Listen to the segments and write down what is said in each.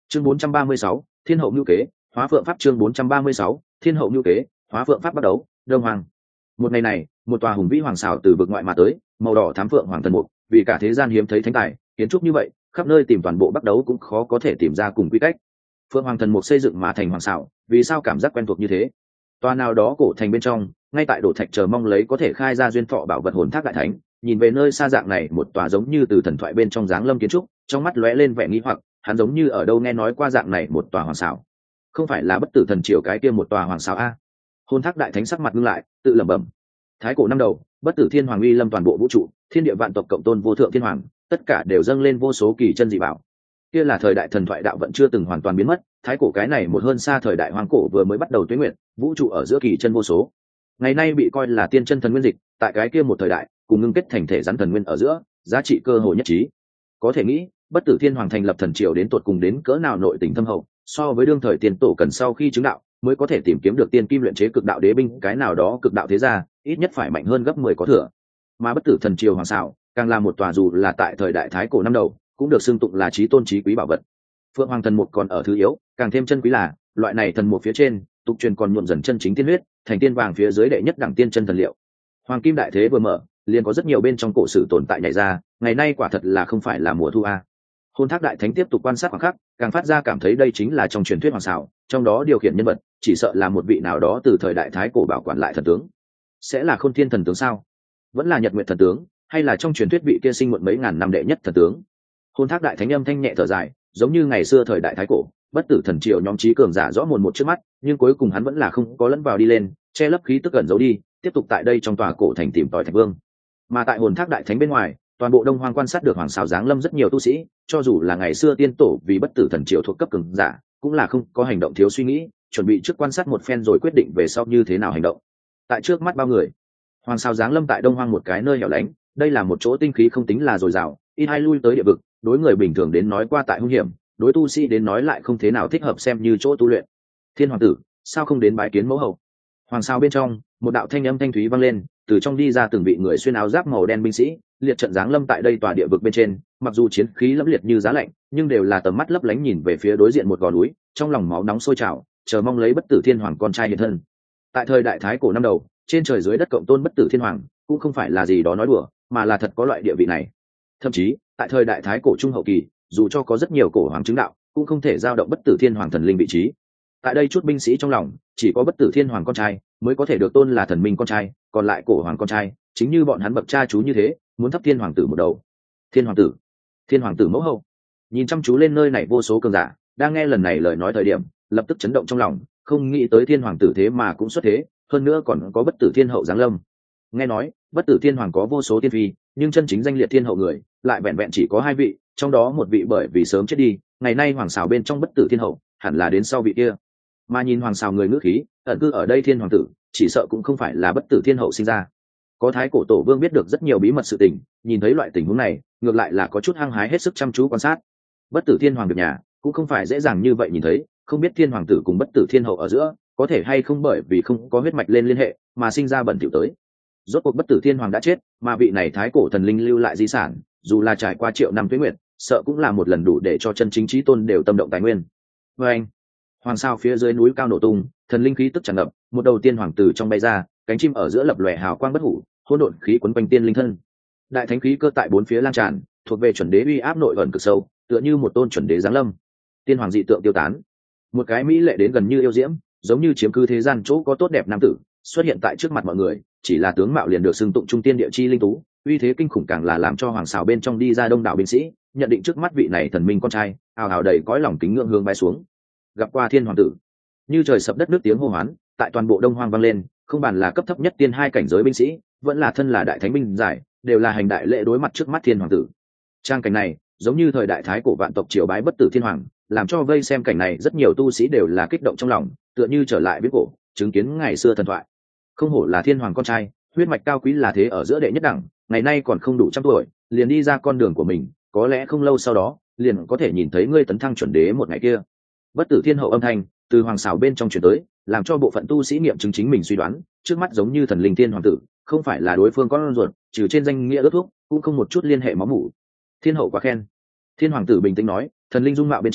Chương 436, Thiên hậu nhu kế, hóa phượng pháp. Chương 436, Thiên hậu nhu kế, hóa phượng pháp. Bắt đầu, Đông Hoàng. Một ngày này, một tòa hùng vĩ hoàng xảo từ vực ngoại mà tới, màu đỏ thám phượng hoàng thần mục, vì cả thế gian hiếm thấy thánh tài, kiến trúc như vậy, khắp nơi tìm toàn bộ Bắc Đấu cũng khó có thể tìm ra cùng quy cách. Phượng hoàng thần mục xây dựng mà thành hoàng xảo, vì sao cảm giác quen thuộc như thế? Tòa nào đó cổ thành bên trong, ngay tại đổ thạch chờ mong lấy có thể khai ra duyên thọ bảo vật hồn thác đại thánh, nhìn về nơi xa dạng này một tòa giống như từ thần thoại bên trong dáng lâm kiến trúc, trong mắt lóe lên vẻ nghi hoặc, hắn giống như ở đâu nghe nói qua dạng này một tòa hoàng xảo. Không phải là bất tử thần triều cái kia một tòa hoàng xảo a? Hồn thác đại thánh sắc mặt ngưng lại, tự lẩm bẩm. Thái cổ năm đầu, bất tử thiên hoàng uy lâm toàn bộ vũ trụ, thiên địa vạn tộc cộng tôn vô thượng thiên hoàng, tất cả đều dâng lên vô số kỳ chân dị bảo. Kia là thời đại thần thoại đạo vẫn chưa từng hoàn toàn biến mất, thái cổ cái này một hơn xa thời đại hoang cổ vừa mới bắt đầu tuế nguyện, vũ trụ ở giữa kỳ chân vô số. Ngày nay bị coi là tiên chân thần nguyên dịch, tại cái kia một thời đại, cùng ngưng kết thành thể rắn thần nguyên ở giữa, giá trị cơ hội nhất trí. Có thể nghĩ, bất tử thiên hoàng thành lập thần triều đến tột cùng đến cỡ nào nội tình thâm hậu, so với đương thời tiền tổ cần sau khi chứng đạo, mới có thể tìm kiếm được tiên kim luyện chế cực đạo đế binh, cái nào đó cực đạo thế gia, ít nhất phải mạnh hơn gấp 10 có thừa. Mà bất tử thần triều hoàng xảo, càng là một tòa dù là tại thời đại thái cổ năm đầu, cũng được xưng tụng là chí tôn chí quý bảo vật. Phượng hoàng thần mục còn ở thứ yếu, càng thêm chân quý là, loại này thần mục phía trên, tục truyền còn nhuộm dần chân chính tiên huyết, thành tiên vàng phía dưới đệ nhất đẳng tiên chân thần liệu. Hoàng kim đại thế vừa mở, liền có rất nhiều bên trong cổ sử tồn tại nhảy ra, ngày nay quả thật là không phải là mùa thu a. Hồn thác đại thánh tiếp tục quan sát khoảng khắc, càng phát ra cảm thấy đây chính là trong truyền thuyết hoàng xảo, trong đó điều khiển nhân vật, chỉ sợ là một vị nào đó từ thời đại thái cổ bảo quản lại thần tướng. Sẽ là Khôn Thiên thần tướng sao? Vẫn là Nhật Nguyệt thần tướng, hay là trong truyền thuyết vị kia sinh muộn mấy ngàn năm đệ nhất thần tướng? Hồn thác đại thánh âm thanh nhẹ thở dài, giống như ngày xưa thời đại thái cổ, bất tử thần triều nhóm trí cường giả rõ mồn một trước mắt, nhưng cuối cùng hắn vẫn là không có lẫn vào đi lên, che lấp khí tức ẩn giấu đi, tiếp tục tại đây trong tòa cổ thành tìm tòi Thạch Vương. Mà tại hồn thác đại thánh bên ngoài, toàn bộ Đông Hoang quan sát được hoàng xảo giáng lâm rất nhiều tu sĩ, cho dù là ngày xưa tiên tổ vì bất tử thần triều thuộc cấp cường giả, cũng là không có hành động thiếu suy nghĩ, chuẩn bị trước quan sát một phen rồi quyết định về sau như thế nào hành động. Tại trước mắt bao người, hoàng xảo giáng lâm tại Đông Hoang một cái nơi hẻo lánh, đây là một chỗ tinh khí không tính là dồi dào, ít ai lui tới địa vực, đối người bình thường đến nói qua tại hung hiểm, đối tu sĩ đến nói lại không thế nào thích hợp xem như chỗ tu luyện. Thiên hoàng tử, sao không đến bái kiến mẫu hậu? Hoàng sao bên trong, một đạo thanh âm thanh thúy vang lên, từ trong đi ra từng vị người xuyên áo giáp màu đen binh sĩ, liệt trận giáng lâm tại đây tòa địa vực bên trên, mặc dù chiến khí lẫm liệt như giá lạnh, nhưng đều là tầm mắt lấp lánh nhìn về phía đối diện một gò núi, trong lòng máu nóng sôi trào, chờ mong lấy bất tử thiên hoàng con trai hiện thân. Tại thời đại thái cổ năm đầu, trên trời dưới đất cộng tôn bất tử thiên hoàng, cũng không phải là gì đó nói đùa, mà là thật có loại địa vị này. Thậm chí, tại thời đại thái cổ trung hậu kỳ, dù cho có rất nhiều cổ hoàng chứng đạo, cũng không thể giao động bất tử thiên hoàng thần linh vị trí. Tại đây chút binh sĩ trong lòng, chỉ có bất tử thiên hoàng con trai mới có thể được tôn là thần minh con trai, còn lại cổ hoàng con trai chính như bọn hắn bậc cha chú như thế, muốn thấp thiên hoàng tử một đầu. Thiên hoàng tử mẫu hậu. Nhìn chăm chú lên nơi này vô số cường giả, đang nghe lần này lời nói thời điểm, lập tức chấn động trong lòng, không nghĩ tới thiên hoàng tử thế mà cũng xuất thế, hơn nữa còn có bất tử thiên hậu giáng lâm. Nghe nói bất tử thiên hoàng có vô số tiên phi, nhưng chân chính danh liệt thiên hậu người lại vẹn vẹn chỉ có 2 vị, trong đó một vị bởi vì sớm chết đi, ngày nay hoàng xảo bên trong bất tử thiên hậu hẳn là đến sau vị kia. Mà nhìn hoàng xảo người ngữ khí, ẩn cư ở đây thiên hoàng tử, chỉ sợ cũng không phải là bất tử thiên hậu sinh ra. Có thái cổ tổ vương biết được rất nhiều bí mật sự tình, nhìn thấy loại tình huống này, ngược lại là có chút hăng hái hết sức chăm chú quan sát. Bất tử thiên hoàng được nhà, cũng không phải dễ dàng như vậy nhìn thấy, không biết thiên hoàng tử cùng bất tử thiên hậu ở giữa, có thể hay không bởi vì không có huyết mạch lên liên hệ, mà sinh ra bẩn thỉu tới. Rốt cuộc bất tử thiên hoàng đã chết, mà vị này thái cổ thần linh lưu lại di sản, dù là trải qua triệu năm tuế nguyệt, sợ cũng là một lần đủ để cho chân chính chí tôn đều tâm động tài nguyên. Anh, hoàng sao phía dưới núi cao nổ tung, thần linh khí tức tràn ngập, một đầu tiên hoàng tử trong bay ra, cánh chim ở giữa lập lòe hào quang bất hủ, hỗn độn khí quấn quanh tiên linh thân. Đại thánh khí cơ tại bốn phía lan tràn, thuộc về chuẩn đế uy áp nội ẩn cực sâu, tựa như một tôn chuẩn đế giáng lâm. Tiên hoàng dị tượng tiêu tán, một cái mỹ lệ đến gần như yêu diễm, giống như chiếm cứ thế gian chỗ có tốt đẹp nam tử xuất hiện tại trước mặt mọi người, chỉ là tướng mạo liền được xưng tụng trung tiên địa chi linh tú, uy thế kinh khủng càng là làm cho hoàng xảo bên trong đi ra đông đảo binh sĩ nhận định trước mắt vị này thần minh con trai, ào ào đầy cõi lòng kính ngưỡng hướng bay xuống. Gặp qua thiên hoàng tử, như trời sập đất nước tiếng hô hoán tại toàn bộ Đông Hoang vang lên, không bàn là cấp thấp nhất tiên 2 cảnh giới binh sĩ, vẫn là thân là đại thánh binh giải, đều là hành đại lễ đối mặt trước mắt thiên hoàng tử. Trang cảnh này giống như thời đại thái cổ vạn tộc triều bái bất tử thiên hoàng, làm cho vây xem cảnh này rất nhiều tu sĩ đều là kích động trong lòng, tựa như trở lại biết cổ, chứng kiến ngày xưa thần thoại. Không hổ là thiên hoàng con trai, huyết mạch cao quý là thế ở giữa đệ nhất đẳng, ngày nay còn không đủ trăm tuổi, liền đi ra con đường của mình, có lẽ không lâu sau đó, liền có thể nhìn thấy ngươi tấn thăng chuẩn đế một ngày kia. Bất tử thiên hậu âm thanh từ hoàng xảo bên trong truyền tới, làm cho bộ phận tu sĩ nghiệm chứng chính mình suy đoán, trước mắt giống như thần linh thiên hoàng tử, không phải là đối phương con ruột, trừ trên danh nghĩa ước thúc, cũng không một chút liên hệ máu mủ. Thiên hậu quá khen. Thiên hoàng tử bình tĩnh nói, thần linh dung mạo bên trên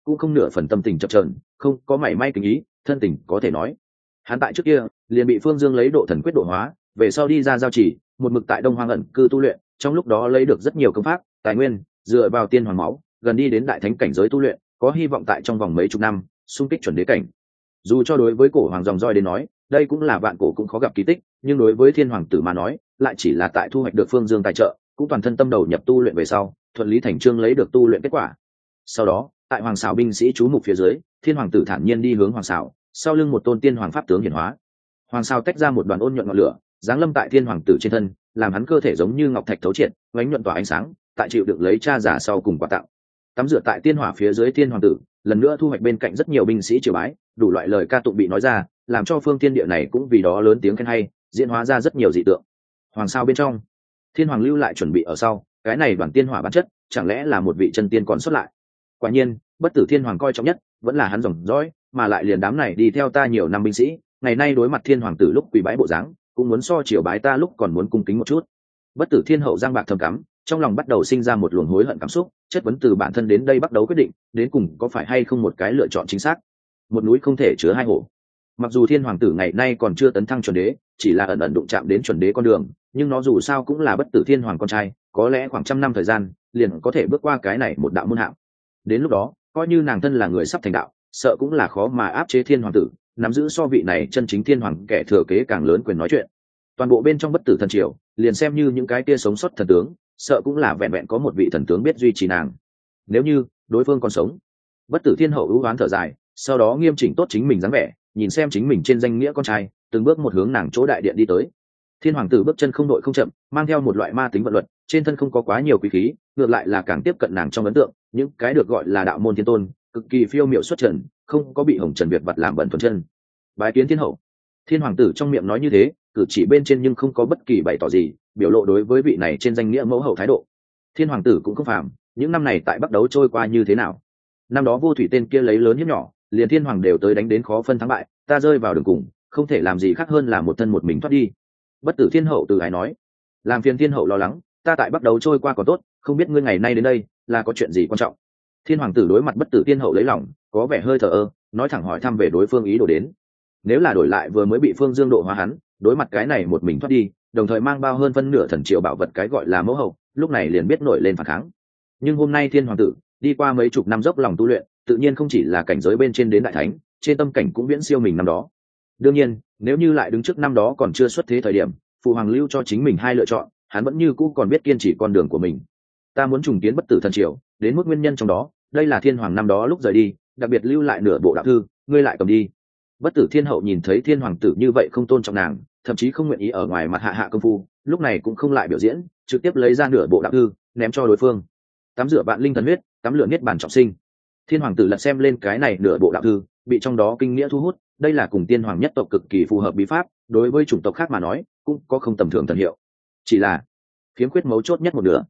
cũng không nửa phần tâm tình chập chờn, không có mảy may kính ý, thân tình có thể nói. Hắn tại trước kia liền bị Phương Dương lấy độ thần quyết độ hóa, về sau đi ra giao chỉ, một mực tại Đông Hoang ẩn cư tu luyện, trong lúc đó lấy được rất nhiều công pháp, tài nguyên, dựa vào tiên hoàng máu, gần đi đến đại thánh cảnh giới tu luyện, có hy vọng tại trong vòng mấy chục năm xung kích chuẩn đế cảnh. Dù cho đối với cổ hoàng dòng roi đến nói, đây cũng là vạn cổ cũng khó gặp kỳ tích, nhưng đối với thiên hoàng tử mà nói, lại chỉ là tại thu hoạch được Phương Dương tài trợ, cũng toàn thân tâm đầu nhập tu luyện về sau, thuận lý thành chương lấy được tu luyện kết quả. Sau đó, tại hoàng xảo binh sĩ chú mục phía dưới, thiên hoàng tử thản nhiên đi hướng hoàng xảo, sau lưng một tôn tiên hoàng pháp tướng hiển hóa. Hoàng xảo tách ra một đoàn ôn nhuận ngọn lửa, giáng lâm tại thiên hoàng tử trên thân, làm hắn cơ thể giống như ngọc thạch thấu triệt, ánh nhuận tỏa ánh sáng, tại chịu được lấy cha giả sau cùng quà tặng. Tắm rửa tại tiên hỏa phía dưới thiên hoàng tử, lần nữa thu hoạch bên cạnh rất nhiều binh sĩ triều bái, đủ loại lời ca tụng bị nói ra, làm cho phương thiên địa này cũng vì đó lớn tiếng khen hay, diễn hóa ra rất nhiều dị tượng. Hoàng sao bên trong, thiên hoàng lưu lại chuẩn bị ở sau, cái này đoàn tiên hỏa bản chất, chẳng lẽ là một vị chân tiên còn xuất lại? Quả nhiên, bất tử thiên hoàng coi trọng nhất vẫn là hắn dòng dõi, mà lại liền đám này đi theo ta nhiều năm binh sĩ, ngày nay đối mặt thiên hoàng tử lúc quỳ bái bộ dáng, cũng muốn so triều bái ta lúc còn muốn cung kính một chút. Bất tử thiên hậu giang bạc thầm cắm, trong lòng bắt đầu sinh ra một luồng hối hận cảm xúc, chất vấn từ bản thân đến đây bắt đầu quyết định, đến cùng có phải hay không một cái lựa chọn chính xác. Một núi không thể chứa hai hổ. Mặc dù thiên hoàng tử ngày nay còn chưa tấn thăng chuẩn đế, chỉ là ẩn ẩn đụng chạm đến chuẩn đế con đường, nhưng nó dù sao cũng là bất tử thiên hoàng con trai, có lẽ khoảng 100 năm thời gian, liền có thể bước qua cái này một đạo môn hạng. Đến lúc đó, coi như nàng thân là người sắp thành đạo, sợ cũng là khó mà áp chế thiên hoàng tử, nắm giữ so vị này chân chính thiên hoàng kẻ thừa kế càng lớn quyền nói chuyện. Toàn bộ bên trong bất tử thần triều, liền xem như những cái kia sống sót thần tướng, sợ cũng là vẹn vẹn có một vị thần tướng biết duy trì nàng. Nếu như đối phương còn sống, bất tử thiên hậu ưu oán thở dài, sau đó nghiêm chỉnh tốt chính mình dáng vẻ, nhìn xem chính mình trên danh nghĩa con trai, từng bước một hướng nàng chỗ đại điện đi tới. Thiên hoàng tử bước chân không đội không chậm, mang theo một loại ma tính vận luật, trên thân không có quá nhiều quý khí, ngược lại là càng tiếp cận nàng trong ấn tượng, những cái được gọi là đạo môn thiên tôn, cực kỳ phiêu miệu xuất trần, không có bị hồng trần việt vật làm bẩn thuần chân. Bái kiến thiên hậu. Thiên hoàng tử trong miệng nói như thế, cử chỉ bên trên nhưng không có bất kỳ bày tỏ gì, biểu lộ đối với vị này trên danh nghĩa mẫu hậu thái độ. Thiên hoàng tử cũng không phàm, những năm này tại Bắc Đấu trôi qua như thế nào? Năm đó vô thủy tên kia lấy lớn hiếp nhỏ, liền thiên hoàng đều tới đánh đến khó phân thắng bại, ta rơi vào đường cùng, không thể làm gì khác hơn là một thân một mình thoát đi. Bất tử thiên hậu từ ái nói, làm phiền thiên hậu lo lắng, ta tại Bắc Đấu trôi qua còn tốt, không biết ngươi ngày nay đến đây là có chuyện gì quan trọng. Thiên hoàng tử đối mặt bất tử thiên hậu lấy lòng, có vẻ hơi thờ ơ, nói thẳng hỏi thăm về đối phương ý đồ đến. Nếu là đổi lại vừa mới bị Phương Dương độ hóa hắn, đối mặt cái này một mình thoát đi, đồng thời mang bao hơn phân nửa thần triệu bảo vật cái gọi là mẫu hậu, lúc này liền biết nổi lên phản kháng. Nhưng hôm nay thiên hoàng tử đi qua mấy chục năm dốc lòng tu luyện, tự nhiên không chỉ là cảnh giới bên trên đến đại thánh, trên tâm cảnh cũng viễn siêu mình năm đó. Đương nhiên, nếu như lại đứng trước năm đó còn chưa xuất thế thời điểm, phụ hoàng lưu cho chính mình hai lựa chọn, hắn vẫn như cũ còn biết kiên trì con đường của mình. Ta muốn trùng kiến bất tử thần triều, đến mức nguyên nhân trong đó, đây là thiên hoàng năm đó lúc rời đi, đặc biệt lưu lại nửa bộ đạo thư, ngươi lại cầm đi. Bất tử thiên hậu nhìn thấy thiên hoàng tử như vậy không tôn trọng nàng, thậm chí không nguyện ý ở ngoài mặt hạ hạ công phu, lúc này cũng không lại biểu diễn, trực tiếp lấy ra nửa bộ đạo thư ném cho đối phương. Tắm rửa vạn linh thần huyết, tắm lửa niết bàn trọng sinh. Thiên hoàng tử lật xem lên cái này nửa bộ đạo thư, bị trong đó kinh nghĩa thu hút, đây là cùng tiên hoàng nhất tộc cực kỳ phù hợp bí pháp, đối với chủng tộc khác mà nói cũng có không tầm thường thần hiệu. Chỉ là khiếm khuyết mấu chốt nhất một nửa.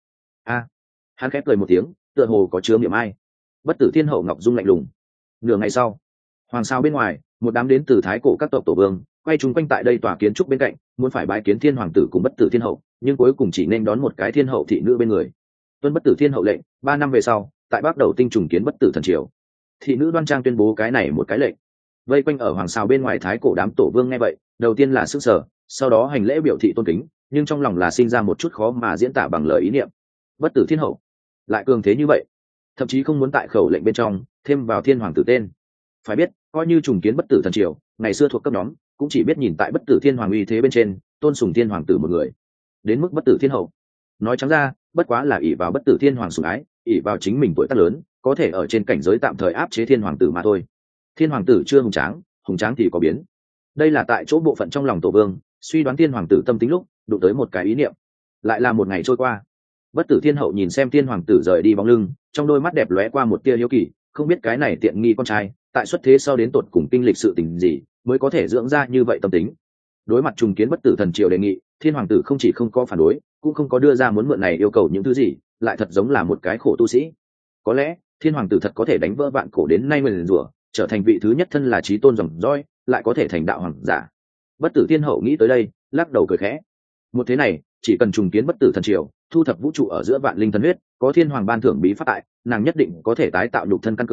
Hắn khép cười một tiếng, tựa hồ có chứa niệm ai. Bất tử thiên hậu ngọc dung lạnh lùng. Nửa ngày sau, hoàng sao bên ngoài, một đám đến từ thái cổ các tộc tổ vương quay chung quanh tại đây tòa kiến trúc bên cạnh, muốn phải bái kiến thiên hoàng tử cùng bất tử thiên hậu, nhưng cuối cùng chỉ nên đón một cái thiên hậu thị nữ bên người. Tuân bất tử thiên hậu lệnh, 3 năm về sau, tại Bắc Đầu tinh trùng kiến bất tử thần triều, thị nữ đoan trang tuyên bố cái này một cái lệnh. Vây quanh ở hoàng sao bên ngoài thái cổ đám tổ vương nghe vậy, đầu tiên là sức sở, sau đó hành lễ biểu thị tôn kính, nhưng trong lòng là sinh ra một chút khó mà diễn tả bằng lời ý niệm. Bất tử thiên hậu lại cường thế như vậy, thậm chí không muốn tại khẩu lệnh bên trong thêm vào thiên hoàng tử tên. Phải biết, coi như trùng kiến bất tử thần triều, ngày xưa thuộc cấp nhóm cũng chỉ biết nhìn tại bất tử thiên hoàng uy thế bên trên, tôn sùng thiên hoàng tử một người. Đến mức bất tử thiên hậu, nói trắng ra, bất quá là ỷ vào bất tử thiên hoàng sủng ái, ỷ vào chính mình tuổi tác lớn, có thể ở trên cảnh giới tạm thời áp chế thiên hoàng tử mà thôi. Thiên hoàng tử chưa hùng tráng thì có biến. Đây là tại chỗ bộ phận trong lòng tổ vương suy đoán thiên hoàng tử tâm tính lúc đụng tới một cái ý niệm. Lại là một ngày trôi qua, bất tử thiên hậu nhìn xem thiên hoàng tử rời đi bóng lưng, trong đôi mắt đẹp lóe qua một tia hiếu kỳ, không biết cái này tiện nghi con trai tại xuất thế sau đến tột cùng kinh lịch sự tình gì mới có thể dưỡng ra như vậy tâm tính. Đối mặt trùng kiến bất tử thần triều đề nghị, thiên hoàng tử không chỉ không có phản đối, cũng không có đưa ra muốn mượn này yêu cầu những thứ gì, lại thật giống là một cái khổ tu sĩ. Có lẽ thiên hoàng tử thật có thể đánh vỡ vạn cổ đến nay nguyền rủa, trở thành vị thứ nhất thân là chí tôn dòng dõi, lại có thể thành đạo hoàng giả. Bất tử thiên hậu nghĩ tới đây, lắc đầu cười khẽ. Một thế này, chỉ cần trùng kiến bất tử thần triều, thu thập vũ trụ ở giữa vạn linh thần huyết, có thiên hoàng ban thưởng bí pháp tại, nàng nhất định có thể tái tạo nhục thân căn cơ,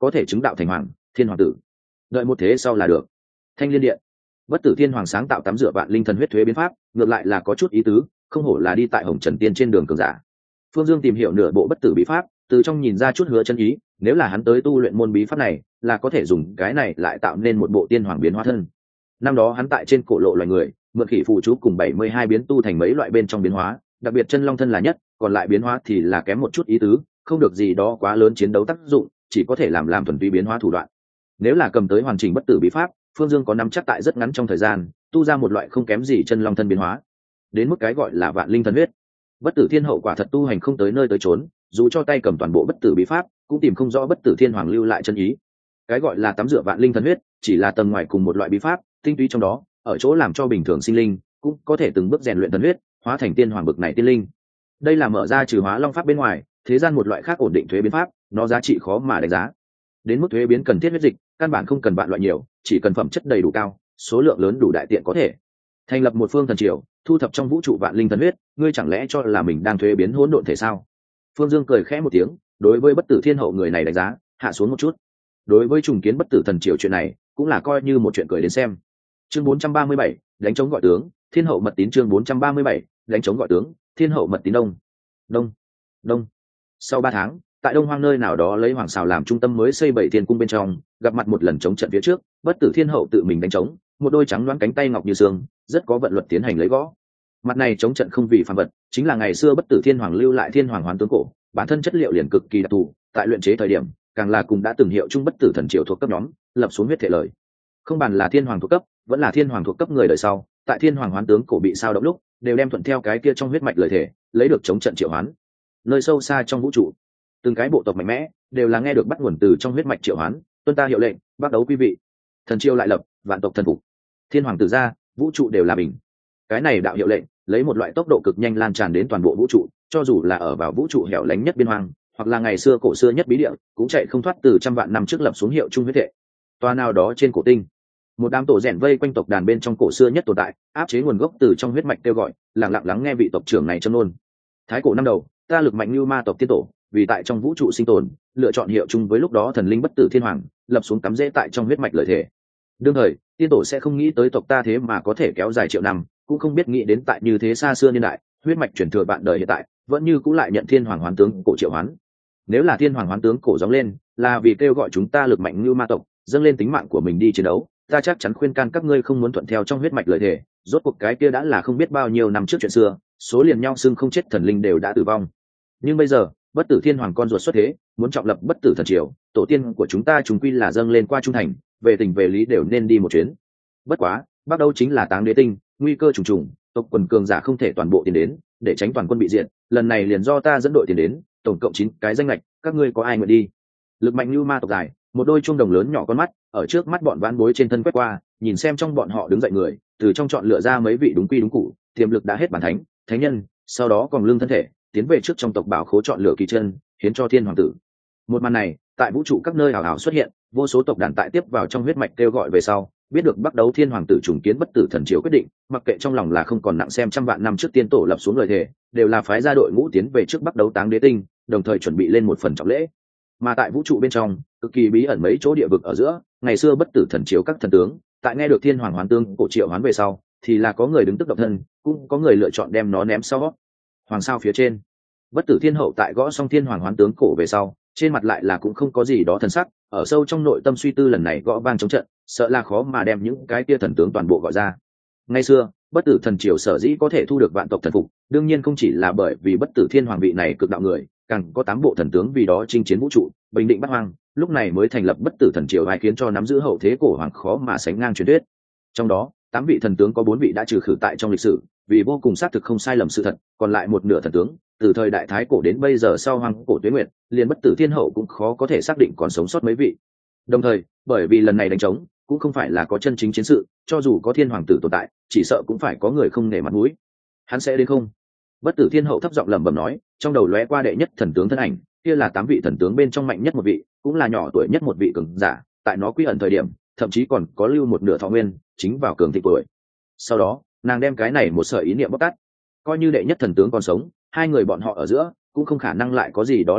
có thể chứng đạo thành hoàng, thiên hoàng tử. Đợi một thế sau là được. Thanh Liên Điện. Bất Tử Thiên Hoàng sáng tạo tắm rửa vạn linh thần huyết thuế biến pháp, ngược lại là có chút ý tứ, không hổ là đi tại Hồng Trần Tiên trên đường cường giả. Phương Dương tìm hiểu nửa bộ bất tử bí pháp, từ trong nhìn ra chút hứa chân ý, nếu là hắn tới tu luyện môn bí pháp này, là có thể dùng cái này lại tạo nên một bộ tiên hoàng biến hóa thân. Năm đó hắn tại trên cổ lộ loài người, mượn khỉ phụ chú cùng 72 biến tu thành mấy loại bên trong biến hóa, đặc biệt chân long thân là nhất, còn lại biến hóa thì là kém một chút ý tứ, không được gì đó quá lớn chiến đấu tác dụng, chỉ có thể làm thuần túy biến hóa thủ đoạn. Nếu là cầm tới hoàn chỉnh bất tử bí pháp, Phương Dương có nắm chắc tại rất ngắn trong thời gian tu ra một loại không kém gì chân long thân biến hóa, đến mức cái gọi là vạn linh thần huyết. Bất Tử Thiên Hậu quả thật tu hành không tới nơi tới chốn, dù cho tay cầm toàn bộ bất tử bí pháp cũng tìm không rõ Bất Tử Thiên Hoàng lưu lại chân ý. Cái gọi là tắm rửa vạn linh thần huyết chỉ là tầng ngoài cùng một loại bí pháp, tinh túy trong đó ở chỗ làm cho bình thường sinh linh cũng có thể từng bước rèn luyện thần huyết, hóa thành tiên hoàng bực này tiên linh. Đây là mở ra trừ hóa long pháp bên ngoài thế gian một loại khác ổn định thuế biến pháp, nó giá trị khó mà đánh giá. Đến mức thuế biến cần thiết huyết dịch, căn bản không cần bạn loại nhiều, chỉ cần phẩm chất đầy đủ cao, số lượng lớn đủ đại tiện có thể thành lập một phương thần triều, thu thập trong vũ trụ vạn linh thần huyết. Ngươi chẳng lẽ cho là mình đang thuế biến hỗn độn thể sao? Phương Dương cười khẽ một tiếng, đối với Bất Tử Thiên Hậu người này đánh giá hạ xuống một chút. Đối với trùng kiến bất tử thần triều chuyện này cũng là coi như một chuyện cười đến xem. Chương 437, đánh chống gọi tướng, Thiên Hậu mật tín. Chương 437, đánh chống gọi tướng, Thiên Hậu mật tín. Đông. Sau 3 tháng, tại Đông Hoang nơi nào đó lấy Hoàng Sào làm trung tâm mới xây 7 thiên cung bên trong, gặp mặt một lần chống trận phía trước, Bất Tử Thiên Hậu tự mình đánh trống, một đôi trắng loáng cánh tay ngọc như sương, rất có vận luật tiến hành lấy gõ. Mặt này chống trận không vì phàm vật, chính là ngày xưa Bất Tử Thiên Hoàng lưu lại Thiên Hoàng Hoán tướng cổ, bản thân chất liệu liền cực kỳ đặc thù, tại luyện chế thời điểm, càng là cùng đã từng hiệu chung Bất Tử thần triều thuộc cấp nhóm, lập xuống huyết thể lời. Không bàn là Thiên Hoàng thuộc cấp, vẫn là Thiên Hoàng thuộc cấp người đời sau, tại Thiên Hoàng Hoán tướng cổ bị sao động lúc, đều đem thuận theo cái kia trong huyết mạch lời thể, lấy được chống trận triệu hoán. Nơi sâu xa trong vũ trụ, từng cái bộ tộc mạnh mẽ đều là nghe được bắt nguồn từ trong huyết mạch triệu hoán, tuân ta hiệu lệnh, bắt đấu quý vị. Thần triều lại lập, vạn tộc thần phục. Thiên hoàng tử ra, vũ trụ đều là bình. Cái này đạo hiệu lệnh lấy một loại tốc độ cực nhanh lan tràn đến toàn bộ vũ trụ, cho dù là ở vào vũ trụ hẻo lánh nhất biên hoang, hoặc là ngày xưa cổ xưa nhất bí địa, cũng chạy không thoát từ trăm vạn năm trước lập xuống hiệu chung huyết thể. Toa nào đó trên cổ tinh, một đám tổ rèn vây quanh tộc đàn bên trong cổ xưa nhất tồn tại, áp chế nguồn gốc từ trong huyết mạch kêu gọi, lặng lặng lắng nghe vị tộc trưởng này châm nôn. Thái cổ năm đầu, ta lực mạnh như ma tộc tiên tổ, vì tại trong vũ trụ sinh tồn, lựa chọn hiệu chung với lúc đó thần linh Bất Tử Thiên Hoàng, lập xuống cắm rễ tại trong huyết mạch lợi thể. Đương thời, tiên tổ sẽ không nghĩ tới tộc ta thế mà có thể kéo dài triệu năm, cũng không biết nghĩ đến tại như thế xa xưa niên đại, huyết mạch truyền thừa bạn đời hiện tại, vẫn như cũng lại nhận Thiên Hoàng Hoán tướng cổ triệu hoán. Nếu là Thiên Hoàng Hoán tướng cổ gióng lên, là vì kêu gọi chúng ta lực mạnh như ma tộc, dâng lên tính mạng của mình đi chiến đấu, ta chắc chắn khuyên can các ngươi không muốn thuận theo trong huyết mạch lợi thể. Rốt cuộc cái kia đã là không biết bao nhiêu năm trước chuyện xưa, số liền nhau xưng không chết thần linh đều đã tử vong. Nhưng bây giờ, Bất Tử Thiên Hoàng con ruột xuất thế, muốn trọng lập bất tử thần triều, tổ tiên của chúng ta chúng quy là dâng lên qua trung thành, về tình về lý đều nên đi một chuyến. Bất quá, bắt đầu chính là Táng Đế Tinh, nguy cơ trùng trùng, tộc quần cường giả không thể toàn bộ tiến đến, để tránh toàn quân bị diệt, lần này liền do ta dẫn đội tiến đến, tổng cộng 9 cái danh lệch, các ngươi có ai nguyện đi? Lực mạnh như ma tộc dài, một đôi chuông đồng lớn nhỏ con mắt, ở trước mắt bọn vãn bối trên thân quét qua, nhìn xem trong bọn họ đứng dậy người, từ trong chọn lựa ra mấy vị đúng quy đúng cũ, tiềm lực đã hết bản thánh, thánh nhân, sau đó còn lương thân thể, tiến về trước trong tộc bảo khố chọn lựa kỳ chân, hiến cho Thiên Hoàng tử. Một màn này, tại vũ trụ các nơi ảo ảo xuất hiện, vô số tộc đàn tại tiếp vào trong huyết mạch kêu gọi về sau, biết được bắt đấu Thiên Hoàng tử trùng kiến bất tử thần triều quyết định, mặc kệ trong lòng là không còn nặng xem trăm vạn năm trước tiên tổ lập xuống lời thề, đều là phái ra đội ngũ tiến về trước bắt đấu Táng Đế Tinh, đồng thời chuẩn bị lên một phần trọng lễ. Mà tại vũ trụ bên trong, cực kỳ bí ẩn mấy chỗ địa vực ở giữa, ngày xưa bất tử thần triều các thần tướng, tại nghe được Thiên Hoàng Hoán tướng cổ triệu hoán về sau, thì là có người đứng tức độc thân, cũng có người lựa chọn đem nó ném sau. Hoàng sao phía trên, Bất Tử Thiên Hậu tại gõ xong Thiên Hoàng Hoán tướng cổ về sau, trên mặt lại là cũng không có gì đó thần sắc, ở sâu trong nội tâm suy tư lần này gõ vang chống trận, sợ là khó mà đem những cái kia thần tướng toàn bộ gọi ra. Ngày xưa, bất tử thần triều sở dĩ có thể thu được vạn tộc thần phục, đương nhiên không chỉ là bởi vì Bất Tử Thiên Hoàng vị này cực đạo người, càng có 8 bộ thần tướng vì đó chinh chiến vũ trụ, bình định Bát Hoang, lúc này mới thành lập Bất Tử thần triều, hay khiến cho nắm giữ hậu thế cổ hoàng khó mà sánh ngang truyền thuyết. Trong đó, 8 vị thần tướng có 4 vị đã trừ khử tại trong lịch sử, vì vô cùng xác thực không sai lầm sự thật, còn lại một nửa thần tướng, từ thời đại thái cổ đến bây giờ sau hoang cổ tuế nguyệt, liền Bất Tử Thiên Hậu cũng khó có thể xác định còn sống sót mấy vị. Đồng thời, bởi vì lần này đánh trống cũng không phải là có chân chính chiến sự, cho dù có Thiên Hoàng tử tồn tại, chỉ sợ cũng phải có người không nể mặt mũi. Hắn sẽ đến không? Bất Tử Thiên Hậu thấp giọng lẩm bẩm nói, trong đầu lóe qua đệ nhất thần tướng thân ảnh, kia là 8 vị thần tướng bên trong mạnh nhất một vị, cũng là nhỏ tuổi nhất một vị cường giả, tại nó quy ẩn thời điểm, thậm chí còn có lưu một nửa thọ nguyên, chính vào cường thịnh tuổi. Sau đó, nàng đem cái này một sợi ý niệm bóc tát, coi như đệ nhất thần tướng còn sống, hai người bọn họ ở giữa cũng không khả năng lại có gì đó liên hệ,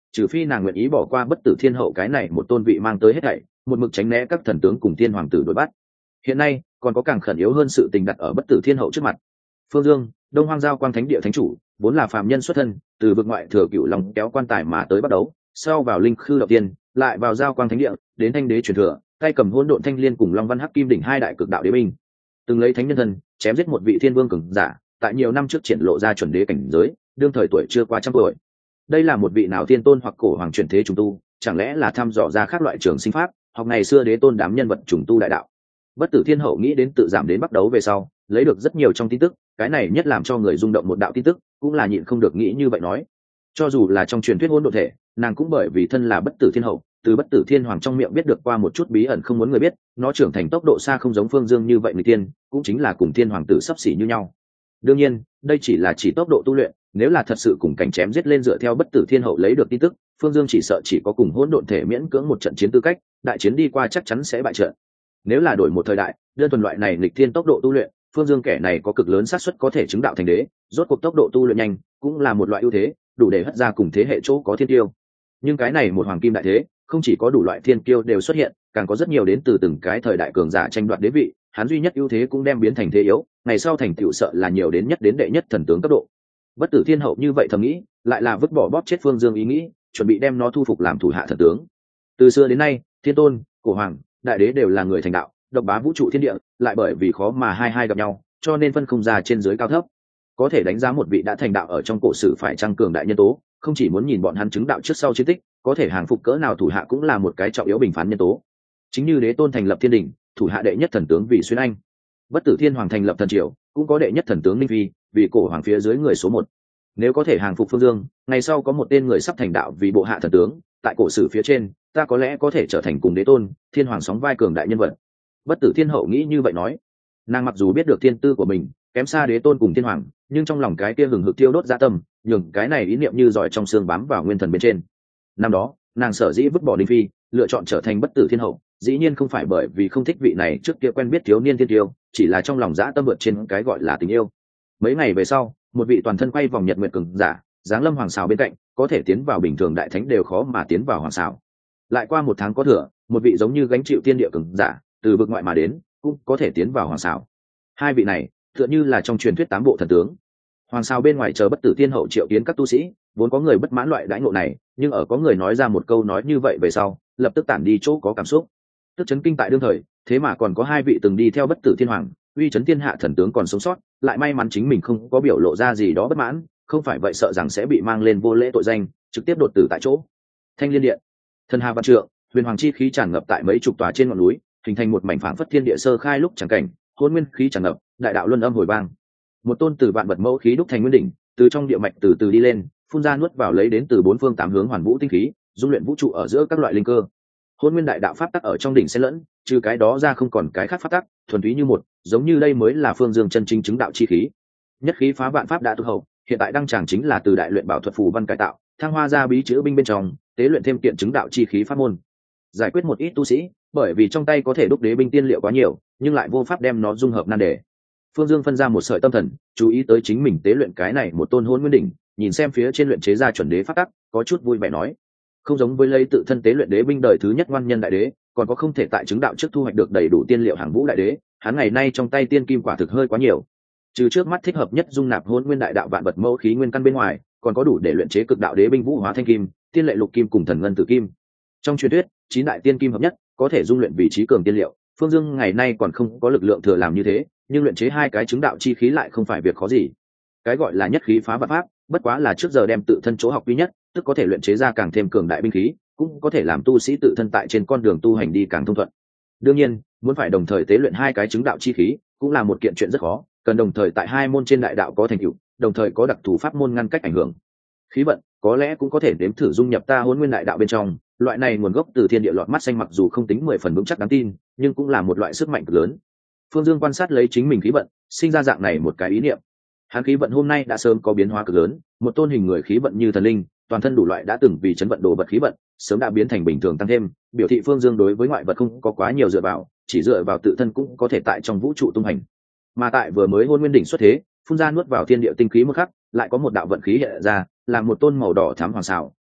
trừ phi nàng nguyện ý bỏ qua bất tử thiên hậu cái này một tôn vị mang tới hết thảy, một mực tránh né các thần tướng cùng thiên hoàng tử đối bắt. Hiện nay còn có càng khẩn yếu hơn sự tình đặt ở bất tử thiên hậu trước mặt. Phương Dương, Đông Hoang Giao Quang Thánh Địa thánh chủ, vốn là phàm nhân xuất thân, từ vực ngoại thừa cựu lòng kéo quan tài mà tới bắt đấu, sau vào linh khư đầu tiên, lại vào Giao Quang Thánh Địa, đến Thanh Đế truyền thừa, tay cầm hỗn độn thanh liên cùng Long Văn Hắc Kim đỉnh hai đại cực đạo đế binh, từng lấy thánh nhân thân chém giết một vị thiên vương cường giả, tại nhiều năm trước triển lộ ra chuẩn đế cảnh giới, đương thời tuổi chưa qua trăm tuổi. Đây là một vị nào tiên tôn hoặc cổ hoàng chuyển thế trùng tu, chẳng lẽ là thăm dò ra các loại trường sinh pháp, học ngày xưa đế tôn đám nhân vật trùng tu đại đạo. Bất tử thiên hậu nghĩ đến tự giảm đến bắt đấu về sau, lấy được rất nhiều trong tin tức, cái này nhất làm cho người rung động một đạo tin tức, cũng là nhịn không được nghĩ như vậy nói. Cho dù là trong truyền thuyết hỗn độn thể, nàng cũng bởi vì thân là bất tử thiên hậu, từ bất tử thiên hoàng trong miệng biết được qua một chút bí ẩn không muốn người biết, nó trưởng thành tốc độ xa không giống Phương Dương như vậy người tiên, cũng chính là cùng thiên hoàng tử sắp xỉ như nhau. Đương nhiên, đây chỉ là chỉ tốc độ tu luyện, nếu là thật sự cùng cảnh chém giết lên dựa theo bất tử thiên hậu lấy được tin tức, Phương Dương chỉ sợ chỉ có cùng hỗn độn thể miễn cưỡng một trận chiến tư cách, đại chiến đi qua chắc chắn sẽ bại trận. Nếu là đổi một thời đại, đơn thuần loại này nghịch thiên tốc độ tu luyện, Phương Dương kẻ này có cực lớn xác suất có thể chứng đạo thành đế, rốt cuộc tốc độ tu luyện nhanh, cũng là một loại ưu thế, đủ để hất ra cùng thế hệ chỗ có thiên tiêu. Nhưng cái này một hoàng kim đại thế, không chỉ có đủ loại thiên kiêu đều xuất hiện, càng có rất nhiều đến từ từng cái thời đại cường giả tranh đoạt đế vị, hắn duy nhất ưu thế cũng đem biến thành thế yếu, ngày sau thành tựu sợ là nhiều đến nhất đến đệ nhất thần tướng cấp độ. Bất tử thiên hậu như vậy thầm nghĩ, lại là vứt bỏ bóp chết Phương Dương ý nghĩ, chuẩn bị đem nó thu phục làm thủ hạ thần tướng. Từ xưa đến nay, thiên tôn, cổ hoàng, đại đế đều là người thành đạo, độc bá vũ trụ thiên địa, lại bởi vì khó mà hai gặp nhau, cho nên phân không ra trên dưới cao thấp. Có thể đánh giá một vị đã thành đạo ở trong cổ sử phải tăng cường đại nhân tố, không chỉ muốn nhìn bọn hắn chứng đạo trước sau chiến tích, có thể hàng phục cỡ nào thủ hạ cũng là một cái trọng yếu bình phán nhân tố. Chính như đế tôn thành lập thiên đình, thủ hạ đệ nhất thần tướng vì Xuyên Anh, bất tử thiên hoàng thành lập thần triều, cũng có đệ nhất thần tướng Ninh Phi, vì cổ hoàng phía dưới người số một. Nếu có thể hàng phục Phương Dương, ngày sau có một tên người sắp thành đạo vì bộ hạ thần tướng, tại cổ sử phía trên, ta có lẽ có thể trở thành cùng đế tôn, thiên hoàng sóng vai cường đại nhân vật. Bất tử thiên hậu nghĩ như vậy nói. Nàng mặc dù biết được thiên tư của mình kém xa đế tôn cùng thiên hoàng, nhưng trong lòng cái kia hừng hực tiêu đốt dã tâm, nhường cái này ý niệm như giỏi trong xương bám vào nguyên thần bên trên. Năm đó, nàng sở dĩ vứt bỏ Đinh Phi, lựa chọn trở thành bất tử thiên hậu, dĩ nhiên không phải bởi vì không thích vị này trước kia quen biết thiếu niên thiên tiêu, chỉ là trong lòng dã tâm vượt trên cái gọi là tình yêu. Mấy ngày về sau, một vị toàn thân quay vòng nhật nguyệt cường giả, giáng lâm hoàng sào bên cạnh, có thể tiến vào bình thường đại thánh đều khó mà tiến vào hoàng sào. Lại qua một tháng có thừa, một vị giống như gánh chịu thiên địa cường giả, từ vực ngoại mà đến, cũng có thể tiến vào hoàng sào. Hai vị này, tựa như là trong truyền thuyết tám bộ thần tướng. Hoàng sao bên ngoài chờ bất tử thiên hậu triệu kiến các tu sĩ, vốn có người bất mãn loại đãi ngộ này, nhưng ở có người nói ra một câu nói như vậy về sau, lập tức tản đi chỗ có cảm xúc. Tức chấn kinh tại đương thời, thế mà còn có hai vị từng đi theo bất tử thiên hoàng, uy chấn thiên hạ thần tướng còn sống sót, lại may mắn chính mình không có biểu lộ ra gì đó bất mãn, không phải vậy sợ rằng sẽ bị mang lên vô lễ tội danh, trực tiếp đột tử tại chỗ. Thanh Liên Điện, thần hà văn trượng, huyền hoàng chi khí tràn ngập tại mấy chục tòa trên ngọn núi, hình thành một mảnh phảng phất thiên địa sơ khai lúc chẳng cảnh, hôn nguyên khí tràn ngập, đại đạo luân âm hồi vang. Một tôn từ vạn vật mẫu khí đúc thành nguyên đỉnh, từ trong địa mạch từ từ đi lên, phun ra nuốt vào lấy đến từ bốn phương tám hướng hoàn vũ tinh khí, dung luyện vũ trụ ở giữa các loại linh cơ. Hôn nguyên đại đạo pháp tắc ở trong đỉnh xen lẫn, trừ cái đó ra không còn cái khác pháp tắc, thuần túy như một, giống như đây mới là Phương Dương chân chính chứng đạo chi khí. Nhất khí phá vạn pháp đã tu hậu, hiện tại đăng tràng chính là từ đại luyện bảo thuật phù văn cải tạo, thăng hoa ra bí chữ binh bên trong, tế luyện thêm kiện chứng đạo chi khí pháp môn. Giải quyết một ít tu sĩ, bởi vì trong tay có thể đúc đế binh tiên liệu quá nhiều, nhưng lại vô pháp đem nó dung hợp nan đề. Phương Dương phân ra một sợi tâm thần, chú ý tới chính mình tế luyện cái này một tôn hôn nguyên đỉnh, nhìn xem phía trên luyện chế ra chuẩn đế pháp tắc, có chút vui vẻ nói: không giống với lấy tự thân tế luyện đế binh đời thứ nhất ngoan nhân đại đế, còn có không thể tại chứng đạo trước thu hoạch được đầy đủ tiên liệu hàng vũ đại đế, hắn ngày nay trong tay tiên kim quả thực hơi quá nhiều. Trừ trước mắt thích hợp nhất dung nạp hôn nguyên đại đạo vạn vật mẫu khí nguyên căn bên ngoài, còn có đủ để luyện chế cực đạo đế binh vũ hóa thanh kim, tiên lệ lục kim cùng thần ngân tử kim. Trong truyền thuyết, 9 đại tiên kim hợp nhất, có thể dung luyện vị trí cường tiên liệu. Phương Dương ngày nay còn không có lực lượng thừa làm như thế, nhưng luyện chế hai cái chứng đạo chi khí lại không phải việc khó gì. Cái gọi là nhất khí phá vạn pháp, bất quá là trước giờ đem tự thân chỗ học duy nhất, tức có thể luyện chế ra càng thêm cường đại binh khí, cũng có thể làm tu sĩ tự thân tại trên con đường tu hành đi càng thông thuận. Đương nhiên, muốn phải đồng thời tế luyện hai cái chứng đạo chi khí, cũng là một kiện chuyện rất khó, cần đồng thời tại hai môn trên đại đạo có thành tựu, đồng thời có đặc thù pháp môn ngăn cách ảnh hưởng. Khí vận, có lẽ cũng có thể đếm thử dung nhập ta Hỗn Nguyên đại đạo bên trong, loại này nguồn gốc từ thiên địa lọt mắt xanh mặc dù không tính 10 phần vững chắc đáng tin, nhưng cũng là một loại sức mạnh cực lớn. Phương Dương quan sát lấy chính mình khí vận, sinh ra dạng này một cái ý niệm. Hắn khí vận hôm nay đã sớm có biến hóa cực lớn, một tôn hình người khí vận như thần linh, toàn thân đủ loại đã từng vì chấn vận đồ vật khí vận, sớm đã biến thành bình thường tăng thêm, biểu thị Phương Dương đối với ngoại vật không có quá nhiều dựa vào, chỉ dựa vào tự thân cũng có thể tại trong vũ trụ tung hành. Mà tại vừa mới hôn nguyên đỉnh xuất thế, phun ra nuốt vào thiên địa tinh khí một khắc, lại có một đạo vận khí hiện ra, làm một tôn màu đỏ thắm hoàng xảo,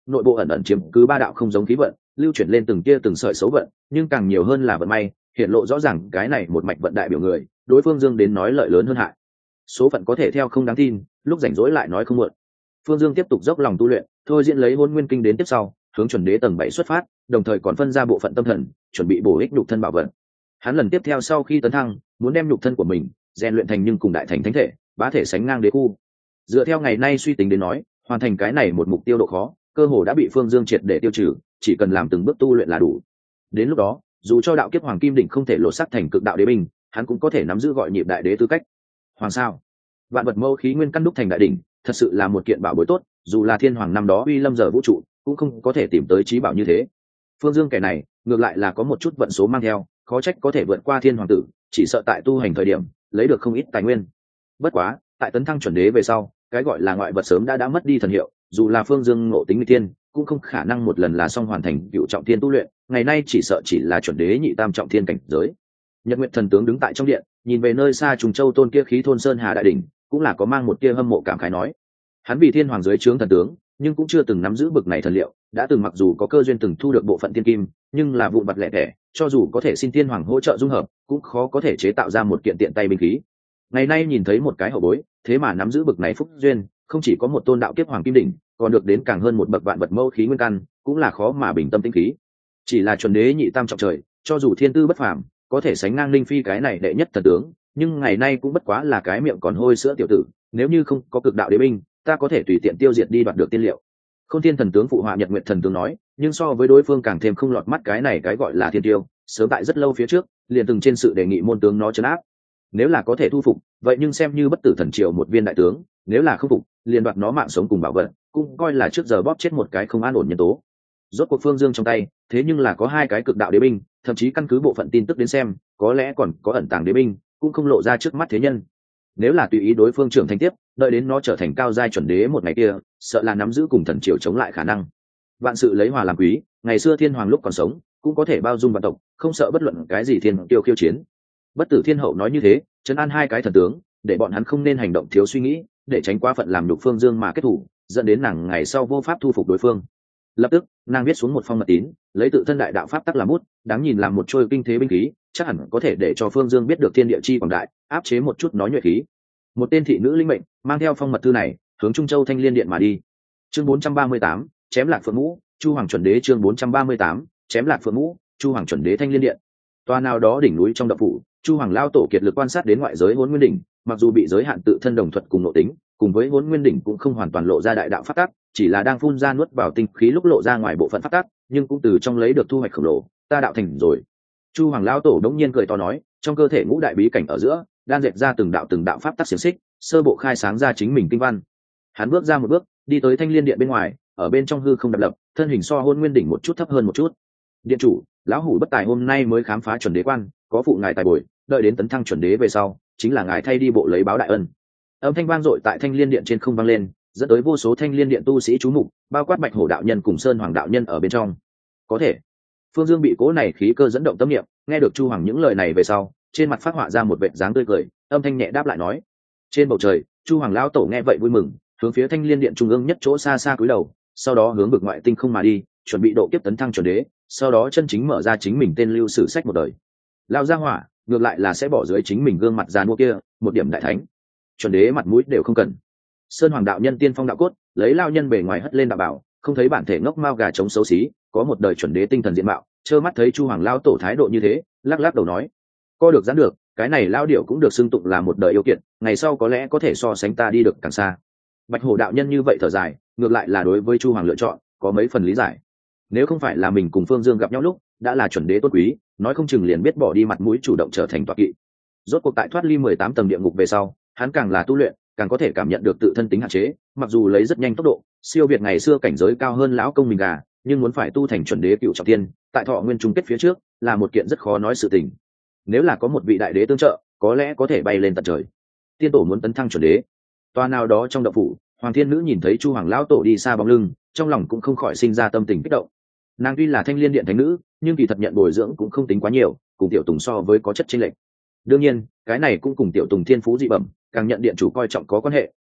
nội bộ ẩn ẩn chiếm cứ ba đạo không giống khí vận, lưu chuyển lên từng tia từng sợi xấu vận, nhưng càng nhiều hơn là vận may, hiện lộ rõ ràng cái này một mạch vận đại biểu người, đối phương Dương đến nói lợi lớn hơn hại. Số phận có thể theo không đáng tin, lúc rảnh rỗi lại nói không muộn. Phương Dương tiếp tục dốc lòng tu luyện, thôi diễn lấy Hỗn Nguyên Kinh đến tiếp sau, hướng chuẩn đế tầng 7 xuất phát, đồng thời còn phân ra bộ phận tâm thần, chuẩn bị bổ ích nhục thân bảo vật. Hắn lần tiếp theo sau khi tấn thăng, muốn đem nhục thân của mình rèn luyện thành nhưng cùng đại thành thánh thể, bá thể sánh ngang đế khu. Dựa theo ngày nay suy tính đến nói, hoàn thành cái này một mục tiêu độ khó, cơ hồ đã bị Phương Dương triệt để tiêu trừ, chỉ cần làm từng bước tu luyện là đủ. Đến lúc đó, dù cho đạo kiếp hoàng kim đỉnh không thể lộ sắc thành cực đạo đế binh, hắn cũng có thể nắm giữ gọi nhịp đại đế tư cách. Hoàng sao? Vạn vật mâu khí nguyên căn đúc thành đại đỉnh, thật sự là một kiện bảo bối tốt, dù là thiên hoàng năm đó uy lâm giờ vũ trụ, cũng không có thể tìm tới trí bảo như thế. Phương Dương kẻ này, ngược lại là có một chút vận số mang theo, khó trách có thể vượt qua thiên hoàng tử, chỉ sợ tại tu hành thời điểm, lấy được không ít tài nguyên. Bất quá, tại tấn thăng chuẩn đế về sau, cái gọi là ngoại vật sớm đã mất đi thần hiệu, dù là Phương Dương ngộ tính nghịch thiên, cũng không khả năng một lần là xong hoàn thành cựu trọng thiên tu luyện, ngày nay chỉ sợ chỉ là chuẩn đế nhị tam trọng thiên cảnh giới. Nhật Nguyệt thần tướng đứng tại trong điện, nhìn về nơi xa Trùng Châu tôn kia khí thôn sơn hà đại đỉnh, cũng là có mang một tia hâm mộ cảm khái nói: hắn vì thiên hoàng dưới trướng thần tướng, nhưng cũng chưa từng nắm giữ bực này thần liệu, đã từng mặc dù có cơ duyên từng thu được bộ phận tiên kim, nhưng là vụn vặt lẻ tẻ, cho dù có thể xin thiên hoàng hỗ trợ dung hợp, cũng khó có thể chế tạo ra một kiện tiện tay binh khí. Ngày nay nhìn thấy một cái hậu bối, thế mà nắm giữ bực này phúc duyên, không chỉ có một tôn đạo kiếp hoàng kim đỉnh, còn được đến càng hơn một bậc vạn vật mâu khí nguyên căn, cũng là khó mà bình tâm tĩnh khí. Chỉ là chuẩn đế nhị tam trọng trời, cho dù thiên tư bất phàm, có thể sánh ngang linh phi cái này đệ nhất thần tướng, nhưng ngày nay cũng bất quá là cái miệng còn hôi sữa tiểu tử, nếu như không có cực đạo đế binh, ta có thể tùy tiện tiêu diệt đi đoạt được tiên liệu. Khôn Thiên thần tướng phụ họa Nhật Nguyệt thần tướng nói, nhưng so với đối phương càng thêm không lọt mắt cái này cái gọi là thiên tiêu, sớm tại rất lâu phía trước, liền từng trên sự đề nghị môn tướng nó trấn áp. Nếu là có thể thu phục, vậy nhưng xem như bất tử thần triều một viên đại tướng, nếu là không phục, liền đoạt nó mạng sống cùng bảo vật, cũng coi là trước giờ bóp chết một cái không an ổn nhân tố. Rốt cuộc Phương Dương trong tay, thế nhưng là có hai cái cực đạo đế binh, thậm chí căn cứ bộ phận tin tức đến xem, có lẽ còn có ẩn tàng đế binh, cũng không lộ ra trước mắt thế nhân. Nếu là tùy ý đối phương trưởng thành tiếp, đợi đến nó trở thành cao giai chuẩn đế một ngày kia, sợ là nắm giữ cùng thần triều chống lại khả năng. Vạn sự lấy hòa làm quý, ngày xưa thiên hoàng lúc còn sống, cũng có thể bao dung vạn tộc, không sợ bất luận cái gì thiên tiêu khiêu chiến. Bất tử thiên hậu nói như thế, trấn an hai cái thần tướng, để bọn hắn không nên hành động thiếu suy nghĩ, để tránh quá phận làm nhục Phương Dương mà kết thủ, dẫn đến nàng ngày sau vô pháp thu phục đối phương. Lập tức, nàng viết xuống một phong mật tín, lấy tự thân đại đạo pháp tắc làm bút, đáng nhìn làm một trôi kinh thế binh khí, chắc hẳn có thể để cho Phương Dương biết được thiên địa chi quảng đại, áp chế một chút nói nhuệ khí. Một tên thị nữ linh mệnh mang theo phong mật thư này, hướng Trung Châu Thanh Liên điện mà đi. Chương 438, chém lạc phượng ngũ, Chu Hoàng chuẩn đế. Chương 438, chém lạc phượng ngũ, Chu Hoàng chuẩn đế. Thanh Liên điện, toa nào đó đỉnh núi trong động phủ, Chu Hoàng lao tổ kiệt lực quan sát đến ngoại giới Hỗn Nguyên đỉnh, mặc dù bị giới hạn tự thân đồng thuật cùng nội tính, cùng với Hỗn Nguyên đỉnh cũng không hoàn toàn lộ ra đại đạo pháp tắc, chỉ là đang phun ra nuốt vào tinh khí lúc lộ ra ngoài bộ phận pháp tắc, nhưng cũng từ trong lấy được thu hoạch khổng lồ, ta đạo thành rồi. Chu Hoàng lao tổ đống nhiên cười to nói, trong cơ thể ngũ đại bí cảnh ở giữa, đang dệt ra từng đạo pháp tắc xiển xích, sơ bộ khai sáng ra chính mình kinh văn. Hắn bước ra một bước, đi tới Thanh Liên điện bên ngoài, ở bên trong hư không đập lập, thân hình so Hỗn Nguyên đỉnh một chút thấp hơn một chút. Điện chủ, lão hủ bất tài hôm nay mới khám phá chuẩn đế quan, có phụ ngài tài bồi, đợi đến tấn thăng chuẩn đế về sau, chính là ngài thay đi bộ lấy báo đại ân. Âm thanh vang dội tại Thanh Liên điện trên không vang lên, dẫn tới vô số Thanh Liên điện tu sĩ chú mục, bao quát Bạch Hổ đạo nhân cùng Sơn Hoàng đạo nhân ở bên trong. Có thể, Phương Dương bị cố này khí cơ dẫn động tâm niệm, nghe được Chu Hoàng những lời này về sau, trên mặt phát họa ra một vệt dáng tươi cười, âm thanh nhẹ đáp lại nói. Trên bầu trời, Chu Hoàng lão tổ nghe vậy vui mừng, hướng phía Thanh Liên điện trung ương nhất chỗ xa xa cúi đầu, sau đó hướng vực ngoại tinh không mà đi, chuẩn bị độ kiếp tấn thăng chuẩn đế, sau đó chân chính mở ra chính mình tên lưu sử sách một đời. Lao gia hỏa, ngược lại là sẽ bỏ dưới chính mình gương mặt già mua kia, một điểm đại thánh, chuẩn đế mặt mũi đều không cần. Sơn Hoàng đạo nhân tiên phong đạo cốt, lấy lao nhân bề ngoài hất lên đạo bảo, không thấy bản thể ngốc mao gà trống xấu xí, có một đời chuẩn đế tinh thần diện mạo, trơ mắt thấy Chu Hoàng lao tổ thái độ như thế, lắc lắc đầu nói, co được giãn được, cái này lao điệu cũng được xưng tụng là một đời yêu kiệt, ngày sau có lẽ có thể so sánh ta đi được càng xa. Bạch Hổ đạo nhân như vậy thở dài, ngược lại là đối với Chu Hoàng lựa chọn có mấy phần lý giải. Nếu không phải là mình cùng Phương Dương gặp nhau lúc đã là chuẩn đế tôn quý, nói không chừng liền biết bỏ đi mặt mũi chủ động trở thành tọa kỵ. Rốt cuộc tại thoát ly 18 tầng địa ngục về sau, hắn càng là tu luyện, càng có thể cảm nhận được tự thân tính hạn chế, mặc dù lấy rất nhanh tốc độ, siêu việt ngày xưa cảnh giới cao hơn lão công mình gà, nhưng muốn phải tu thành chuẩn đế cựu trọng thiên, tại thọ nguyên trung kết phía trước, là một kiện rất khó nói sự tình. Nếu là có một vị đại đế tương trợ, có lẽ có thể bay lên tận trời. Tiên tổ muốn tấn thăng chuẩn đế. Toa nào đó trong động phủ, Hoàng Thiên Nữ nhìn thấy Chu Hoàng lão tổ đi xa bóng lưng, trong lòng cũng không khỏi sinh ra tâm tình kích động. Nàng tuy là Thanh Liên điện thánh nữ, nhưng kỳ thật nhận bồi dưỡng cũng không tính quá nhiều, cùng Tiểu Tùng so với có chất chênh lệch. Đương nhiên, cái này cũng cùng Tiểu Tùng thiên phú dị bẩm, càng nhận điện chủ coi trọng có quan hệ,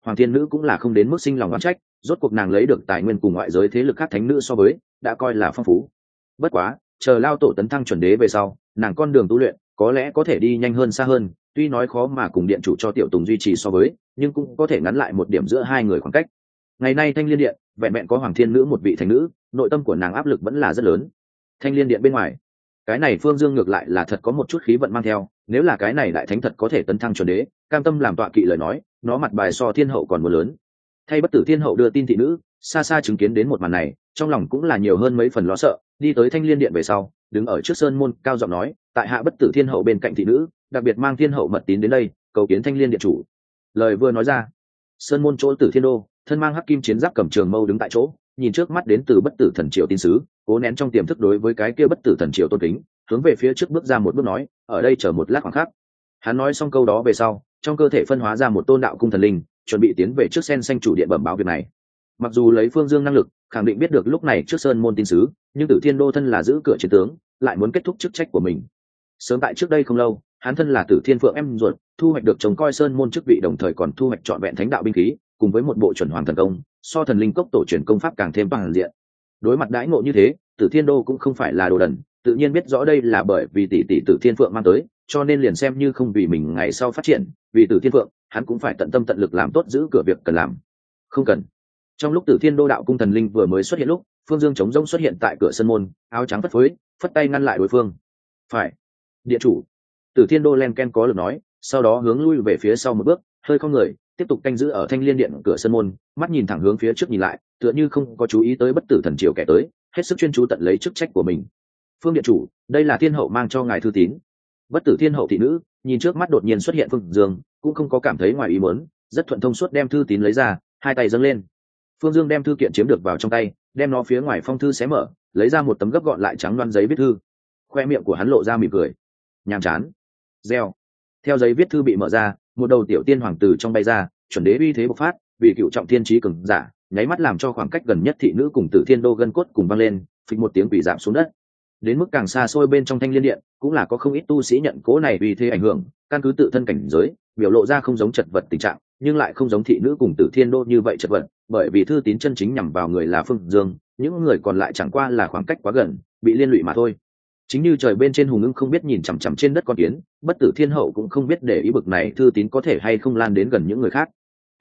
Hoàng Thiên Nữ cũng là không đến mức sinh lòng oán trách, rốt cuộc nàng lấy được tài nguyên cùng ngoại giới thế lực khác thánh nữ so với đã coi là phong phú. Bất quá chờ lao tổ tấn thăng chuẩn đế về sau, nàng con đường tu luyện có lẽ có thể đi nhanh hơn xa hơn, tuy nói khó mà cùng điện chủ cho tiểu tùng duy trì so với, nhưng cũng có thể ngắn lại một điểm giữa hai người khoảng cách. Ngày nay Thanh Liên Điện vẹn vẹn có Hoàng Thiên Nữ một vị thánh nữ, nội tâm của nàng áp lực vẫn là rất lớn. Thanh Liên Điện bên ngoài, cái này Phương Dương ngược lại là thật có một chút khí vận mang theo, nếu là cái này đại thánh thật có thể tấn thăng chuẩn đế, cam tâm làm tọa kỵ lời nói, nó mặt bài so thiên hậu còn muốn lớn. Thay Bất Tử Thiên hậu đưa tin thị nữ xa xa chứng kiến đến một màn này, trong lòng cũng là nhiều hơn mấy phần lo sợ, đi tới Thanh Liên Điện về sau, đứng ở trước sơn môn cao giọng nói, tại hạ Bất Tử Thiên hậu bên cạnh thị nữ đặc biệt mang thiên hậu mật tín đến đây cầu kiến Thanh Liên Điện chủ. Lời vừa nói ra, sơn môn chỗ Tử Thiên đô thân mang hắc kim chiến giáp cầm trường mâu đứng tại chỗ, nhìn trước mắt đến từ Bất Tử Thần Triều tin sứ, cố nén trong tiềm thức đối với cái kia Bất Tử Thần Triều tôn kính, hướng về phía trước bước ra một bước nói, ở đây chờ một lát khoảng khắc. Hắn nói xong câu đó về sau, trong cơ thể phân hóa ra một tôn đạo cung thần linh, chuẩn bị tiến về trước sen xanh chủ điện bẩm báo việc này. Mặc dù lấy Phương Dương năng lực khẳng định biết được lúc này trước sơn môn tin sứ, nhưng Tử Thiên đô thân là giữ cửa chiến tướng, lại muốn kết thúc chức trách của mình. Sớm tại trước đây không lâu, hắn thân là Tử Thiên Phượng em ruột, thu hoạch được trông coi sơn môn chức vị, đồng thời còn thu hoạch trọn vẹn thánh đạo binh khí, cùng với một bộ chuẩn hoàng thần công, so thần linh cốc tổ truyền công pháp càng thêm toàn diện. Đối mặt đãi ngộ như thế, Tử Thiên đô cũng không phải là đồ đần, tự nhiên biết rõ đây là bởi vì tỷ tỷ Tử Thiên Phượng mang tới, cho nên liền xem như không vì mình ngày sau phát triển, vì Tử Thiên Phượng, hắn cũng phải tận tâm tận lực làm tốt giữ cửa việc cần làm. Không cần. Trong lúc Tử Thiên đô đạo cung thần linh vừa mới xuất hiện lúc, Phương Dương chống rông xuất hiện tại cửa sân môn, áo trắng phất phới, phất tay ngăn lại đối phương. Phải. Điện chủ. Tử Thiên đô len ken có lực nói, sau đó hướng lui về phía sau một bước, hơi cong người, tiếp tục canh giữ ở Thanh Liên Điện cửa sân môn, mắt nhìn thẳng hướng phía trước nhìn lại, tựa như không có chú ý tới Bất Tử Thần Triều kẻ tới, hết sức chuyên chú tận lấy chức trách của mình. Phương điện chủ, đây là Thiên hậu mang cho ngài thư tín. Bất Tử Thiên hậu thị nữ nhìn trước mắt đột nhiên xuất hiện Phương Dương, cũng không có cảm thấy ngoài ý muốn, rất thuận thông suốt đem thư tín lấy ra, hai tay dâng lên. Phương Dương đem thư kiện chiếm được vào trong tay, đem nó phía ngoài phong thư xé mở, lấy ra một tấm gấp gọn lại trắng loăn giấy viết thư. Khoe miệng của hắn lộ ra mỉm cười, nhàm chán. Reo. Theo giấy viết thư bị mở ra, một đầu tiểu tiên hoàng tử trong bay ra, chuẩn đế uy thế bộc phát, vì cựu trọng thiên trí cường giả, nháy mắt làm cho khoảng cách gần nhất thị nữ cùng Tử Thiên đô gân cốt cùng vang lên, phịch một tiếng quỷ giảm xuống đất. Đến mức càng xa xôi bên trong Thanh Liên Điện, cũng là có không ít tu sĩ nhận cố này uy thế ảnh hưởng, căn cứ tự thân cảnh giới, biểu lộ ra không giống chật vật tình trạng, nhưng lại không giống thị nữ cùng Tử Thiên đô như vậy chật vật, bởi vì thư tín chân chính nhằm vào người là Phương Dương, những người còn lại chẳng qua là khoảng cách quá gần, bị liên lụy mà thôi. Chính như trời bên trên hùng ưng không biết nhìn chằm chằm trên đất con kiến, Bất Tử Thiên hậu cũng không biết để ý bực này thư tín có thể hay không lan đến gần những người khác.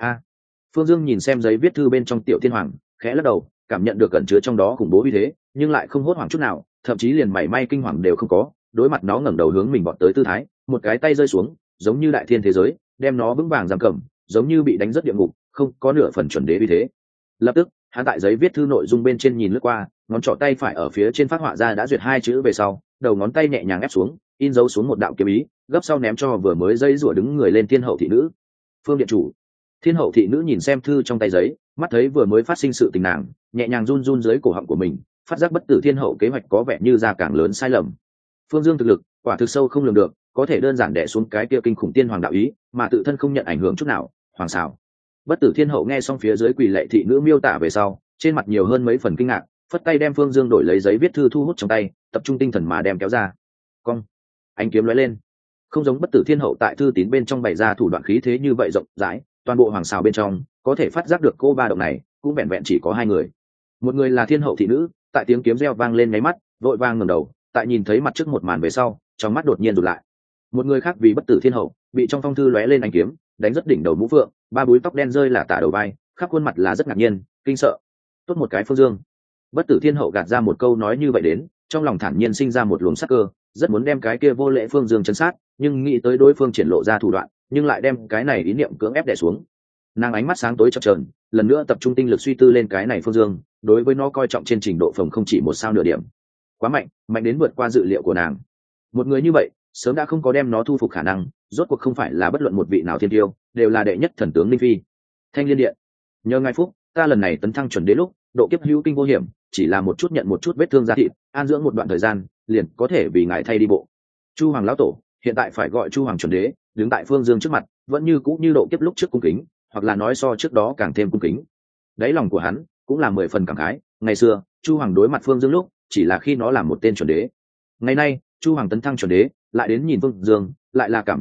Phương Dương nhìn xem giấy viết thư bên trong tiểu thiên hoàng, khẽ lắc đầu, cảm nhận được cẩn chứa trong đó khủng bố uy thế, nhưng lại không hốt hoảng chút nào, thậm chí liền mảy may kinh hoàng đều không có. Đối mặt nó ngẩng đầu hướng mình vọt tới tư thái, một cái tay rơi xuống, giống như đại thiên thế giới, đem nó vững vàng giam cầm, giống như bị đánh rất địa ngục, không có nửa phần chuẩn đế uy thế. Lập tức, hắn tại giấy viết thư nội dung bên trên nhìn lướt qua, ngón trỏ tay phải ở phía trên phát họa ra đã duyệt hai chữ về sau, đầu ngón tay nhẹ nhàng ép xuống, in dấu xuống một đạo kiếm ý, gấp sau ném cho vừa mới dây rủa đứng người lên thiên hậu thị nữ. Phương điện chủ. Thiên hậu thị nữ nhìn xem thư trong tay giấy, mắt thấy vừa mới phát sinh sự tình nàng, nhẹ nhàng run run dưới cổ họng của mình, phát giác Bất Tử Thiên hậu kế hoạch có vẻ như ra càng lớn sai lầm. Phương Dương thực lực quả thực sâu không lường được, có thể đơn giản đè xuống cái kia kinh khủng tiên hoàng đạo ý, mà tự thân không nhận ảnh hưởng chút nào. Hoàng xảo. Bất Tử Thiên hậu nghe xong phía dưới quỳ lệ thị nữ miêu tả về sau, trên mặt nhiều hơn mấy phần kinh ngạc, phất tay đem Phương Dương đổi lấy giấy viết thư thu hút trong tay, tập trung tinh thần mà đem kéo ra. Cong. Ánh kiếm lóe lên. Không giống Bất Tử Thiên hậu tại thư tín bên trong bày ra thủ đoạn khí thế như vậy rộng rãi, toàn bộ hoàng xào bên trong có thể phát giác được cô ba động này cũng vẹn vẹn chỉ có hai người. Một người là thiên hậu thị nữ, tại tiếng kiếm reo vang lên nháy mắt vội vang ngẩng đầu, tại nhìn thấy mặt trước một màn về sau, trong mắt đột nhiên rụt lại. Một người khác vì Bất Tử Thiên hậu bị trong phong thư lóe lên ánh kiếm đánh rất đỉnh đầu mũ phượng, ba búi tóc đen rơi là tả đầu vai, khắp khuôn mặt là rất ngạc nhiên kinh sợ. Tốt một cái Phương Dương. Bất Tử Thiên hậu gạt ra một câu nói như vậy đến, trong lòng thản nhiên sinh ra một luồng sắc cơ, rất muốn đem cái kia vô lễ Phương Dương chấn sát, nhưng nghĩ tới đối phương triển lộ ra thủ đoạn, nhưng lại đem cái này ý niệm cưỡng ép đè xuống. Nàng ánh mắt sáng tối chập chờn, lần nữa tập trung tinh lực suy tư lên cái này Phương Dương, đối với nó coi trọng trên trình độ phòng không chỉ một sao nửa điểm. Quá mạnh, mạnh đến vượt qua dự liệu của nàng. Một người như vậy, sớm đã không có đem nó thu phục khả năng, rốt cuộc không phải là bất luận một vị nào thiên tiêu, đều là đệ nhất thần tướng Linh Phi. Thanh Liên Điện, nhờ ngài phúc, ta lần này tấn thăng chuẩn đế lúc, độ kiếp hữu kinh vô hiểm, chỉ là một chút nhận một chút vết thương da thịt, an dưỡng một đoạn thời gian, liền có thể vì ngài thay đi bộ. Chu Hoàng lão tổ, hiện tại phải gọi Chu Hoàng chuẩn đế, đứng tại Phương Dương trước mặt, vẫn như cũ như độ kiếp lúc trước cung kính, hoặc là nói so trước đó càng thêm cung kính. Đáy lòng của hắn cũng là 10 phần cảm khái, ngày xưa Chu Hoàng đối mặt Phương Dương lúc chỉ là khi nó là một tên chuẩn đế, ngày nay Chu Hoàng tấn thăng chuẩn đế, lại đến nhìn Phương Dương, lại là cảm nhận được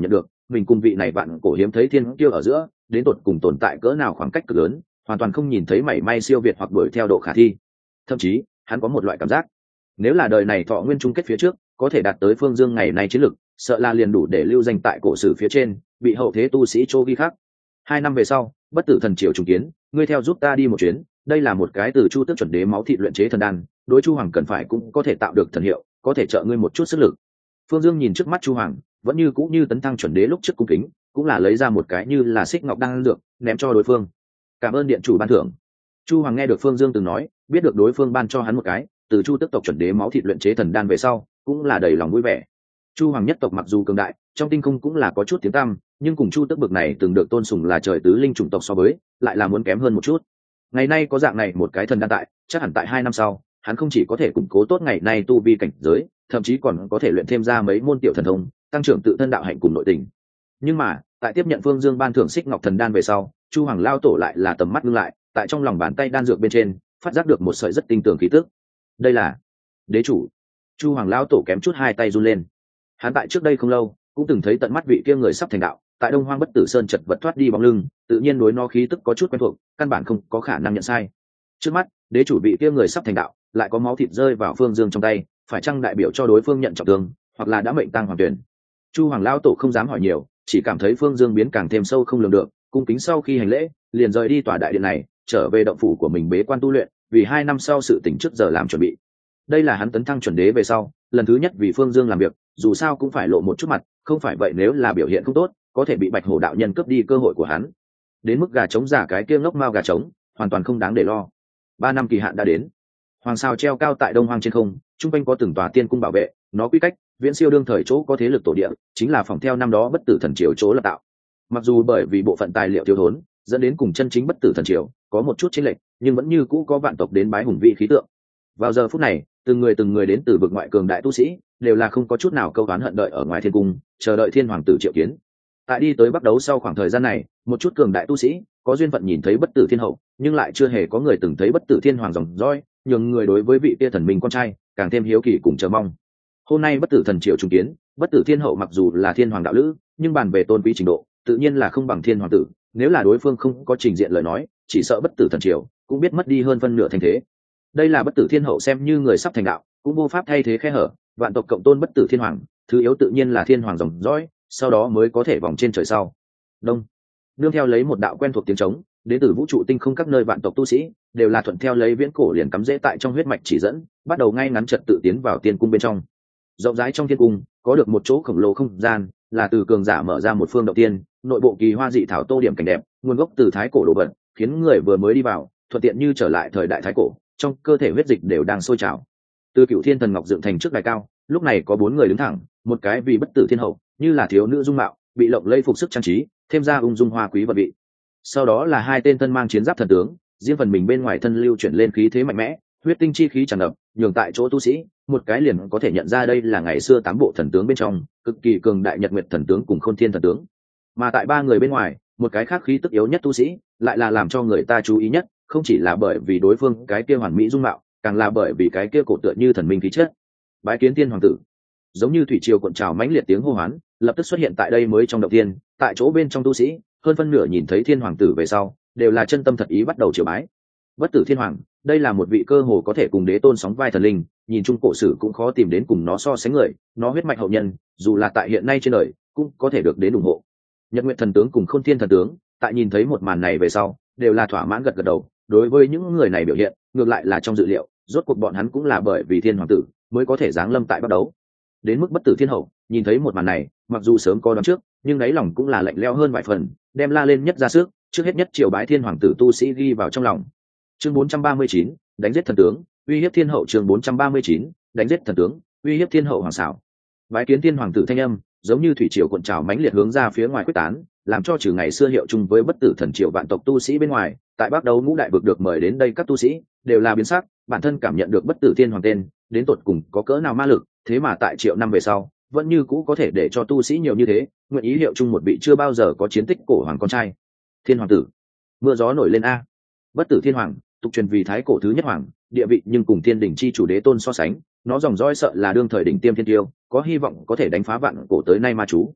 mình cùng vị này vạn cổ hiếm thấy thiên kiêu ở giữa đến tột cùng tồn tại cỡ nào khoảng cách cực lớn, hoàn toàn không nhìn thấy mảy may siêu việt hoặc đuổi theo độ khả thi. Thậm chí hắn có một loại cảm giác, nếu là đời này thọ nguyên chung kết phía trước có thể đạt tới Phương Dương ngày nay chiến lực, sợ là liền đủ để lưu danh tại cổ sử phía trên, bị hậu thế tu sĩ chô ghi khắc. 2 năm về sau, bất tử thần triều trùng kiến, ngươi theo giúp ta đi một chuyến. Đây là một cái từ Chu Tước chuẩn đế máu thịt luyện chế thần đan, đối Chu Hoàng cần phải cũng có thể tạo được thần hiệu, có thể trợ ngươi một chút sức lực. Phương Dương nhìn trước mắt Chu Hoàng, vẫn như cũ như tấn thăng chuẩn đế lúc trước cung kính, cũng là lấy ra một cái như là xích ngọc đan dược, ném cho đối phương. Cảm ơn điện chủ ban thưởng. Chu Hoàng nghe được Phương Dương từng nói, biết được đối phương ban cho hắn một cái từ Chu Tước tộc chuẩn đế máu thịt luyện chế thần đan về sau, cũng là đầy lòng vui vẻ. Chu Hoàng nhất tộc mặc dù cường đại, trong tinh không cũng là có chút tiếng tăm, nhưng cùng Chu Tước bực này từng được tôn sùng là trời tứ linh chủng tộc so với, lại là muốn kém hơn một chút. Ngày nay có dạng này một cái thần đan tại, chắc hẳn tại 2 năm sau, hắn không chỉ có thể củng cố tốt ngày nay tu vi cảnh giới, thậm chí còn có thể luyện thêm ra mấy môn tiểu thần thông, tăng trưởng tự thân đạo hạnh cùng nội tình. Nhưng mà, tại tiếp nhận Phương Dương ban thưởng xích ngọc thần đan về sau, Chu Hoàng lao tổ lại là tầm mắt ngưng lại, tại trong lòng bàn tay đan dược bên trên, phát giác được một sợi rất tinh tường khí tức. Đây là đế chủ. Chu Hoàng lao tổ kém chút hai tay run lên. Hắn tại trước đây không lâu cũng từng thấy tận mắt vị kia người sắp thành đạo tại Đông Hoang Bất Tử Sơn chật vật thoát đi bóng lưng, tự nhiên đối nó khí tức có chút quen thuộc, căn bản không có khả năng nhận sai. Trước mắt đế chủ vị kia người sắp thành đạo lại có máu thịt rơi vào Phương Dương trong tay, phải chăng đại biểu cho đối phương nhận trọng thương, hoặc là đã mệnh tăng hoàng tuyển? Chu Hoàng lao tổ không dám hỏi nhiều, chỉ cảm thấy Phương Dương biến càng thêm sâu không lường được, cung kính sau khi hành lễ liền rời đi tòa đại điện này, trở về động phủ của mình bế quan tu luyện, vì 2 năm sau sự tỉnh trước giờ làm chuẩn bị. Đây là hắn tấn thăng chuẩn đế về sau lần thứ nhất vì Phương Dương làm việc, dù sao cũng phải lộ một chút mặt, không phải vậy nếu là biểu hiện không tốt có thể bị Bạch Hổ đạo nhân cướp đi cơ hội của hắn. Đến mức gà trống giả cái kia ngốc mao gà trống hoàn toàn không đáng để lo. 3 năm kỳ hạn đã đến. Hoàng sao treo cao tại Đông Hoang trên không, trung quanh có từng tòa tiên cung bảo vệ, nó quy cách viễn siêu đương thời chỗ có thế lực tổ địa, chính là phòng theo năm đó Bất Tử Thần Triều chỗ lập tạo. Mặc dù bởi vì bộ phận tài liệu thiếu thốn dẫn đến cùng chân chính Bất Tử Thần Triều có một chút chênh lệch, nhưng vẫn như cũ có vạn tộc đến bái hùng vị khí tượng. Vào giờ phút này, từng người đến từ vực ngoại cường đại tu sĩ đều là không có chút nào câu oán hận đợi ở ngoài thiên cung, chờ đợi thiên hoàng tử triệu kiến. Tại đi tới bắt đấu sau khoảng thời gian này, một chút cường đại tu sĩ có duyên phận nhìn thấy Bất Tử Thiên hậu, nhưng lại chưa hề có người từng thấy Bất Tử Thiên hoàng dòng dõi, nhường người đối với vị tia thần minh con trai càng thêm hiếu kỳ cùng chờ mong. Hôm nay Bất Tử Thần Triều trùng kiến, Bất Tử Thiên hậu mặc dù là thiên hoàng đạo lữ, nhưng bàn về tôn quý trình độ tự nhiên là không bằng thiên hoàng tử. Nếu là đối phương không có trình diện lời nói, chỉ sợ Bất Tử Thần Triều cũng biết mất đi hơn phân nửa thành thế. Đây là Bất Tử Thiên hậu xem như người sắp thành đạo, cũng vô pháp thay thế khe hở, vạn tộc cộng tôn Bất Tử Thiên hoàng, thứ yếu tự nhiên là thiên hoàng dòng dõi, sau đó mới có thể vòng trên trời sau. Đông, nương theo lấy một đạo quen thuộc tiếng trống, đến từ vũ trụ tinh không các nơi vạn tộc tu sĩ đều là thuận theo lấy viễn cổ liền cắm rễ tại trong huyết mạch chỉ dẫn, bắt đầu ngay ngắn trật tự tiến vào tiên cung bên trong. Rộng rãi trong tiên cung có được một chỗ khổng lồ không gian, là từ cường giả mở ra một phương động tiên, nội bộ kỳ hoa dị thảo tô điểm cảnh đẹp, nguồn gốc từ thái cổ đồ vật, khiến người vừa mới đi vào thuận tiện như trở lại thời đại thái cổ, trong cơ thể huyết dịch đều đang sôi trào. Từ Cựu Thiên Thần Ngọc dựng thành trước đài cao, lúc này có 4 người đứng thẳng, một cái vì Bất Tử Thiên hậu, như là thiếu nữ dung mạo, bị lộng lây phục sức trang trí, thêm ra ung dung hoa quý vật vị. Sau đó là 2 tên thân mang chiến giáp thần tướng, riêng phần mình bên ngoài thân lưu chuyển lên khí thế mạnh mẽ, huyết tinh chi khí tràn ngập, nhường tại chỗ tu sĩ một cái liền có thể nhận ra đây là ngày xưa 8 bộ thần tướng bên trong cực kỳ cường đại Nhật Nguyệt thần tướng cùng Khôn Thiên thần tướng. Mà tại 3 người bên ngoài, một cái khác khí tức yếu nhất tu sĩ, lại là làm cho người ta chú ý nhất, không chỉ là bởi vì đối phương cái kia hoàn mỹ dung mạo, càng là bởi vì cái kia cổ tựa như thần minh khí chất. Bái kiến Tiên hoàng tử. Giống như thủy triều cuộn trào mãnh liệt tiếng hô hoán, lập tức xuất hiện tại đây mới trong động tiên, tại chỗ bên trong tu sĩ, hơn phân nửa nhìn thấy Thiên hoàng tử về sau, đều là chân tâm thật ý bắt đầu triều bái. Bất Tử Thiên hoàng, đây là một vị cơ hồ có thể cùng đế tôn sóng vai thần linh, nhìn chung cổ sử cũng khó tìm đến cùng nó so sánh người, nó huyết mạch hậu nhân, dù là tại hiện nay trên đời, cũng có thể được đến ủng hộ. Nhật Nguyệt thần tướng cùng Khôn Thiên thần tướng, tại nhìn thấy một màn này về sau, đều là thỏa mãn gật gật đầu. Đối với những người này biểu hiện, ngược lại là trong dự liệu, rốt cuộc bọn hắn cũng là bởi vì Thiên hoàng tử mới có thể giáng lâm tại bắt đấu. Đến mức Bất Tử Thiên hậu, nhìn thấy một màn này, mặc dù sớm có đoán trước, nhưng đáy lòng cũng là lạnh lẽo hơn vài phần, đem la lên nhất ra sức, trước hết nhất triều bái Thiên hoàng tử tu sĩ ghi vào trong lòng. Chương 439, đánh giết thần tướng, uy hiếp Thiên hậu. Chương 439, đánh giết thần tướng, uy hiếp Thiên hậu hoàng xảo. Bái kiến Thiên hoàng tử thanh âm, giống như thủy triều cuộn trào mãnh liệt hướng ra phía ngoài quyết tán, làm cho trừ ngày xưa hiệu chung với Bất Tử thần triều vạn tộc tu sĩ bên ngoài, tại Bắc Đấu Ngũ đại vực được mời đến đây các tu sĩ đều là biến sắc, bản thân cảm nhận được Bất Tử Thiên hoàng tên, đến tột cùng có cỡ nào ma lực, thế mà tại triệu năm về sau, vẫn như cũ có thể để cho tu sĩ nhiều như thế, nguyện ý hiệu chung một vị chưa bao giờ có chiến tích cổ hoàng con trai. Thiên hoàng tử, mưa gió nổi lên a. Bất Tử Thiên hoàng, tục truyền vì thái cổ thứ nhất hoàng, địa vị nhưng cùng Thiên đỉnh chi chủ đế tôn so sánh, nó dòng dõi sợ là đương thời đỉnh tiêm thiên tiêu, có hy vọng có thể đánh phá vạn cổ tới nay ma chú.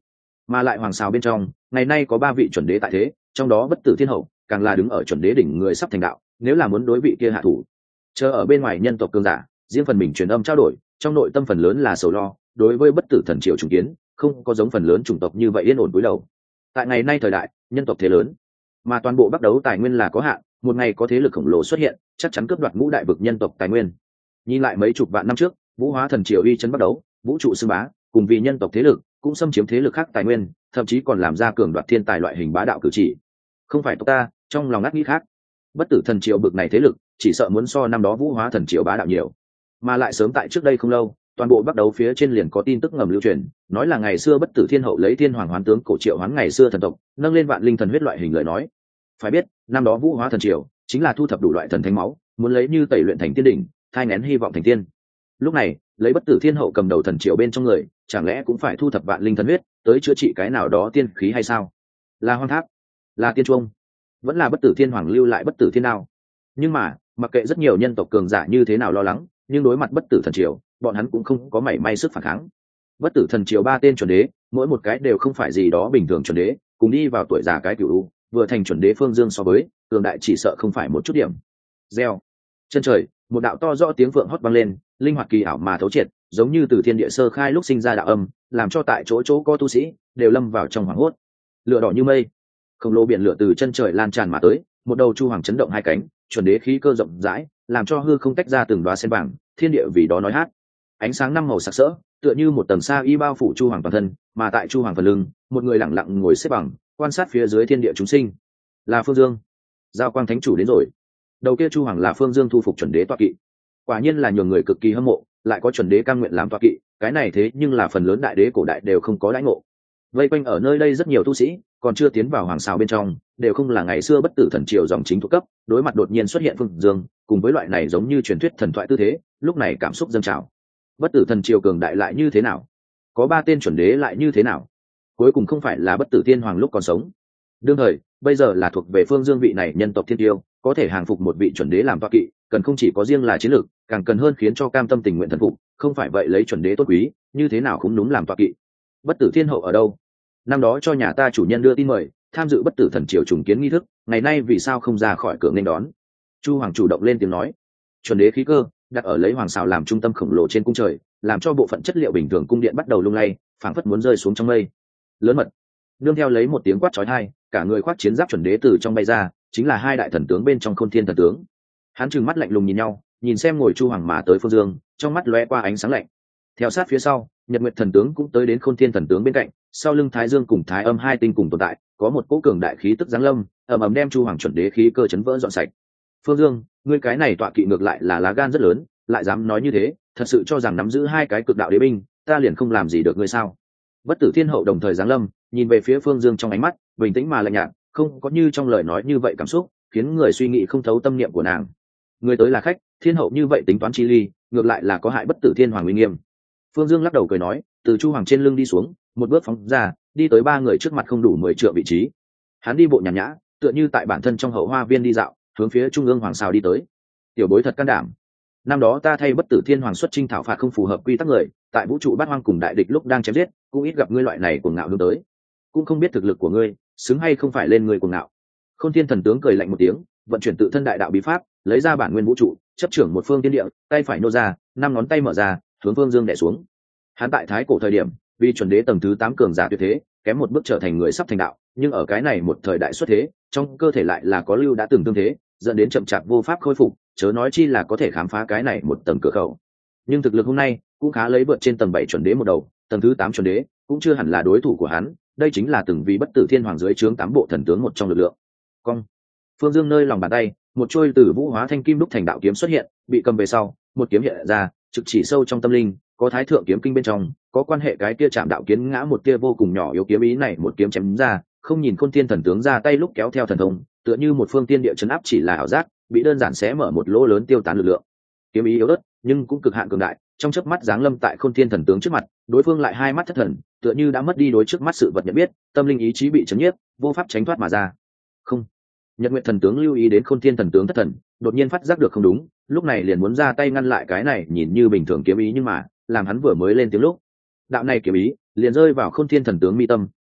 mà lại hoàng sào bên trong ngày nay có 3 vị chuẩn đế tại thế, trong đó bất tử thiên hậu càng là đứng ở chuẩn đế đỉnh người sắp thành đạo, nếu là muốn đối vị kia hạ thủ, chờ ở bên ngoài nhân tộc cường giả riêng phần mình truyền âm trao đổi, trong nội tâm phần lớn là sầu lo, đối với bất tử thần triều trùng kiến không có giống phần lớn chủng tộc như vậy yên ổn cúi đầu. Tại ngày nay thời đại nhân tộc thế lớn, mà toàn bộ bắt đấu tài nguyên là có hạn, một ngày có thế lực khổng lồ xuất hiện chắc chắn cướp đoạt ngũ đại vực nhân tộc tài nguyên. Nhìn lại mấy chục vạn năm trước, vũ hóa thần triều uy chấn bắt đấu, vũ trụ xưng bá, cùng vì nhân tộc thế lực cũng xâm chiếm thế lực khác tài nguyên, thậm chí còn làm ra cường đoạt thiên tài loại hình bá đạo cử chỉ. Không phải tộc ta, trong lòng ngắt nghĩ khác. Bất tử thần triều bực này thế lực chỉ sợ muốn so năm đó vũ hóa thần triều bá đạo nhiều. Mà lại sớm tại trước đây không lâu, toàn bộ bắt đấu phía trên liền có tin tức ngầm lưu truyền, nói là ngày xưa bất tử thiên hậu lấy thiên hoàng hoán tướng cổ triệu hoán ngày xưa thần tộc, nâng lên vạn linh thần huyết loại hình lời nói. Phải biết năm đó vũ hóa thần triều chính là thu thập đủ loại thần thánh máu, muốn lấy như tẩy luyện thành tiên đỉnh, thai ngén hy vọng thành tiên. Lúc này lấy bất tử thiên hậu cầm đầu thần triều bên trong người, chẳng lẽ cũng phải thu thập vạn linh thần huyết tới chữa trị cái nào đó tiên khí hay sao? Là hoang tháp, là tiên trung, vẫn là bất tử thiên hoàng lưu lại bất tử thiên đao? Nhưng mà mặc kệ rất nhiều nhân tộc cường giả như thế nào lo lắng, nhưng đối mặt bất tử thần triều, bọn hắn cũng không có mảy may sức phản kháng. Bất tử thần triều 3 tên chuẩn đế, mỗi một cái đều không phải gì đó bình thường chuẩn đế, cùng đi vào tuổi già cái cửu vừa thành chuẩn đế phương dương so với cường đại chỉ sợ không phải một chút điểm. Reo chân trời, một đạo to rõ tiếng vượng hót vang lên, linh hoạt kỳ ảo mà thấu triệt, giống như từ thiên địa sơ khai lúc sinh ra đạo âm, làm cho tại chỗ chỗ có tu sĩ đều lâm vào trong hoảng hốt. Lửa đỏ như mây, khổng lồ biển lửa từ chân trời lan tràn mà tới, một đầu chu hoàng chấn động 2 cánh, chuẩn đế khí cơ rộng rãi, làm cho hư không tách ra từng đóa sen vàng, thiên địa vì đó nói hát. Ánh sáng 5 màu sặc sỡ, tựa như một tầng sa y bao phủ chu hoàng toàn thân, mà tại chu hoàng phần lưng, một người lặng lặng ngồi xếp bằng, quan sát phía dưới thiên địa chúng sinh. Là Phương Dương. Giao quang thánh chủ đến rồi. Đầu kia chu hoàng là Phương Dương thu phục chuẩn đế tọa kỵ. Quả nhiên là nhường người cực kỳ hâm mộ, lại có chuẩn đế cam nguyện làm tọa kỵ, cái này thế nhưng là phần lớn đại đế cổ đại đều không có đãi ngộ. Vây quanh ở nơi đây rất nhiều tu sĩ, còn chưa tiến vào hoàng sào bên trong, đều không là ngày xưa bất tử thần triều dòng chính thuộc cấp, đối mặt đột nhiên xuất hiện Phương Dương, cùng với loại này giống như truyền thuyết thần thoại tư thế, lúc này cảm xúc dâng trào. Bất tử thần triều cường đại lại như thế nào? Có 3 tên chuẩn đế lại như thế nào? Cuối cùng không phải là bất tử thiên hoàng lúc còn sống. Đương thời, bây giờ là thuộc về Phương Dương vị này nhân tộc thiên tiêu, có thể hàng phục một vị chuẩn đế làm tọa kỵ, cần không chỉ có riêng là chiến lược, càng cần hơn khiến cho cam tâm tình nguyện thần phục, không phải vậy lấy chuẩn đế tốt quý, như thế nào cũng đúng làm tọa kỵ. Bất tử thiên hậu ở đâu? Năm đó cho nhà ta chủ nhân đưa tin mời, tham dự bất tử thần triều trùng kiến nghi thức, ngày nay vì sao không ra khỏi cửa nên đón? Chu hoàng chủ động lên tiếng nói. Chuẩn đế khí cơ đặt ở lấy hoàng sào làm trung tâm khổng lồ trên cung trời, làm cho bộ phận chất liệu bình thường cung điện bắt đầu lung lay, phảng phất muốn rơi xuống trong mây. Lớn mật. Nương theo lấy một tiếng quát chói tai, cả người khoác chiến giáp chuẩn đế từ trong bay ra, chính là 2 đại thần tướng bên trong Khôn Thiên thần tướng. Hắn trừng mắt lạnh lùng nhìn nhau, nhìn xem ngồi chu hoàng mà tới Phương Dương, trong mắt lóe qua ánh sáng lạnh. Theo sát phía sau, Nhật Nguyệt thần tướng cũng tới đến Khôn Thiên thần tướng bên cạnh, sau lưng Thái Dương cùng Thái Âm 2 tinh cùng tồn tại, có một cỗ cường đại khí tức giáng lâm, ầm ầm đem chu hoàng chuẩn đế khí cơ chấn vỡ dọn sạch. Phương Dương, ngươi cái này tọa kỵ ngược lại là lá gan rất lớn, lại dám nói như thế, thật sự cho rằng nắm giữ 2 cái cực đạo đế binh, ta liền không làm gì được ngươi sao? Bất tử thiên hậu đồng thời giáng lâm, nhìn về phía Phương Dương trong ánh mắt bình tĩnh mà lạnh nhạt, không có như trong lời nói như vậy cảm xúc, khiến người suy nghĩ không thấu tâm niệm của nàng. Người tới là khách, thiên hậu như vậy tính toán chi ly, ngược lại là có hại bất tử thiên hoàng uy nghiêm. Phương Dương lắc đầu cười nói, từ chu hoàng trên lưng đi xuống, một bước phóng ra, đi tới 3 người trước mặt không đủ 10 trượng vị trí. Hắn đi bộ nhàn nhã, tựa như tại bản thân trong hậu hoa viên đi dạo, hướng phía trung ương hoàng sào đi tới. Tiểu bối thật can đảm. Năm đó ta thay bất tử thiên hoàng xuất chinh thảo phạt không phù hợp quy tắc người, tại vũ trụ bát hoang cùng đại địch lúc đang chém giết, cũng ít gặp ngươi loại này cuồng ngạo hướng tới, cũng không biết thực lực của ngươi xứng hay không phải lên người cuồng ngạo. Khôn Thiên thần tướng cười lạnh một tiếng, vận chuyển tự thân đại đạo bí pháp, lấy ra bản nguyên vũ trụ, chấp trưởng một phương thiên địa, tay phải nô ra, 5 ngón tay mở ra, hướng Phương Dương đè xuống. Hắn tại thái cổ thời điểm, vì chuẩn đế tầng thứ 8 cường giả tuyệt thế, kém một bước trở thành người sắp thành đạo, nhưng ở cái này một thời đại xuất thế, trong cơ thể lại là có lưu đã từng tương thế, dẫn đến chậm chạp vô pháp khôi phục, chớ nói chi là có thể khám phá cái này một tầng cửa khẩu. Nhưng thực lực hôm nay cũng khá lấy vượt trên tầng 7 chuẩn đế một đầu, tầng thứ 8 chuẩn đế cũng chưa hẳn là đối thủ của hắn, đây chính là từng vì bất tử thiên hoàng dưới trướng 8 bộ thần tướng một trong lực lượng. Cong. Phương Dương nơi lòng bàn tay, một trôi từ vũ hóa thanh kim đúc thành đạo kiếm xuất hiện, bị cầm về sau, một kiếm hiện ra, trực chỉ sâu trong tâm linh, có thái thượng kiếm kinh bên trong, có quan hệ cái kia chạm đạo kiến ngã một kia vô cùng nhỏ yếu kiếm ý này, một kiếm chém ra, không nhìn Khôn Thiên thần tướng ra tay lúc kéo theo thần thông, tựa như một phương tiên địa trấn áp chỉ là ảo giác, bị đơn giản xé mở một lỗ lớn tiêu tán lực lượng. Kiếm ý yếu ớt, nhưng cũng cực hạn cường đại, trong chớp mắt giáng lâm tại Khôn Thiên thần tướng trước mặt, đối phương lại 2 mắt thất thần, tựa như đã mất đi đối trước mắt sự vật nhận biết, tâm linh ý chí bị chấn nhiếp, vô pháp tránh thoát mà ra. Không. Nhật Nguyệt thần tướng lưu ý đến Khôn Thiên thần tướng thất thần, đột nhiên phát giác được không đúng, lúc này liền muốn ra tay ngăn lại cái này nhìn như bình thường kiếm ý, nhưng mà làm hắn vừa mới lên tiếng lúc, đạo này kiếm ý liền rơi vào Khôn Thiên thần tướng mi tâm,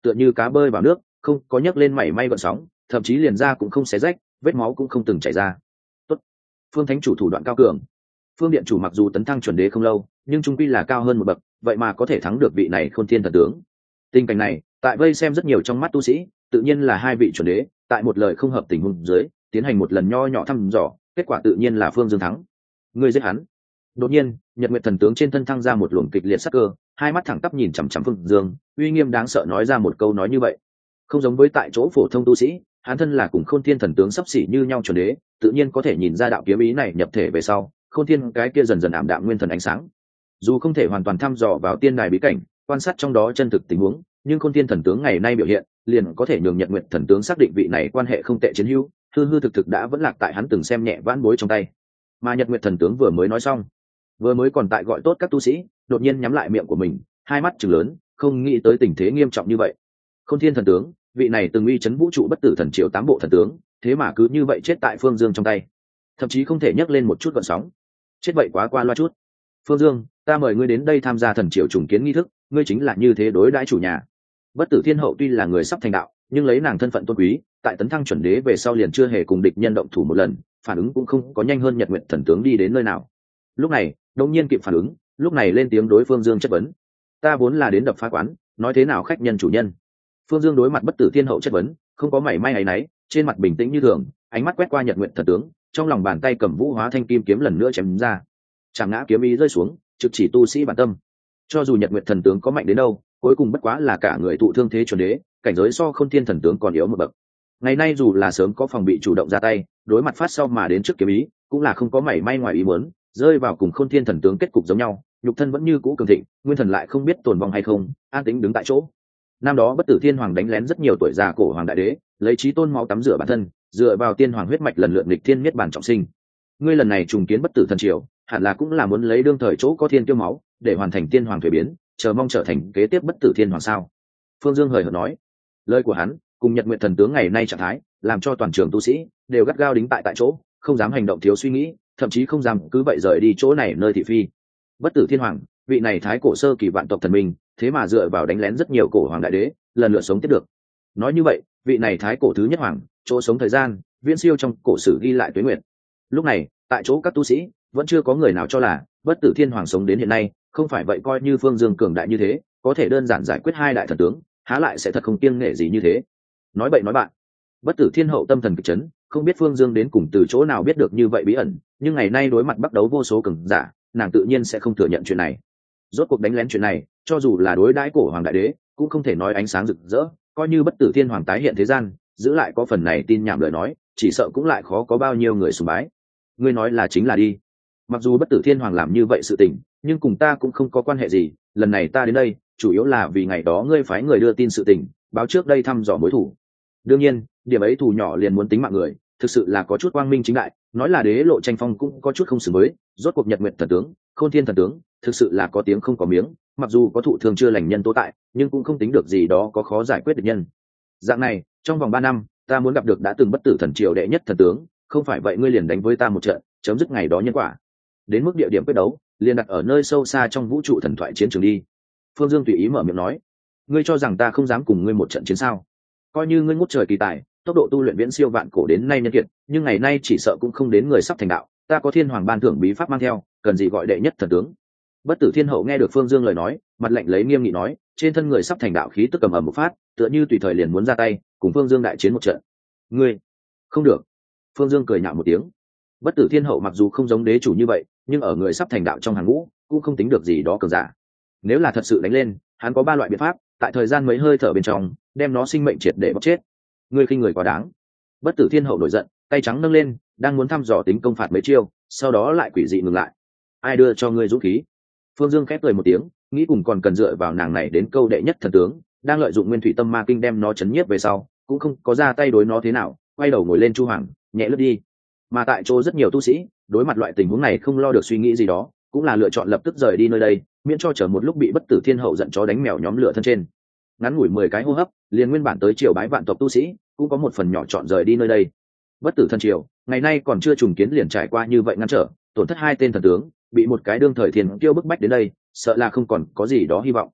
tựa như cá bơi vào nước, không có nhấc lên mảy may gợn sóng, thậm chí liền da cũng không xé rách, vết máu cũng không từng chảy ra. Tốt, phương thánh chủ thủ đoạn cao cường. Phương điện chủ mặc dù tấn thăng chuẩn đế không lâu, nhưng trung quy là cao hơn một bậc, vậy mà có thể thắng được vị này Khôn Thiên thần tướng. Tình cảnh này, tại vây xem rất nhiều trong mắt tu sĩ, tự nhiên là hai vị chuẩn đế, tại một lời không hợp tình huống dưới, tiến hành một lần nho nhỏ thăm dò, kết quả tự nhiên là Phương Dương thắng. Ngươi giết hắn. Đột nhiên, Nhật Nguyệt thần tướng trên thân thăng ra một luồng kịch liệt sắc cơ, hai mắt thẳng tắp nhìn chằm chằm Phương Dương, uy nghiêm đáng sợ nói ra một câu nói như vậy. Không giống với tại chỗ phổ thông tu sĩ, hắn thân là cùng Khôn Thiên thần tướng sắp xỉ như nhau chuẩn đế, tự nhiên có thể nhìn ra đạo kiếm ý này nhập thể về sau, Khôn Thiên cái kia dần dần ảm đạm nguyên thần ánh sáng. Dù không thể hoàn toàn thăm dò vào tiên đài bí cảnh, quan sát trong đó chân thực tình huống, nhưng Khôn Thiên thần tướng ngày nay biểu hiện, liền có thể nhường Nhật Nguyệt thần tướng xác định vị này quan hệ không tệ chiến hữu, hư hư thực thực đã vẫn lạc tại hắn từng xem nhẹ vãn bối trong tay. Mà Nhật Nguyệt thần tướng vừa mới nói xong, vừa mới còn tại gọi tốt các tu sĩ, đột nhiên nhắm lại miệng của mình, hai mắt trừng lớn, không nghĩ tới tình thế nghiêm trọng như vậy. Khôn Thiên thần tướng, vị này từng uy chấn vũ trụ bất tử thần triều 8 bộ thần tướng, thế mà cứ như vậy chết tại Phương Dương trong tay, thậm chí không thể nhấc lên một chút gợn sóng. Chết vậy quá qua loa chút. Phương Dương, ta mời ngươi đến đây tham gia thần triều trùng kiến nghi thức, ngươi chính là như thế đối đãi chủ nhà. Bất tử thiên hậu tuy là người sắp thành đạo, nhưng lấy nàng thân phận tôn quý, tại tấn thăng chuẩn đế về sau liền chưa hề cùng địch nhân động thủ một lần, phản ứng cũng không có nhanh hơn Nhật Nguyệt thần tướng đi đến nơi nào. Lúc này, đột nhiên kịp phản ứng, lúc này lên tiếng đối Phương Dương chất vấn. Ta vốn là đến đập phá quán, nói thế nào khách nhân chủ nhân. Phương Dương đối mặt bất tử thiên hậu chất vấn, không có mảy may áy náy, trên mặt bình tĩnh như thường, ánh mắt quét qua Nhật Nguyệt thần tướng, trong lòng bàn tay cầm vũ hóa thanh kim kiếm lần nữa chém ra. Chạm ngã kiếm ý rơi xuống, trực chỉ tu sĩ bản tâm. Cho dù Nhật Nguyệt thần tướng có mạnh đến đâu, cuối cùng bất quá là cả người thụ thương thế chuẩn đế, cảnh giới so Khôn Thiên thần tướng còn yếu một bậc. Ngày nay dù là sớm có phòng bị chủ động ra tay, đối mặt phát sau mà đến trước kiếm ý, cũng là không có mảy may ngoài ý muốn, rơi vào cùng Khôn Thiên thần tướng kết cục giống nhau, nhục thân vẫn như cũ cường thịnh, nguyên thần lại không biết tồn vong hay không, an tĩnh đứng tại chỗ. Năm đó bất tử thiên hoàng đánh lén rất nhiều tuổi già cổ hoàng đại đế, lấy chí tôn máu tắm rửa bản thân, dựa vào tiên hoàng huyết mạch lần lượt nghịch thiên miết bản trọng sinh. Ngươi lần này trùng kiến bất tử thần triều, hẳn là cũng là muốn lấy đương thời chỗ có thiên tiêu máu để hoàn thành tiên hoàng thuế biến, chờ mong trở thành kế tiếp bất tử thiên hoàng sao? Phương Dương hời hợt nói. Lời của hắn cùng Nhật Nguyệt thần tướng ngày nay trạng thái, làm cho toàn trường tu sĩ đều gắt gao đính tại chỗ, không dám hành động thiếu suy nghĩ, thậm chí không dám cứ vậy rời đi chỗ này nơi thị phi. Bất tử thiên hoàng, vị này thái cổ sơ kỳ vạn tộc thần minh, thế mà dựa vào đánh lén rất nhiều cổ hoàng đại đế, lần lượt sống tiếp được. Nói như vậy, vị này thái cổ thứ nhất hoàng, chỗ sống thời gian viễn siêu trong cổ sử ghi lại tuế nguyệt. Lúc này, tại chỗ các tu sĩ vẫn chưa có người nào cho là bất tử thiên hoàng sống đến hiện nay, không phải vậy coi như Phương Dương cường đại như thế, có thể đơn giản giải quyết hai đại thần tướng, há lại sẽ thật không kiêng nể gì như thế. Nói bậy nói bạn. Bất tử thiên hậu tâm thần kịch chấn, không biết Phương Dương đến cùng từ chỗ nào biết được như vậy bí ẩn, nhưng ngày nay đối mặt bắt đấu vô số cường giả, nàng tự nhiên sẽ không thừa nhận chuyện này. Rốt cuộc đánh lén chuyện này, cho dù là đối đãi cổ hoàng đại đế, cũng không thể nói ánh sáng rực rỡ, coi như bất tử thiên hoàng tái hiện thế gian, giữ lại có phần này tin nhảm lời nói, chỉ sợ cũng lại khó có bao nhiêu người sùng bái. Ngươi nói là chính là đi. Mặc dù bất tử thiên hoàng làm như vậy sự tình, nhưng cùng ta cũng không có quan hệ gì, lần này ta đến đây chủ yếu là vì ngày đó ngươi phái người đưa tin sự tình, báo trước đây thăm dò mối thủ. Đương nhiên, điểm ấy thù nhỏ liền muốn tính mạng người, thực sự là có chút quang minh chính đại, nói là đế lộ tranh phong cũng có chút không xứng với. Rốt cuộc Nhật Nguyệt thần tướng, Khôn Thiên thần tướng, thực sự là có tiếng không có miếng, mặc dù có thụ thương chưa lành nhân tố tại, nhưng cũng không tính được gì đó có khó giải quyết được nhân. Dạng này, trong vòng 3 năm, ta muốn gặp được đã từng bất tử thần triều đệ nhất thần tướng, không phải vậy ngươi liền đánh với ta một trận, chấm dứt ngày đó nhân quả. Đến mức địa điểm quyết đấu, liền đặt ở nơi sâu xa trong vũ trụ thần thoại chiến trường đi. Phương Dương tùy ý mở miệng nói, ngươi cho rằng ta không dám cùng ngươi một trận chiến sao? Coi như ngươi ngút trời kỳ tài, tốc độ tu luyện viễn siêu vạn cổ đến nay nhân kiệt, nhưng ngày nay chỉ sợ cũng không đến người sắp thành đạo, ta có thiên hoàng ban thưởng bí pháp mang theo, cần gì gọi đệ nhất thần tướng. Bất tử thiên hậu nghe được Phương Dương lời nói, mặt lạnh lấy nghiêm nghị nói, trên thân người sắp thành đạo khí tức cầm ầm một phát, tựa như tùy thời liền muốn ra tay cùng Phương Dương đại chiến một trận. Ngươi không được. Phương Dương cười nhạo một tiếng. Bất tử thiên hậu mặc dù không giống đế chủ như vậy, nhưng ở người sắp thành đạo trong hàng ngũ cũng không tính được gì đó cường giả. Nếu là thật sự đánh lên, hắn có 3 loại biện pháp, tại thời gian mấy hơi thở bên trong đem nó sinh mệnh triệt để bóc chết. Ngươi khinh người quá đáng. Bất tử thiên hậu nổi giận, tay trắng nâng lên, đang muốn thăm dò tính công phạt mấy chiêu, sau đó lại quỷ dị ngừng lại. Ai đưa cho ngươi dũng khí? Phương Dương khép cười một tiếng, nghĩ cùng còn cần dựa vào nàng này đến câu đệ nhất thần tướng, đang lợi dụng nguyên thủy tâm ma kinh đem nó chấn nhiếp về sau, cũng không có ra tay đối nó thế nào, quay đầu ngồi lên chu hoàng, nhẹ lướt đi. Mà tại chỗ rất nhiều tu sĩ, đối mặt loại tình huống này không lo được suy nghĩ gì đó, cũng là lựa chọn lập tức rời đi nơi đây, miễn cho chờ một lúc bị bất tử thiên hậu giận chó đánh mèo nhóm lửa thân trên. Ngắn ngủi 10 cái hô hấp, liền nguyên bản tới triều bái vạn tộc tu sĩ, cũng có một phần nhỏ chọn rời đi nơi đây. Bất tử thần triều, ngày nay còn chưa trùng kiến liền trải qua như vậy ngăn trở, tổn thất 2 tên thần tướng, bị một cái đương thời thiên kiêu bức bách đến đây, sợ là không còn có gì đó hy vọng.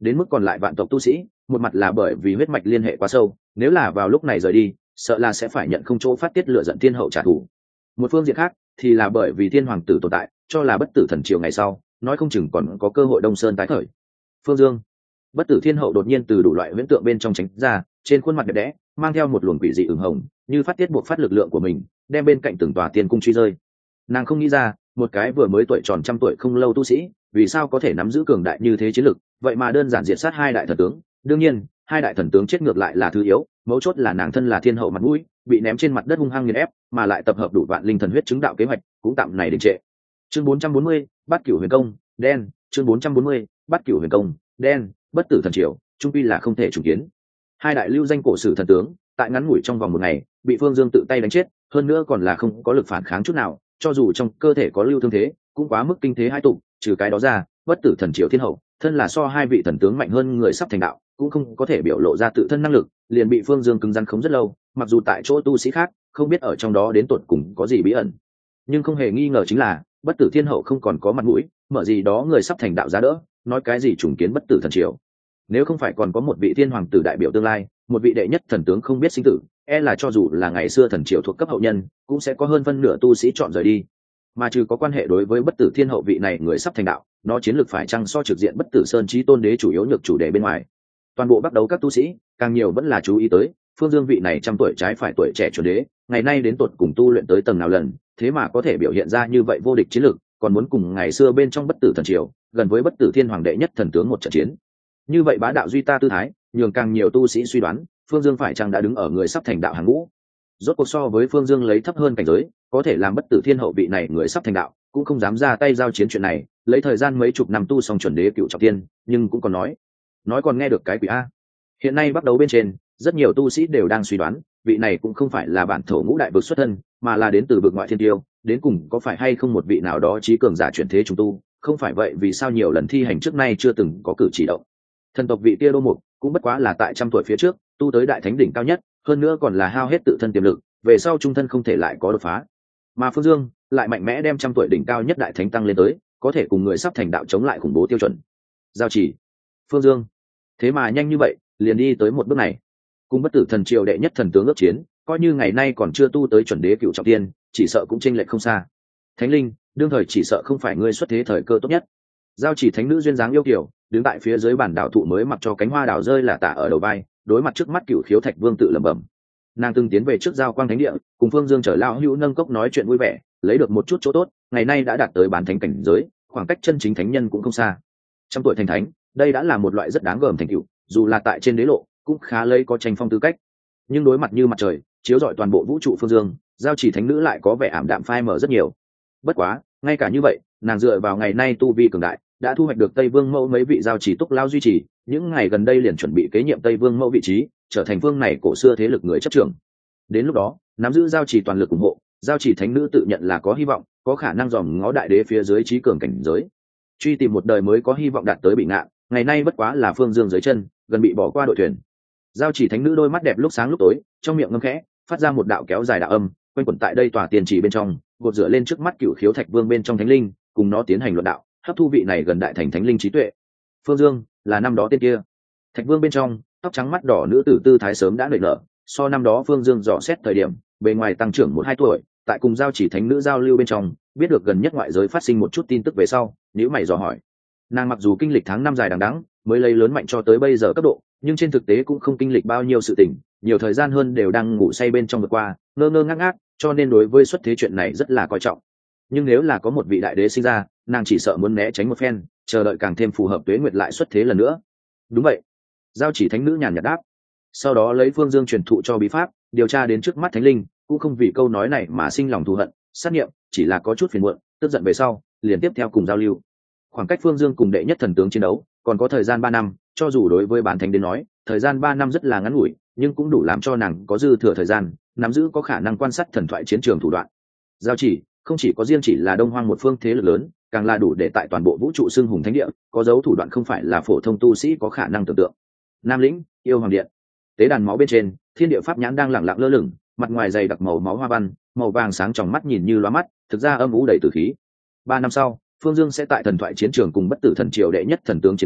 đến mức còn lại vạn tộc tu sĩ, một mặt là bởi vì huyết mạch liên hệ quá sâu, nếu là vào lúc này rời đi, sợ là sẽ phải nhận không chỗ phát tiết lửa giận thiên hậu trả thù. Một phương diện khác thì là bởi vì thiên hoàng tử tồn tại, cho là bất tử thần triều ngày sau nói không chừng còn có cơ hội đông sơn tái khởi. Phương Dương, bất tử thiên hậu đột nhiên từ đủ loại huyễn tượng bên trong tránh ra, trên khuôn mặt đẹp đẽ mang theo một luồng quỷ dị ửng hồng, như phát tiết buộc phát lực lượng của mình, đem bên cạnh từng tòa tiên cung truy rơi. Nàng không nghĩ ra, một cái vừa mới tuổi tròn 100 tuổi không lâu tu sĩ, vì sao có thể nắm giữ cường đại như thế chiến lực, vậy mà đơn giản diệt sát hai đại thần tướng. Đương nhiên, hai đại thần tướng chết ngược lại là thứ yếu, mấu chốt là nàng thân là thiên hậu mặt mũi, bị ném trên mặt đất hung hăng nghiền ép, mà lại tập hợp đủ vạn linh thần huyết chứng đạo kế hoạch, cũng tạm này đình trệ. Chương 440, Bát Cửu Huyền Công, đen, chương 440, Bát Cửu Huyền Công, đen, bất tử thần triều, trung quy là không thể trùng kiến. Hai đại lưu danh cổ sử thần tướng, tại ngắn ngủi trong vòng một ngày, bị Phương Dương tự tay đánh chết, hơn nữa còn là không có lực phản kháng chút nào, cho dù trong cơ thể có lưu thương thế, cũng quá mức kinh thế hai tụ. Trừ cái đó ra, bất tử thần triều thiên hậu, thân là so hai vị thần tướng mạnh hơn người sắp thành đạo, cũng không có thể biểu lộ ra tự thân năng lực, liền bị Phương Dương cứng rắn khống rất lâu. Mặc dù tại chỗ tu sĩ khác không biết ở trong đó đến tột cùng có gì bí ẩn, nhưng không hề nghi ngờ chính là bất tử thiên hậu không còn có mặt mũi, mở gì đó người sắp thành đạo giá đỡ, nói cái gì trùng kiến bất tử thần triều. Nếu không phải còn có một vị thiên hoàng tử đại biểu tương lai, một vị đệ nhất thần tướng không biết sinh tử, e là cho dù là ngày xưa thần triều thuộc cấp hậu nhân, cũng sẽ có hơn phân nửa tu sĩ chọn rời đi. Mà trừ có quan hệ đối với bất tử thiên hậu vị này người sắp thành đạo, nó chiến lược phải chăng so trực diện bất tử sơn chí tôn đế chủ yếu nhược chủ đề bên ngoài. Toàn bộ bắt đầu các tu sĩ, càng nhiều vẫn là chú ý tới Phương Dương vị này 100 tuổi trái phải tuổi trẻ chuẩn đế, ngày nay đến tột cùng tu luyện tới tầng nào lần, thế mà có thể biểu hiện ra như vậy vô địch chiến lược, còn muốn cùng ngày xưa bên trong bất tử thần triều, gần với bất tử thiên hoàng đệ nhất thần tướng một trận chiến. Như vậy bá đạo duy ta tư thái, nhường càng nhiều tu sĩ suy đoán, Phương Dương phải chăng đã đứng ở người sắp thành đạo hàng ngũ. Rốt cuộc so với Phương Dương lấy thấp hơn cảnh giới, có thể làm bất tử thiên hậu vị này người sắp thành đạo, cũng không dám ra tay giao chiến chuyện này, lấy thời gian mấy chục năm tu xong chuẩn đế cựu trọng tiên, nhưng cũng còn nói còn nghe được cái quỷ a. Hiện nay bắt đầu bên trên, rất nhiều tu sĩ đều đang suy đoán, vị này cũng không phải là bản thổ ngũ đại vực xuất thân, mà là đến từ vực ngoại thiên tiêu, đến cùng có phải hay không một vị nào đó trí cường giả chuyển thế trùng tu, không phải vậy vì sao nhiều lần thi hành trước nay chưa từng có cử chỉ động. Thần tộc vị kia đô mục cũng bất quá là tại 100 tuổi phía trước tu tới đại thánh đỉnh cao nhất, hơn nữa còn là hao hết tự thân tiềm lực, về sau trung thân không thể lại có đột phá. Mà Phương Dương lại mạnh mẽ đem 100 tuổi đỉnh cao nhất đại thánh tăng lên tới, có thể cùng người sắp thành đạo chống lại khủng bố tiêu chuẩn. Giao chỉ, Phương Dương, thế mà nhanh như vậy liền đi tới một bước này, cùng bất tử thần triều đệ nhất thần tướng ước chiến, coi như ngày nay còn chưa tu tới chuẩn đế cựu trọng tiên, chỉ sợ cũng chênh lệch không xa. Thánh linh, đương thời chỉ sợ không phải ngươi xuất thế thời cơ tốt nhất. Giao chỉ thánh nữ duyên dáng yêu kiều, đứng tại phía dưới bản đảo thụ mới mặc cho cánh hoa đào rơi là tả ở đầu vai, đối mặt trước mắt Cửu Khiếu Thạch Vương tự lẩm bẩm. Nàng từng tiến về trước giao quang thánh địa, cùng Phương Dương trở lao hữu nâng cốc nói chuyện vui vẻ, lấy được một chút chỗ tốt, ngày nay đã đạt tới bán thánh cảnh giới, khoảng cách chân chính thánh nhân cũng không xa. 100 tuổi thành thánh, đây đã là một loại rất đáng gờm thành tựu, dù là tại trên đế lộ cũng khá lấy có tranh phong tư cách. Nhưng đối mặt như mặt trời chiếu rọi toàn bộ vũ trụ Phương Dương, giao chỉ thánh nữ lại có vẻ ảm đạm phai mờ rất nhiều. Bất quá ngay cả như vậy, nàng dựa vào ngày nay tu vi cường đại, đã thu hoạch được Tây Vương Mẫu mấy vị giao chỉ túc lao duy trì, những ngày gần đây liền chuẩn bị kế nhiệm Tây Vương Mẫu vị trí, trở thành vương này cổ xưa thế lực người chấp trưởng. Đến lúc đó, nắm giữ giao chỉ toàn lực ủng hộ, giao chỉ thánh nữ tự nhận là có hy vọng, có khả năng dòm ngó đại đế phía dưới trí cường cảnh giới, truy tìm một đời mới có hy vọng đạt tới bị ngạn. Ngày nay bất quá là Phương Dương dưới chân, gần bị bỏ qua đội thuyền. Giao chỉ thánh nữ đôi mắt đẹp lúc sáng lúc tối, trong miệng ngâm khẽ, phát ra một đạo kéo dài đạo âm, quanh quẩn tại đây tòa tiền chỉ bên trong, gột rửa lên trước mắt Cửu Khiếu Thạch Vương bên trong thánh linh, cùng nó tiến hành luận đạo, hấp thu vị này gần đại thành thánh linh trí tuệ. Phương Dương là năm đó tên kia Thạch Vương bên trong tóc trắng mắt đỏ nữ tử tư thái sớm đã nảy nở, so năm đó Phương Dương dò xét thời điểm bề ngoài tăng trưởng 1-2 tuổi, tại cùng giao chỉ thánh nữ giao lưu bên trong biết được gần nhất ngoại giới phát sinh một chút tin tức về sau, nếu mày dò hỏi. Nàng mặc dù kinh lịch tháng năm dài đằng đẵng mới lấy lớn mạnh cho tới bây giờ cấp độ, nhưng trên thực tế cũng không kinh lịch bao nhiêu sự tình, nhiều thời gian hơn đều đang ngủ say bên trong vượt qua, ngơ ngơ ngác ngác, cho nên đối với xuất thế chuyện này rất là coi trọng. Nhưng nếu là có một vị đại đế sinh ra, nàng chỉ sợ muốn né tránh một phen, chờ đợi càng thêm phù hợp tuế nguyệt lại xuất thế lần nữa. Đúng vậy, giao chỉ thánh nữ nhàn nhạt đáp. Sau đó lấy Phương Dương truyền thụ cho bí pháp, điều tra đến trước mắt thánh linh, cũng không vì câu nói này mà sinh lòng thù hận, sát nghiệm, chỉ là có chút phiền muộn, tức giận về sau, liền tiếp theo cùng giao lưu. Khoảng cách Phương Dương cùng đệ nhất thần tướng chiến đấu, còn có thời gian 3 năm, cho dù đối với bản thánh đến nói, thời gian 3 năm rất là ngắn ngủi, nhưng cũng đủ làm cho nàng có dư thừa thời gian, nắm giữ có khả năng quan sát thần thoại chiến trường thủ đoạn. Giao chỉ không chỉ có riêng chỉ là Đông Hoang một phương thế lực lớn, càng là đủ để tại toàn bộ vũ trụ xưng hùng thánh địa, có dấu thủ đoạn không phải là phổ thông tu sĩ có khả năng tưởng tượng. Nam lĩnh, yêu hoàng điện, tế đàn máu bên trên, thiên địa pháp nhãn đang lẳng lặng lơ lửng, mặt ngoài dày đặc màu máu hoa văn, màu vàng sáng trong mắt nhìn như lóa mắt, thực ra âm u đầy tử khí. 3 năm sau, Phương Dương sẽ tại thần thoại chiến trường cùng bất tử thần triều đệ nhất thần tướng chiến đấu,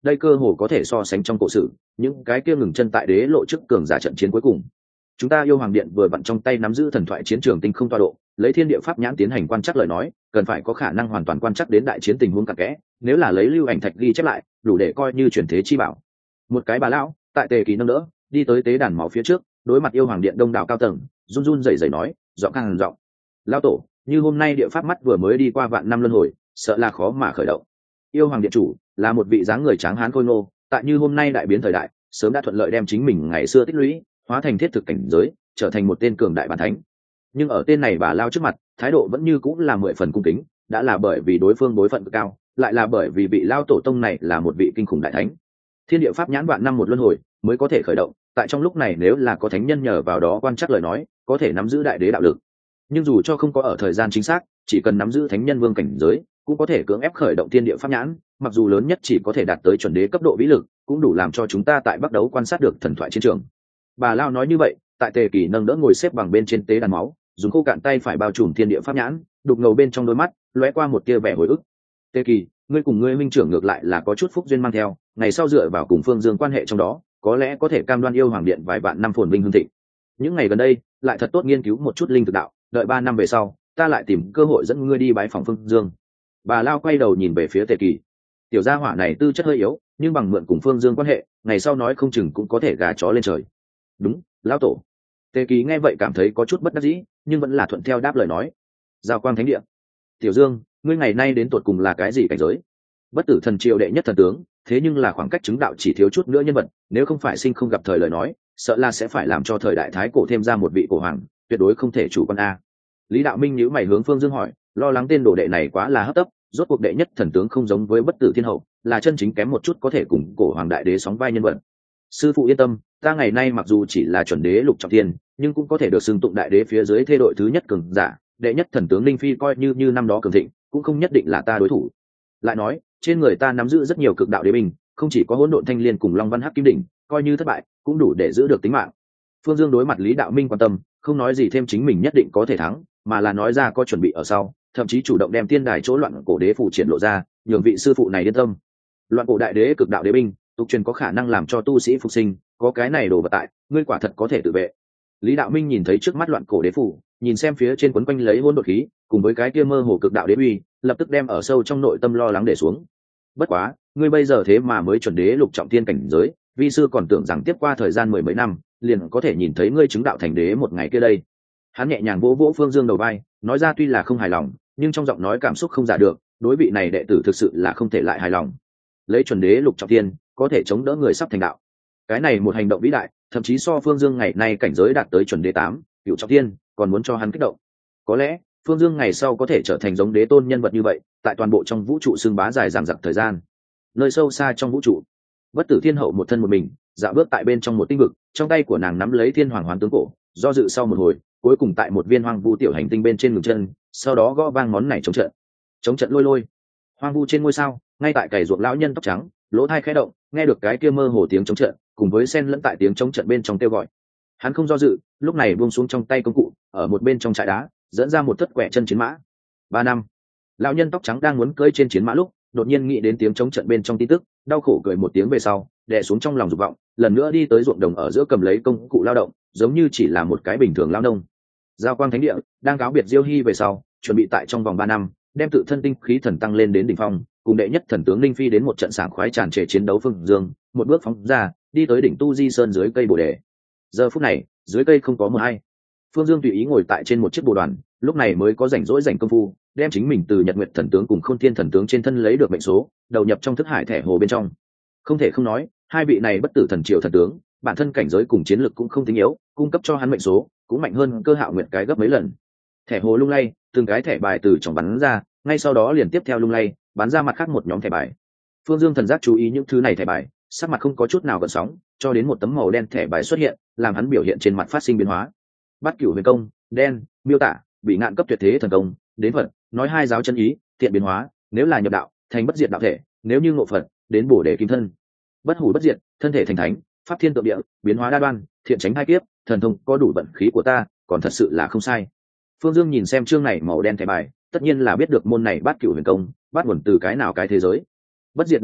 đây cơ hồ có thể so sánh trong cổ sử những cái kia ngừng chân tại đế lộ trước cường giả trận chiến cuối cùng. Chúng ta yêu hoàng điện vừa vặn trong tay nắm giữ thần thoại chiến trường tinh không tọa độ, lấy thiên địa pháp nhãn tiến hành quan trắc lời nói, cần phải có khả năng hoàn toàn quan trắc đến đại chiến tình huống cặn kẽ, nếu là lấy lưu ảnh thạch ghi chép lại, đủ để coi như truyền thế chi bảo. Một cái bà lão tại Tề Kỳ nâng đỡ đi tới tế đàn máu phía trước, đối mặt yêu hoàng điện đông đảo cao tầng, run run rẩy rẩy nói, giọng càng giọng: "Lão tổ, như hôm nay địa pháp mắt vừa mới đi qua vạn năm luân hồi, sợ là khó mà khởi động." Yêu hoàng điện chủ là một vị dáng người tráng hán khôi ngô, tại như hôm nay đại biến thời đại, sớm đã thuận lợi đem chính mình ngày xưa tích lũy hóa thành thiết thực cảnh giới, trở thành một tên cường đại bản thánh. Nhưng ở tên này bà lao trước mặt, thái độ vẫn như cũng là 10 phần cung kính, đã là bởi vì đối phương bối phận cực cao, lại là bởi vì vị lao tổ tông này là một vị kinh khủng đại thánh. Thiên địa pháp nhãn vạn năm một luân hồi mới có thể khởi động, tại trong lúc này nếu là có thánh nhân nhờ vào đó quan trắc lời nói, có thể nắm giữ đại đế đạo lực. Nhưng dù cho không có ở thời gian chính xác, chỉ cần nắm giữ thánh nhân vương cảnh giới, cũng có thể cưỡng ép khởi động thiên địa pháp nhãn, mặc dù lớn nhất chỉ có thể đạt tới chuẩn đế cấp độ vĩ lực, cũng đủ làm cho chúng ta tại bắt đấu quan sát được thần thoại chiến trường. Bà lao nói như vậy, tại Tề Kỳ nâng đỡ ngồi xếp bằng bên trên tế đàn máu, dùng khô cạn tay phải bao trùm thiên địa pháp nhãn, đục ngầu bên trong đôi mắt lóe qua một tia vẻ hồi ức. Tề Kỳ, ngươi cùng ngươi minh trưởng ngược lại là có chút phúc duyên mang theo, ngày sau dựa vào cùng Phương Dương quan hệ trong đó, có lẽ có thể cam đoan yêu hoàng điện vài vạn năm phồn vinh hương thịnh. Những ngày gần đây, lại thật tốt nghiên cứu một chút linh thực đạo, đợi 3 năm về sau, ta lại tìm cơ hội dẫn ngươi đi bái phòng Phương Dương. Bà lao quay đầu nhìn về phía Tề Kỳ. Tiểu gia hỏa này tư chất hơi yếu, nhưng bằng mượn cùng Phương Dương quan hệ, ngày sau nói không chừng cũng có thể gà chó lên trời. Đúng, lão tổ. Tề Kỳ nghe vậy cảm thấy có chút bất đắc dĩ, nhưng vẫn là thuận theo đáp lời nói. Giao quang thánh địa. Tiểu Dương, ngươi ngày nay đến tột cùng là cái gì cảnh giới? Bất tử thần triều đệ nhất thần tướng, thế nhưng là khoảng cách chứng đạo chỉ thiếu chút nữa nhân vật, nếu không phải sinh không gặp thời lời nói, sợ là sẽ phải làm cho thời đại thái cổ thêm ra một vị cổ hoàng, tuyệt đối không thể chủ quan a. Lý Đạo Minh nhíu mày hướng Phương Dương hỏi, lo lắng tên đồ đệ này quá là hấp tấp, rốt cuộc đệ nhất thần tướng không giống với bất tử thiên hậu, là chân chính kém một chút có thể cùng cổ hoàng đại đế sóng vai nhân vật. Sư phụ yên tâm, ta ngày nay mặc dù chỉ là chuẩn đế lục trọng thiên, nhưng cũng có thể được xưng tụng đại đế phía dưới thê đội thứ nhất cường giả, đệ nhất thần tướng Linh Phi coi như năm đó cường thịnh, cũng không nhất định là ta đối thủ. Lại nói, trên người ta nắm giữ rất nhiều cực đạo đế binh, không chỉ có hỗn độn thanh liên cùng long văn hắc kim đỉnh, coi như thất bại, cũng đủ để giữ được tính mạng. Phương Dương đối mặt Lý Đạo Minh quan tâm, không nói gì thêm chính mình nhất định có thể thắng, mà là nói ra có chuẩn bị ở sau, thậm chí chủ động đem tiên đài chỗ loạn cổ đế phủ triển lộ ra, nhường vị sư phụ này yên tâm. Loạn cổ đại đế cực đạo đế binh, tục truyền có khả năng làm cho tu sĩ phục sinh, có cái này đồ vật tại, ngươi quả thật có thể tự vệ. Lý Đạo Minh nhìn thấy trước mắt loạn cổ đế phủ, nhìn xem phía trên quấn quanh lấy hỗn độn khí, cùng với cái kia mơ hồ cực đạo đế uy, lập tức đem ở sâu trong nội tâm lo lắng để xuống. Bất quá, ngươi bây giờ thế mà mới chuẩn đế lục trọng thiên cảnh giới, vi sư còn tưởng rằng tiếp qua thời gian 10 mấy năm, liền có thể nhìn thấy ngươi chứng đạo thành đế một ngày kia đây. Hắn nhẹ nhàng vỗ vỗ Phương Dương đầu vai, nói ra tuy là không hài lòng, nhưng trong giọng nói cảm xúc không giả được, đối vị này đệ tử thực sự là không thể lại hài lòng. Lấy chuẩn đế lục trọng thiên, có thể chống đỡ người sắp thành đạo. Cái này một hành động vĩ đại, thậm chí so Phương Dương ngày nay cảnh giới đạt tới chuẩn đế 8, cửu trọng thiên, còn muốn cho hắn kích động. Có lẽ, Phương Dương ngày sau có thể trở thành giống đế tôn nhân vật như vậy, tại toàn bộ trong vũ trụ xưng bá dài dằng dặc thời gian. Nơi sâu xa trong vũ trụ, Bất Tử Thiên Hậu một thân một mình, dạo bước tại bên trong một tinh vực, trong tay của nàng nắm lấy Thiên Hoàng Hoán tướng cổ, do dự sau một hồi, cuối cùng tại một viên hoang vu tiểu hành tinh bên trên ngừng chân, sau đó gõ vang món này chống trận lôi lôi. Hoang vu trên ngôi sao, ngay tại cày ruộng lão nhân tóc trắng, lỗ tai khẽ động, nghe được cái kia mơ hồ tiếng chống trận, cùng với xen lẫn tại tiếng chống trận bên trong kêu gọi. Hắn không do dự, lúc này buông xuống trong tay công cụ, ở một bên trong trại đá, dẫn ra một thất quẻ chân chiến mã. 3 năm. Lão nhân tóc trắng đang muốn cưỡi trên chiến mã lúc, đột nhiên nghĩ đến tiếng chống trận bên trong tin tức, đau khổ cười một tiếng về sau, đè xuống trong lòng dục vọng, lần nữa đi tới ruộng đồng ở giữa cầm lấy công cụ lao động, giống như chỉ là một cái bình thường lao nông. Giao Quang Thánh Địa đang cáo biệt Diêu Hy về sau, chuẩn bị tại trong vòng 3 năm, đem tự thân tinh khí thần tăng lên đến đỉnh phong, cùng đệ nhất thần tướng Linh Phi đến một trận sảng khoái tràn trề chiến đấu phương dương, một bước phóng ra, đi tới đỉnh Tu Di Sơn dưới cây Bồ đề. Giờ phút này, dưới cây không có một ai. Phương Dương tùy ý ngồi tại trên một chiếc bồ đoàn, lúc này mới có rảnh rỗi rảnh công phu, đem chính mình từ Nhật Nguyệt thần tướng cùng Khôn Thiên thần tướng trên thân lấy được mệnh số, đầu nhập trong thức hải thẻ hồ bên trong. Không thể không nói, hai vị này bất tử thần triều thần tướng, bản thân cảnh giới cùng chiến lực cũng không tính yếu, cung cấp cho hắn mệnh số, cũng mạnh hơn Cơ Hạo Nguyệt cái gấp mấy lần. Thẻ hồ lung lay, từng cái thẻ bài từ trong bắn ra, ngay sau đó liền tiếp theo lung lay, bắn ra mặt khác một nhóm thẻ bài. Phương Dương thần giác chú ý những thứ này thẻ bài, sắc mặt không có chút nào gợn sóng, cho đến một tấm màu đen thẻ bài xuất hiện, làm hắn biểu hiện trên mặt phát sinh biến hóa. Bát Cửu Huyền Công, đen, miêu tả, bị ngạn cấp tuyệt thế thần công, đến Phật, nói hai giáo chân ý, tiện biến hóa, nếu là nhập đạo, thành bất diệt đạo thể, nếu như ngộ Phật, đến Bồ đề kim thân. Bất hủ bất diệt, thân thể thành thánh, pháp thiên tượng địa, biến hóa đa đoan, thiện tránh hai kiếp, thần thông có đủ vận khí của ta, còn thật sự là không sai. Phương Dương nhìn xem chương này màu đen thẻ bài, tất nhiên là biết được môn này Bát Cửu Huyền Công bắt nguồn từ cái nào cái thế giới. Bất diệt đạo thể,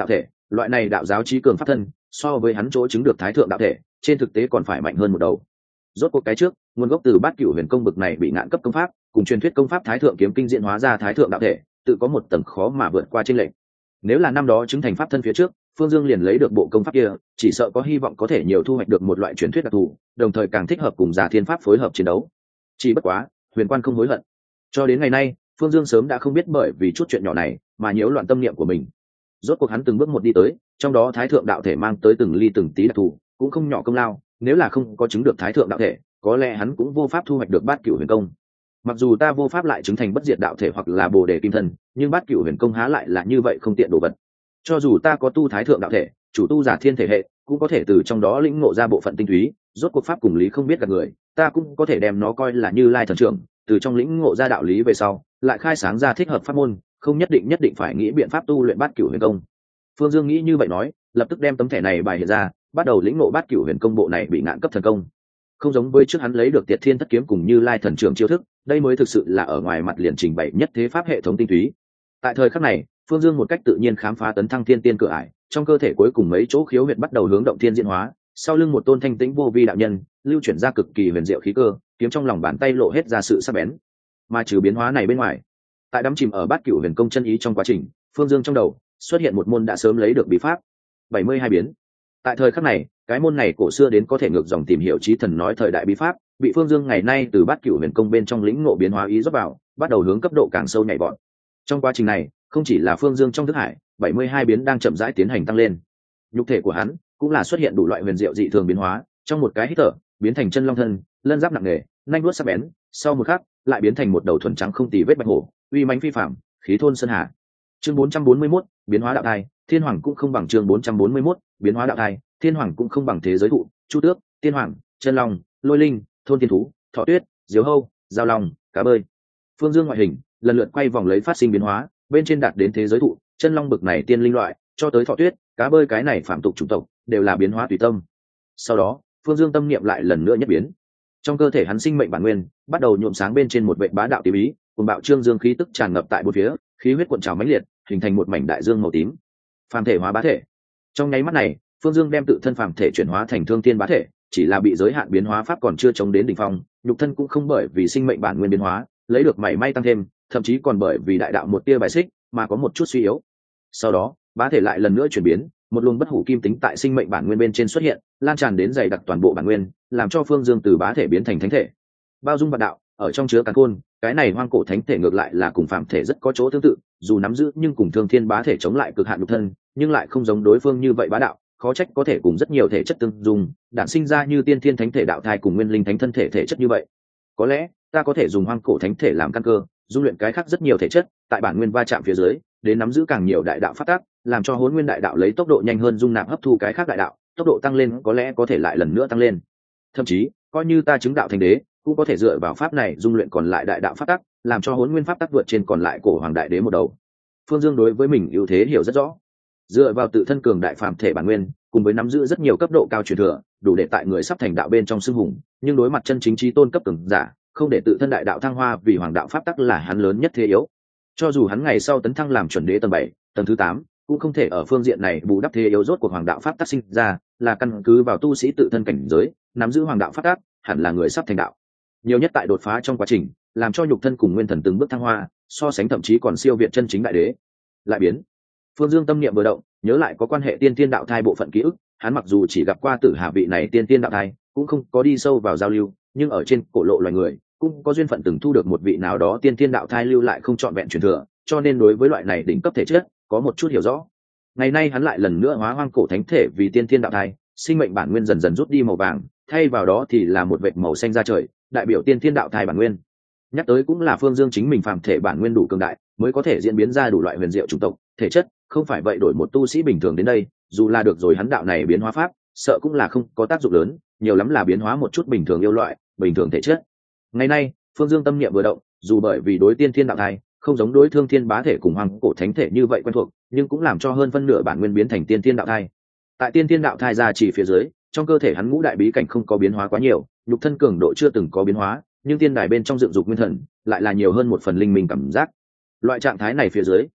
loại này đạo giáo trí cường pháp thân so với hắn chỗ chứng được thái thượng đạo thể trên thực tế còn phải mạnh hơn một đầu. Rốt cuộc cái trước nguồn gốc từ Bát Cửu Huyền Công bực này bị ngạn cấp công pháp, cùng truyền thuyết công pháp thái thượng kiếm kinh diễn hóa ra thái thượng đạo thể, tự có một tầng khó mà vượt qua trên lệnh. Nếu là năm đó chứng thành pháp thân phía trước, Phương Dương liền lấy được bộ công pháp kia, chỉ sợ có hy vọng có thể nhiều thu hoạch được một loại truyền thuyết đặc thù, đồng thời càng thích hợp cùng Giả Thiên Pháp phối hợp chiến đấu. Chỉ bất quá, Huyền Quan không hối hận. Cho đến ngày nay, Phương Dương sớm đã không biết bởi vì chút chuyện nhỏ này mà nhiễu loạn tâm niệm của mình. Rốt cuộc hắn từng bước một đi tới, trong đó thái thượng đạo thể mang tới từng ly từng tí đặc thù, cũng không nhỏ công lao, nếu là không có chứng được thái thượng đạo thể, có lẽ hắn cũng vô pháp thu hoạch được Bát Cửu Huyền Công. Mặc dù ta vô pháp lại chứng thành bất diệt đạo thể hoặc là Bồ Đề Kim Thân, nhưng Bát Cửu Huyền Công há lại là như vậy không tiện đồ vật. Cho dù ta có tu thái thượng đạo thể, chủ tu Giả Thiên thể hệ, cũng có thể từ trong đó lĩnh ngộ ra bộ phận tinh túy, rốt cuộc pháp cùng lý không biết gạt người, ta cũng có thể đem nó coi là Như Lai thần trưởng, từ trong lĩnh ngộ ra đạo lý về sau, lại khai sáng ra thích hợp pháp môn, không nhất định phải nghĩ biện pháp tu luyện Bát Cửu Huyền Công. Phương Dương nghĩ như vậy nói, lập tức đem tấm thẻ này bài hiện ra, bắt đầu lĩnh ngộ Bát Cửu Huyền Công bộ này bị ngạn cấp thần công. Không giống với trước hắn lấy được Tiệt Thiên Thất Kiếm cùng Như Lai thần trưởng chiêu thức, đây mới thực sự là ở ngoài mặt liền trình bày nhất thế pháp hệ thống tinh túy. Tại thời khắc này, Phương Dương một cách tự nhiên khám phá tấn thăng thiên tiên cửa ải, trong cơ thể cuối cùng mấy chỗ khiếu huyệt bắt đầu hướng động thiên diễn hóa, sau lưng một tôn thanh tĩnh vô vi đạo nhân, lưu chuyển ra cực kỳ huyền diệu khí cơ, kiếm trong lòng bàn tay lộ hết ra sự sắc bén. Mà trừ biến hóa này bên ngoài, tại đắm chìm ở Bát Cửu Huyền Công chân ý trong quá trình, Phương Dương trong đầu xuất hiện một môn đã sớm lấy được bí pháp 72 biến. Tại thời khắc này, cái môn này cổ xưa đến có thể ngược dòng tìm hiểu chí thần nói thời đại bí pháp, bị Phương Dương ngày nay từ Bát Cửu Huyền Công bên trong lĩnh ngộ biến hóa ý rót vào, bắt đầu hướng cấp độ càng sâu nhảy vọt. Trong quá trình này, không chỉ là Phương Dương trong thức hải, 72 biến đang chậm rãi tiến hành tăng lên. Nhục thể của hắn cũng là xuất hiện đủ loại huyền diệu dị thường biến hóa, trong một cái hít thở, biến thành chân long thân, lân giáp nặng nề, nanh vuốt sắc bén, sau một khắc, lại biến thành một đầu thuần trắng không tì vết bạch hổ, uy mãnh phi phàm, khí thôn sơn hà. Chương 441, biến hóa đạo thai, thiên hoàng cũng không bằng chương 441, biến hóa đạo thai, thiên hoàng cũng không bằng thế giới thụ, chu tước, tiên hoàng, chân long, lôi linh, thôn tiên thú, thọ tuyết, diếu hâu, giao long, cá bơi. Phương Dương ngoại hình lần lượt quay vòng lấy phát sinh biến hóa, bên trên đạt đến thế giới thụ, chân long bực này tiên linh loại, cho tới thọ tuyết, cá bơi cái này phạm tục chủng tộc, đều là biến hóa tùy tâm. Sau đó, Phương Dương tâm niệm lại lần nữa nhất biến. Trong cơ thể hắn sinh mệnh bản nguyên bắt đầu nhuộm sáng bên trên một vệ bá đạo tím ý, cùng bạo trương dương khí tức tràn ngập tại bốn phía, khí huyết cuộn trào mãnh liệt, hình thành một mảnh đại dương màu tím. Phàm thể hóa bá thể. Trong nháy mắt này, Phương Dương đem tự thân phàm thể chuyển hóa thành thương tiên bá thể, chỉ là bị giới hạn biến hóa pháp còn chưa chống đến đỉnh phong, nhục thân cũng không bởi vì sinh mệnh bản nguyên biến hóa, lấy được mảy may tăng thêm, thậm chí còn bởi vì đại đạo một tia bài xích, mà có một chút suy yếu. Sau đó, bá thể lại lần nữa chuyển biến, một luồng bất hủ kim tính tại sinh mệnh bản nguyên bên trên xuất hiện, lan tràn đến dày đặc toàn bộ bản nguyên, làm cho Phương Dương từ bá thể biến thành thánh thể. Bao dung vạn đạo, ở trong chứa càn khôn, cái này hoang cổ thánh thể ngược lại là cùng phàm thể rất có chỗ tương tự, dù nắm giữ nhưng cùng thương thiên bá thể chống lại cực hạn nhục thân, nhưng lại không giống đối phương như vậy bá đạo, khó trách có thể cùng rất nhiều thể chất tương dung, đản sinh ra như tiên thiên thánh thể đạo thai cùng nguyên linh thánh thân thể thể chất như vậy. Có lẽ ta có thể dùng hoang cổ thánh thể làm căn cơ, dung luyện cái khác rất nhiều thể chất, tại bản nguyên va chạm phía dưới, đến nắm giữ càng nhiều đại đạo phát tác, làm cho Hỗn Nguyên đại đạo lấy tốc độ nhanh hơn dung nạp hấp thu cái khác đại đạo, tốc độ tăng lên có lẽ có thể lại lần nữa tăng lên. Thậm chí, coi như ta chứng đạo thành đế, cũng có thể dựa vào pháp này dung luyện còn lại đại đạo phát tác, làm cho Hỗn Nguyên pháp tác vượt trên còn lại cổ hoàng đại đế một đầu. Phương Dương đối với mình ưu thế hiểu rất rõ, dựa vào tự thân cường đại phàm thể bản nguyên, cùng với nắm giữ rất nhiều cấp độ cao truyền thừa, đủ để tại người sắp thành đạo bên trong xưng hùng, nhưng đối mặt chân chính chí tôn cấp cường giả, không để tự thân đại đạo thăng hoa vì hoàng đạo pháp tắc là hắn lớn nhất thế yếu. Cho dù hắn ngày sau tấn thăng làm chuẩn đế tầng 7, tầng thứ 8, cũng không thể ở phương diện này bù đắp thế yếu rốt của hoàng đạo pháp tắc sinh ra, là căn cứ vào tu sĩ tự thân cảnh giới, nắm giữ hoàng đạo pháp tắc, hẳn là người sắp thành đạo. Nhiều nhất tại đột phá trong quá trình, làm cho nhục thân cùng nguyên thần từng bước thăng hoa, so sánh thậm chí còn siêu việt chân chính đại đế. Lại biến. Phương Dương tâm niệm vừa động, nhớ lại có quan hệ tiên tiên đạo thai bộ phận ký ức, hắn mặc dù chỉ gặp qua Tử Hà vị này tiên tiên đạo thai, cũng không có đi sâu vào giao lưu, nhưng ở trên cổ lộ loài người, cũng có duyên phận từng thu được một vị nào đó tiên tiên đạo thai lưu lại không trọn vẹn truyền thừa, cho nên đối với loại này đỉnh cấp thể chất, có một chút hiểu rõ. Ngày nay hắn lại lần nữa hóa hoang cổ thánh thể vì tiên tiên đạo thai, sinh mệnh bản nguyên dần dần rút đi màu vàng, thay vào đó thì là một vệt màu xanh ra trời, đại biểu tiên tiên đạo thai bản nguyên. Nhắc tới cũng là Phương Dương chính mình phàm thể bản nguyên đủ cường đại, mới có thể diễn biến ra đủ loại huyền diệu chủng tộc, thể chất, không phải vậy đổi một tu sĩ bình thường đến đây, dù là được rồi hắn đạo này biến hóa pháp, sợ cũng là không có tác dụng lớn, nhiều lắm là biến hóa một chút bình thường yêu loại, bình thường thể chất. Ngày nay, Phương Dương tâm niệm vừa động, dù bởi vì đối tiên thiên đạo thai, không giống đối thương thiên bá thể cùng hoàng cổ thánh thể như vậy quen thuộc, nhưng cũng làm cho hơn phân nửa bản nguyên biến thành tiên thiên đạo thai. Tại tiên thiên đạo thai ra chỉ phía dưới, trong cơ thể hắn ngũ đại bí cảnh không có biến hóa quá nhiều, nhục thân cường độ chưa từng có biến hóa, nhưng tiên đài bên trong dựng dục nguyên thần lại là nhiều hơn một phần linh minh cảm giác. Loại trạng thái này phía dưới,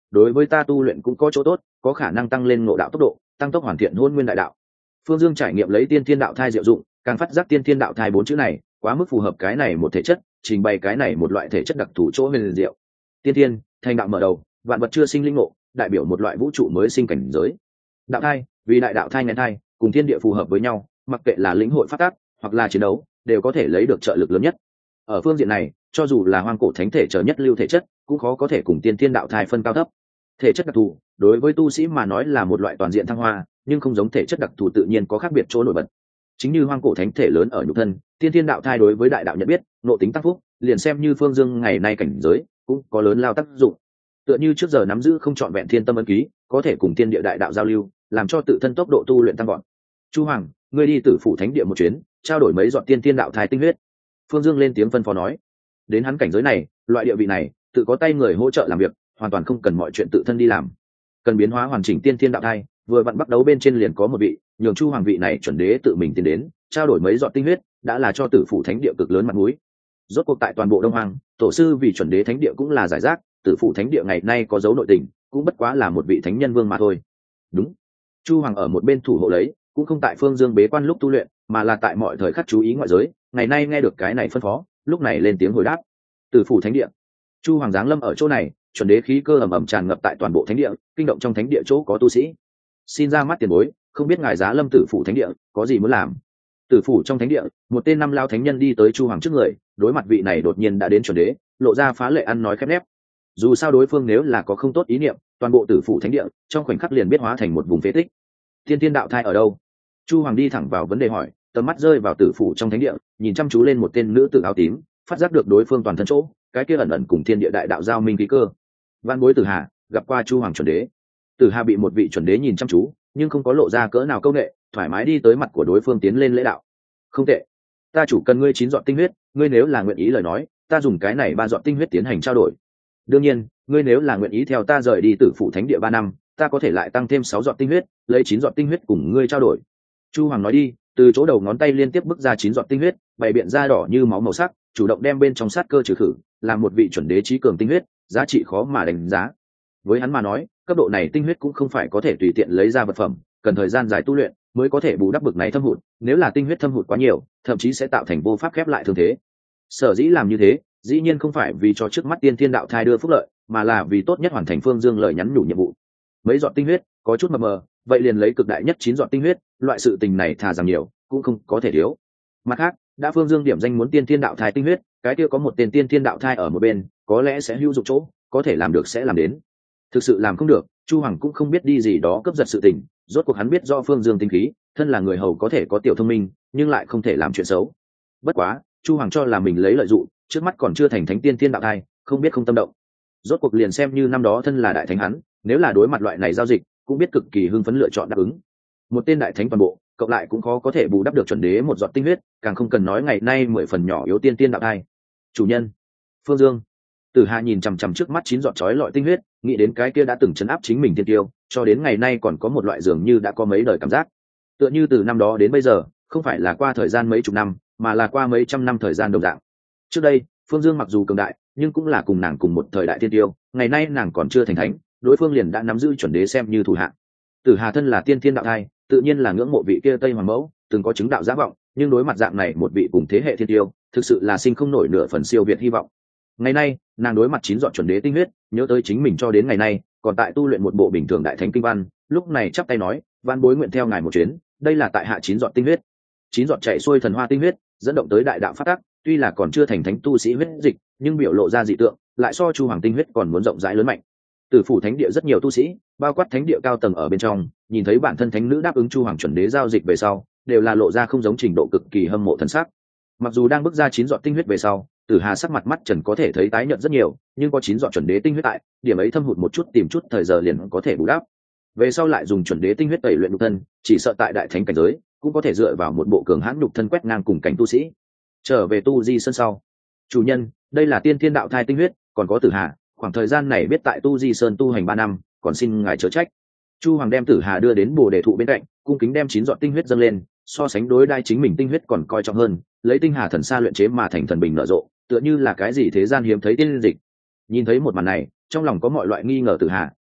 đối với ta tu luyện cũng có chỗ tốt, có khả năng tăng lên ngộ đạo tốc độ, tăng tốc hoàn thiện hôn nguyên đại đạo. Phương Dương trải nghiệm lấy tiên thiên đạo thai diệu dụng, càng phát giác tiên thiên đạo thai 4 chữ này quá mức phù hợp cái này một thể chất, trình bày cái này một loại thể chất đặc thù chỗ huyền diệu. Tiên thiên, thành đạo mở đầu, vạn vật chưa sinh linh ngộ, đại biểu một loại vũ trụ mới sinh cảnh giới. Đạo thai, vì đại đạo thai nghén thai, cùng thiên địa phù hợp với nhau, mặc kệ là lĩnh hội phát tác hoặc là chiến đấu, đều có thể lấy được trợ lực lớn nhất. Ở phương diện này, cho dù là hoang cổ thánh thể trở nhất lưu thể chất, cũng khó có thể cùng tiên thiên đạo thai phân cao thấp. Thể chất đặc thù, đối với tu sĩ mà nói là một loại toàn diện thăng hoa, nhưng không giống thể chất đặc thù tự nhiên có khác biệt chỗ nổi bật. Chính như hoang cổ thánh thể lớn ở nhục thân, tiên thiên đạo thai đối với đại đạo nhận biết, nội tính tăng phúc, liền xem như Phương Dương ngày nay cảnh giới, cũng có lớn lao tác dụng. Tựa như trước giờ nắm giữ không trọn vẹn thiên tâm ấn ký, có thể cùng tiên địa đại đạo giao lưu, làm cho tự thân tốc độ tu luyện tăng vọt. Chu Hoàng, ngươi đi Tử Phủ Thánh địa một chuyến, trao đổi mấy giọt tiên thiên đạo thai tinh huyết. Phương Dương lên tiếng phân phó nói. Đến hắn cảnh giới này, loại địa vị này, tự có tay người hỗ trợ làm việc, hoàn toàn không cần mọi chuyện tự thân đi làm. Cần biến hóa hoàn chỉnh tiên thiên đạo thai, vừa vặn bắt đấu bên trên liền có một vị, nhường Chu Hoàng vị này chuẩn đế tự mình tiến đến, trao đổi mấy giọt tinh huyết, đã là cho Tử Phủ Thánh địa cực lớn mặt mũi. Rốt cuộc tại toàn bộ Đông Hoàng, tổ sư vì chuẩn đế thánh địa cũng là giải rác, Tử Phủ Thánh địa ngày nay có dấu nội tình, cũng bất quá là một vị thánh nhân vương mà thôi. Đúng. Chu Hoàng ở một bên thủ hộ lấy, cũng không tại Phương Dương bế quan lúc tu luyện, mà là tại mọi thời khắc chú ý ngoại giới, ngày nay nghe được cái này phân phó, lúc này lên tiếng hồi đáp. Tử Phủ Thánh địa. Chu Hoàng giáng lâm ở chỗ này, chuẩn đế khí cơ ầm ầm tràn ngập tại toàn bộ thánh địa, kinh động trong thánh địa chỗ có tu sĩ. Xin ra mắt tiền bối, không biết ngài giá lâm Tử Phủ Thánh địa có gì muốn làm? Tử Phủ trong thánh địa, một tên năm lao thánh nhân đi tới Chu Hoàng trước người, đối mặt vị này đột nhiên đã đến chuẩn đế, lộ ra phá lệ ăn nói khép nép. Dù sao đối phương nếu là có không tốt ý niệm, toàn bộ Tử Phủ Thánh địa trong khoảnh khắc liền biết hóa thành một vùng phế tích. Tiên thiên đạo thai ở đâu? Chu Hoàng đi thẳng vào vấn đề hỏi, tầm mắt rơi vào Tử Phủ trong thánh địa, nhìn chăm chú lên một tên nữ tử áo tím, phát giác được đối phương toàn thân chỗ, cái kia ẩn ẩn cùng thiên địa đại đạo giao minh khí cơ. Văn bối Tử Hà gặp qua Chu Hoàng chuẩn đế. Tử Hà bị một vị chuẩn đế nhìn chăm chú, nhưng không có lộ ra cỡ nào câu nệ, thoải mái đi tới mặt của đối phương tiến lên lễ đạo. Không tệ, ta chủ cần ngươi 9 giọt tinh huyết, ngươi nếu là nguyện ý lời nói, ta dùng cái này 3 giọt tinh huyết tiến hành trao đổi. Đương nhiên, ngươi nếu là nguyện ý theo ta rời đi Tử Phủ Thánh địa 3 năm, ta có thể lại tăng thêm 6 giọt tinh huyết, lấy 9 giọt tinh huyết cùng ngươi trao đổi. Chu Hoàng nói đi, từ chỗ đầu ngón tay liên tiếp bước ra 9 giọt tinh huyết, bày biện ra đỏ như máu màu sắc, chủ động đem bên trong sát cơ trừ khử, làm một vị chuẩn đế trí cường tinh huyết, giá trị khó mà đánh giá. Với hắn mà nói, cấp độ này tinh huyết cũng không phải có thể tùy tiện lấy ra vật phẩm, cần thời gian dài tu luyện mới có thể bù đắp bực này thâm hụt, nếu là tinh huyết thâm hụt quá nhiều, thậm chí sẽ tạo thành vô pháp khép lại thương thế. Sở dĩ làm như thế, dĩ nhiên không phải vì cho trước mắt tiên thiên đạo thai đưa phúc lợi, mà là vì tốt nhất hoàn thành Phương Dương lời nhắn nhủ nhiệm vụ. Mấy giọt tinh huyết, có chút mờ mờ, vậy liền lấy cực đại nhất 9 giọt tinh huyết, loại sự tình này thà rằng nhiều, cũng không có thể thiếu. Mặt khác, đã Phương Dương điểm danh muốn tiên thiên đạo thai tinh huyết, cái kia có một tên tiên thiên đạo thai ở một bên, có lẽ sẽ hữu dụng chỗ, có thể làm được sẽ làm đến. Thực sự làm không được, Chu Hoàng cũng không biết đi gì đó cướp giật sự tình, rốt cuộc hắn biết do Phương Dương tinh khí, thân là người hầu có thể có tiểu thông minh, nhưng lại không thể làm chuyện xấu. Bất quá, Chu Hoàng cho là mình lấy lợi dụng, trước mắt còn chưa thành thánh tiên thiên đạo thai, không biết không tâm động. Rốt cuộc liền xem như năm đó thân là đại thánh hắn, nếu là đối mặt loại này giao dịch, cũng biết cực kỳ hưng phấn lựa chọn đáp ứng. Một tên đại thánh toàn bộ, cộng lại cũng khó có thể bù đắp được chuẩn đế một giọt tinh huyết, càng không cần nói ngày nay 10 phần nhỏ yếu tiên tiên đạo thai. Chủ nhân, Phương Dương. Tử Hà nhìn chằm chằm trước mắt 9 giọt chói lọi tinh huyết, nghĩ đến cái kia đã từng trấn áp chính mình thiên tiêu, cho đến ngày nay còn có một loại dường như đã có mấy đời cảm giác. Tựa như từ năm đó đến bây giờ, không phải là qua thời gian mấy chục năm, mà là qua mấy trăm năm thời gian đồng dạng. Trước đây, Phương Dương mặc dù cường đại, nhưng cũng là cùng nàng cùng một thời đại thiên tiêu, ngày nay nàng còn chưa thành thánh, đối phương liền đã nắm giữ chuẩn đế xem như thủ hạ. Tử Hà thân là tiên thiên đạo thai, tự nhiên là ngưỡng mộ vị kia Tây Hoàng mẫu, từng có chứng đạo giả vọng, nhưng đối mặt dạng này một vị cùng thế hệ thiên tiêu, thực sự là sinh không nổi nửa phần siêu việt hy vọng. Ngày nay, nàng đối mặt 9 giọt chuẩn đế tinh huyết, nhớ tới chính mình cho đến ngày nay, còn tại tu luyện một bộ bình thường đại thánh kinh văn, lúc này chắp tay nói, van bối nguyện theo ngài một chuyến, đây là tại hạ 9 giọt tinh huyết. 9 giọt chảy xuôi thần hoa tinh huyết, dẫn động tới đại đạo phát tác, tuy là còn chưa thành thánh tu sĩ huyết dịch, nhưng biểu lộ ra dị tượng, lại so Chu Hoàng tinh huyết còn muốn rộng rãi lớn mạnh. Tử Phủ Thánh địa rất nhiều tu sĩ, bao quát thánh địa cao tầng ở bên trong, nhìn thấy bản thân thánh nữ đáp ứng Chu Hoàng chuẩn đế giao dịch về sau, đều là lộ ra không giống trình độ cực kỳ hâm mộ thần sắc. Mặc dù đang bước ra 9 giọt tinh huyết về sau, Tử Hà sắc mặt mắt trần có thể thấy tái nhợt rất nhiều, nhưng có 9 giọt chuẩn đế tinh huyết tại, điểm ấy thâm hụt một chút tìm chút thời giờ liền có thể bù đắp. Về sau lại dùng chuẩn đế tinh huyết tẩy luyện nhục thân, chỉ sợ tại đại thánh cảnh giới, cũng có thể dựa vào một bộ cường hãn nhục thân quét ngang cùng cảnh tu sĩ. Trở về tu di sơn sau, chủ nhân, đây là tiên thiên đạo thai tinh huyết, còn có Tử Hà, khoảng thời gian này biết tại tu di sơn tu hành 3 năm, còn xin ngài chớ trách. Chu Hoàng đem Tử Hà đưa đến Bồ Đề thụ bên cạnh, cung kính đem 9 giọt tinh huyết dâng lên, so sánh đối đai chính mình tinh huyết còn coi trọng hơn, lấy tinh hà thần sa luyện chế mà thành thần bình nở rộ, tựa như là cái gì thế gian hiếm thấy tiên dịch. Nhìn thấy một màn này, trong lòng có mọi loại nghi ngờ Tử Hà,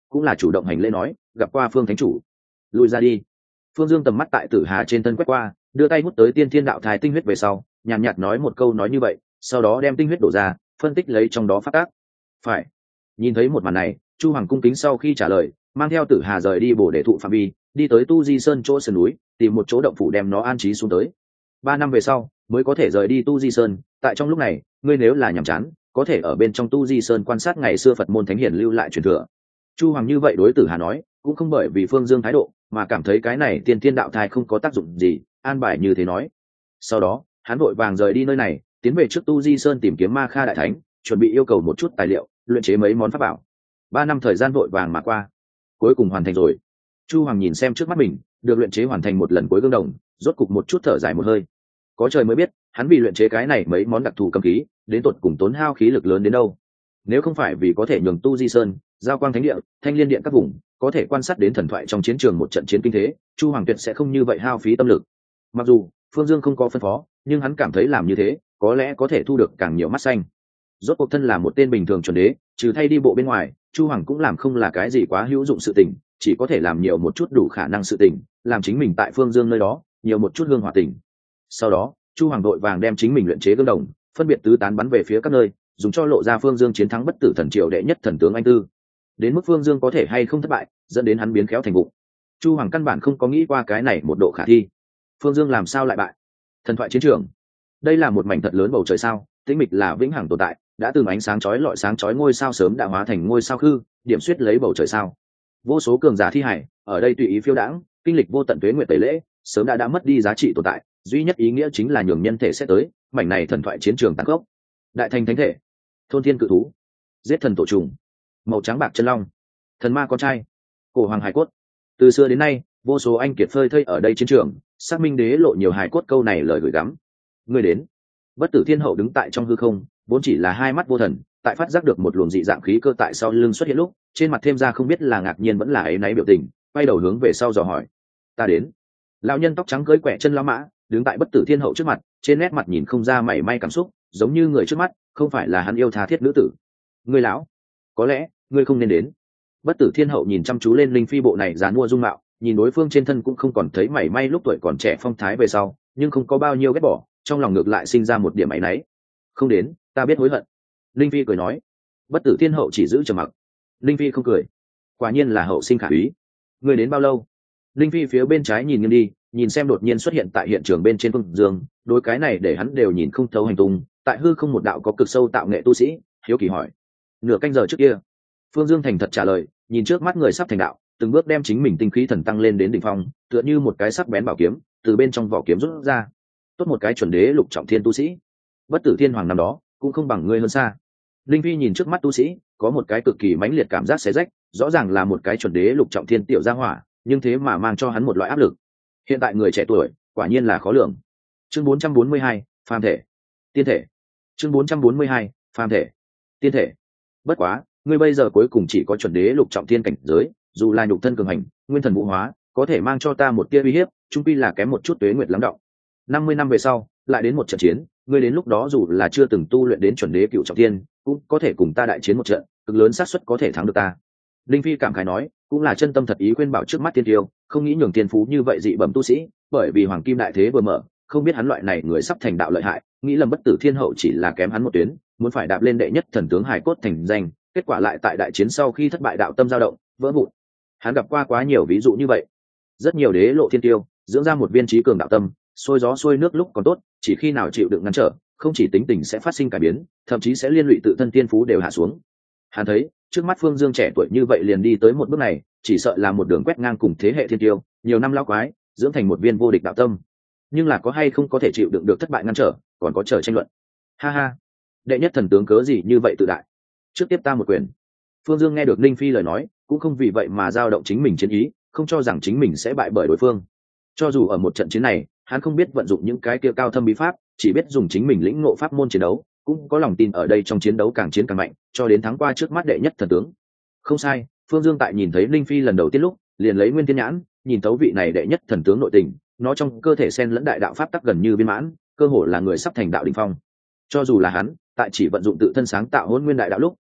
cũng là chủ động hành lễ nói gặp qua Phương thánh chủ. Lui ra đi. Phương Dương tầm mắt tại Tử Hà trên thân quét qua, đưa tay hút tới tiên thiên đạo thai tinh huyết về sau, nhàn nhạt nói một câu nói như vậy, sau đó đem tinh huyết đổ ra, phân tích lấy trong đó phát tác. Phải. Nhìn thấy một màn này, Chu Hoàng cung kính sau khi trả lời, mang theo Tử Hà rời đi bổ để thụ phạm vi, đi tới Tu Di Sơn chỗ sườn núi, tìm một chỗ động phủ đem nó an trí xuống tới. 3 năm về sau mới có thể rời đi Tu Di Sơn. Tại trong lúc này, ngươi nếu là nhàm chán, có thể ở bên trong Tu Di Sơn quan sát ngày xưa Phật môn thánh hiền lưu lại truyền thừa. Chu Hoàng như vậy đối Tử Hà nói, cũng không bởi vì Phương Dương thái độ, mà cảm thấy cái này tiên thiên đạo thai không có tác dụng gì, an bài như thế nói. Sau đó, hắn vội vàng rời đi nơi này, tiến về trước Tu Di Sơn tìm kiếm Ma Kha đại thánh, chuẩn bị yêu cầu một chút tài liệu, luyện chế mấy món pháp bảo. 3 năm thời gian vội vàng mà qua, cuối cùng hoàn thành rồi. Chu Hoàng nhìn xem trước mắt mình, được luyện chế hoàn thành một lần cuối gương đồng, rốt cục một chút thở dài một hơi. Có trời mới biết, hắn vì luyện chế cái này mấy món đặc thù cầm khí, đến tột cùng tốn hao khí lực lớn đến đâu. Nếu không phải vì có thể nhường Tu Di Sơn, Giao Quang Thánh Địa, Thanh Liên Điện các vùng có thể quan sát đến thần thoại trong chiến trường một trận chiến kinh thế, Chu Hoàng tuyệt sẽ không như vậy hao phí tâm lực. Mặc dù Phương Dương không có phân phó, nhưng hắn cảm thấy làm như thế có lẽ có thể thu được càng nhiều mắt xanh. Rốt cuộc thân là một tên bình thường chuẩn đế, trừ thay đi bộ bên ngoài, Chu Hoàng cũng làm không là cái gì quá hữu dụng sự tình, chỉ có thể làm nhiều một chút đủ khả năng sự tình, làm chính mình tại Phương Dương nơi đó nhiều một chút hương hỏa tình. Sau đó, Chu Hoàng đội vàng đem chính mình luyện chế gương đồng, phân biệt tứ tán bắn về phía các nơi, dùng cho lộ ra Phương Dương chiến thắng bất tử thần triều đệ nhất thần tướng anh tư. Đến mức Phương Dương có thể hay không thất bại, dẫn đến hắn biến khéo thành vụng. Chu Hoàng căn bản không có nghĩ qua cái này một độ khả thi. Phương Dương làm sao lại bại? Thần thoại chiến trường, đây là một mảnh thật lớn bầu trời sao, tĩnh mịch là vĩnh hằng tồn tại, đã từng ánh sáng chói lọi sáng chói ngôi sao sớm đã hóa thành ngôi sao hư, điểm xuyết lấy bầu trời sao. Vô số cường giả thi hải ở đây tùy ý phiêu đãng, kinh lịch vô tận tuế nguyệt tẩy lễ, sớm đã mất đi giá trị tồn tại, duy nhất ý nghĩa chính là nhường nhân thể sẽ tới mảnh này thần thoại chiến trường tàn gốc. Đại thành thánh thể, thôn thiên cự thú, giết thần tổ trùng, màu trắng bạc chân long, thần ma con trai, cổ hoàng hải cốt. Từ xưa đến nay, vô số anh kiệt phơi thây ở đây chiến trường, xác minh đế lộ nhiều hải cốt câu này lời gửi gắm. Người đến. Bất tử thiên hậu đứng tại trong hư không, vốn chỉ là hai mắt vô thần, tại phát giác được một luồng dị dạng khí cơ tại sau lưng xuất hiện lúc, trên mặt thêm ra không biết là ngạc nhiên vẫn là áy náy biểu tình, quay đầu hướng về sau dò hỏi: ta đến. Lão nhân tóc trắng cưỡi quẹ chân lão mã, đứng tại bất tử thiên hậu trước mặt, trên nét mặt nhìn không ra mảy may cảm xúc, giống như người trước mắt không phải là hắn yêu tha thiết nữ tử. Ngươi lão, có lẽ ngươi không nên đến. Bất tử thiên hậu nhìn chăm chú lên linh phi bộ này dán mua dung mạo, nhìn đối phương trên thân cũng không còn thấy mảy may lúc tuổi còn trẻ phong thái về sau, nhưng không có bao nhiêu ghét bỏ, trong lòng ngược lại sinh ra một điểm áy náy. Không đến, ta biết hối hận. Linh phi cười nói. Bất tử thiên hậu chỉ giữ trầm mặc. Linh phi không cười, quả nhiên là hậu sinh khả úy. Ngươi đến bao lâu? Linh phi phía bên trái nhìn nghiêng đi, nhìn xem đột nhiên xuất hiện tại hiện trường bên trên Phương Dương, đối cái này để hắn đều nhìn không thấu hành tung, tại hư không một đạo có cực sâu tạo nghệ tu sĩ, hiếu kỳ hỏi. Nửa canh giờ trước kia. Phương Dương thành thật trả lời, nhìn trước mắt người sắp thành đạo, từng bước đem chính mình tinh khí thần tăng lên đến đỉnh phong, tựa như một cái sắc bén bảo kiếm từ bên trong vỏ kiếm rút ra. Tốt một cái chuẩn đế lục trọng thiên tu sĩ. Bất tử thiên hoàng năm đó cũng không bằng ngươi hơn xa. Linh phi nhìn trước mắt tu sĩ, có một cái cực kỳ mãnh liệt cảm giác xé rách, rõ ràng là một cái chuẩn đế lục trọng thiên tiểu gia hỏa, nhưng thế mà mang cho hắn một loại áp lực. Hiện tại người trẻ tuổi quả nhiên là khó lường. Chương 442, phàm thể, tiên thể. Chương 442, phàm thể, tiên thể. Bất quá, ngươi bây giờ cuối cùng chỉ có chuẩn đế lục trọng thiên cảnh giới, dù là nhục thân cường hành, nguyên thần vũ hóa, có thể mang cho ta một tia uy hiếp, chung quy là kém một chút tuế nguyệt lắng đọng. 50 năm về sau, lại đến một trận chiến, ngươi đến lúc đó dù là chưa từng tu luyện đến chuẩn đế cựu trọng thiên, cũng có thể cùng ta đại chiến một trận, cực lớn xác suất có thể thắng được ta. Linh phi cảm khái nói, cũng là chân tâm thật ý khuyên bảo trước mắt tiên tiêu, không nghĩ nhường tiên phú như vậy dị bẩm tu sĩ, bởi vì hoàng kim đại thế vừa mở, không biết hắn loại này người sắp thành đạo lợi hại, nghĩ lầm bất tử thiên hậu chỉ là kém hắn một tuyến, muốn phải đạp lên đệ nhất thần tướng hải cốt thành danh, kết quả lại tại đại chiến sau khi thất bại đạo tâm dao động, vỡ vụn. Hắn gặp qua quá nhiều ví dụ như vậy, rất nhiều đế lộ thiên tiêu dưỡng ra một viên trí cường đạo tâm, xuôi gió xuôi nước lúc còn tốt, chỉ khi nào chịu đựng ngăn trở, không chỉ tính tình sẽ phát sinh cải biến, thậm chí sẽ liên lụy tự thân tiên phú đều hạ xuống. Hắn thấy trước mắt Phương Dương trẻ tuổi như vậy liền đi tới một bước này, chỉ sợ là một đường quét ngang cùng thế hệ thiên tiêu, nhiều năm lao quái, dưỡng thành một viên vô địch đạo tâm. Nhưng là có hay không có thể chịu đựng được thất bại ngăn trở, còn có chờ tranh luận. Ha ha, đệ nhất thần tướng cớ gì như vậy tự đại? Trước tiếp ta một quyền. Phương Dương nghe được Linh phi lời nói, cũng không vì vậy mà dao động chính mình chiến ý, không cho rằng chính mình sẽ bại bởi đối phương. Cho dù ở một trận chiến này, hắn không biết vận dụng những cái kia cao thâm bí pháp, chỉ biết dùng chính mình lĩnh ngộ pháp môn chiến đấu, cũng có lòng tin ở đây trong chiến đấu càng chiến càng mạnh, cho đến thắng qua trước mắt đệ nhất thần tướng. Không sai, Phương Dương tại nhìn thấy Linh phi lần đầu tiên lúc, liền lấy nguyên thiên nhãn, nhìn thấu vị này đệ nhất thần tướng nội tình, nó trong cơ thể xen lẫn đại đạo pháp tắc gần như viên mãn, cơ hồ là người sắp thành đạo đỉnh phong. Cho dù là hắn, tại chỉ vận dụng tự thân sáng tạo hỗn nguyên đại đạo lúc,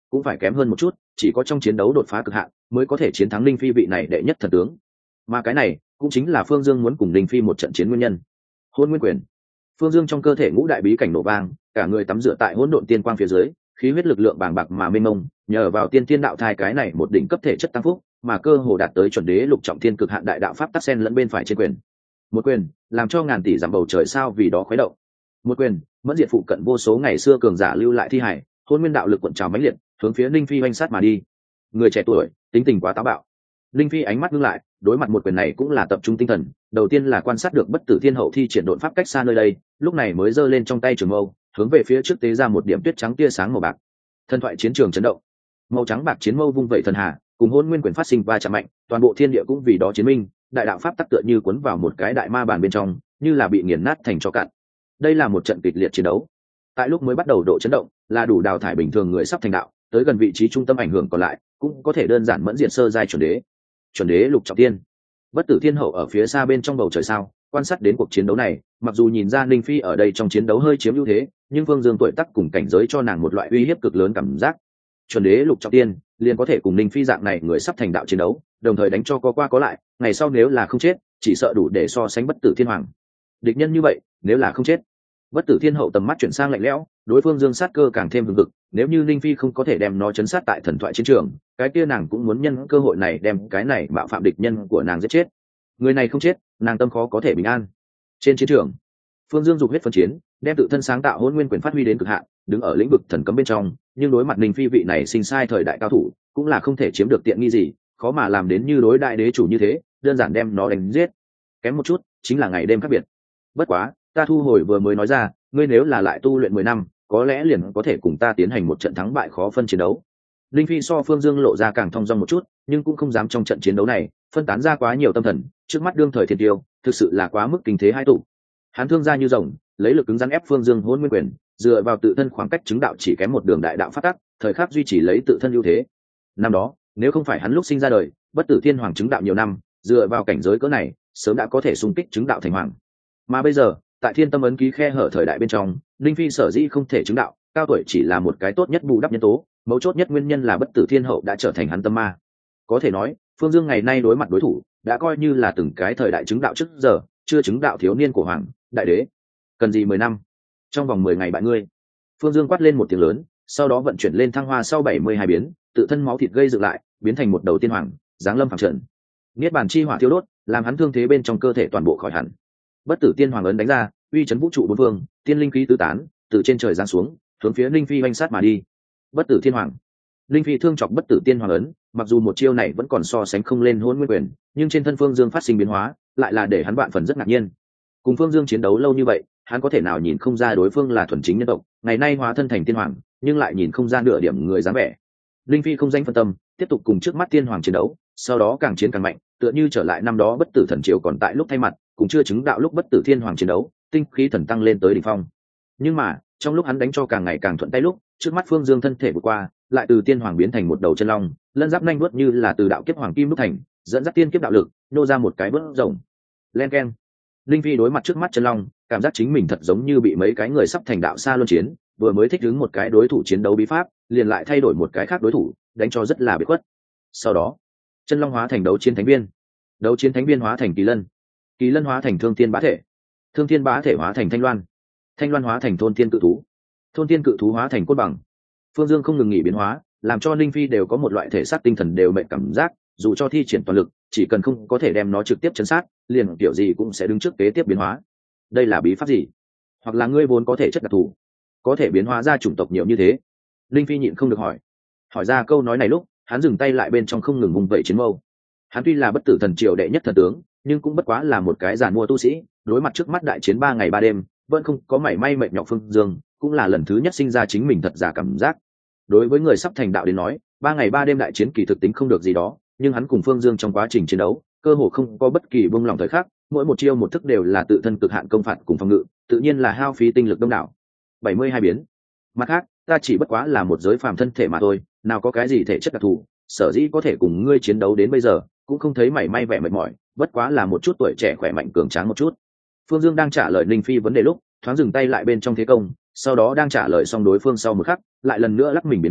cũng phải kém hơn một chút, chỉ có trong chiến đấu đột phá cực hạn mới có thể chiến thắng linh phi vị này đệ nhất thần tướng. Mà cái này cũng chính là Phương Dương muốn cùng linh phi một trận chiến nguyên nhân. Hôn nguyên quyền. Phương Dương trong cơ thể ngũ đại bí cảnh nổ vang, cả người tắm rửa tại hỗn độn tiên quang phía dưới, khí huyết lực lượng bàng bạc mà mênh mông, nhờ vào tiên thiên đạo thai cái này một đỉnh cấp thể chất tăng phúc, mà cơ hồ đạt tới chuẩn đế lục trọng thiên cực hạn đại đạo pháp tắc sen lẫn bên phải trên quyền. Một quyền, làm cho ngàn tỷ dặm bầu trời sao vì đó khuấy động. Một quyền, mẫn diệt phụ cận vô số ngày xưa cường giả lưu lại thi hải, hôn nguyên đạo lực cuộn trào mãnh liệt, hướng phía Linh Phi oanh sát mà đi. Người trẻ tuổi, tính tình quá táo bạo. Linh Phi ánh mắt ngưng lại, đối mặt một quyền này cũng là tập trung tinh thần, đầu tiên là quan sát được bất tử thiên hậu thi triển độn pháp cách xa nơi đây, lúc này mới giơ lên trong tay trường mâu, hướng về phía trước tế ra một điểm tuyết trắng tia sáng màu bạc. Thần thoại chiến trường chấn động, màu trắng bạc chiến mâu vung vẩy thần hà, cùng hôn nguyên quyền phát sinh va chạm mạnh, toàn bộ thiên địa cũng vì đó chiến minh, đại đạo pháp tắc tựa như cuốn vào một cái đại ma bàn bên trong, như là bị nghiền nát thành tro cạn. Đây là một trận kịch liệt chiến đấu. Tại lúc mới bắt đầu độ chấn động, là đủ đào thải bình thường người sắp thành đạo, tới gần vị trí trung tâm ảnh hưởng còn lại, cũng có thể đơn giản mẫn diện sơ giai chuẩn đế lục trọng thiên. Bất tử thiên hậu ở phía xa bên trong bầu trời sao, quan sát đến cuộc chiến đấu này, mặc dù nhìn ra Linh Phi ở đây trong chiến đấu hơi chiếm ưu thế, nhưng Phương Dương tuổi tác cùng cảnh giới cho nàng một loại uy hiếp cực lớn cảm giác. Chuẩn đế lục trọng thiên liền có thể cùng Linh Phi dạng này người sắp thành đạo chiến đấu, đồng thời đánh cho có qua có lại, ngày sau nếu là không chết, chỉ sợ đủ để so sánh bất tử thiên hoàng. Địch nhân như vậy, nếu là không chết. Bất tử thiên hậu tầm mắt chuyển sang lạnh lẽo, đối phương Dương sát cơ càng thêm hừng hực, nếu như Linh Phi không có thể đem nó chấn sát tại thần thoại chiến trường, cái kia nàng cũng muốn nhân cơ hội này đem cái này bạo phạm địch nhân của nàng giết chết. Người này không chết, nàng tâm khó có thể bình an. Trên chiến trường, Phương Dương dục huyết phân chiến, đem tự thân sáng tạo hôn nguyên quyền phát huy đến cực hạn, đứng ở lĩnh vực thần cấm bên trong, nhưng đối mặt Linh Phi vị này sinh sai thời đại cao thủ, cũng là không thể chiếm được tiện nghi gì, khó mà làm đến như đối đại đế chủ như thế, đơn giản đem nó đánh giết. Kém một chút, chính là ngày đêm khác biệt. Bất quá, ta thu hồi vừa mới nói ra, ngươi nếu là lại tu luyện 10 năm, có lẽ liền có thể cùng ta tiến hành một trận thắng bại khó phân chiến đấu. Linh Phi so Phương Dương lộ ra càng thong dong một chút, nhưng cũng không dám trong trận chiến đấu này phân tán ra quá nhiều tâm thần, trước mắt đương thời thiên tiêu, thực sự là quá mức kinh thế hai tụ. Hắn thương ra như rồng, lấy lực cứng rắn ép Phương Dương hôn nguyên quyền, dựa vào tự thân khoảng cách chứng đạo chỉ kém một đường đại đạo phát tắc, thời khắc duy trì lấy tự thân ưu thế. Năm đó, nếu không phải hắn lúc sinh ra đời, bất tử thiên hoàng chứng đạo nhiều năm, dựa vào cảnh giới cỡ này, sớm đã có thể xung kích chứng đạo thành hoàng. Mà bây giờ, tại thiên tâm ấn ký khe hở thời đại bên trong, Linh Phi sở dĩ không thể chứng đạo, cao tuổi chỉ là một cái tốt nhất bù đắp nhân tố, mấu chốt nhất nguyên nhân là bất tử thiên hậu đã trở thành hắn tâm ma. Có thể nói, Phương Dương ngày nay đối mặt đối thủ, đã coi như là từng cái thời đại chứng đạo trước giờ, chưa chứng đạo thiếu niên của hoàng, đại đế. Cần gì 10 năm? Trong vòng 10 ngày bại ngươi. Phương Dương quát lên một tiếng lớn, sau đó vận chuyển lên thăng hoa sau 72 biến, tự thân máu thịt gây dựng lại, biến thành một đầu tiên hoàng, giáng lâm phẳng trận. Niết bàn chi hỏa thiêu đốt, làm hắn thương thế bên trong cơ thể toàn bộ khỏi hẳn. Bất tử tiên hoàng ấn đánh ra, uy chấn vũ trụ bốn phương, tiên linh khí tứ tán, từ trên trời giáng xuống, hướng phía Linh Phi oanh sát mà đi. Bất tử thiên hoàng, Linh Phi thương chọc bất tử tiên hoàng ấn, mặc dù một chiêu này vẫn còn so sánh không lên hôn nguyên quyền, nhưng trên thân Phương Dương phát sinh biến hóa, lại là để hắn vạn phần rất ngạc nhiên. Cùng Phương Dương chiến đấu lâu như vậy, hắn có thể nào nhìn không ra đối phương là thuần chính nhân tộc, ngày nay hóa thân thành tiên hoàng, nhưng lại nhìn không ra nửa điểm người dáng vẻ. Linh Phi không danh phân tâm, tiếp tục cùng trước mắt tiên hoàng chiến đấu, sau đó càng chiến càng mạnh, tựa như trở lại năm đó bất tử thần triều còn tại lúc thay mặt, cũng chưa chứng đạo lúc bất tử thiên hoàng chiến đấu, tinh khí thần tăng lên tới đỉnh phong. Nhưng mà, trong lúc hắn đánh cho càng ngày càng thuận tay lúc, trước mắt Phương Dương thân thể vượt qua, lại từ tiên hoàng biến thành một đầu chân long, lân giáp nhanh vuốt như là từ đạo kiếp hoàng kim đúc thành, dẫn dắt tiên kiếp đạo lực, nô ra một cái bước rồng. Len keng. Linh Phi đối mặt trước mắt chân long, cảm giác chính mình thật giống như bị mấy cái người sắp thành đạo xa luân chiến, vừa mới thích ứng một cái đối thủ chiến đấu bí pháp, liền lại thay đổi một cái khác đối thủ, đánh cho rất là biệt khuất. Sau đó, chân long hóa thành đấu chiến thánh viên, đấu chiến thánh viên hóa thành kỳ lân hóa thành thương thiên bá thể, thương thiên bá thể hóa thành thanh loan hóa thành thôn thiên cự thú hóa thành cốt bằng. Phương Dương không ngừng nghỉ biến hóa, làm cho Linh Phi đều có một loại thể xác tinh thần đều mệt cảm giác, dù cho thi triển toàn lực, chỉ cần không có thể đem nó trực tiếp chấn sát, liền kiểu gì cũng sẽ đứng trước kế tiếp biến hóa. Đây là bí pháp gì? Hoặc là ngươi vốn có thể chất đặc thù, có thể biến hóa ra chủng tộc nhiều như thế? Linh Phi nhịn không được hỏi ra câu nói này lúc, hắn dừng tay lại bên trong không ngừng vùng vẫy chiến mâu. Hắn tuy là bất tử thần triều đệ nhất thần tướng, nhưng cũng bất quá là một cái giàn mua tu sĩ, đối mặt trước mắt đại chiến 3 ngày 3 đêm, vẫn không có mảy may mệt nhọc. Phương Dương cũng là lần thứ nhất sinh ra chính mình thật giả cảm giác. Đối với người sắp thành đạo đến nói, 3 ngày 3 đêm đại chiến kỳ thực tính không được gì đó, nhưng hắn cùng Phương Dương trong quá trình chiến đấu, cơ hồ không có bất kỳ buông lỏng thời khắc, mỗi một chiêu một thức đều là tự thân cực hạn công phạt cùng phòng ngự, tự nhiên là hao phí tinh lực đông đảo. 72 biến. Mặt khác, ta chỉ bất quá là một giới phàm thân thể mà thôi, nào có cái gì thể chất đặc thù, sở dĩ có thể cùng ngươi chiến đấu đến bây giờ, cũng không thấy mảy may vẻ mệt mỏi, bất quá là một chút tuổi trẻ khỏe mạnh cường tráng một chút. Phương Dương đang trả lời Linh Phi vấn đề lúc, thoáng dừng tay lại bên trong thế công, sau đó đang trả lời xong đối phương sau một khắc, lại lần nữa lắc mình biến hóa,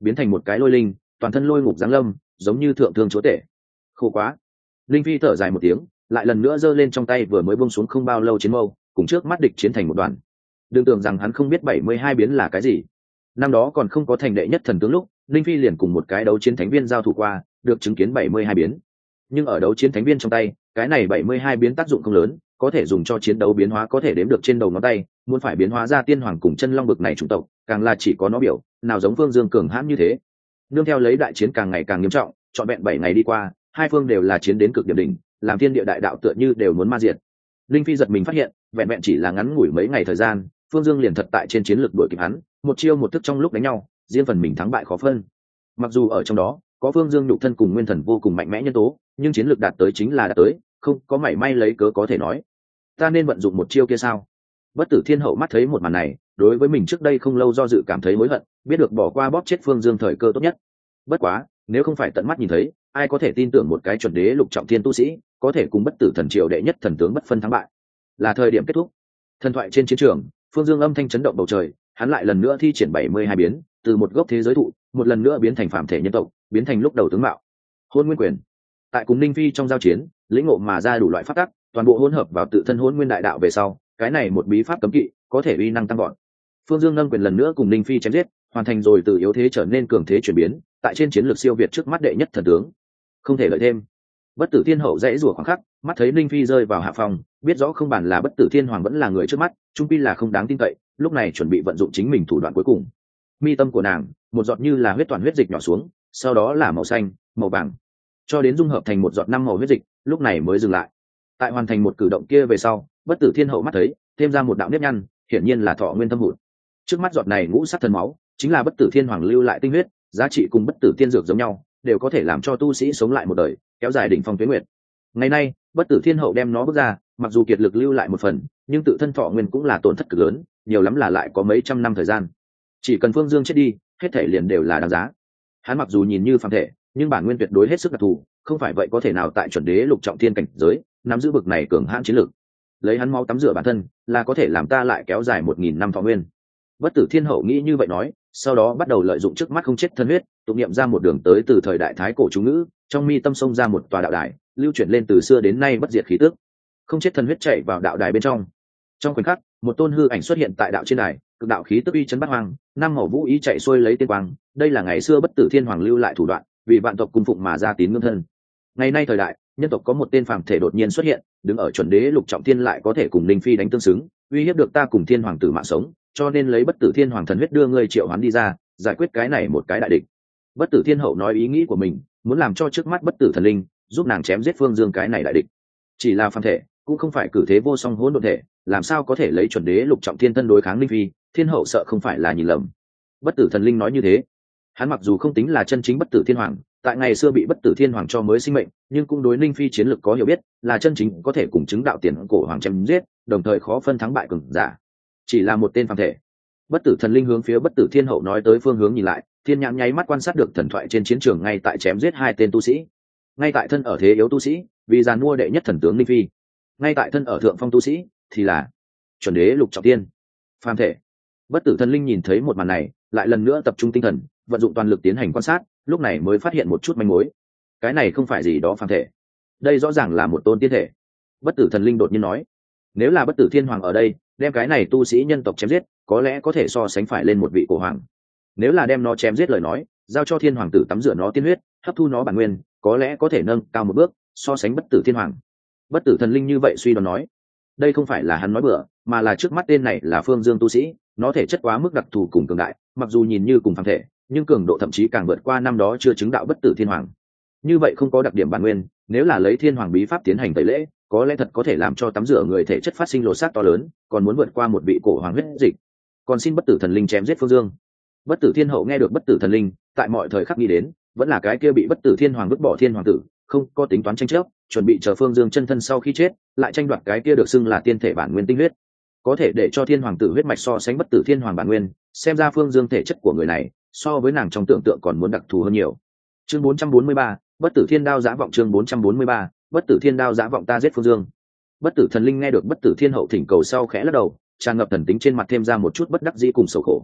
biến thành một cái lôi linh, toàn thân lôi ngục giáng lâm, giống như thượng thương chúa tể. Khổ quá. Linh phi thở dài một tiếng, lại lần nữa giơ lên trong tay vừa mới buông xuống không bao lâu chiến mâu, cùng trước mắt địch chiến thành một đoàn. Đừng tưởng rằng hắn không biết 72 biến là cái gì. Năm đó còn không có thành đệ nhất thần tướng lúc, Linh phi liền cùng một cái đấu chiến thánh viên giao thủ qua, được chứng kiến 72 biến. Nhưng ở đấu chiến thánh viên trong tay, cái này 72 biến tác dụng không lớn, có thể dùng cho chiến đấu biến hóa có thể đếm được trên đầu ngón tay, muốn phải biến hóa ra tiên hoàng cùng chân long bực này chủng tộc, càng là chỉ có nó biểu, nào giống Phương Dương cường hãn như thế. Nương theo lấy đại chiến càng ngày càng nghiêm trọng, trọn vẹn 7 ngày đi qua, hai phương đều là chiến đến cực điểm đỉnh, làm thiên địa đại đạo tựa như đều muốn ma diệt. Linh phi giật mình phát hiện, vẹn vẹn chỉ là ngắn ngủi mấy ngày thời gian, Phương Dương liền thật tại trên chiến lược đuổi kịp hắn, một chiêu một thức trong lúc đánh nhau, riêng phần mình thắng bại khó phân. Mặc dù ở trong đó có Phương Dương nhục thân cùng nguyên thần vô cùng mạnh mẽ nhân tố, nhưng chiến lược đạt tới chính là đạt tới, không có mảy may lấy cớ có thể nói. Ta nên vận dụng một chiêu kia sao? Bất Tử Thiên Hậu mắt thấy một màn này, đối với mình trước đây không lâu do dự cảm thấy hối hận, biết được bỏ qua bóp chết Phương Dương thời cơ tốt nhất. Bất quá, nếu không phải tận mắt nhìn thấy, ai có thể tin tưởng một cái chuẩn đế lục trọng thiên tu sĩ có thể cùng Bất Tử Thần Triều đệ nhất thần tướng bất phân thắng bại. Là thời điểm kết thúc. Thần thoại trên chiến trường, Phương Dương âm thanh chấn động bầu trời, hắn lại lần nữa thi triển 72 biến, từ một gốc thế giới thụ, một lần nữa biến thành phàm thể nhân tộc, biến thành lúc đầu tướng mạo. Hôn Nguyên Quyền. Tại cùng Ninh Phi trong giao chiến, lĩnh ngộ mà ra đủ loại pháp tắc, toàn bộ hỗn hợp vào tự thân Hôn Nguyên đại đạo về sau, cái này một bí pháp cấm kỵ, có thể uy năng tăng gọn. Phương Dương nâng quyền lần nữa cùng Ninh Phi chém giết, hoàn thành rồi từ yếu thế trở nên cường thế chuyển biến, tại trên chiến lược siêu việt trước mắt đệ nhất thần tướng. Không thể lợi thêm. Bất Tử Thiên Hậu dãy rủa khoảng khắc, mắt thấy Ninh Phi rơi vào hạ phòng, biết rõ không bản là Bất Tử Thiên Hoàng vẫn là người trước mắt, trung pi là không đáng tin cậy, lúc này chuẩn bị vận dụng chính mình thủ đoạn cuối cùng. Mi tâm của nàng, một giọt như là huyết toàn huyết dịch nhỏ xuống, sau đó là màu xanh, màu vàng, cho đến dung hợp thành một giọt 5 màu huyết dịch, lúc này mới dừng lại. Tại hoàn thành một cử động kia về sau, Bất Tử Thiên Hậu mắt thấy, thêm ra một đạo nếp nhăn, hiển nhiên là thọ nguyên thâm hụt. Trước mắt giọt này ngũ sắc thần máu, chính là Bất Tử Thiên Hoàng lưu lại tinh huyết, giá trị cùng Bất Tử Tiên dược giống nhau, đều có thể làm cho tu sĩ sống lại một đời, kéo dài đỉnh phong tuế nguyệt. Ngày nay, Bất Tử Thiên Hậu đem nó bước ra, mặc dù kiệt lực lưu lại một phần, nhưng tự thân thọ nguyên cũng là tổn thất cực lớn, nhiều lắm là lại có mấy trăm năm thời gian. Chỉ cần Phương Dương chết đi, hết thể liền đều là đáng giá. Hắn mặc dù nhìn như phàm thể, nhưng bản nguyên tuyệt đối hết sức đặc thù, không phải vậy có thể nào tại chuẩn đế lục trọng thiên cảnh giới, nắm giữ bực này cường hãn chiến lực. Lấy hắn máu tắm rửa bản thân, là có thể làm ta lại kéo dài 1000 năm thọ nguyên. Bất Tử Thiên Hậu nghĩ như vậy nói, sau đó bắt đầu lợi dụng trước mắt không chết thân huyết, tụng niệm ra một đường tới từ thời đại thái cổ chú ngữ, trong mi tâm sông ra một tòa đạo đài, lưu chuyển lên từ xưa đến nay bất diệt khí tức. Không chết thân huyết chạy vào đạo đài bên trong. Trong khoảnh khắc, một tôn hư ảnh xuất hiện tại đạo trên đài, cực đạo khí tức uy chấn bát hoang, năm màu vũ ý chạy xuôi lấy tiên quang, đây là ngày xưa Bất Tử Thiên Hoàng lưu lại thủ đoạn, vì vạn tộc cung phụng mà ra tín ngưỡng thân. Ngày nay thời đại, nhân tộc có một tên phàm thể đột nhiên xuất hiện, đứng ở chuẩn đế lục trọng thiên lại có thể cùng Linh Phi đánh tương xứng, uy hiếp được ta cùng Thiên Hoàng tử mạng sống, cho nên lấy Bất Tử Thiên Hoàng thần huyết đưa ngươi triệu hoán đi ra, giải quyết cái này một cái đại địch. Bất Tử Thiên Hậu nói ý nghĩ của mình, muốn làm cho trước mắt Bất Tử thần linh giúp nàng chém giết Phương Dương cái này đại địch. Chỉ là phàm thể, cũng không phải cử thế vô song hỗn độn thể, làm sao có thể lấy chuẩn đế lục trọng thiên thân đối kháng Linh Phi, Thiên Hậu sợ không phải là nhìn lầm. Bất Tử thần linh nói như thế, hắn mặc dù không tính là chân chính Bất Tử Thiên Hoàng, tại ngày xưa bị Bất Tử Thiên Hoàng cho mới sinh mệnh, nhưng cũng đối Linh Phi chiến lược có hiểu biết, là chân chính có thể cùng chứng đạo tiền cổ hoàng chém giết, đồng thời khó phân thắng bại cường giả. Chỉ là một tên phàm thể. Bất Tử thần linh hướng phía Bất Tử Thiên Hậu nói tới phương hướng nhìn lại, thiên nhãn nháy mắt quan sát được thần thoại trên chiến trường ngay tại chém giết hai tên tu sĩ, ngay tại thân ở thế yếu tu sĩ, vì giàn mua đệ nhất thần tướng Linh Phi, ngay tại thân ở thượng phong tu sĩ, thì là chuẩn đế lục trọng thiên phàm thể. Bất Tử thần linh nhìn thấy một màn này, lại lần nữa tập trung tinh thần, vận dụng toàn lực tiến hành quan sát, lúc này mới phát hiện một chút manh mối. Cái này không phải gì đó phàm thể, đây rõ ràng là một tôn tiên thể. Bất Tử thần linh đột nhiên nói, nếu là Bất Tử Thiên Hoàng ở đây, đem cái này tu sĩ nhân tộc chém giết, có lẽ có thể so sánh phải lên một vị cổ hoàng. Nếu là đem nó chém giết lời nói, giao cho Thiên Hoàng tử tắm rửa nó tiên huyết, hấp thu nó bản nguyên, có lẽ có thể nâng cao một bước, so sánh Bất Tử Thiên Hoàng. Bất Tử thần linh như vậy suy đoán nói, đây không phải là hắn nói bừa, mà là trước mắt tên này là Phương Dương tu sĩ, nó thể chất quá mức đặc thù cùng cường đại, mặc dù nhìn như cùng phàm thể, nhưng cường độ thậm chí càng vượt qua năm đó chưa chứng đạo Bất Tử Thiên Hoàng. Như vậy không có đặc điểm bản nguyên, nếu là lấy Thiên Hoàng bí pháp tiến hành tẩy lễ, có lẽ thật có thể làm cho tắm rửa người thể chất phát sinh lột xác to lớn, còn muốn vượt qua một vị cổ hoàng huyết dịch. Còn xin Bất Tử thần linh chém giết Phương Dương. Bất Tử Thiên Hậu nghe được Bất Tử thần linh, tại mọi thời khắc nghĩ đến, vẫn là cái kia bị Bất Tử Thiên Hoàng vứt bỏ Thiên Hoàng tử, không có tính toán tranh chấp, chuẩn bị chờ Phương Dương chân thân sau khi chết, lại tranh đoạt cái kia được xưng là tiên thể bản nguyên tinh huyết, có thể để cho Thiên Hoàng tử huyết mạch so sánh Bất Tử Thiên Hoàng bản nguyên, xem ra Phương Dương thể chất của người này, so với nàng trong tưởng tượng còn muốn đặc thù hơn nhiều. Chương 443, Bất Tử Thiên Đao Giã Vọng. Chương 443, Bất Tử Thiên Đao Giã Vọng. Ta giết Phương Dương. Bất Tử thần linh nghe được Bất Tử Thiên Hậu thỉnh cầu sau khẽ lắc đầu, tràn ngập thần tính trên mặt thêm ra một chút bất đắc dĩ cùng sầu khổ.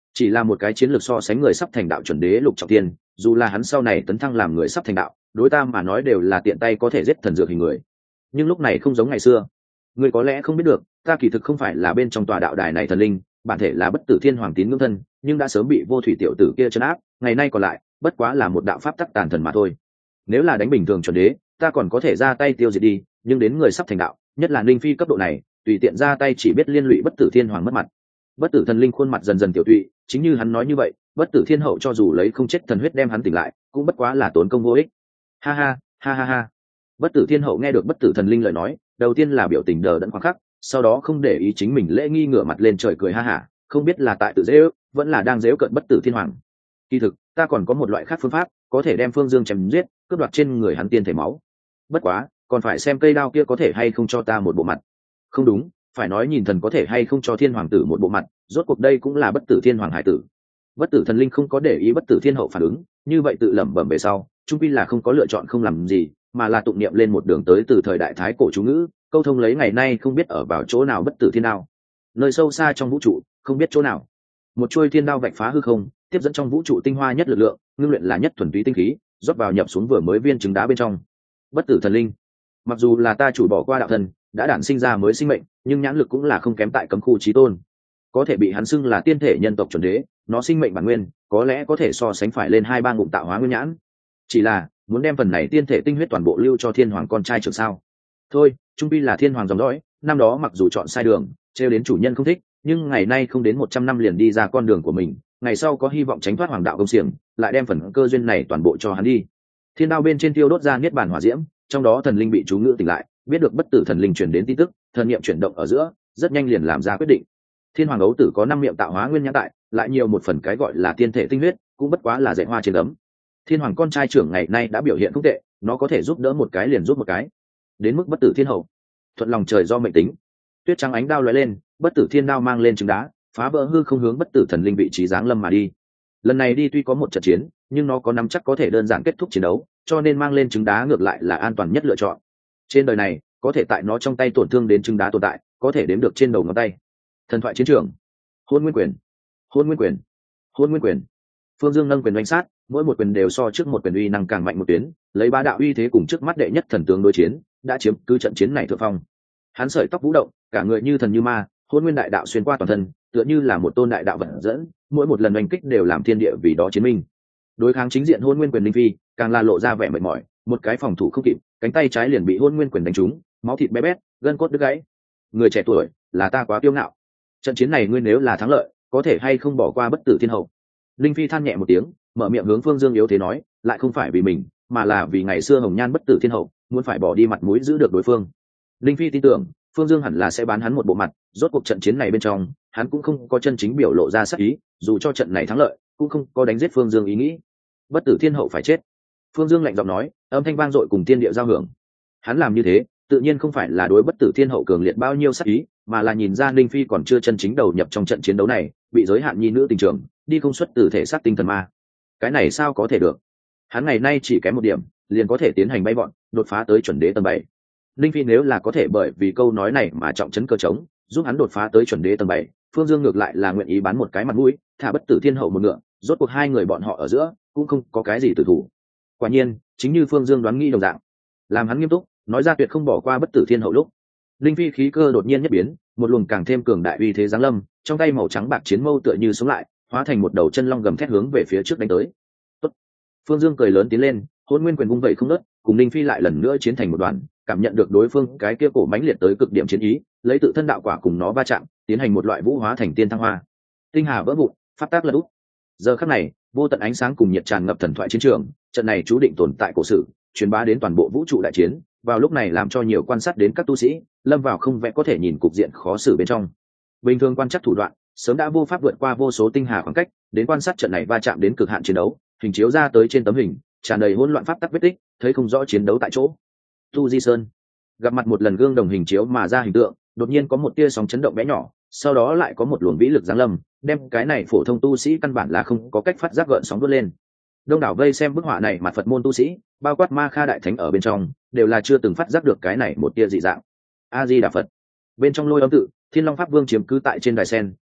chỉ là một cái chiến lược so sánh người sắp thành đạo chuẩn đế lục trọng tiên, dù là hắn sau này tấn thăng làm người sắp thành đạo, đối ta mà nói đều là tiện tay có thể giết thần dược hình người. Nhưng lúc này không giống ngày xưa. Ngươi có lẽ không biết được, ta kỳ thực không phải là bên trong tòa đạo đài này thần linh, bản thể là bất tử thiên hoàng tín ngưỡng thân, nhưng đã sớm bị vô thủy tiểu tử kia trấn áp, ngày nay còn lại bất quá là một đạo pháp tắc tàn thần mà thôi. Nếu là đánh bình thường chuẩn đế, ta còn có thể ra tay tiêu diệt đi, nhưng đến người sắp thành đạo, nhất là linh phi cấp độ này, tùy tiện ra tay chỉ biết liên lụy bất tử thiên hoàng mất mặt. Bất tử thần linh khuôn mặt dần dần tiểu tụy, chính như hắn nói như vậy, bất tử thiên hậu cho dù lấy không chết thần huyết đem hắn tỉnh lại, cũng bất quá là tốn công vô ích. Ha ha, ha ha ha. Bất tử thiên hậu nghe được bất tử thần linh lời nói, đầu tiên là biểu tình đờ đẫn khoảng khắc, sau đó không để ý chính mình lễ nghi ngửa mặt lên trời cười ha hả, không biết là tại tự giễu, vẫn là đang giễu cợt bất tử thiên hoàng. Kỳ thực, ta còn có một loại khác phương pháp, có thể đem Phương Dương chém giết, cướp đoạt trên người hắn tiên thể máu. Bất quá, còn phải xem cây đao kia có thể hay không cho ta một bộ mặt. Không đúng, phải nói nhìn thần có thể hay không cho thiên hoàng tử một bộ mặt, rốt cuộc đây cũng là bất tử thiên hoàng hải tử. Bất tử thần linh không có để ý bất tử thiên hậu phản ứng, như vậy tự lẩm bẩm về sau, trung quy là không có lựa chọn không làm gì, mà là tụng niệm lên một đường tới từ thời đại thái cổ chú ngữ, câu thông lấy ngày nay không biết ở vào chỗ nào bất tử thiên đao. Nơi sâu xa trong vũ trụ, không biết chỗ nào, một chuôi thiên đao vạch phá hư không, tiếp dẫn trong vũ trụ tinh hoa nhất lực lượng, ngưng luyện là nhất thuần túy tinh khí, rót vào nhập xuống vừa mới viên trứng đá bên trong. Bất tử thần linh, mặc dù là ta chủ bỏ qua đạo thần, đã đản sinh ra mới sinh mệnh, nhưng nhãn lực cũng là không kém tại cấm khu chí tôn, có thể bị hắn xưng là tiên thể nhân tộc chuẩn đế, nó sinh mệnh bản nguyên có lẽ có thể so sánh phải lên 2-3 ngụm tạo hóa nguyên nhãn. Chỉ là muốn đem phần này tiên thể tinh huyết toàn bộ lưu cho thiên hoàng con trai trưởng sao? Thôi, trung pi là thiên hoàng dòng dõi, năm đó mặc dù chọn sai đường, trêu đến chủ nhân không thích, nhưng ngày nay không đến 100 năm liền đi ra con đường của mình, ngày sau có hy vọng tránh thoát hoàng đạo công xiềng, lại đem phần cơ duyên này toàn bộ cho hắn đi. Thiên đao bên trên tiêu đốt ra niết bàn hỏa diễm, trong đó thần linh bị chú ngữ tỉnh lại, biết được bất tử thần linh truyền đến tin tức, thần niệm chuyển động ở giữa, rất nhanh liền làm ra quyết định. Thiên hoàng ấu tử có 5 miệng tạo hóa nguyên nhãn tại, lại nhiều một phần cái gọi là tiên thể tinh huyết, cũng bất quá là dạy hoa trên gấm. Thiên hoàng con trai trưởng ngày nay đã biểu hiện không tệ, nó có thể giúp đỡ một cái liền giúp một cái, đến mức bất tử thiên hậu thuận lòng trời do mệnh tính. Tuyết trắng ánh đao lóe lên, bất tử thiên đao mang lên trứng đá, phá vỡ hư không hướng bất tử thần linh vị trí giáng lâm mà đi. Lần này đi tuy có một trận chiến, nhưng nó có nắm chắc có thể đơn giản kết thúc chiến đấu, cho nên mang lên trứng đá ngược lại là an toàn nhất lựa chọn. Trên đời này, có thể tại nó trong tay tổn thương đến trứng đá tồn tại, có thể đếm được trên đầu ngón tay. Thần thoại chiến trường, hôn nguyên quyền, hôn nguyên quyền, hôn nguyên quyền. Phương Dương nâng quyền đánh sát, mỗi một quyền đều so trước một quyền uy năng càng mạnh một tuyến, lấy ba đạo uy thế cùng trước mắt đệ nhất thần tướng đối chiến, đã chiếm cứ trận chiến này thượng phong. Hắn sợi tóc vũ động, cả người như thần như ma, hôn nguyên đại đạo xuyên qua toàn thân, tựa như là một tôn đại đạo vận dẫn, mỗi một lần đánh kích đều làm thiên địa vì đó chiến minh. Đối kháng chính diện hôn nguyên quyền linh phi, càng là lộ ra vẻ mệt mỏi, một cái phòng thủ không kịp, cánh tay trái liền bị hôn nguyên quyền đánh trúng, máu thịt bé bét, gân cốt đứt gãy. Người trẻ tuổi, là ta quá kiêu ngạo. Trận chiến này ngươi nếu là thắng lợi, có thể hay không bỏ qua bất tử thiên hậu? Linh phi than nhẹ một tiếng, mở miệng hướng Phương Dương yếu thế nói, lại không phải vì mình, mà là vì ngày xưa hồng nhan bất tử thiên hậu, muốn phải bỏ đi mặt mũi giữ được đối phương. Linh phi tin tưởng Phương Dương hẳn là sẽ bán hắn một bộ mặt, rốt cuộc trận chiến này bên trong, hắn cũng không có chân chính biểu lộ ra sắc ý, dù cho trận này thắng lợi, cũng không có đánh giết Phương Dương ý nghĩ. Bất tử thiên hậu phải chết. Phương Dương lạnh giọng nói, âm thanh vang dội cùng thiên địa giao hưởng. Hắn làm như thế, tự nhiên không phải là đối bất tử thiên hậu cường liệt bao nhiêu sắc ý, mà là nhìn ra Linh phi còn chưa chân chính đầu nhập trong trận chiến đấu này, bị giới hạn nhi nữ tình trường, đi không xuất từ thể xác tinh thần ma. Cái này sao có thể được? Hắn ngày nay chỉ kém một điểm, liền có thể tiến hành bay vọt, đột phá tới chuẩn đế tầng 7. Linh phi nếu là có thể bởi vì câu nói này mà trọng trấn cơ trống, giúp hắn đột phá tới chuẩn đế tầng 7, Phương Dương ngược lại là nguyện ý bán một cái mặt mũi, thả bất tử thiên hậu một ngựa, rốt cuộc hai người bọn họ ở giữa cũng không có cái gì tử thủ. Quả nhiên, chính như Phương Dương đoán nghĩ đồng dạng, làm hắn nghiêm túc, nói ra tuyệt không bỏ qua bất tử thiên hậu lúc, Linh phi khí cơ đột nhiên nhất biến, một luồng càng thêm cường đại uy thế giáng lâm, trong tay màu trắng bạc chiến mâu tựa như sống lại, hóa thành một đầu chân long gầm thét hướng về phía trước đánh tới. Tốt. Phương Dương cười lớn tiến lên, hôn nguyên quyền vung vẩy không ngớt, cùng Linh phi lại lần nữa chiến thành một đoàn, cảm nhận được đối phương cái kia cổ mãnh liệt tới cực điểm chiến ý, lấy tự thân đạo quả cùng nó va chạm, tiến hành một loại vũ hóa thành tiên thăng hoa. Tinh hà vỡ vụn, phát tác lật úp. Giờ khắc này, vô tận ánh sáng cùng nhiệt tràn ngập thần thoại chiến trường, trận này chú định tồn tại cổ sử, truyền bá đến toàn bộ vũ trụ đại chiến, vào lúc này làm cho nhiều quan sát đến các tu sĩ lâm vào không vẽ có thể nhìn cục diện khó xử bên trong. Bình thường quan chắc thủ đoạn sớm đã vô pháp vượt qua vô số tinh hà khoảng cách đến quan sát trận này va chạm đến cực hạn chiến đấu, hình chiếu ra tới trên tấm hình tràn đầy hỗn loạn pháp tắc vết tích, thấy không rõ chiến đấu tại chỗ. Tu Di Sơn gặp mặt một lần gương đồng hình chiếu mà ra hình tượng, đột nhiên có một tia sóng chấn động bé nhỏ, sau đó lại có một luồng vĩ lực giáng lâm, đem cái này phổ thông tu sĩ căn bản là không có cách phát giác gợn sóng vút lên. Đông đảo vây xem bức họa này mặt Phật môn tu sĩ, bao quát Ma Kha đại thánh ở bên trong, đều là chưa từng phát giác được cái này một tia dị dạng. A Di Đà Phật. Bên trong Lôi Âm tự, Thiên Long Pháp Vương chiếm cứ tại trên đài sen,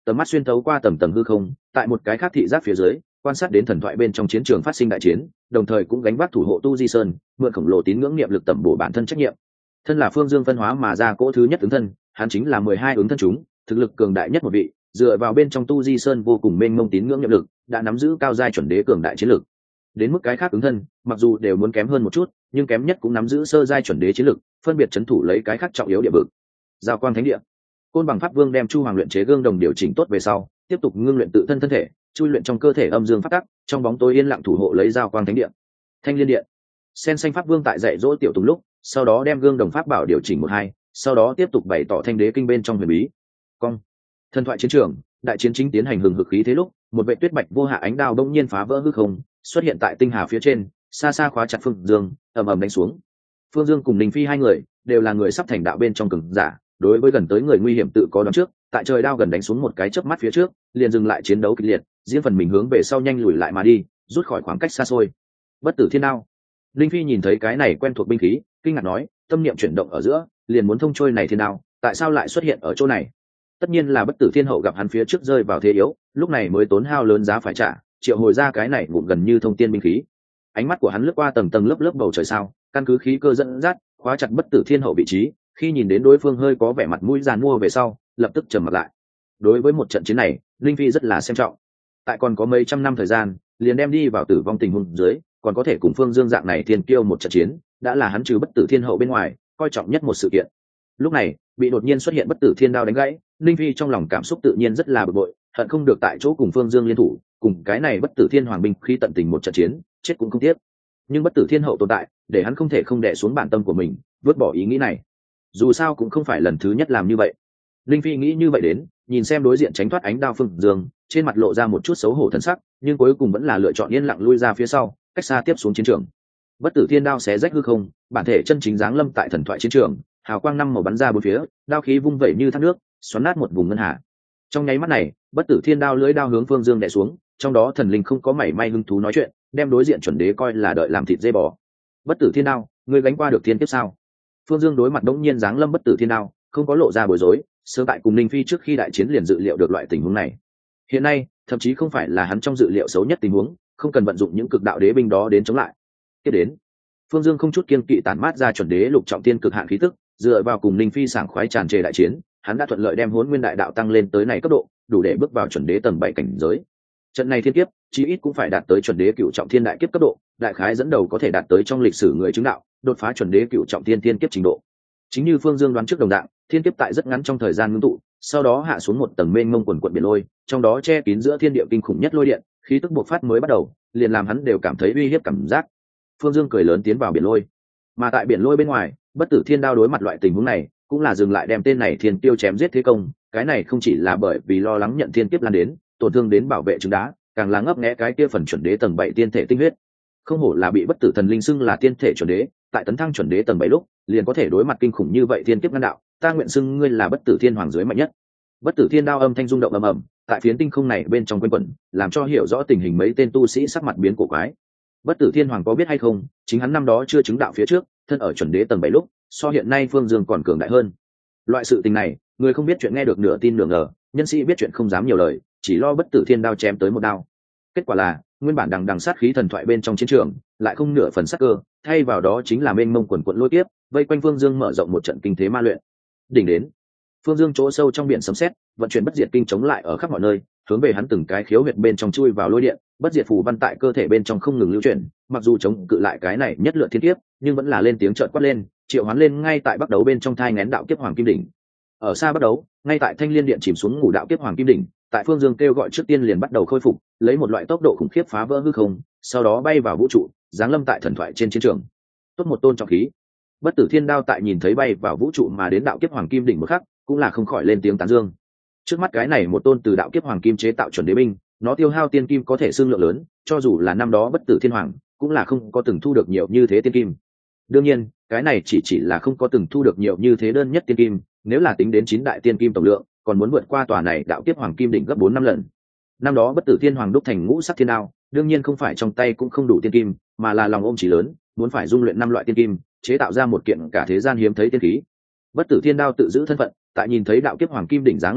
tầm mắt xuyên thấu qua tầng tầng hư không, tại một cái khác thị giác phía dưới quan sát đến thần thoại bên trong chiến trường phát sinh đại chiến, đồng thời cũng gánh vác thủ hộ tu di sơn, mượn khổng lồ tín ngưỡng niệm lực tẩm bổ bản thân trách nhiệm. Thân là Phương Dương phân hóa mà ra cỗ thứ nhất ứng thân, hắn chính là 12 ứng thân chúng, thực lực cường đại nhất một vị, dựa vào bên trong tu di sơn vô cùng mênh mông tín ngưỡng niệm lực, đã nắm giữ cao giai chuẩn đế cường đại chiến lực. Đến mức cái khác ứng thân, mặc dù đều muốn kém hơn một chút, nhưng kém nhất cũng nắm giữ sơ giai chuẩn đế chiến lực, phân biệt trấn thủ lấy cái khác trọng yếu địa vực. Giao quang thánh địa. Côn bằng pháp vương đem chu hoàng luyện chế gương đồng điều chỉnh tốt về sau, tiếp tục ngưng luyện tự thân thân thể, chui luyện trong cơ thể âm dương pháp tắc, trong bóng tối yên lặng thủ hộ lấy giao quang thánh địa. Thanh liên điện. Sen xanh pháp vương tại dạy dỗ tiểu tùng lúc, sau đó đem gương đồng pháp bảo điều chỉnh một hai, sau đó tiếp tục bày tỏ thanh đế kinh bên trong huyền bí. Cong. Thần thoại chiến trường, đại chiến chính tiến hành hừng hực khí thế lúc, một vệ tuyết bạch vô hạ ánh đao bỗng nhiên phá vỡ hư không, xuất hiện tại tinh hà phía trên, xa xa khóa chặt Phương Dương, ầm ầm đánh xuống. Phương Dương cùng Ninh Phi hai người đều là người sắp thành đạo bên trong cường giả, đối với gần tới người nguy hiểm tự có đoán trước, tại trời đao gần đánh xuống một cái chớp mắt phía trước, liền dừng lại chiến đấu kịch liệt, riêng phần mình hướng về sau nhanh lùi lại mà đi, rút khỏi khoảng cách xa xôi. Bất tử thiên đao. Ninh Phi nhìn thấy cái này quen thuộc binh khí, kinh ngạc nói, tâm niệm chuyển động ở giữa, liền muốn thông trôi này thiên đao, tại sao lại xuất hiện ở chỗ này? Tất nhiên là bất tử thiên hậu gặp hắn phía trước rơi vào thế yếu, lúc này mới tốn hao lớn giá phải trả, triệu hồi ra cái này vụn gần như thông tiên binh khí. Ánh mắt của hắn lướt qua tầng tầng lớp lớp bầu trời sao, căn cứ khí cơ dẫn dắt, khóa chặt bất tử thiên hậu vị trí. Khi nhìn đến đối phương hơi có vẻ mặt mũi giàn mua về sau, lập tức trầm mặt lại. Đối với một trận chiến này, Linh Phi rất là xem trọng. Tại còn có mấy trăm năm thời gian, liền đem đi vào tử vong tình huống dưới, còn có thể cùng Phương Dương dạng này thiên kiêu một trận chiến, đã là hắn trừ bất tử thiên hậu bên ngoài coi trọng nhất một sự kiện. Lúc này, bị đột nhiên xuất hiện bất tử thiên đao đánh gãy, Linh Phi trong lòng cảm xúc tự nhiên rất là bực bội, hận không được tại chỗ cùng Phương Dương liên thủ, cùng cái này bất tử thiên hoàng binh khi tận tình một trận chiến, chết cũng không tiếc. Nhưng bất tử thiên hậu tồn tại, để hắn không thể không đè xuống bản tâm của mình, vứt bỏ ý nghĩ này. Dù sao cũng không phải lần thứ nhất làm như vậy. Linh Phi nghĩ như vậy đến, nhìn xem đối diện tránh thoát ánh đao Phương Dương, trên mặt lộ ra một chút xấu hổ thần sắc, nhưng cuối cùng vẫn là lựa chọn yên lặng lui ra phía sau, cách xa tiếp xuống chiến trường. Bất tử thiên đao xé rách hư không, bản thể chân chính giáng lâm tại thần thoại chiến trường, hào quang năm màu bắn ra bốn phía, đao khí vung vẩy như thác nước, xoắn nát một vùng ngân hà. Trong nháy mắt này, bất tử thiên đao lưỡi đao hướng Phương Dương đè xuống, trong đó thần linh không có mảy may hứng thú nói chuyện, đem đối diện chuẩn đế coi là đợi làm thịt dê bò. Bất tử thiên đao, ngươi gánh qua được thiên kiếp sao? Phương Dương đối mặt đống nhiên giáng lâm bất tử thiên đao, không có lộ ra bối rối, sớm tại cùng Ninh Phi trước khi đại chiến liền dự liệu được loại tình huống này. Hiện nay, thậm chí không phải là hắn trong dự liệu xấu nhất tình huống, không cần vận dụng những cực đạo đế binh đó đến chống lại. Tiếp đến, Phương Dương không chút kiêng kỵ tản mát ra chuẩn đế lục trọng tiên cực hạn khí tức, dựa vào cùng Ninh Phi sảng khoái tràn trề đại chiến, hắn đã thuận lợi đem Hỗn Nguyên đại đạo tăng lên tới này cấp độ, đủ để bước vào chuẩn đế tầng 7 cảnh giới. Trận này thiên kiếp, chí ít cũng phải đạt tới chuẩn đế cửu trọng thiên đại kiếp cấp độ, đại khái dẫn đầu có thể đạt tới trong lịch sử người chứng đạo, đột phá chuẩn đế cửu trọng thiên thiên kiếp trình độ. Chính như Phương Dương đoán trước đồng dạng, thiên kiếp tại rất ngắn trong thời gian ngưng tụ, sau đó hạ xuống một tầng mênh mông quần quần biển lôi, trong đó che kín giữa thiên địa kinh khủng nhất lôi điện, khí tức bộc phát mới bắt đầu, liền làm hắn đều cảm thấy uy hiếp cảm giác. Phương Dương cười lớn tiến vào biển lôi, mà tại biển lôi bên ngoài, bất tử thiên đao đối mặt loại tình huống này, cũng là dừng lại đem tên này thiên tiêu chém giết thế công. Cái này không chỉ là bởi vì lo lắng nhận thiên kiếp lan đến, tổn thương đến bảo vệ trứng đá, càng là ngấp nghé cái kia phần chuẩn đế tầng 7 tiên thể tinh huyết. Không hổ là bị bất tử thần linh xưng là tiên thể chuẩn đế, tại tấn thăng chuẩn đế tầng 7 lúc, liền có thể đối mặt kinh khủng như vậy thiên kiếp ngăn đạo, ta nguyện xưng ngươi là bất tử thiên hoàng dưới mạnh nhất. Bất tử thiên đao âm thanh rung động ầm ầm, tại phiến tinh không này bên trong quanh quẩn, làm cho hiểu rõ tình hình mấy tên tu sĩ sắc mặt biến cổ quái. Bất tử thiên hoàng có biết hay không, chính hắn năm đó chưa chứng đạo phía trước, thân ở chuẩn đế tầng 7 lúc, so hiện nay Phương Dương còn cường đại hơn. Loại sự tình này, người không biết chuyện nghe được nửa tin nửa ngờ, nhân sĩ biết chuyện không dám nhiều lời, chỉ lo bất tử thiên đao chém tới một đao. Kết quả là, nguyên bản đằng sát khí thần thoại bên trong chiến trường, lại không nửa phần sắc cơ, thay vào đó chính là mênh mông quần quần lôi tiếp, vây quanh Phương Dương mở rộng một trận kinh thế ma luyện. Đỉnh đến, Phương Dương chỗ sâu trong biển sấm sét, vận chuyển bất diệt kinh chống lại ở khắp mọi nơi, hướng về hắn từng cái khiếu huyệt bên trong chui vào lôi điện, bất diệt phù văn tại cơ thể bên trong không ngừng lưu chuyển, mặc dù chống cự lại cái này nhất lượt thiên kiếp, nhưng vẫn là lên tiếng trợn quát lên, triệu hoán lên ngay tại bắt đấu bên trong thai nghén đạo kiếp hoàng kim đỉnh. Ở xa bắt đấu, ngay tại Thanh Liên điện chìm xuống ngủ đạo kiếp hoàng kim đỉnh, tại Phương Dương kêu gọi trước tiên liền bắt đầu khôi phục, lấy một loại tốc độ khủng khiếp phá vỡ hư không, sau đó bay vào vũ trụ, giáng lâm tại thần thoại trên chiến trường. Tốt một tôn trọng khí. Bất tử thiên đao tại nhìn thấy bay vào vũ trụ mà đến đạo kiếp hoàng kim đỉnh một khắc, cũng là không khỏi lên tiếng tán dương. Trước mắt cái này một tôn từ đạo kiếp hoàng kim chế tạo chuẩn đế binh, nó tiêu hao tiên kim có thể xương lượng lớn, cho dù là năm đó bất tử thiên hoàng, cũng là không có từng thu được nhiều như thế tiên kim. Đương nhiên, cái này chỉ là không có từng thu được nhiều như thế đơn nhất tiên kim, nếu là tính đến 9 đại tiên kim tổng lượng, còn muốn vượt qua tòa này đạo kiếp hoàng kim đỉnh gấp 4 năm lần. Năm đó bất tử thiên hoàng đúc thành ngũ sắc thiên đao, đương nhiên không phải trong tay cũng không đủ tiên kim, mà là lòng ôm chí lớn, muốn phải dung luyện 5 loại tiên kim, chế tạo ra một kiện cả thế gian hiếm thấy tiên khí. Bất tử thiên đao tự giữ thân phận, tại nhìn thấy đạo kiếp hoàng kim đỉnh giáng lâm lúc,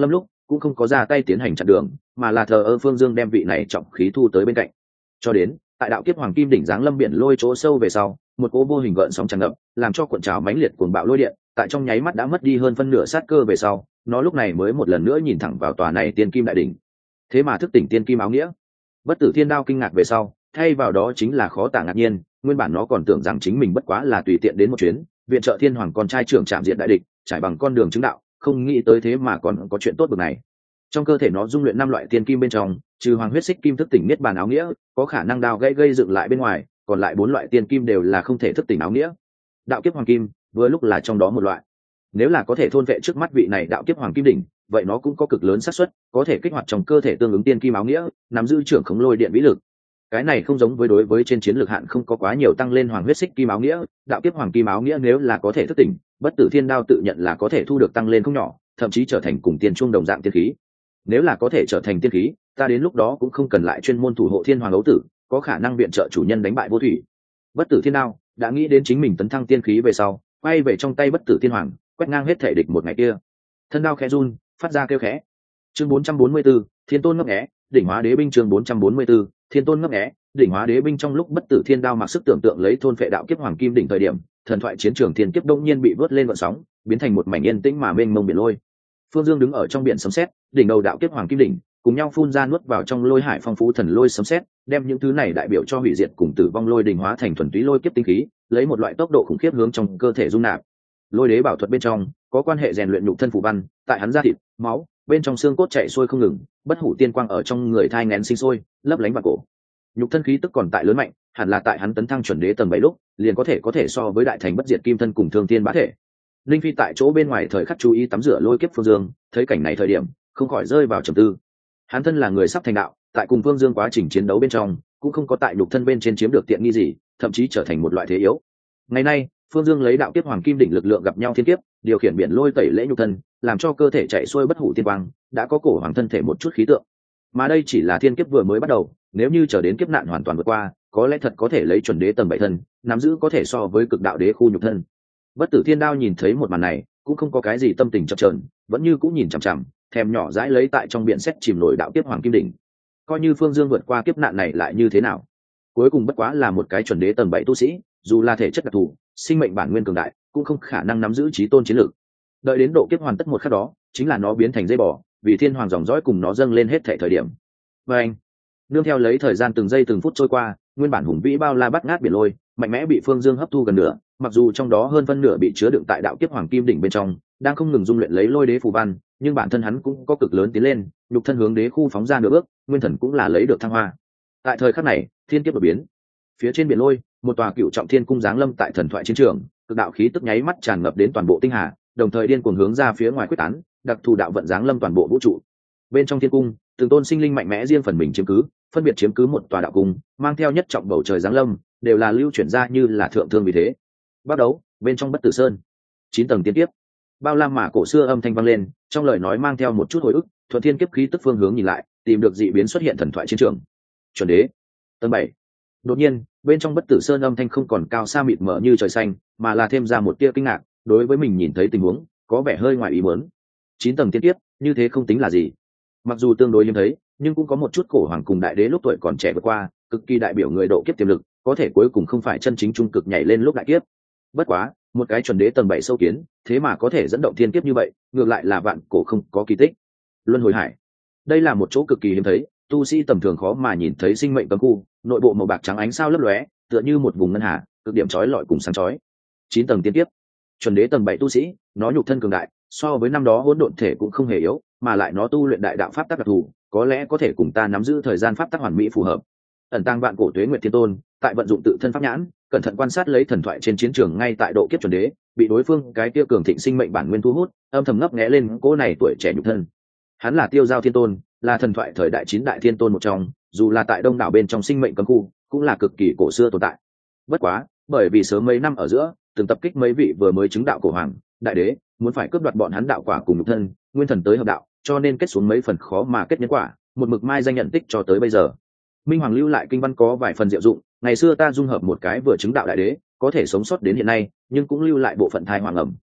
cũng không có ra tay tiến hành chặn đường, mà là thờ ơ Phương Dương đem vị này trọng khí thu tới bên cạnh. Cho đến tại đạo kiếp hoàng kim đỉnh giáng lâm biển lôi chỗ sâu về sau, một cỗ vô hình gợn sóng tràn ngập, làm cho cuộn trào mãnh liệt cuồng bạo lôi điện, tại trong nháy mắt đã mất đi hơn phân nửa sát cơ về sau, nó lúc này mới một lần nữa nhìn thẳng vào tòa này tiên kim đại đỉnh. Thế mà thức tỉnh tiên kim áo nghĩa. Bất Tử Thiên Đao kinh ngạc về sau, thay vào đó chính là khó tả ngạc nhiên, nguyên bản nó còn tưởng rằng chính mình bất quá là tùy tiện đến một chuyến, viện trợ thiên hoàng con trai trưởng chạm diện đại địch, trải bằng con đường chứng đạo, không nghĩ tới thế mà còn có chuyện tốt bực này. Trong cơ thể nó dung luyện 5 loại tiên kim bên trong, trừ hoàng huyết xích kim thức tỉnh niết bàn áo nghĩa, có khả năng đao gãy gây dựng lại bên ngoài, còn lại 4 loại tiên kim đều là không thể thức tỉnh áo nghĩa. Đạo kiếp hoàng kim, vừa lúc là trong đó một loại. Nếu là có thể thôn vệ trước mắt vị này đạo kiếp hoàng kim đỉnh, vậy nó cũng có cực lớn xác suất có thể kích hoạt trong cơ thể tương ứng tiên kim áo nghĩa, nắm giữ trưởng khống lôi điện vĩ lực. Cái này không giống với đối với trên chiến lược hạn không có quá nhiều tăng lên hoàng huyết xích kim áo nghĩa, đạo kiếp hoàng kim áo nghĩa nếu là có thể thức tỉnh, Bất Tử Thiên Đao tự nhận là có thể thu được tăng lên không nhỏ, thậm chí trở thành cùng tiên trung đồng dạng tiên khí. Nếu là có thể trở thành tiên khí, ta đến lúc đó cũng không cần lại chuyên môn thủ hộ thiên hoàng ấu tử, có khả năng viện trợ chủ nhân đánh bại vô thủy. Bất Tử Thiên Đao đã nghĩ đến chính mình tấn thăng tiên khí về sau, quay về trong tay Bất Tử Thiên Hoàng, quét ngang hết thể địch một ngày kia. Thân đao khẽ run, phát ra kêu khẽ. Chương 444, Thiên Tôn ngấp nghé, đỉnh hóa đế binh. Chương 444, Thiên Tôn ngấp nghé, đỉnh hóa đế binh. Trong lúc Bất Tử Thiên Đao mặc sức tưởng tượng lấy thôn phệ đạo kiếp hoàng kim đỉnh thời điểm, thần thoại chiến trường thiên kiếp đông nhiên bị vớt lên gợn sóng, biến thành một mảnh yên tĩnh mà mênh mông biển lôi. Phương Dương đứng ở trong biển sấm sét, đỉnh đầu đạo kiếp hoàng kim đỉnh, cùng nhau phun ra nuốt vào trong lôi hải phong phú thần lôi sấm sét, đem những thứ này đại biểu cho hủy diệt cùng tử vong lôi đỉnh hóa thành thuần túy lôi kiếp tinh khí, lấy một loại tốc độ khủng khiếp hướng trong cơ thể dung nạp. Lôi đế bảo thuật bên trong có quan hệ rèn luyện nhục thân phù văn, tại hắn da thịt, máu, bên trong xương cốt chạy xuôi không ngừng, bất hủ tiên quang ở trong người thai nghén sinh sôi, lấp lánh vào cổ. Nhục thân khí tức còn tại lớn mạnh, hẳn là tại hắn tấn thăng chuẩn đế tầng 7 lúc, liền có thể so với đại thành bất diệt kim thân cùng thương tiên bá thể. Linh Phi tại chỗ bên ngoài thời khắc chú ý tắm rửa lôi kiếp Phương Dương, thấy cảnh này thời điểm, không khỏi rơi vào trầm tư. Hắn thân là người sắp thành đạo, tại cùng Phương Dương quá trình chiến đấu bên trong, cũng không có tại nhục thân bên trên chiếm được tiện nghi gì, thậm chí trở thành một loại thế yếu. Ngày nay, Phương Dương lấy đạo kiếp hoàng kim đỉnh lực lượng gặp nhau thiên kiếp, điều khiển biển lôi tẩy lễ nhục thân, làm cho cơ thể chạy xuôi bất hủ tiên quang, đã có cổ hoàng thân thể một chút khí tượng. Mà đây chỉ là thiên kiếp vừa mới bắt đầu, nếu như chờ đến kiếp nạn hoàn toàn vượt qua, có lẽ thật có thể lấy chuẩn đế tầng 7 thân, nắm giữ có thể so với cực đạo đế khu nhục thân. Bất Tử Thiên Đao nhìn thấy một màn này, cũng không có cái gì tâm tình chập chờn, vẫn như cũng nhìn chằm chằm, thèm nhỏ dãi lấy tại trong biển xét chìm nổi đạo kiếp hoàng kim đỉnh. Coi như Phương Dương vượt qua kiếp nạn này lại như thế nào, cuối cùng bất quá là một cái chuẩn đế tầng 7 tu sĩ, dù là thể chất đặc thù, sinh mệnh bản nguyên cường đại, cũng không khả năng nắm giữ chí tôn chiến lược. Đợi đến độ kiếp hoàn tất một khắc đó, chính là nó biến thành dây bò, vì thiên hoàng dòng dõi cùng nó dâng lên hết thảy thời điểm. Và anh, nương theo lấy thời gian từng giây từng phút trôi qua, nguyên bản hùng vĩ bao la bắt ngát biển lôi, mạnh mẽ bị Phương Dương hấp thu gần nửa, mặc dù trong đó hơn phân nửa bị chứa đựng tại đạo kiếp hoàng kim đỉnh bên trong, đang không ngừng dung luyện lấy lôi đế phù văn, nhưng bản thân hắn cũng có cực lớn tiến lên, nhục thân hướng đế khu phóng ra nửa bước, nguyên thần cũng là lấy được thăng hoa. Tại thời khắc này, thiên kiếp đột biến. Phía trên biển lôi, một tòa cựu trọng thiên cung giáng lâm tại thần thoại chiến trường, cực đạo khí tức nháy mắt tràn ngập đến toàn bộ tinh hà, đồng thời điên cuồng hướng ra phía ngoài quyết tán, đặc thù đạo vận giáng lâm toàn bộ vũ trụ. Bên trong thiên cung, từng tôn sinh linh mạnh mẽ riêng phần mình chiếm cứ, phân biệt chiếm cứ một tòa đạo cung, mang theo nhất trọng bầu trời giáng lâm, đều là lưu chuyển ra như là thượng thương vì thế. Bắt đấu, bên trong Bất Tử Sơn, 9 tầng tiên kiếp. Bao la mà cổ xưa âm thanh vang lên, trong lời nói mang theo một chút hồi ức, thuận thiên kiếp khí tức phương hướng nhìn lại, tìm được dị biến xuất hiện thần thoại chiến trường. Chuẩn đế, tầng 7. Đột nhiên, bên trong Bất Tử Sơn âm thanh không còn cao xa mịt mờ như trời xanh, mà là thêm ra một tia kinh ngạc, đối với mình nhìn thấy tình huống, có vẻ hơi ngoài ý muốn. 9 tầng tiên kiếp, như thế không tính là gì. Mặc dù tương đối hiếm thấy, nhưng cũng có một chút cổ hoàng cùng đại đế lúc tuổi còn trẻ vượt qua, cực kỳ đại biểu người độ kiếp tiềm lực, có thể cuối cùng không phải chân chính trung cực nhảy lên lúc đại kiếp. Bất quá, một cái chuẩn đế tầng 7 sâu kiến, thế mà có thể dẫn động thiên kiếp như vậy, ngược lại là vạn cổ không có kỳ tích. Luân hồi hải, đây là một chỗ cực kỳ hiếm thấy, tu sĩ tầm thường khó mà nhìn thấy sinh mệnh cấm khu, nội bộ màu bạc trắng ánh sao lấp lóe, tựa như một vùng ngân hà, cực điểm chói lọi cùng sáng chói. 9 tầng tiên kiếp, chuẩn đế tầng 7 tu sĩ, nó nhục thân cường đại, so với năm đó hỗn độn thể cũng không hề yếu, mà lại nó tu luyện đại đạo pháp tắc đặc thù, có lẽ có thể cùng ta nắm giữ thời gian pháp tắc hoàn mỹ phù hợp. Ẩn tàng vạn cổ tuế nguyệt thiên tôn, tại vận dụng tự thân pháp nhãn, cẩn thận quan sát lấy thần thoại trên chiến trường ngay tại độ kiếp chuẩn đế, bị đối phương cái tiêu cường thịnh sinh mệnh bản nguyên thu hút, âm thầm ngấp nghé lên cô này tuổi trẻ nhục thân. Hắn là Tiêu Giao Thiên Tôn, là thần thoại thời đại 9 đại thiên tôn một trong, dù là tại đông đảo bên trong sinh mệnh cấm khu, cũng là cực kỳ cổ xưa tồn tại. Bất quá, bởi vì sớm mấy năm ở giữa, từng tập kích mấy vị vừa mới chứng đạo cổ hoàng, đại đế, muốn phải cướp đoạt bọn hắn đạo quả cùng nhục thân, nguyên thần tới hợp đạo, cho nên kết xuống mấy phần khó mà kết nhân quả, một mực mai danh nhận tích cho tới bây giờ. Minh Hoàng lưu lại kinh văn có vài phần diệu dụng, ngày xưa ta dung hợp một cái vừa chứng đạo đại đế, có thể sống sót đến hiện nay, nhưng cũng lưu lại bộ phận thai hoàng ẩm.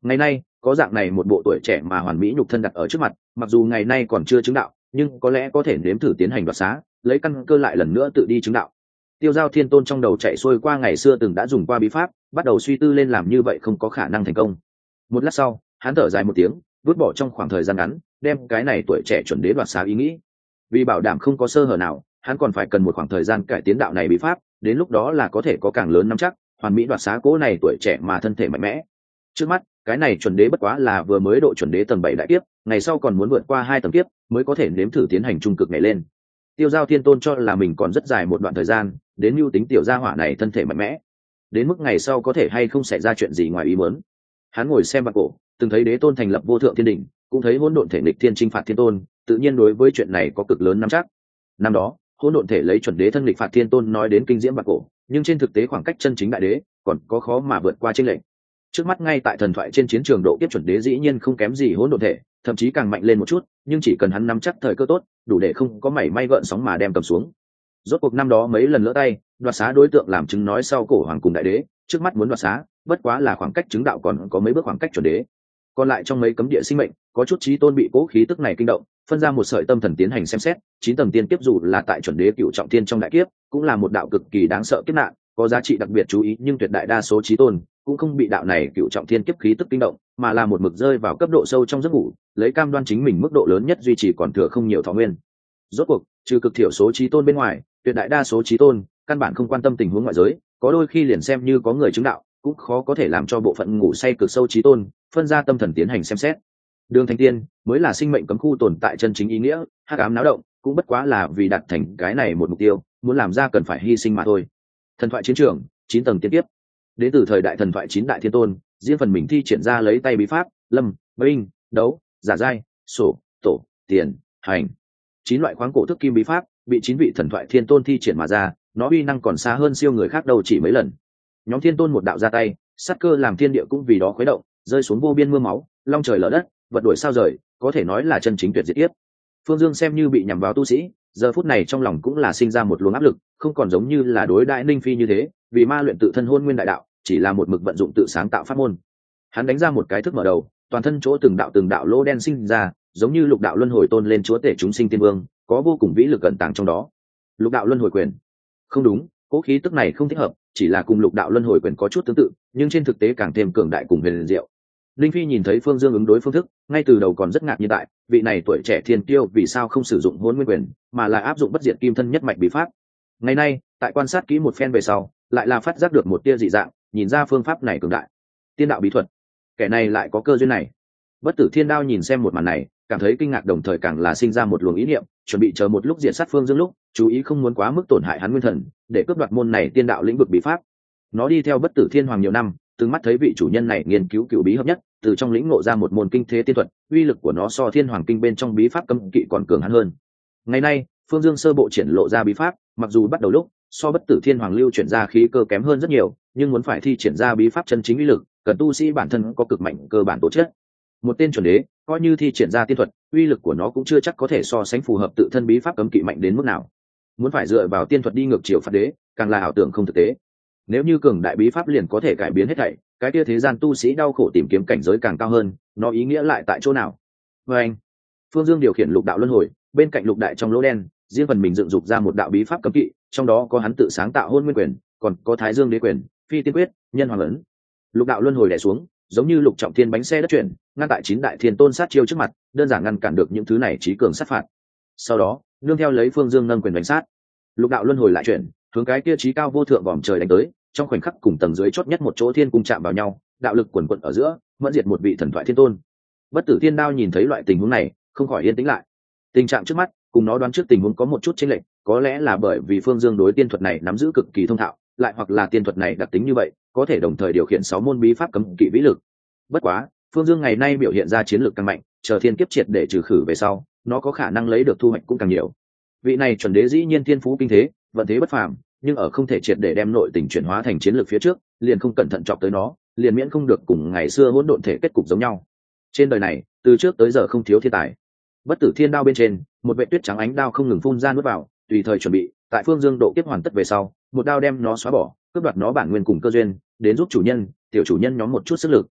Ngày nay có dạng này một bộ tuổi trẻ mà hoàn mỹ nhục thân đặt ở trước mặt, mặc dù ngày nay còn chưa chứng đạo, nhưng có lẽ có thể nếm thử tiến hành đoạt xá, lấy căn cơ lại lần nữa tự đi chứng đạo. Tiêu Giao Thiên Tôn trong đầu chạy xuôi qua ngày xưa từng đã dùng qua bí pháp, bắt đầu suy tư lên làm như vậy không có khả năng thành công. Một lát sau, hắn thở dài một tiếng, vứt bỏ trong khoảng thời gian ngắn, đem cái này tuổi trẻ chuẩn đế đoạt xá ý nghĩ. Vì bảo đảm không có sơ hở nào, hắn còn phải cần một khoảng thời gian cải tiến đạo này bí pháp, đến lúc đó là có thể có càng lớn nắm chắc, hoàn mỹ đoạt xá cố này tuổi trẻ mà thân thể mạnh mẽ. Trước mắt, cái này chuẩn đế bất quá là vừa mới độ chuẩn đế tầng 7 đại kiếp, ngày sau còn muốn vượt qua 2 tầng kiếp mới có thể nếm thử tiến hành trung cực nhảy lên. Tiêu Giao Thiên Tôn cho là mình còn rất dài một đoạn thời gian, đến mưu tính tiểu gia hỏa này thân thể mạnh mẽ, đến mức ngày sau có thể hay không xảy ra chuyện gì ngoài ý muốn. Hắn ngồi xem bạc cổ, từng thấy đế tôn thành lập vô thượng thiên đỉnh, cũng thấy hỗn độn thể nghịch thiên chinh phạt thiên tôn, tự nhiên đối với chuyện này có cực lớn nắm chắc. Năm đó, hỗn độn thể lấy chuẩn đế thân nghịch phạt thiên tôn nói đến kinh diễm bạc cổ, nhưng trên thực tế khoảng cách chân chính đại đế còn có khó mà vượt qua chênh lệch. Trước mắt ngay tại thần thoại trên chiến trường độ kiếp chuẩn đế dĩ nhiên không kém gì hỗn độn thể, thậm chí càng mạnh lên một chút, nhưng chỉ cần hắn nắm chắc thời cơ tốt, đủ để không có mảy may gợn sóng mà đem cầm xuống. Rốt cuộc năm đó mấy lần lỡ tay, đoạt xá đối tượng làm chứng nói sau cổ hoàng cùng đại đế, trước mắt muốn đoạt xá, bất quá là khoảng cách chứng đạo còn có mấy bước khoảng cách chuẩn đế. Còn lại trong mấy cấm địa sinh mệnh, có chút chí tôn bị cố khí tức này kinh động, phân ra một sợi tâm thần tiến hành xem xét, 9 tầng tiên kiếp dù là tại chuẩn đế cựu trọng thiên trong đại kiếp, cũng là một đạo cực kỳ đáng sợ kiếp nạn, có giá trị đặc biệt chú ý, nhưng tuyệt đại đa số chí tôn cũng không bị đạo này cựu trọng thiên kiếp khí tức kinh động, mà là một mực rơi vào cấp độ sâu trong giấc ngủ, lấy cam đoan chính mình mức độ lớn nhất duy trì còn thừa không nhiều thọ nguyên. Rốt cuộc, trừ cực thiểu số chí tôn bên ngoài, tuyệt đại đa số chí tôn căn bản không quan tâm tình huống ngoại giới, có đôi khi liền xem như có người chứng đạo, cũng khó có thể làm cho bộ phận ngủ say cực sâu chí tôn phân ra tâm thần tiến hành xem xét. Đường thành tiên mới là sinh mệnh cấm khu tồn tại chân chính ý nghĩa, hắc ám náo động cũng bất quá là vì đạt thành cái này một mục tiêu, muốn làm ra cần phải hy sinh mà thôi. Thần thoại chiến trường, 9 tầng tiên tiếp. Đến từ thời đại thần thoại 9 đại thiên tôn, riêng phần mình thi triển ra lấy tay bí pháp, lâm, binh, đấu, giả giai, sổ, tổ, tiền, hành. 9 loại khoáng cổ thức kim bí pháp bị 9 vị thần thoại thiên tôn thi triển mà ra, nó uy năng còn xa hơn siêu người khác đâu chỉ mấy lần. Nhóm thiên tôn một đạo ra tay, sát cơ làm thiên địa cũng vì đó khuấy động, rơi xuống vô biên mưa máu, long trời lở đất, vật đuổi sao rời, có thể nói là chân chính tuyệt diệt tiếp. Phương Dương xem như bị nhằm vào tu sĩ, giờ phút này trong lòng cũng là sinh ra một luồng áp lực, không còn giống như là đối đại Ninh Phi như thế, vì ma luyện tự thân hôn nguyên đại đạo, chỉ là một mực vận dụng tự sáng tạo pháp môn. Hắn đánh ra một cái thức mở đầu, toàn thân chỗ từng đạo lỗ đen sinh ra, giống như lục đạo luân hồi tôn lên chúa tể chúng sinh tiên vương, có vô cùng vĩ lực ẩn tàng trong đó. Lục đạo luân hồi quyền. Không đúng, cố khí tức này không thích hợp, chỉ là cùng lục đạo luân hồi quyền có chút tương tự, nhưng trên thực tế càng thêm cường đại cùng huyền diệu. Linh Phi nhìn thấy Phương Dương ứng đối phương thức, ngay từ đầu còn rất ngạc nhiên tại, vị này tuổi trẻ thiên kiêu vì sao không sử dụng hỗn nguyên quyền, mà là áp dụng bất diệt kim thân nhất mạch bí pháp. Ngày nay, tại quan sát kỹ một phen về sau, lại là phát giác được một tia dị dạng, nhìn ra phương pháp này cường đại. Tiên đạo bí thuật, kẻ này lại có cơ duyên này. Bất Tử Thiên Đao nhìn xem một màn này, cảm thấy kinh ngạc đồng thời càng là sinh ra một luồng ý niệm, chuẩn bị chờ một lúc diệt sát Phương Dương lúc, chú ý không muốn quá mức tổn hại hắn nguyên thần, để cướp đoạt môn này tiên đạo lĩnh vực bí pháp. Nó đi theo Bất Tử Thiên Hoàng nhiều năm, từng mắt thấy vị chủ nhân này nghiên cứu cửu bí hợp nhất, từ trong lĩnh ngộ ra một môn kinh thế tiên thuật, uy lực của nó so Thiên Hoàng kinh bên trong bí pháp cấm kỵ còn cường hắn hơn. Ngày nay, Phương Dương sơ bộ triển lộ ra bí pháp, mặc dù bắt đầu lúc so Bất Tử Thiên Hoàng lưu chuyển ra khí cơ kém hơn rất nhiều, nhưng muốn phải thi triển ra bí pháp chân chính uy lực, cần tu sĩ bản thân có cực mạnh cơ bản tố chất. Một tên chuẩn đế, coi như thi triển ra tiên thuật, uy lực của nó cũng chưa chắc có thể so sánh phù hợp tự thân bí pháp cấm kỵ mạnh đến mức nào. Muốn phải dựa vào tiên thuật đi ngược chiều phạt đế, càng là ảo tưởng không thực tế. Nếu như cường đại bí pháp liền có thể cải biến hết thảy, cái kia thế gian tu sĩ đau khổ tìm kiếm cảnh giới càng cao hơn, nó ý nghĩa lại tại chỗ nào? Và anh, Phương Dương điều khiển lục đạo luân hồi, bên cạnh lục đại trong lỗ đen, riêng phần mình dựng dục ra một đạo bí pháp cấm kỵ, trong đó có hắn tự sáng tạo hôn nguyên quyền, còn có Thái Dương đế quyền, phi tiên quyết, nhân hoàng ấn. Lục đạo luân hồi đè xuống, giống như lục trọng thiên bánh xe đất chuyển, ngăn tại 9 đại thiên tôn sát chiêu trước mặt, đơn giản ngăn cản được những thứ này trí cường sát phạt. Sau đó, nương theo lấy Phương Dương nâng quyền đánh sát, lục đạo luân hồi lại chuyển, hướng cái kia trí cao vô thượng vòm trời đánh tới, trong khoảnh khắc cùng tầng dưới chót nhất một chỗ thiên cung chạm vào nhau, đạo lực quần quật ở giữa, mẫn diệt một vị thần thoại thiên tôn. Bất Tử Thiên Đao nhìn thấy loại tình huống này, không khỏi yên tĩnh lại. Tình trạng trước mắt, cùng nó đoán trước tình huống có một chút chênh lệch, có lẽ là bởi vì Phương Dương đối tiên thuật này nắm giữ cực kỳ thông thạo, lại hoặc là tiên thuật này đặc tính như vậy, có thể đồng thời điều khiển 6 môn bí pháp cấm kỵ vĩ lực. Bất quá, Phương Dương ngày nay biểu hiện ra chiến lược càng mạnh, chờ thiên kiếp triệt để trừ khử về sau, nó có khả năng lấy được thu hoạch cũng càng nhiều. Vị này chuẩn đế dĩ nhiên thiên phú kinh thế, vận thế bất phàm, nhưng ở không thể triệt để đem nội tình chuyển hóa thành chiến lược phía trước, liền không cẩn thận chọc tới nó, liền miễn không được cùng ngày xưa hỗn độn thể kết cục giống nhau. Trên đời này, từ trước tới giờ không thiếu thiên tài. Bất Tử Thiên Đao bên trên, một vệ tuyết trắng ánh đao không ngừng phun ra nuốt vào, tùy thời chuẩn bị, tại Phương Dương độ kiếp hoàn tất về sau, một đao đem nó xóa bỏ, cướp đoạt nó bản nguyên cùng cơ duyên, đến giúp chủ nhân, tiểu chủ nhân nhóm một chút sức lực.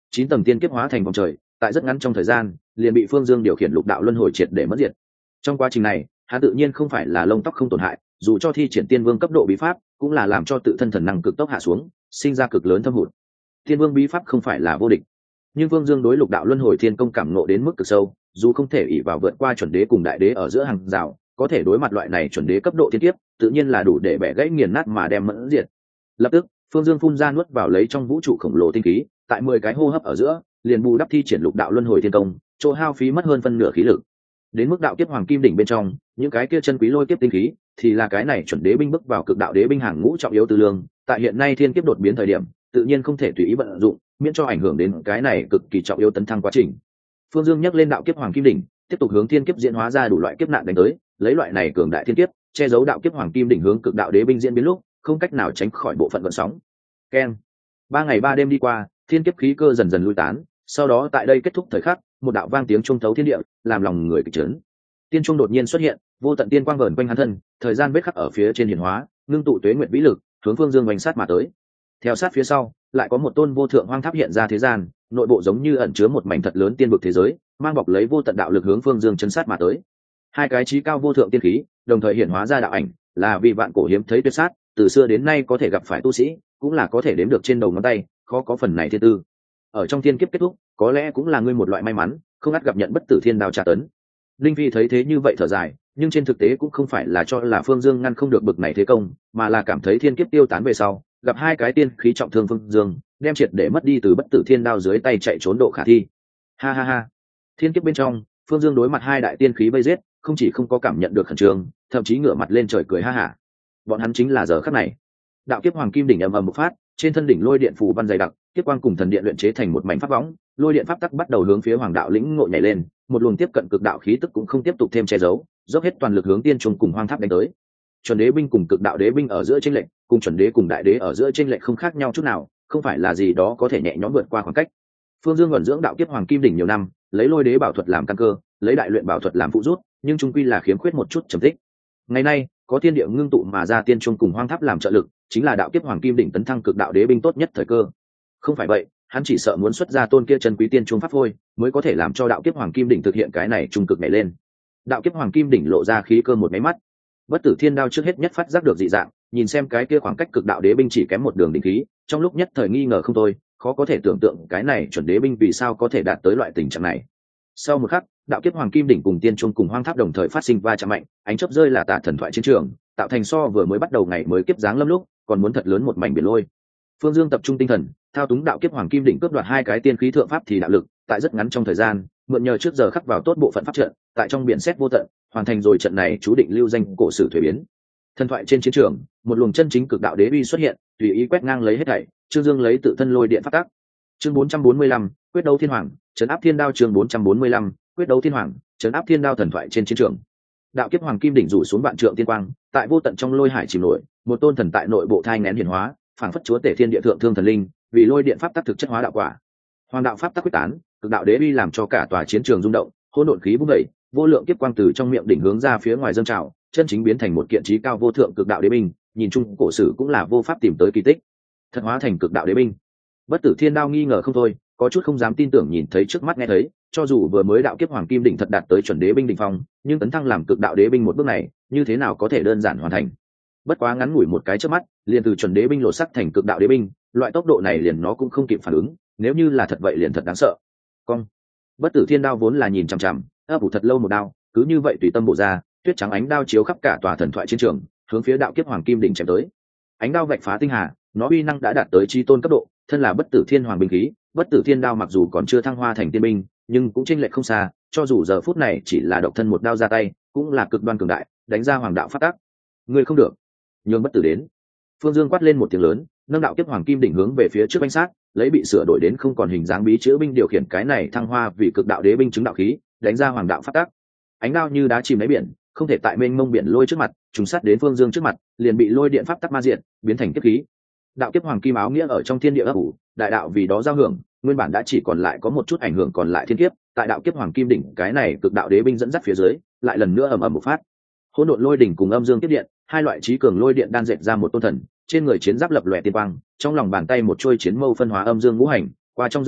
9 tầng tiên kiếp hóa thành vòng trời, tại rất ngắn trong thời gian liền bị Phương Dương điều khiển lục đạo luân hồi triệt để mất diệt. Trong quá trình này hắn tự nhiên không phải là lông tóc không tổn hại, dù cho thi triển tiên vương cấp độ bí pháp cũng là làm cho tự thân thần năng cực tốc hạ xuống, sinh ra cực lớn thâm hụt. Tiên vương bí pháp không phải là vô địch, nhưng Phương Dương đối lục đạo luân hồi thiên công cảm ngộ đến mức cực sâu, dù không thể ỷ vào vượt qua chuẩn đế cùng đại đế ở giữa hàng rào, có thể đối mặt loại này chuẩn đế cấp độ thiên kiếp, tự nhiên là đủ để bẻ gãy nghiền nát mà đem mẫn diệt. Lập tức Phương Dương phun ra nuốt vào lấy trong vũ trụ khổng lồ tinh khí, tại 10 cái hô hấp ở giữa liền bù đắp thi triển lục đạo luân hồi thiên công, chỗ hao phí mất hơn phân nửa khí lực. Đến mức đạo kiếp hoàng kim đỉnh bên trong những cái kia chân quý lôi kiếp tinh khí thì là cái này chuẩn đế binh bước vào cực đạo đế binh hàng ngũ trọng yếu tư lương, tại hiện nay thiên kiếp đột biến thời điểm tự nhiên không thể tùy ý vận dụng, miễn cho ảnh hưởng đến cái này cực kỳ trọng yếu tấn thăng quá trình. Phương Dương nhắc lên đạo kiếp hoàng kim đỉnh, tiếp tục hướng thiên kiếp diễn hóa ra đủ loại kiếp nạn đánh tới, lấy loại này cường đại thiên kiếp che giấu đạo kiếp hoàng kim đỉnh hướng cực đạo đế binh diễn biến lúc không cách nào tránh khỏi bộ phận vận sóng. Keng. 3 ngày 3 đêm đi qua, thiên kiếp khí cơ dần dần lui tán, sau đó tại đây kết thúc thời khắc, một đạo vang tiếng trung thấu thiên địa, làm lòng người kịch chấn. Tiên trung đột nhiên xuất hiện, vô tận tiên quang vờn quanh hắn thân, thời gian vết khắc ở phía trên hiển hóa, ngưng tụ tuế nguyệt vĩ lực, hướng Phương Dương oanh sát mà tới. Theo sát phía sau, lại có một tôn vô thượng hoang tháp hiện ra thế gian, nội bộ giống như ẩn chứa một mảnh thật lớn tiên vực thế giới, mang bọc lấy vô tận đạo lực hướng Phương Dương chấn sát mà tới. Hai cái chí cao vô thượng tiên khí, đồng thời hiển hóa ra đạo ảnh, là vì vạn cổ hiếm thấy tuyệt sát, từ xưa đến nay có thể gặp phải tu sĩ, cũng là có thể đếm được trên đầu ngón tay, khó có phần này thiên tư. Ở trong thiên kiếp kết thúc, có lẽ cũng là ngươi một loại may mắn, không ngắt gặp nhận bất tử thiên đao tra tấn. Linh Phi thấy thế như vậy thở dài, nhưng trên thực tế cũng không phải là cho là Phương Dương ngăn không được bực này thế công, mà là cảm thấy thiên kiếp tiêu tán về sau, gặp hai cái tiên khí trọng thương Phương Dương, đem triệt để mất đi từ bất tử thiên đao dưới tay chạy trốn độ khả thi. Ha ha ha. Thiên kiếp bên trong, Phương Dương đối mặt hai đại tiên khí vây giết, không chỉ không có cảm nhận được khẩn trương, thậm chí ngửa mặt lên trời cười ha hả. Bọn hắn chính là giờ khắc này. Đạo kiếp hoàng kim đỉnh ầm ầm một phát, trên thân đỉnh lôi điện phù văn dày đặc, kiếp quang cùng thần điện luyện chế thành một mảnh pháp võng, lôi điện pháp tắc bắt đầu hướng phía hoàng đạo lĩnh ngộ nhảy lên, một luồng tiếp cận cực đạo khí tức cũng không tiếp tục thêm che giấu, dốc hết toàn lực hướng tiên trung cùng hoang tháp đánh tới. Chuẩn đế binh cùng cực đạo đế binh ở giữa chênh lệch, cùng chuẩn đế cùng đại đế ở giữa chênh lệch không khác nhau chút nào, không phải là gì đó có thể nhẹ nhõm vượt qua khoảng cách. Phương Dương ẩn dưỡng đạo kiếp hoàng kim đỉnh nhiều năm, lấy lôi đế bảo thuật làm căn cơ, lấy đại luyện bảo thuật làm phụ rút, nhưng trung quy là khiếm khuyết một chút trầm tích. Ngày nay, có thiên địa ngưng tụ mà ra tiên trung cùng hoang tháp làm trợ lực, chính là đạo kiếp hoàng kim đỉnh tấn thăng cực đạo đế binh tốt nhất thời cơ. Không phải vậy, hắn chỉ sợ muốn xuất ra tôn kia chân quý tiên trung pháp phôi, mới có thể làm cho đạo kiếp hoàng kim đỉnh thực hiện cái này trung cực này lên. Đạo kiếp hoàng kim đỉnh lộ ra khí cơ một máy mắt. Bất tử thiên đao trước hết nhất phát giác được dị dạng, nhìn xem cái kia khoảng cách cực đạo đế binh chỉ kém một đường đỉnh khí, trong lúc nhất thời nghi ngờ không thôi, khó có thể tưởng tượng cái này chuẩn đế binh vì sao có thể đạt tới loại tình trạng này. Sau một khắc, đạo kiếp hoàng kim đỉnh cùng tiên trung cùng hoang tháp đồng thời phát sinh va chạm mạnh, ánh chớp rơi là tả thần thoại chiến trường, tạo thành so vừa mới bắt đầu ngày mới kiếp giáng lâm lúc, còn muốn thật lớn một mảnh biển lôi. Phương Dương tập trung tinh thần, thao túng đạo kiếp hoàng kim đỉnh cướp đoạt hai cái tiên khí thượng pháp thì đạo lực, tại rất ngắn trong thời gian, mượn nhờ trước giờ khắc vào tốt bộ phận pháp trận, tại trong biển xét vô tận, hoàn thành rồi trận này chú định lưu danh cổ sử thuế biến. Thần thoại trên chiến trường, một luồng chân chính cực đạo đế uy xuất hiện, tùy ý quét ngang lấy hết thảy, Trương Dương lấy tự thân lôi điện phát tác. Chương 445, quyết đấu thiên hoàng, trấn áp thiên đao. Chương 445, quyết đấu thiên hoàng, trấn áp thiên đao. Thần thoại trên chiến trường, đạo kiếp hoàng kim đỉnh rủ xuống vạn trượng tiên quang, tại vô tận trong lôi hải chìm nổi, một tôn thần tại nội bộ thai nghén hiển hóa, phảng phất chúa tể thiên địa thượng thương thần linh, vì lôi điện pháp tắc thực chất hóa đạo quả. Hoàng đạo pháp tắc quyết tán, cực đạo đế uy làm cho cả tòa chiến trường rung động, hỗn độn khí bung đẩy, vô lượng kiếp quang từ trong miệng đỉnh hướng ra phía ngoài dâng trào, chân chính biến thành một kiện chí cao vô thượng cực đạo đế binh, nhìn chung cổ sử cũng là vô pháp tìm tới kỳ tích. Thật hóa thành cực đạo đế binh. Bất tử thiên đao nghi ngờ không thôi, có chút không dám tin tưởng nhìn thấy trước mắt nghe thấy, cho dù vừa mới đạo kiếp hoàng kim đỉnh thật đạt tới chuẩn đế binh đỉnh phong, nhưng tấn thăng làm cực đạo đế binh một bước này, như thế nào có thể đơn giản hoàn thành. Bất quá ngắn ngủi một cái chớp mắt, liền từ chuẩn đế binh lột sắc thành cực đạo đế binh, loại tốc độ này liền nó cũng không kịp phản ứng, nếu như là thật vậy liền thật đáng sợ. Cong. Bất tử thiên đao vốn là nhìn chằm chằm, ấp ủ thật lâu một đao, cứ như vậy tùy tâm bổ ra, tuyết trắng ánh đao chiếu khắp cả tòa thần thoại chiến trường, hướng phía đạo kiếp hoàng kim đỉnh chém tới. Ánh đao vạch phá tinh hà, nó uy năng đã đạt tới chi tôn cấp độ, thân là bất tử thiên hoàng binh khí, bất tử thiên đao mặc dù còn chưa thăng hoa thành tiên binh, nhưng cũng chênh lệch không xa, cho dù giờ phút này chỉ là độc thân một đao ra tay, cũng là cực đoan cường đại, đánh ra hoàng đạo phát tác. Người không được, nhường bất tử đến. Phương Dương quát lên một tiếng lớn, nâng đạo kiếp hoàng kim đỉnh hướng về phía trước bánh sát, lấy bị sửa đổi đến không còn hình dáng bí chữ binh điều khiển cái này thăng hoa vì cực đạo đế binh chứng đạo khí, đánh ra hoàng đạo phát tác. Ánh đao như đá chìm đáy biển, không thể tại mênh mông biển lôi trước mặt, trùng sát đến Phương Dương trước mặt, liền bị lôi điện pháp tắc ma diện, biến thành kiếp khí. Đạo kiếp hoàng kim áo nghĩa ở trong thiên địa ấp ủ, đại đạo vì đó giao hưởng, nguyên bản đã chỉ còn lại có một chút ảnh hưởng còn lại thiên kiếp, tại đạo kiếp hoàng kim đỉnh cái này cực đạo đế binh dẫn dắt phía dưới, lại lần nữa ầm ầm một phát. Hỗn độn lôi đỉnh cùng âm dương tiếp điện, hai loại trí cường lôi điện đan dệt ra một tôn thần, trên người chiến giáp lập lòe tiên quang, trong lòng bàn tay một chuôi chiến mâu phân hóa âm dương ngũ hành, qua trong giây lát,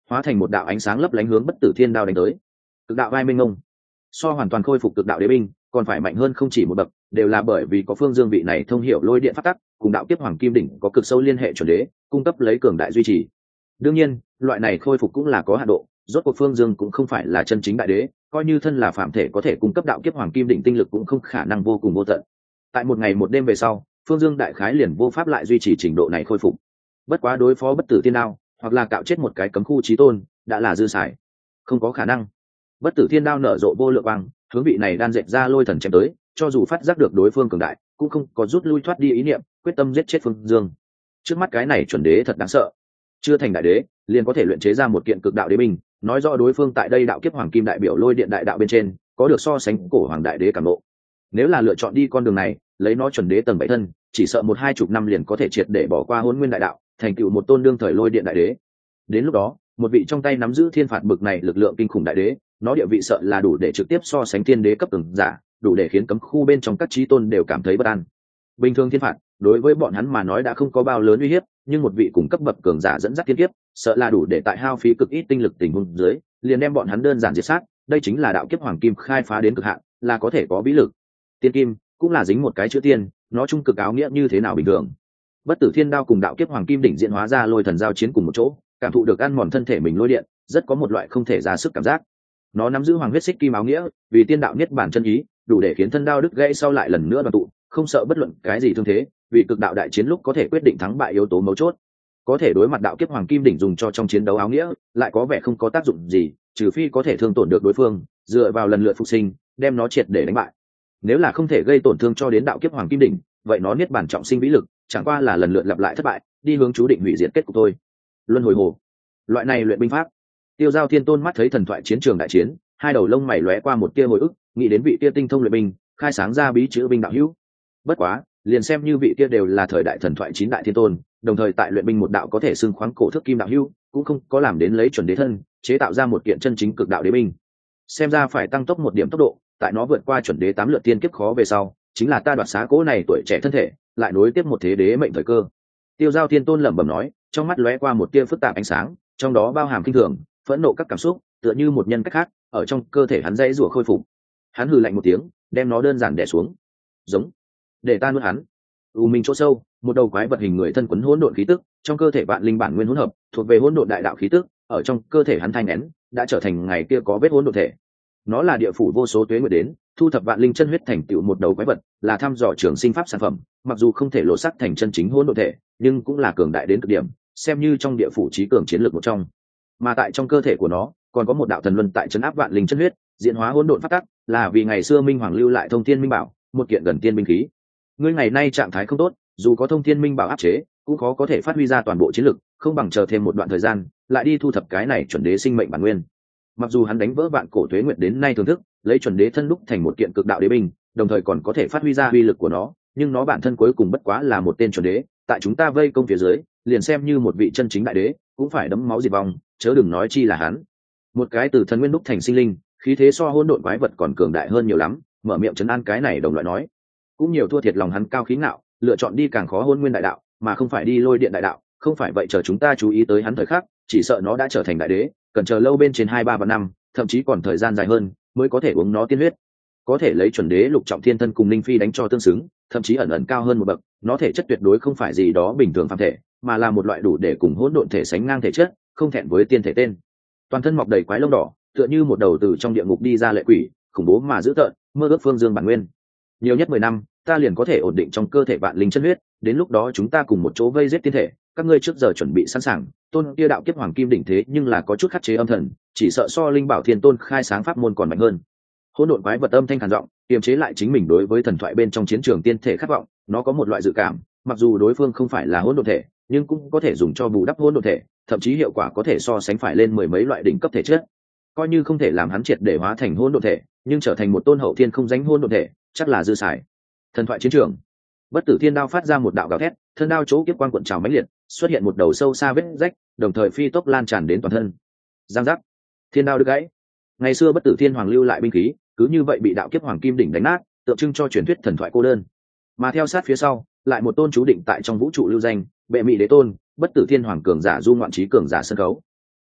hóa thành một đạo ánh sáng lấp lánh hướng bất tử thiên đao đánh tới. Cực đạo vai minh ngông, so hoàn toàn khôi phục cực đạo đế binh còn phải mạnh hơn không chỉ một bậc, đều là bởi vì có Phương Dương vị này thông hiểu lôi điện phát tắc, cùng đạo kiếp hoàng kim đỉnh có cực sâu liên hệ chuẩn đế, cung cấp lấy cường đại duy trì. Đương nhiên, loại này khôi phục cũng là có hạn độ, rốt cuộc Phương Dương cũng không phải là chân chính đại đế, coi như thân là phạm thể có thể cung cấp đạo kiếp hoàng kim đỉnh tinh lực cũng không khả năng vô cùng vô tận. Tại một ngày một đêm về sau, Phương Dương đại khái liền vô pháp lại duy trì trình độ này khôi phục. Bất quá đối phó bất tử thiên đao, hoặc là cạo chết một cái cấm khu chí tôn, đã là dư xài. Không có khả năng. Bất tử thiên đao nở rộ vô lượng quang, hướng vị này đan dệt ra lôi thần chém tới, cho dù phát giác được đối phương cường đại, cũng không có rút lui thoát đi ý niệm, quyết tâm giết chết Phương Dương. Trước mắt cái này chuẩn đế thật đáng sợ, chưa thành đại đế liền có thể luyện chế ra một kiện cực đạo đế binh, nói rõ đối phương tại đây đạo kiếp hoàng kim đại biểu lôi điện đại đạo bên trên có được so sánh cổ hoàng đại đế cảm ngộ. Nếu là lựa chọn đi con đường này, lấy nó chuẩn đế tầng 7 thân, chỉ sợ 1-2 năm liền có thể triệt để bỏ qua Hỗn Nguyên đại đạo, thành tựu một tôn đương thời lôi điện đại đế. Đến lúc đó, một vị trong tay nắm giữ thiên phạt bực này lực lượng kinh khủng đại đế, nó địa vị sợ là đủ để trực tiếp so sánh thiên đế cấp cường giả, đủ để khiến cấm khu bên trong các chí tôn đều cảm thấy bất an. Bình thường thiên phạt đối với bọn hắn mà nói đã không có bao lớn uy hiếp, nhưng một vị cùng cấp bậc cường giả dẫn dắt thiên kiếp, sợ là đủ để tại hao phí cực ít tinh lực tình huống dưới, liền đem bọn hắn đơn giản diệt sát. Đây chính là đạo kiếp hoàng kim khai phá đến cực hạn, là có thể có bí lực. Tiên kim cũng là dính một cái chữ tiên, nó trung cực áo nghĩa như thế nào bình thường. Bất tử thiên đao cùng đạo kiếp hoàng kim đỉnh diễn hóa ra lôi thần giao chiến cùng một chỗ, cảm thụ được ăn mòn thân thể mình lôi điện, rất có một loại không thể ra sức cảm giác. Nó nắm giữ hoàng huyết xích kim áo nghĩa, vì tiên đạo niết bản chân ý, đủ để khiến thân đao đứt gãy sau lại lần nữa đoàn tụ, không sợ bất luận cái gì thương thế, vì cực đạo đại chiến lúc có thể quyết định thắng bại yếu tố mấu chốt. Có thể đối mặt đạo kiếp hoàng kim đỉnh dùng cho trong chiến đấu áo nghĩa, lại có vẻ không có tác dụng gì, trừ phi có thể thương tổn được đối phương, dựa vào lần lượt phục sinh, đem nó triệt để đánh bại. Nếu là không thể gây tổn thương cho đến đạo kiếp hoàng kim đỉnh, vậy nó niết bản trọng sinh vĩ lực, chẳng qua là lần lượt lặp lại thất bại, đi hướng chú định hủy diệt kết cục thôi. Luân hồi hồ, loại này luyện binh pháp. Tiêu Giao Thiên Tôn mắt thấy thần thoại chiến trường đại chiến, hai đầu lông mày lóe qua một tia hồi ức, nghĩ đến vị tia tinh thông luyện binh, khai sáng ra bí chữ binh đạo hữu. Bất quá, liền xem như vị tia đều là thời đại thần thoại 9 đại thiên tôn, đồng thời tại luyện binh một đạo có thể xưng khoáng cổ thước kim đạo hữu, cũng không có làm đến lấy chuẩn đế thân, chế tạo ra một kiện chân chính cực đạo đế binh. Xem ra phải tăng tốc một điểm tốc độ, tại nó vượt qua chuẩn đế 8 lượt tiên kiếp khó về sau, chính là ta đoạt xá cố này tuổi trẻ thân thể, lại nối tiếp một thế đế mệnh thời cơ. Tiêu Giao Thiên Tôn lẩm bẩm nói, trong mắt lóe qua một tia phức tạp ánh sáng, trong đó bao hàm kinh thường, phẫn nộ các cảm xúc, tựa như một nhân cách khác ở trong cơ thể hắn dãy rủa khôi phục. Hắn hừ lạnh một tiếng, đem nó đơn giản đè xuống. Giống, để ta nuốt hắn. U minh chỗ sâu, một đầu quái vật hình người thân quấn hỗn độn khí tức, trong cơ thể vạn linh bản nguyên hỗn hợp, thuộc về hỗn độn đại đạo khí tức, ở trong cơ thể hắn thanh nén, đã trở thành ngày kia có vết hỗn độn thể. Nó là địa phủ vô số tuế nguyệt đến, thu thập vạn linh chân huyết thành tựu một đầu quái vật, là thăm dò trường sinh pháp sản phẩm, mặc dù không thể lộ sắc thành chân chính hỗn độn thể, nhưng cũng là cường đại đến cực điểm, xem như trong địa phủ trí cường chiến lược một trong. Mà tại trong cơ thể của nó, còn có một đạo thần luân tại trấn áp vạn linh chân huyết, diễn hóa hỗn độn pháp tắc, là vì ngày xưa minh hoàng lưu lại thông thiên minh bảo, một kiện gần tiên binh khí. Ngươi ngày nay trạng thái không tốt, dù có thông thiên minh bảo áp chế, cũng khó có thể phát huy ra toàn bộ chiến lực, không bằng chờ thêm một đoạn thời gian, lại đi thu thập cái này chuẩn đế sinh mệnh bản nguyên. Mặc dù hắn đánh vỡ vạn cổ tuế nguyệt đến nay thưởng thức, lấy chuẩn đế thân đúc thành một kiện cực đạo đế binh, đồng thời còn có thể phát huy ra uy lực của nó, nhưng nó bản thân cuối cùng bất quá là một tên chuẩn đế, tại chúng ta vây công phía dưới, liền xem như một vị chân chính đại đế, cũng phải đẫm máu diệt vong, chớ đừng nói chi là hắn. Một cái từ thần nguyên đúc thành sinh linh, khí thế so hỗn độn quái vật còn cường đại hơn nhiều lắm, mở miệng trấn an cái này đồng loại nói, cũng nhiều thua thiệt lòng hắn cao khí ngạo, lựa chọn đi càng khó hôn nguyên đại đạo, mà không phải đi lôi điện đại đạo, không phải vậy chờ chúng ta chú ý tới hắn thời khắc, chỉ sợ nó đã trở thành đại đế, cần chờ lâu bên trên 2-3 vạn năm, thậm chí còn thời gian dài hơn, mới có thể uống nó tiên huyết. Có thể lấy chuẩn đế lục trọng thiên thân cùng linh phi đánh cho tương xứng, thậm chí ẩn ẩn cao hơn một bậc, nó thể chất tuyệt đối không phải gì đó bình thường phàm thể, mà là một loại đủ để cùng hỗn độn thể sánh ngang thể chất, không thẹn với tiên thể tên. Toàn thân mọc đầy quái lông đỏ, tựa như một đầu từ trong địa ngục đi ra lệ quỷ, khủng bố mà dữ tợn, mơ ước phương dương bản nguyên. Nhiều nhất 10 năm, ta liền có thể ổn định trong cơ thể vạn linh chân huyết, đến lúc đó chúng ta cùng một chỗ vây giết tiên thể, các ngươi trước giờ chuẩn bị sẵn sàng. Tôn kia đạo kiếp hoàng kim đỉnh thế nhưng là có chút khắc chế âm thần, chỉ sợ so linh bảo thiên tôn khai sáng pháp môn còn mạnh hơn. Hỗn độn quái vật âm thanh khàn giọng, kiềm chế lại chính mình đối với thần thoại bên trong chiến trường tiên thể khát vọng. Nó có một loại dự cảm, mặc dù đối phương không phải là hỗn độn thể, nhưng cũng có thể dùng cho bù đắp hỗn độn thể, thậm chí hiệu quả có thể so sánh phải lên 10 mấy loại đỉnh cấp thể chất. Coi như không thể làm hắn triệt để hóa thành hỗn độn thể, nhưng trở thành một tôn hậu thiên không danh hỗn độn thể, chắc là dư xài. Thần thoại chiến trường, bất tử thiên đao phát ra một đạo gào thét, thân đao chỗ kiếp quang cuộn trào mãnh liệt, xuất hiện một đầu sâu xa vết rách, đồng thời phi tốc lan tràn đến toàn thân. Giang giác, thiên đao đứt gãy. Ngày xưa bất tử thiên hoàng lưu lại binh khí, cứ như vậy bị đạo kiếp hoàng kim đỉnh đánh nát, tượng trưng cho truyền thuyết thần thoại cô đơn. Mà theo sát phía sau, lại một tôn chú định tại trong vũ trụ lưu danh, bệ mị đế tôn, bất tử thiên hoàng cường giả du ngoạn trí cường giả sân khấu.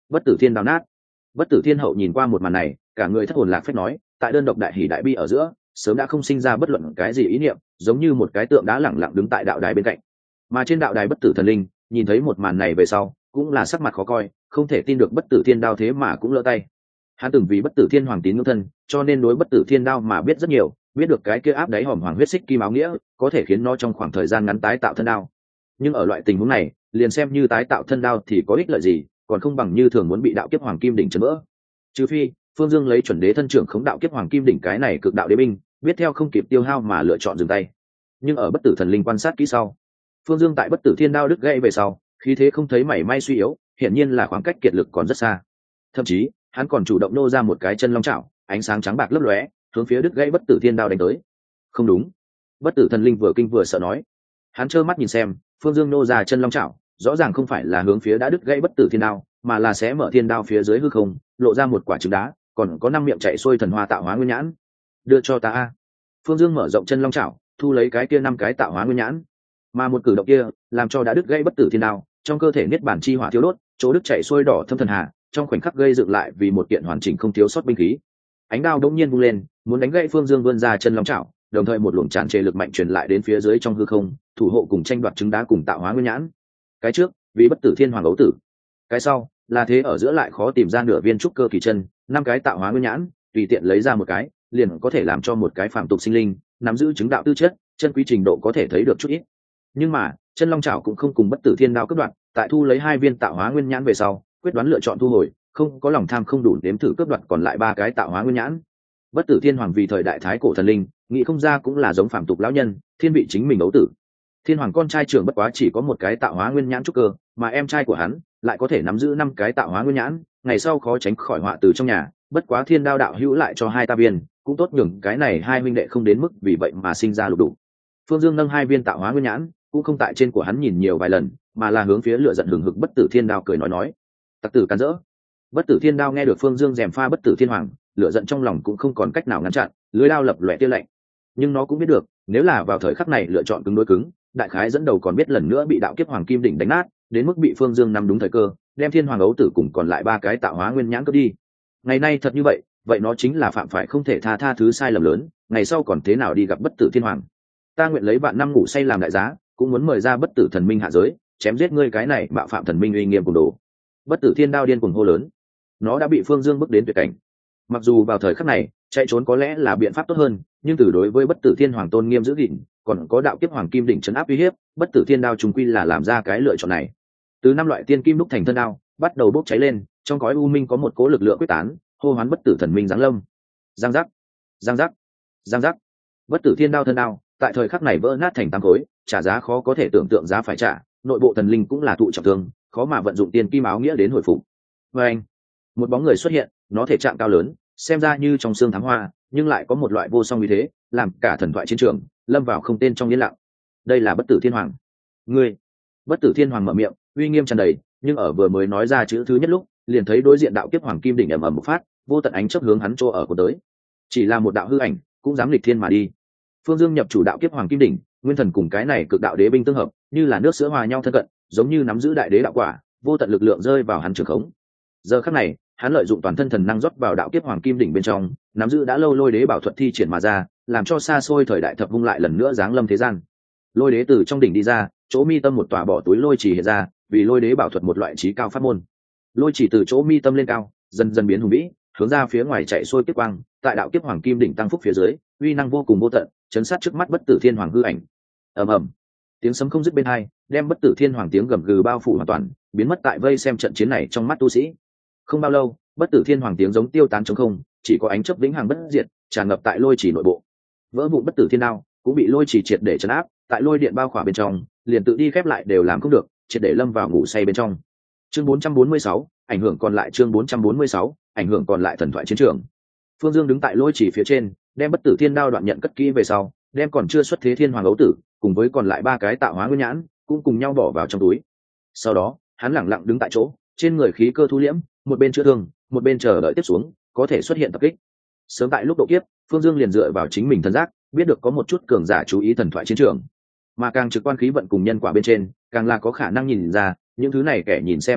Bất tử thiên đao nát. Bất tử thiên hậu nhìn qua một màn này, cả người thất hồn lạc phách nói, tại đơn độc đại hỷ đại bi ở giữa sớm đã không sinh ra bất luận cái gì ý niệm, giống như một cái tượng đá lẳng lặng đứng tại đạo đài bên cạnh. Mà trên đạo đài bất tử thần linh nhìn thấy một màn này về sau cũng là sắc mặt khó coi, không thể tin được bất tử thiên đao thế mà cũng lỡ tay. Hắn từng vì bất tử thiên hoàng tín ngưỡng thân, cho nên đối bất tử thiên đao mà biết rất nhiều, biết được cái kia áp đáy hòm hoàng huyết xích kim áo nghĩa có thể khiến nó trong khoảng thời gian ngắn tái tạo thân đao. Nhưng ở loại tình huống này, liền xem như tái tạo thân đao thì có ích lợi gì, còn không bằng như thường muốn bị đạo kiếp hoàng kim đỉnh chấn vỡ. Trừ phi Phương Dương lấy chuẩn đế thân trưởng khống đạo kiếp hoàng kim đỉnh cái này cực đạo đế binh, biết theo không kịp tiêu hao mà lựa chọn dừng tay. Nhưng ở bất tử thần linh quan sát kỹ sau, Phương Dương tại bất tử thiên đao đứt gãy về sau, khí thế không thấy mảy may suy yếu, hiển nhiên là khoảng cách kiệt lực còn rất xa. Thậm chí hắn còn chủ động nô ra một cái chân long chảo, ánh sáng trắng bạc lấp lóe, hướng phía đứt gãy bất tử thiên đao đánh tới. Không đúng. Bất tử thần linh vừa kinh vừa sợ nói. Hắn trơ mắt nhìn xem Phương Dương nô ra chân long chảo, rõ ràng không phải là hướng phía đã đứt gãy bất tử thiên đao, mà là sẽ mở thiên đao phía dưới hư không, lộ ra một quả trứng đá, còn có 5 miệng chạy xuôi thần hoa tạo hóa nguyên nhãn. Đưa cho ta a. Phương Dương mở rộng chân long chảo, thu lấy cái kia 5 cái tạo hóa nguyên nhãn. Mà một cử động kia làm cho đã đứt gãy bất tử thiên đao, trong cơ thể niết bản chi hỏa thiếu đốt, chỗ đứt chạy xuôi đỏ thâm thần hà, trong khoảnh khắc gây dựng lại vì một kiện hoàn chỉnh không thiếu sót binh khí. Ánh đao đống nhiên vung lên, muốn đánh gãy Phương Dương vươn ra chân long chảo, đồng thời một luồng tràn trề lực mạnh truyền lại đến phía dưới trong hư không, thủ hộ cùng tranh đoạt trứng đá cùng tạo hóa nguyên nhãn. Cái trước vì bất tử thiên hoàng ấu tử, cái sau là thế ở giữa lại khó tìm ra nửa viên trúc cơ kỳ chân, 5 cái tạo hóa nguyên nhãn tùy tiện lấy ra một cái liền có thể làm cho một cái phạm tục sinh linh nắm giữ chứng đạo tư chất, chân quý trình độ có thể thấy được chút ít. Nhưng mà chân long chảo cũng không cùng bất tử thiên đao cướp đoạt, tại thu lấy 2 viên tạo hóa nguyên nhãn về sau quyết đoán lựa chọn thu hồi, không có lòng tham không đủ đếm thử cướp đoạt còn lại 3 cái tạo hóa nguyên nhãn. Bất tử thiên hoàng vì thời đại thái cổ thần linh, nghĩ không ra cũng là giống phạm tục lão nhân, thiên vị chính mình ấu tử. Thiên hoàng con trai trưởng bất quá chỉ có một cái tạo hóa nguyên nhãn trúc cơ, mà em trai của hắn lại có thể nắm giữ 5 cái tạo hóa nguyên nhãn, ngày sau khó tránh khỏi họa từ trong nhà. Bất quá thiên đao đạo hữu lại cho 2 ta viên, cũng tốt nhường cái này 2 huynh đệ không đến mức vì vậy mà sinh ra lục đục. Phương Dương nâng 2 viên tạo hóa nguyên nhãn, cũng không tại trên của hắn nhìn nhiều vài lần, mà là hướng phía lửa giận hừng hực bất tử thiên đao cười nói: tặc tử cắn rỡ. Bất tử thiên đao nghe được Phương Dương gièm pha bất tử thiên hoàng, lửa giận trong lòng cũng không còn cách nào ngăn chặn, lưỡi đao lập lòe tia lạnh. Nhưng nó cũng biết được, nếu là vào thời khắc này lựa chọn cứng đối cứng, đại khái dẫn đầu còn biết lần nữa bị đạo kiếp hoàng kim đỉnh đánh nát, đến mức bị Phương Dương nắm đúng thời cơ, đem thiên hoàng ấu tử cùng còn lại 3 cái tạo hóa nguyên nhãn cướp đi. Ngày nay thật như vậy, vậy nó chính là phạm phải không thể tha thứ sai lầm lớn, ngày sau còn thế nào đi gặp bất tử thiên hoàng. Ta nguyện lấy vạn năm ngủ say làm đại giá, cũng muốn mời ra bất tử thần minh hạ giới, chém giết ngươi cái này mạo phạm thần minh uy nghiêm cùng đồ. Bất tử thiên đao điên cuồng hô lớn. Nó đã bị Phương Dương bước đến tuyệt cảnh. Mặc dù vào thời khắc này chạy trốn có lẽ là biện pháp tốt hơn, nhưng từ đối với bất tử thiên hoàng tôn nghiêm giữ gìn, còn có đạo kiếp hoàng kim đỉnh trấn áp uy hiếp, bất tử thiên đao trùng quy là làm ra cái lựa chọn này. Từ 5 loại tiên kim đúc thành thân đao bắt đầu bốc cháy lên, trong cõi u minh có một cỗ lực lượng quyết tán, hô hoán bất tử thần minh giáng lâm. Giang giác, giang giác, giang giác. Bất tử thiên đao thân đao tại thời khắc này vỡ nát thành 8 khối, trả giá khó có thể tưởng tượng giá phải trả, nội bộ thần linh cũng là thụ trọng thương, khó mà vận dụng tiên kim áo nghĩa đến hồi phục. Và anh, một bóng người xuất hiện, nó thể trạng cao lớn, xem ra như trong xương thắng hoa, nhưng lại có một loại vô song uy thế, làm cả thần thoại chiến trường lâm vào không tên trong yên lặng. Đây là bất tử thiên hoàng. Ngươi. Bất tử thiên hoàng mở miệng, uy nghiêm tràn đầy, nhưng ở vừa mới nói ra chữ thứ nhất lúc, liền thấy đối diện đạo kiếp hoàng kim đỉnh ầm ầm một phát, vô tận ánh chớp hướng hắn chỗ ở của tới. Chỉ là một đạo hư ảnh, cũng dám nghịch thiên mà đi. Phương Dương nhập chủ đạo kiếp hoàng kim đỉnh, nguyên thần cùng cái này cực đạo đế binh tương hợp, như là nước sữa hòa nhau thân cận, giống như nắm giữ đại đế đạo quả, vô tận lực lượng rơi vào hắn trường khống. Giờ khắc này, hắn lợi dụng toàn thân thần năng rót vào đạo kiếp hoàng kim đỉnh bên trong, nắm giữ đã lâu lôi đế bảo thuật thi triển mà ra, làm cho xa xôi thời đại thập vung lại lần nữa giáng lâm thế gian. Lôi đế từ trong đỉnh đi ra, chỗ mi tâm một tòa bỏ túi lôi chỉ hiện ra, vì lôi đế bảo thuật một loại trí cao pháp môn. Lôi chỉ từ chỗ mi tâm lên cao, dần dần biến hùng vĩ, hướng ra phía ngoài chạy xuôi kiếp quang, tại đạo kiếp hoàng kim đỉnh tăng phúc phía dưới, uy năng vô cùng vô tận, chấn sát trước mắt bất tử thiên hoàng hư ảnh. Ầm ầm, tiếng sấm không dứt bên hai, đem bất tử thiên hoàng tiếng gầm gừ bao phủ hoàn toàn, biến mất tại vây xem trận chiến này trong mắt tu sĩ. Không bao lâu, bất tử thiên hoàng tiếng giống tiêu tán trống không, chỉ có ánh chớp vĩnh hằng bất diệt tràn ngập tại lôi chỉ nội bộ. Vỡ vụn bất tử thiên đao cũng bị lôi chỉ triệt để trấn áp, tại lôi điện bao khỏa bên trong, liền tự đi khép lại đều làm không được, triệt để lâm vào ngủ say bên trong. Chương 446, ảnh hưởng còn lại. Chương 446, ảnh hưởng còn lại thần thoại chiến trường. Phương Dương đứng tại lôi chỉ phía trên, đem bất tử thiên đao đoạn nhận cất kỹ về sau, đem còn chưa xuất thế thiên hoàng ấu tử cùng với còn lại 3 cái tạo hóa nguyên nhãn cũng cùng nhau bỏ vào trong túi. Sau đó hắn lẳng lặng đứng tại chỗ, trên người khí cơ thu liễm, một bên chữa thương, một bên chờ đợi tiếp xuống có thể xuất hiện tập kích. Sớm tại lúc độ kiếp, Phương Dương liền dựa vào chính mình thần giác, biết được có một chút cường giả chú ý thần thoại chiến trường, mà càng trực quan khí vận cùng nhân quả bên trên, càng là có khả năng nhìn ra những thứ này kẻ nhìn xem thái độ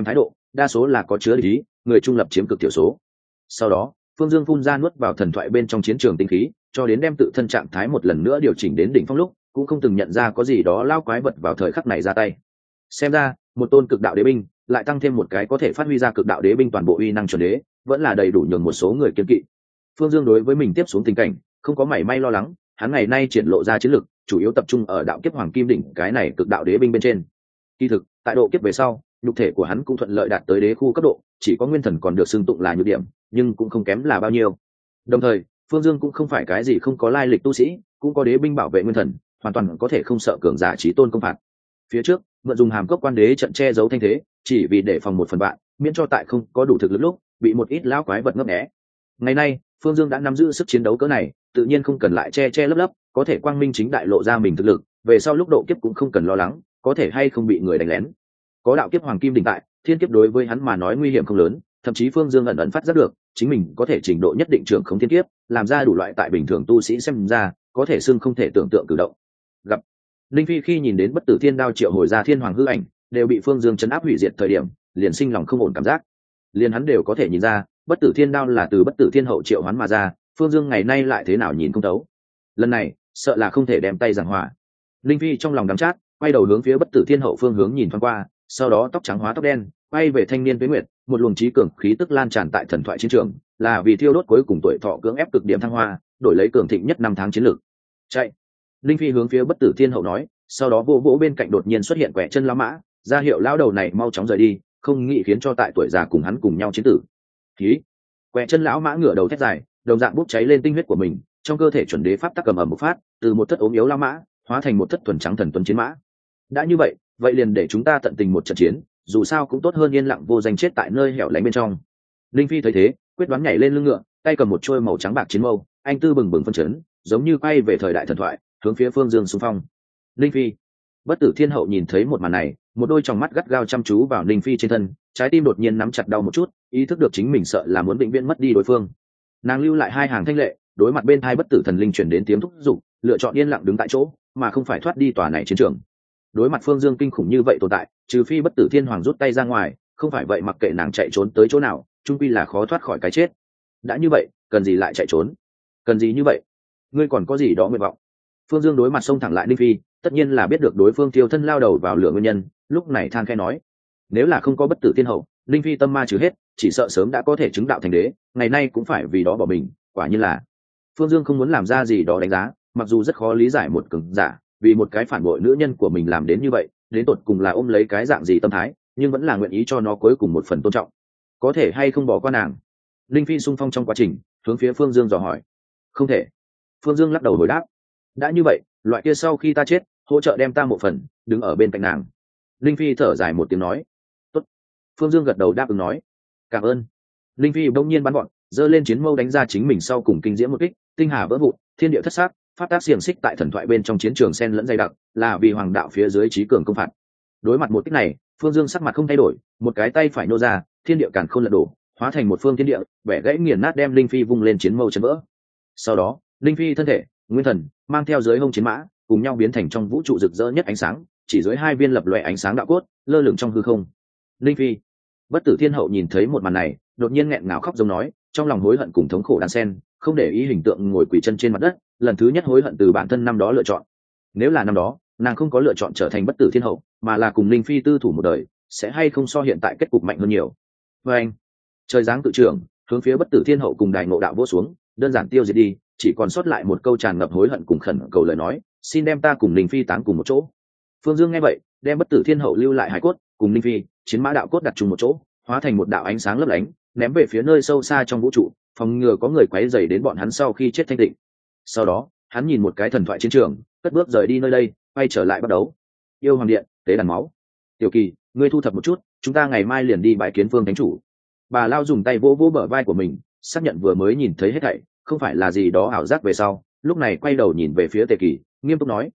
đa số là có chứa lý, người trung lập chiếm cực thiểu số. Sau đó Phương Dương phun ra nuốt vào thần thoại bên trong chiến trường tinh khí, cho đến đem tự thân trạng thái một lần nữa điều chỉnh đến đỉnh phong lúc, cũng không từng nhận ra có gì đó lao quái vật vào thời khắc này ra tay. Xem ra một tôn cực đạo đế binh lại tăng thêm một cái có thể phát huy ra cực đạo đế binh toàn bộ uy năng chuẩn đế, vẫn là đầy đủ nhường một số người kiên kỵ. Phương Dương đối với mình tiếp xuống tình cảnh không có mảy may lo lắng, hắn ngày nay triển lộ ra chiến lực chủ yếu tập trung ở đạo kiếp hoàng kim đỉnh cái này cực đạo đế binh bên trên. Kỳ thực tại độ kiếp về sau, nhục thể của hắn cũng thuận lợi đạt tới đế khu cấp độ, chỉ có nguyên thần còn được xưng tụng là nhược điểm, nhưng cũng không kém là bao nhiêu. Đồng thời Phương Dương cũng không phải cái gì không có lai lịch tu sĩ, cũng có đế binh bảo vệ nguyên thần, hoàn toàn có thể không sợ cường giả chí tôn công phạt. Phía trước mượn dùng hàm cốc quan đế trận che giấu thanh thế, chỉ vì để phòng một phần vạn, miễn cho tại không có đủ thực lực lúc bị một ít lão quái vật ngấp nghé. Ngày nay Phương Dương đã nắm giữ sức chiến đấu cỡ này, tự nhiên không cần lại che lấp lấp, có thể quang minh chính đại lộ ra mình thực lực, về sau lúc độ kiếp cũng không cần lo lắng có thể hay không bị người đánh lén. Có đạo kiếp hoàng kim đỉnh tại, thiên kiếp đối với hắn mà nói nguy hiểm không lớn, thậm chí Phương Dương ẩn ẩn phát giác được chính mình có thể trình độ nhất định trưởng khống thiên kiếp, làm ra đủ loại tại bình thường tu sĩ xem ra có thể xưng không thể tưởng tượng cử động. Gặp Linh Phi khi nhìn đến bất tử thiên đao triệu hồi ra thiên hoàng hư ảnh đều bị Phương Dương chấn áp hủy diệt thời điểm, liền sinh lòng không ổn cảm giác. Liền hắn đều có thể nhìn ra bất tử thiên đao là từ bất tử thiên hậu triệu hoán mà ra, Phương Dương ngày nay lại thế nào nhìn không thấu. Lần này sợ là không thể đem tay giảng hòa. Linh Phi trong lòng đắng chát, quay đầu hướng phía bất tử thiên hậu phương hướng nhìn thoáng qua, sau đó tóc trắng hóa tóc đen, quay về thanh niên tuế nguyệt, một luồng trí cường khí tức lan tràn tại thần thoại chiến trường, là vì thiêu đốt cuối cùng tuổi thọ cưỡng ép cực điểm thăng hoa, đổi lấy cường thịnh nhất năm tháng chiến lược. Chạy! Linh Phi hướng phía bất tử thiên hậu nói, sau đó vỗ vỗ bên cạnh đột nhiên xuất hiện quẻ chân lão mã, ra hiệu lão đầu này mau chóng rời đi, không nghĩ khiến cho tại tuổi già cùng hắn cùng nhau chiến tử. Khí! Quẻ chân lão mã ngửa đầu thét dài, đồng dạng bốc cháy lên tinh huyết của mình, trong cơ thể chuẩn đế pháp tắc cầm ầm một phát, từ một thất ốm yếu lão mã hóa thành một thất thuần trắng thần tuấn chiến mã. Đã như vậy, vậy liền để chúng ta tận tình một trận chiến, dù sao cũng tốt hơn yên lặng vô danh chết tại nơi hẻo lánh bên trong. Linh Phi thấy thế, quyết đoán nhảy lên lưng ngựa, tay cầm một trôi màu trắng bạc chiến mâu, anh tư bừng bừng phân chấn, giống như quay về thời đại thần thoại, hướng phía Phương Dương xung phong. Linh Phi! Bất tử thiên hậu nhìn thấy một màn này, một đôi tròng mắt gắt gao chăm chú vào Linh Phi trên thân, trái tim đột nhiên nắm chặt đau một chút, ý thức được chính mình sợ là muốn bệnh viện mất đi đối phương. Nàng lưu lại hai hàng thanh lệ, đối mặt bên hai bất tử thần linh chuyển đến tiếng thúc giục, lựa chọn yên lặng đứng tại chỗ, mà không phải thoát đi tòa này chiến trường. Đối mặt Phương Dương kinh khủng như vậy tồn tại, trừ phi bất tử thiên hoàng rút tay ra ngoài, không phải vậy mặc kệ nàng chạy trốn tới chỗ nào, chung quy là khó thoát khỏi cái chết. Đã như vậy, cần gì lại chạy trốn? Cần gì như vậy? Ngươi còn có gì đó nguyện vọng? Phương Dương đối mặt xông thẳng lại Linh Phi, tất nhiên là biết được đối phương tiêu thân lao đầu vào lửa nguyên nhân, lúc này than khẽ nói: nếu là không có bất tử thiên hậu, Linh Phi tâm ma trừ hết, chỉ sợ sớm đã có thể chứng đạo thành đế, ngày nay cũng phải vì đó bỏ mình. Quả nhiên là Phương Dương không muốn làm ra gì đó đánh giá, mặc dù rất khó lý giải một cường giả vì một cái phản bội nữ nhân của mình làm đến như vậy, đến tột cùng là ôm lấy cái dạng gì tâm thái, nhưng vẫn là nguyện ý cho nó cuối cùng một phần tôn trọng. Có thể hay không bỏ qua nàng? Linh Phi xung phong trong quá trình hướng phía Phương Dương dò hỏi. Không thể. Phương Dương lắc đầu hồi đáp. Đã như vậy, loại kia sau khi ta chết, hỗ trợ đem ta một phần, đứng ở bên cạnh nàng. Linh Phi thở dài một tiếng nói. Tốt. Phương Dương gật đầu đáp ứng nói. Cảm ơn. Linh Phi bỗng nhiên bắn gọn, giơ lên chiến mâu đánh ra chính mình sau cùng kinh diễm một kích, tinh hà vỡ vụn, thiên địa thất xác, pháp tác xiềng xích tại thần thoại bên trong chiến trường sen lẫn dày đặc, là vì hoàng đạo phía dưới trí cường công phạt. Đối mặt một kích này, Phương Dương sắc mặt không thay đổi, một cái tay phải nô ra, thiên địa càn khôn lật đổ, hóa thành một phương thiên địa, bẻ gãy nghiền nát đem Linh Phi vung lên chiến mâu chấn vỡ. Sau đó, Linh Phi thân thể, nguyên thần, mang theo dưới hông chiến mã, cùng nhau biến thành trong vũ trụ rực rỡ nhất ánh sáng, chỉ dưới hai viên lập loè ánh sáng đạo cốt, lơ lửng trong hư không. Linh Phi! Bất tử thiên hậu nhìn thấy một màn này, đột nhiên nghẹn ngào khóc giống nói, trong lòng hối hận cùng thống khổ đan xen, không để ý hình tượng ngồi quỳ chân trên mặt đất, lần thứ nhất hối hận từ bản thân năm đó lựa chọn. Nếu là năm đó nàng không có lựa chọn trở thành bất tử thiên hậu, mà là cùng Linh Phi tư thủ một đời, sẽ hay không so hiện tại kết cục mạnh hơn nhiều. Và anh, trời giáng tự trưởng, hướng phía bất tử thiên hậu cùng đài ngộ đạo vỗ xuống, đơn giản tiêu diệt đi, chỉ còn sót lại một câu tràn ngập hối hận cùng khẩn cầu lời nói, xin đem ta cùng Linh Phi táng cùng một chỗ. Phương Dương nghe vậy, đem bất tử thiên hậu lưu lại hải cốt cùng Linh Phi chiến mã đạo cốt đặt chung một chỗ, hóa thành một đạo ánh sáng lấp lánh, ném về phía nơi sâu xa trong vũ trụ, phòng ngừa có người quấy rầy đến bọn hắn sau khi chết thanh tịnh. Sau đó hắn nhìn một cái thần thoại chiến trường, cất bước rời đi nơi đây, quay trở lại bắt đầu. Yêu hoàng điện, tế đàn máu. Tiểu Kỳ, ngươi thu thập một chút, chúng ta ngày mai liền đi bái kiến Phương thánh chủ. Bà Lao dùng tay vỗ vỗ bờ vai của mình, xác nhận vừa mới nhìn thấy hết thảy không phải là gì đó ảo giác về sau, lúc này quay đầu nhìn về phía Tề Kỳ, nghiêm túc nói: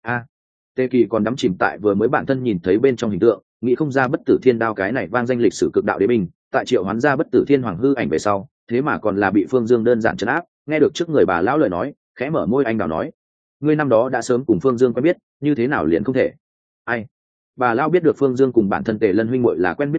Tề Kỳ còn đắm chìm tại vừa mới bản thân nhìn thấy bên trong hình tượng, nghĩ không ra bất tử thiên đao cái này vang danh lịch sử cực đạo đế binh, tại triệu hoán ra bất tử thiên hoàng hư ảnh về sau, thế mà còn là bị Phương Dương đơn giản trấn áp. Nghe được trước người bà lão lời nói, khẽ mở môi anh đào nói: ngươi năm đó đã sớm cùng Phương Dương quen biết, như thế nào liền không thể? Ai? Bà lão biết được Phương Dương cùng bản thân Tề Lân huynh muội là quen biết cũ,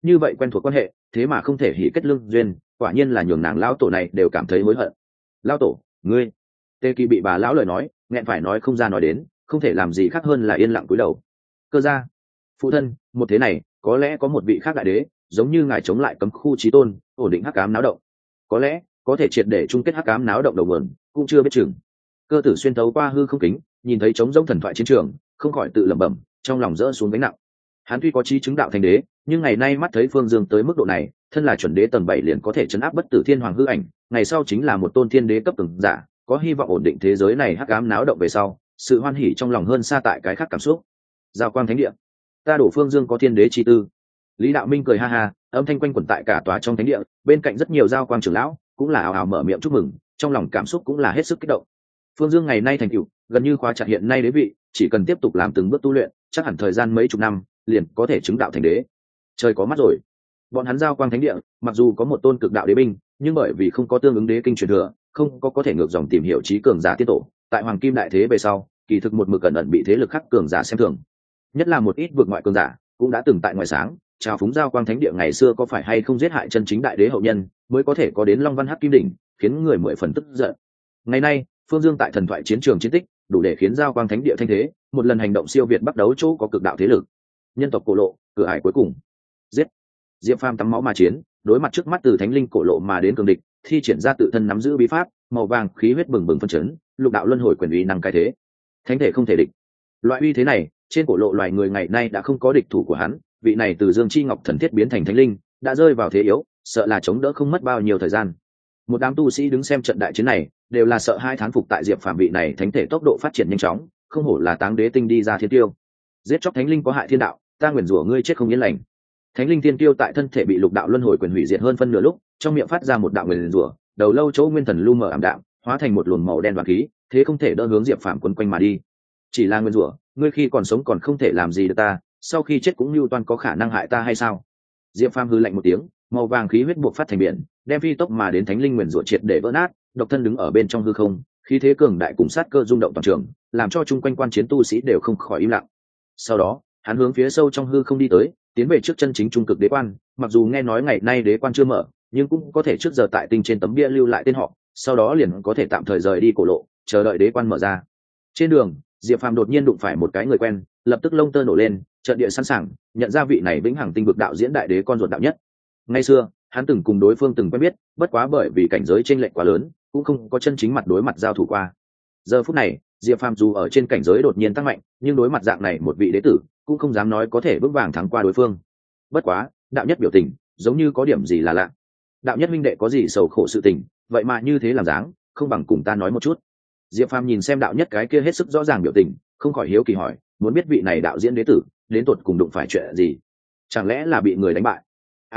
như vậy quen thuộc quan hệ thế mà không thể hỉ kết lương duyên, quả nhiên là nhường nàng lão tổ này đều cảm thấy hối hận. Lão tổ, ngươi. Tề Kỳ bị bà lão lời nói nghẹn phải nói không ra nói đến, không thể làm gì khác hơn là yên lặng cúi đầu. Cơ gia, phụ thân, một thế này có lẽ có một vị khác đại đế giống như ngài chống lại cấm khu chí tôn, ổn định hắc ám náo động, có lẽ có thể triệt để chung kết hắc ám náo động đầu nguồn, cũng chưa biết chừng. Cơ Tử xuyên thấu qua hư không kính nhìn thấy trống rỗng thần thoại chiến trường, không khỏi tự lẩm bẩm, trong lòng dỡ xuống gánh nặng. Hắn tuy có chí chứng đạo thành đế, nhưng ngày nay mắt thấy Phương Dương tới mức độ này, thân là chuẩn đế tầng 7 liền có thể chấn áp bất tử thiên hoàng hư ảnh, ngày sau chính là một tôn thiên đế cấp cường giả, có hy vọng ổn định thế giới này hắc ám náo động về sau, sự hoan hỉ trong lòng hơn xa tại cái khác cảm xúc. Giao quang thánh địa, ta đổ Phương Dương có thiên đế chi tư. Lý Đạo Minh cười ha ha, âm thanh quanh quẩn tại cả tòa trong thánh địa, bên cạnh rất nhiều giao quang trưởng lão cũng là ào ào mở miệng chúc mừng, trong lòng cảm xúc cũng là hết sức kích động. Phương Dương ngày nay thành tựu gần như khóa chặt hiện nay đế vị, chỉ cần tiếp tục làm từng bước tu luyện, chắc hẳn thời gian mấy chục năm liền có thể chứng đạo thành đế. Trời có mắt rồi. Bọn hắn giao quang thánh địa mặc dù có một tôn cực đạo đế binh, nhưng bởi vì không có tương ứng đế kinh truyền thừa, không có thể ngược dòng tìm hiểu trí cường giả tiết tổ, tại hoàng kim đại thế về sau kỳ thực một mực cẩn ẩn bị thế lực khác cường giả xem thường, nhất là một ít vượt ngoại cường giả cũng đã từng tại ngoài sáng trào phúng giao quang thánh địa ngày xưa có phải hay không giết hại chân chính đại đế hậu nhân mới có thể có đến long văn hắc kim đỉnh, khiến người mười phần tức giận. Ngày nay Phương Dương tại thần thoại chiến trường chiến tích đủ để khiến giao quang thánh địa thanh thế một lần hành động siêu việt bắt đấu chỗ có cực đạo thế lực. Nhân tộc cổ lộ, cửa ải cuối cùng. Giết. Diệp Phàm tắm máu mà chiến, đối mặt trước mắt từ thánh linh cổ lộ mà đến cường địch, thi triển ra tự thân nắm giữ bí pháp màu vàng khí huyết bừng bừng phân chấn, lục đạo luân hồi quyền uy năng cái thế, thánh thể không thể địch. Loại uy thế này trên cổ lộ loài người ngày nay đã không có địch thủ của hắn, vị này từ Dương Chi Ngọc thần thiết biến thành thánh linh đã rơi vào thế yếu, sợ là chống đỡ không mất bao nhiêu thời gian. Một đám tu sĩ đứng xem trận đại chiến này đều là sợ hai thán phục tại Diệp Phàm vị này thánh thể tốc độ phát triển nhanh chóng, không hổ là táng đế tinh đi ra thiên tiêu. Giết chóc thánh linh có hại thiên đạo, ta nguyền rủa ngươi chết không yên lành. Thánh linh thiên tiêu tại thân thể bị lục đạo luân hồi quyền hủy diệt hơn phân nửa lúc, trong miệng phát ra một đạo nguyền rủa, đầu lâu chỗ nguyên thần lu mờ ảm đạm, hóa thành một luồng màu đen đoán khí, thế không thể đỡ hướng Diệp Phàm quấn quanh mà đi. Chỉ là nguyền rủa, ngươi khi còn sống còn không thể làm gì được ta, sau khi chết cũng lưu toan có khả năng hại ta hay sao? Diệp Phàm hừ lạnh một tiếng, màu vàng khí huyết buộc phát thành biển, đem phi tốc mà đến thánh linh nguyền rủa triệt để vỡ nát, độc thân đứng ở bên trong hư không, khí thế cường đại cùng sát cơ rung động toàn trường, làm cho chung quanh quan chiến tu sĩ đều không khỏi im lặng. Sau đó hắn hướng phía sâu trong hư không đi tới, tiến về trước chân chính trung cực đế quan. Mặc dù nghe nói ngày nay đế quan chưa mở, nhưng cũng có thể trước giờ tại tinh trên tấm bia lưu lại tên họ, sau đó liền có thể tạm thời rời đi cổ lộ, chờ đợi đế quan mở ra. Trên đường Diệp Phàm đột nhiên đụng phải một cái người quen, lập tức lông tơ nổ lên, trận địa sẵn sàng nhận ra vị này vĩnh hằng tinh vực đạo diễn đại đế con ruột đạo nhất. Ngày xưa hắn từng cùng đối phương từng quen biết, bất quá bởi vì cảnh giới chênh lệch quá lớn, cũng không có chân chính mặt đối mặt giao thủ qua. Giờ phút này Diệp Phàm dù ở trên cảnh giới đột nhiên tăng mạnh, nhưng đối mặt dạng này một vị đế tử cũng không dám nói có thể vững vàng thắng qua đối phương. Bất quá đạo nhất biểu tình giống như có điểm gì là lạ. Đạo nhất minh đệ có gì sầu khổ sự tình, vậy mà như thế làm dáng, không bằng cùng ta nói một chút. Diệp Phàm nhìn xem đạo nhất cái kia hết sức rõ ràng biểu tình, không khỏi hiếu kỳ hỏi, muốn biết vị này đạo diễn đế tử đến tột cùng đụng phải chuyện gì, chẳng lẽ là bị người đánh bại?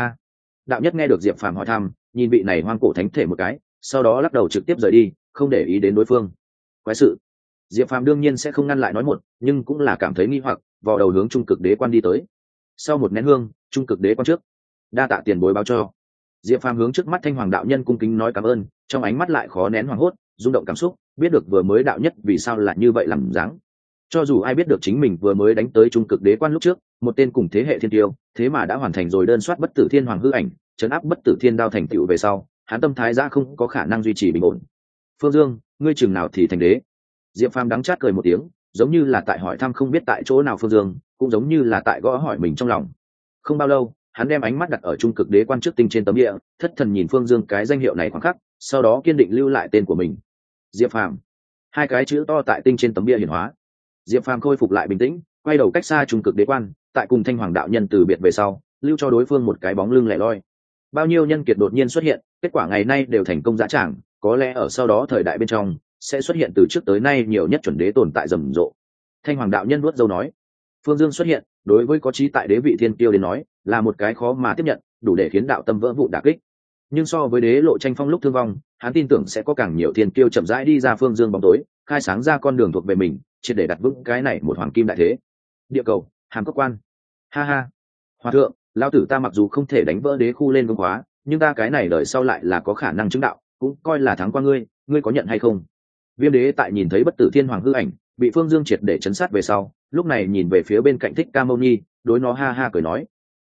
Đạo nhất nghe được Diệp Phàm hỏi thăm, nhìn vị này hoang cổ thánh thể một cái, sau đó lắc đầu trực tiếp rời đi, không để ý đến đối phương. Quái sự. Diệp Phàm đương nhiên sẽ không ngăn lại nói một, nhưng cũng là cảm thấy nghi hoặc, vò đầu hướng trung cực đế quan đi tới. Sau một nén hương, trung cực đế quan trước. Đa tạ tiền bối báo cho. Diệp Phàm hướng trước mắt Thanh Hoàng đạo nhân cung kính nói cảm ơn, trong ánh mắt lại khó nén hoảng hốt, rung động cảm xúc, biết được vừa mới đạo nhất vì sao lại như vậy làm dáng. Cho dù ai biết được chính mình vừa mới đánh tới trung cực đế quan lúc trước, một tên cùng thế hệ thiên tiêu, thế mà đã hoàn thành rồi đơn soát bất tử thiên hoàng hư ảnh, trấn áp bất tử thiên đao thành tựu về sau, hắn tâm thái ra không có khả năng duy trì bình ổn. Phương Dương, ngươi chừng nào thì thành đế? Diệp Phàm đắng chát cười một tiếng, giống như là tại hỏi thăm không biết tại chỗ nào Phương Dương, cũng giống như là tại gõ hỏi mình trong lòng. Không bao lâu, hắn đem ánh mắt đặt ở trung cực đế quan trước tinh trên tấm địa, thất thần nhìn Phương Dương cái danh hiệu này khoảng khắc, sau đó kiên định lưu lại tên của mình. Diệp Phàm. Hai cái chữ to tại tinh trên tấm bia hiển hóa. Diệp Phàm khôi phục lại bình tĩnh, quay đầu cách xa trung cực đế quan, tại cùng Thanh Hoàng đạo nhân từ biệt về sau, lưu cho đối phương một cái bóng lưng lẻ loi. Bao nhiêu nhân kiệt đột nhiên xuất hiện, kết quả ngày nay đều thành công dã tràng, có lẽ ở sau đó thời đại bên trong sẽ xuất hiện từ trước tới nay nhiều nhất chuẩn đế tồn tại rầm rộ. Thanh Hoàng đạo nhân nuốt dâu nói, Phương Dương xuất hiện, đối với có trí tại đế vị thiên kiêu đến nói, là một cái khó mà tiếp nhận, đủ để khiến đạo tâm vỡ vụn đả kích. Nhưng so với đế lộ tranh phong lúc thương vong, hắn tin tưởng sẽ có càng nhiều thiên kiêu chậm rãi đi ra Phương Dương bóng tối, khai sáng ra con đường thuộc về mình, triệt để đặt vững cái này một hoàng kim đại thế. Địa cầu, Hàm Cốc quan. Ha ha. Hòa thượng, lão tử ta mặc dù không thể đánh vỡ đế khu lên vương hóa, nhưng ta cái này đời sau lại là có khả năng chứng đạo, cũng coi là thắng qua ngươi, ngươi có nhận hay không? Viêm đế tại nhìn thấy bất tử thiên hoàng hư ảnh bị Phương Dương triệt để chấn sát về sau, lúc này nhìn về phía bên cạnh Thích Ca Mâu Ni, đối nó ha ha cười nói,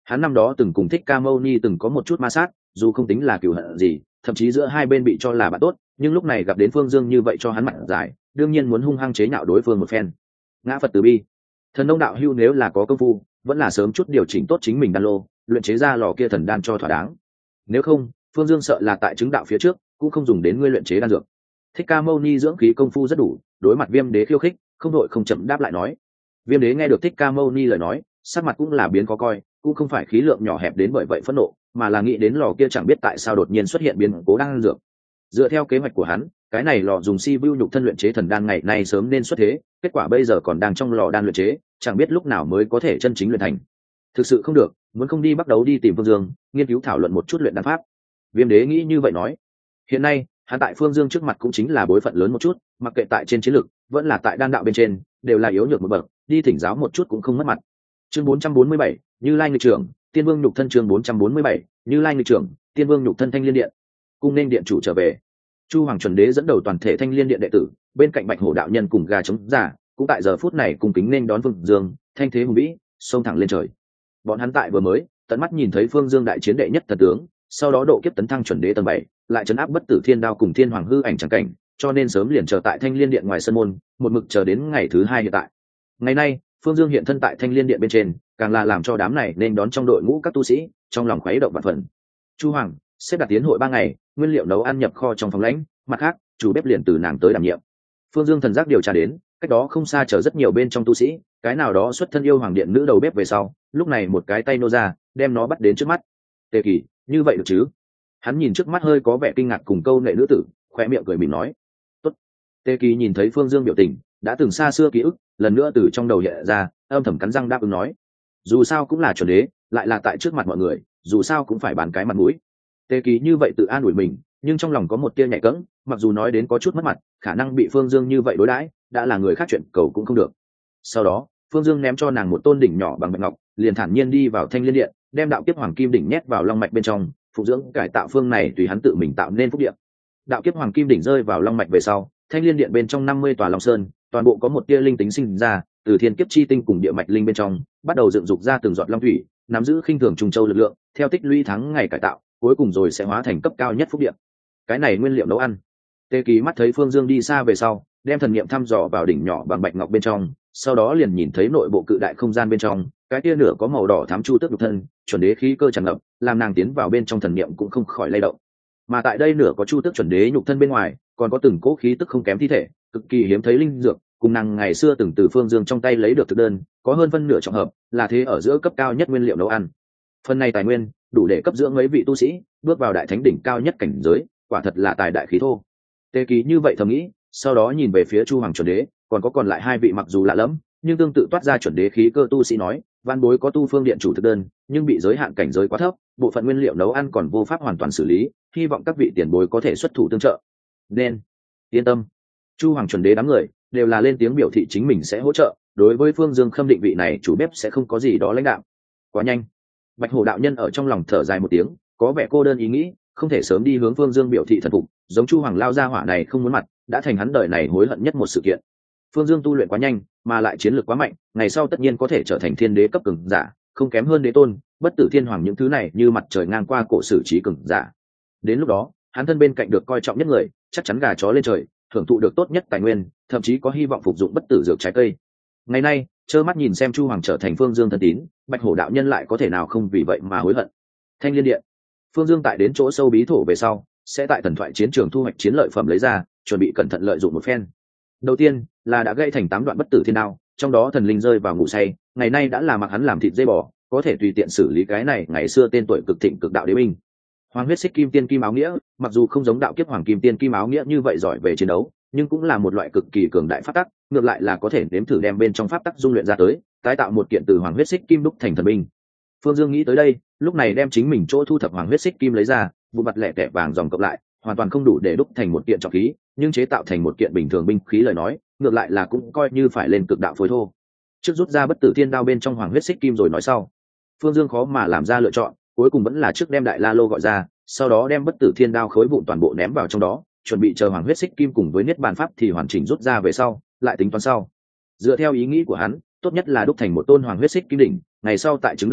Hắn năm đó từng cùng Thích Ca Mâu Ni từng có một chút ma sát, dù không tính là cừu hận gì, thậm chí giữa hai bên bị cho là bạn tốt, nhưng lúc này gặp đến Phương Dương như vậy cho hắn mặt dài, đương nhiên muốn hung hăng chế nhạo đối phương một phen. Ngã Phật từ bi, thần nông đạo hưu nếu là có công phu, vẫn là sớm chút điều chỉnh tốt chính mình đan lô, luyện chế ra lò kia thần đan cho thỏa đáng. Nếu không, Phương Dương sợ là tại chứng đạo phía trước, cũng không dùng đến ngươi luyện chế đan dược. Thích Ca Mâu Ni dưỡng khí công phu rất đủ, đối mặt Viêm Đế khiêu khích, không đội không chậm đáp lại nói. Viêm Đế nghe được Thích Ca Mâu Ni lời nói, sắc mặt cũng là biến khó coi, cũng không phải khí lượng nhỏ hẹp đến bởi vậy phẫn nộ, mà là nghĩ đến lò kia chẳng biết tại sao đột nhiên xuất hiện biến cố đan dược. Dựa theo kế hoạch của hắn, cái này lò dùng si vu nhục thân luyện chế thần đan ngày nay sớm nên xuất thế, kết quả bây giờ còn đang trong lò đan luyện chế, chẳng biết lúc nào mới có thể chân chính luyện thành. Thực sự không được, muốn không đi bắt đầu đi tìm Phương Dương, nghiên cứu thảo luận một chút luyện đan pháp. Viêm Đế nghĩ như vậy nói. Hiện nay, hắn tại Phương Dương trước mặt cũng chính là bối phận lớn một chút, mặc kệ tại trên chiến lược, vẫn là tại đan đạo bên trên, đều là yếu nhược một bậc, đi thỉnh giáo một chút cũng không mất mặt. Chương 447, Như Lai Nghịch Trưởng, Tiên Vương nhục thân. Chương 447, Như Lai Nghịch Trưởng, Tiên Vương nhục thân. Thanh Liên Điện, cung nên điện chủ trở về. Chu Hoàng Chuẩn Đế dẫn đầu toàn thể Thanh Liên Điện đệ tử, bên cạnh Bạch Hổ đạo nhân cùng gà trống giả, cũng tại giờ phút này cùng kính nên đón Phương Dương, thanh thế hùng vĩ, xông thẳng lên trời. Bọn hắn tại vừa mới tận mắt nhìn thấy Phương Dương đại chiến đệ nhất thần tướng, sau đó độ kiếp tấn thăng chuẩn đế tầng 7, lại trấn áp bất tử thiên đao cùng thiên hoàng hư ảnh chẳng cảnh, cho nên sớm liền chờ tại Thanh Liên Điện ngoài sân môn, một mực chờ đến ngày thứ 2 hiện tại. Ngày nay, Phương Dương hiện thân tại Thanh Liên Điện bên trên, càng là làm cho đám này nên đón trong đội ngũ các tu sĩ, trong lòng khuấy động vạn phần. Chu Hoàng xếp đặt tiến hội 3 ngày, nguyên liệu nấu ăn nhập kho trong phòng lãnh, mặt khác, chủ bếp liền từ nàng tới đảm nhiệm. Phương Dương thần giác điều tra đến, cách đó không xa chờ rất nhiều bên trong tu sĩ, cái nào đó xuất thân yêu hoàng điện nữ đầu bếp về sau, lúc này một cái tay nô ra, đem nó bắt đến trước mắt. Tề Kỳ, như vậy được chứ? Hắn nhìn trước mắt hơi có vẻ kinh ngạc cùng câu nệ nữ tử, khoe miệng cười mỉm nói. Tốt. Tề Kỳ nhìn thấy Phương Dương biểu tình, đã từng xa xưa ký ức, lần nữa từ trong đầu hiện ra, âm thầm cắn răng đáp ứng nói. Dù sao cũng là chuẩn đế, lại là tại trước mặt mọi người, dù sao cũng phải bán cái mặt mũi. Tề Kỳ như vậy tự an ủi mình, nhưng trong lòng có một tia nhạy cẫng, mặc dù nói đến có chút mất mặt, khả năng bị Phương Dương như vậy đối đãi, đã là người khác chuyện cầu cũng không được. Sau đó, Phương Dương ném cho nàng một tôn đỉnh nhỏ bằng bạch ngọc, liền thản nhiên đi vào Thanh Liên Điện, đem đạo kiếp hoàng kim đỉnh nhét vào long mạch bên trong, phụ dưỡng cải tạo phương này tùy hắn tự mình tạo nên phúc điện. Đạo kiếp hoàng kim đỉnh rơi vào long mạch về sau, Thanh Liên Điện bên trong 50 tòa long sơn, toàn bộ có một tia linh tính sinh ra, từ thiên kiếp chi tinh cùng địa mạch linh bên trong, bắt đầu dựng dục ra từng giọt long thủy, nắm giữ khinh thường trùng châu lực lượng, theo tích lũy tháng ngày cải tạo, cuối cùng rồi sẽ hóa thành cấp cao nhất phúc điện. Cái này nguyên liệu nấu ăn. Tề Kỳ mắt thấy Phương Dương đi xa về sau, đem thần niệm thăm dò vào đỉnh nhỏ bằng bạch ngọc bên trong, sau đó liền nhìn thấy nội bộ cự đại không gian bên trong, cái tia nửa có màu đỏ thám chu tước nhục thân, chuẩn đế khí cơ tràn ngập, làm nàng tiến vào bên trong thần niệm cũng không khỏi lay động. Mà tại đây nửa có chu tước chuẩn đế nhục thân bên ngoài, còn có từng cỗ khí tức không kém thi thể, cực kỳ hiếm thấy linh dược, cùng nàng ngày xưa từng từ Phương Dương trong tay lấy được thực đơn, có hơn phân nửa trọng hợp, là thế ở giữa cấp cao nhất nguyên liệu nấu ăn. Phần này tài nguyên, đủ để cấp dưỡng mấy vị tu sĩ, bước vào đại thánh đỉnh cao nhất cảnh giới, quả thật là tài đại khí thô. Tề Kỳ như vậy thầm nghĩ, sau đó nhìn về phía Chu Hoàng chuẩn đế, còn lại 2 vị mặc dù lạ lẫm, nhưng tương tự toát ra chuẩn đế khí cơ tu sĩ nói, văn bối có tu phương điện chủ thực đơn, nhưng bị giới hạn cảnh giới quá thấp, bộ phận nguyên liệu nấu ăn còn vô pháp hoàn toàn xử lý, hy vọng các vị tiền bối có thể xuất thủ tương trợ. Nên yên tâm. Chu Hoàng chuẩn đế đám người đều là lên tiếng biểu thị chính mình sẽ hỗ trợ, đối với Phương Dương khâm định vị này chủ bếp sẽ không có gì đó lãnh đạo. Quá nhanh. Bạch Hổ đạo nhân ở trong lòng thở dài một tiếng, có vẻ cô đơn ý nghĩ, không thể sớm đi hướng Phương Dương biểu thị thần phục, giống Chu Hoàng lao ra hỏa này không muốn mặt, đã thành hắn đời này hối hận nhất một sự kiện. Phương Dương tu luyện quá nhanh, mà lại chiến lược quá mạnh, ngày sau tất nhiên có thể trở thành thiên đế cấp cường giả, không kém hơn đế tôn, bất tử thiên hoàng những thứ này như mặt trời ngang qua cổ sử trí cường giả. Đến lúc đó, hắn thân bên cạnh được coi trọng nhất người, chắc chắn gà chó lên trời, hưởng thụ được tốt nhất tài nguyên, thậm chí có hy vọng phục dụng bất tử dược trái cây. Ngày nay, trơ mắt nhìn xem Chu Hoàng trở thành Phương Dương thân tín, Bạch Hổ đạo nhân lại có thể nào không vì vậy mà hối hận. Thanh Liên Điện, Phương Dương tại đến chỗ sâu bí thổ về sau, sẽ tại thần thoại chiến trường thu hoạch chiến lợi phẩm lấy ra, chuẩn bị cẩn thận lợi dụng một phen. Đầu tiên là đã gây thành 8 đoạn bất tử thiên đao, trong đó thần linh rơi vào ngủ say, ngày nay đã là mặc hắn làm thịt dây bò, có thể tùy tiện xử lý cái này ngày xưa tên tuổi cực thịnh cực đạo đế binh. Hoàng huyết xích kim tiên kim áo nghĩa, mặc dù không giống đạo kiếp hoàng kim tiên kim áo nghĩa như vậy giỏi về chiến đấu, nhưng cũng là một loại cực kỳ cường đại pháp tắc, ngược lại là có thể nếm thử đem bên trong pháp tắc dung luyện ra tới, tái tạo một kiện từ hoàng huyết xích kim đúc thành thần binh. Phương Dương nghĩ tới đây, lúc này đem chính mình chỗ thu thập hoàng huyết xích kim lấy ra, vụ mặt lẻ tẻ vàng dòng cộng lại, hoàn toàn không đủ để đúc thành một kiện trọng khí, nhưng chế tạo thành một kiện bình thường binh khí lời nói, ngược lại là cũng coi như phải lên cực đạo phối thô. Trước rút ra bất tử thiên đao bên trong hoàng huyết xích kim rồi nói sau. Phương Dương khó mà làm ra lựa chọn, cuối cùng vẫn là trước đem đại la lô gọi ra, sau đó đem bất tử thiên đao khối vụn toàn bộ ném vào trong đó, chuẩn bị chờ hoàng huyết xích kim cùng với niết bàn pháp thì hoàn chỉnh rút ra về sau, lại tính toán sau. Dựa theo ý nghĩ của hắn, tốt nhất là đúc thành một tôn hoàng huyết xích kim đỉnh, ngày sau tại chứng đạo lúc,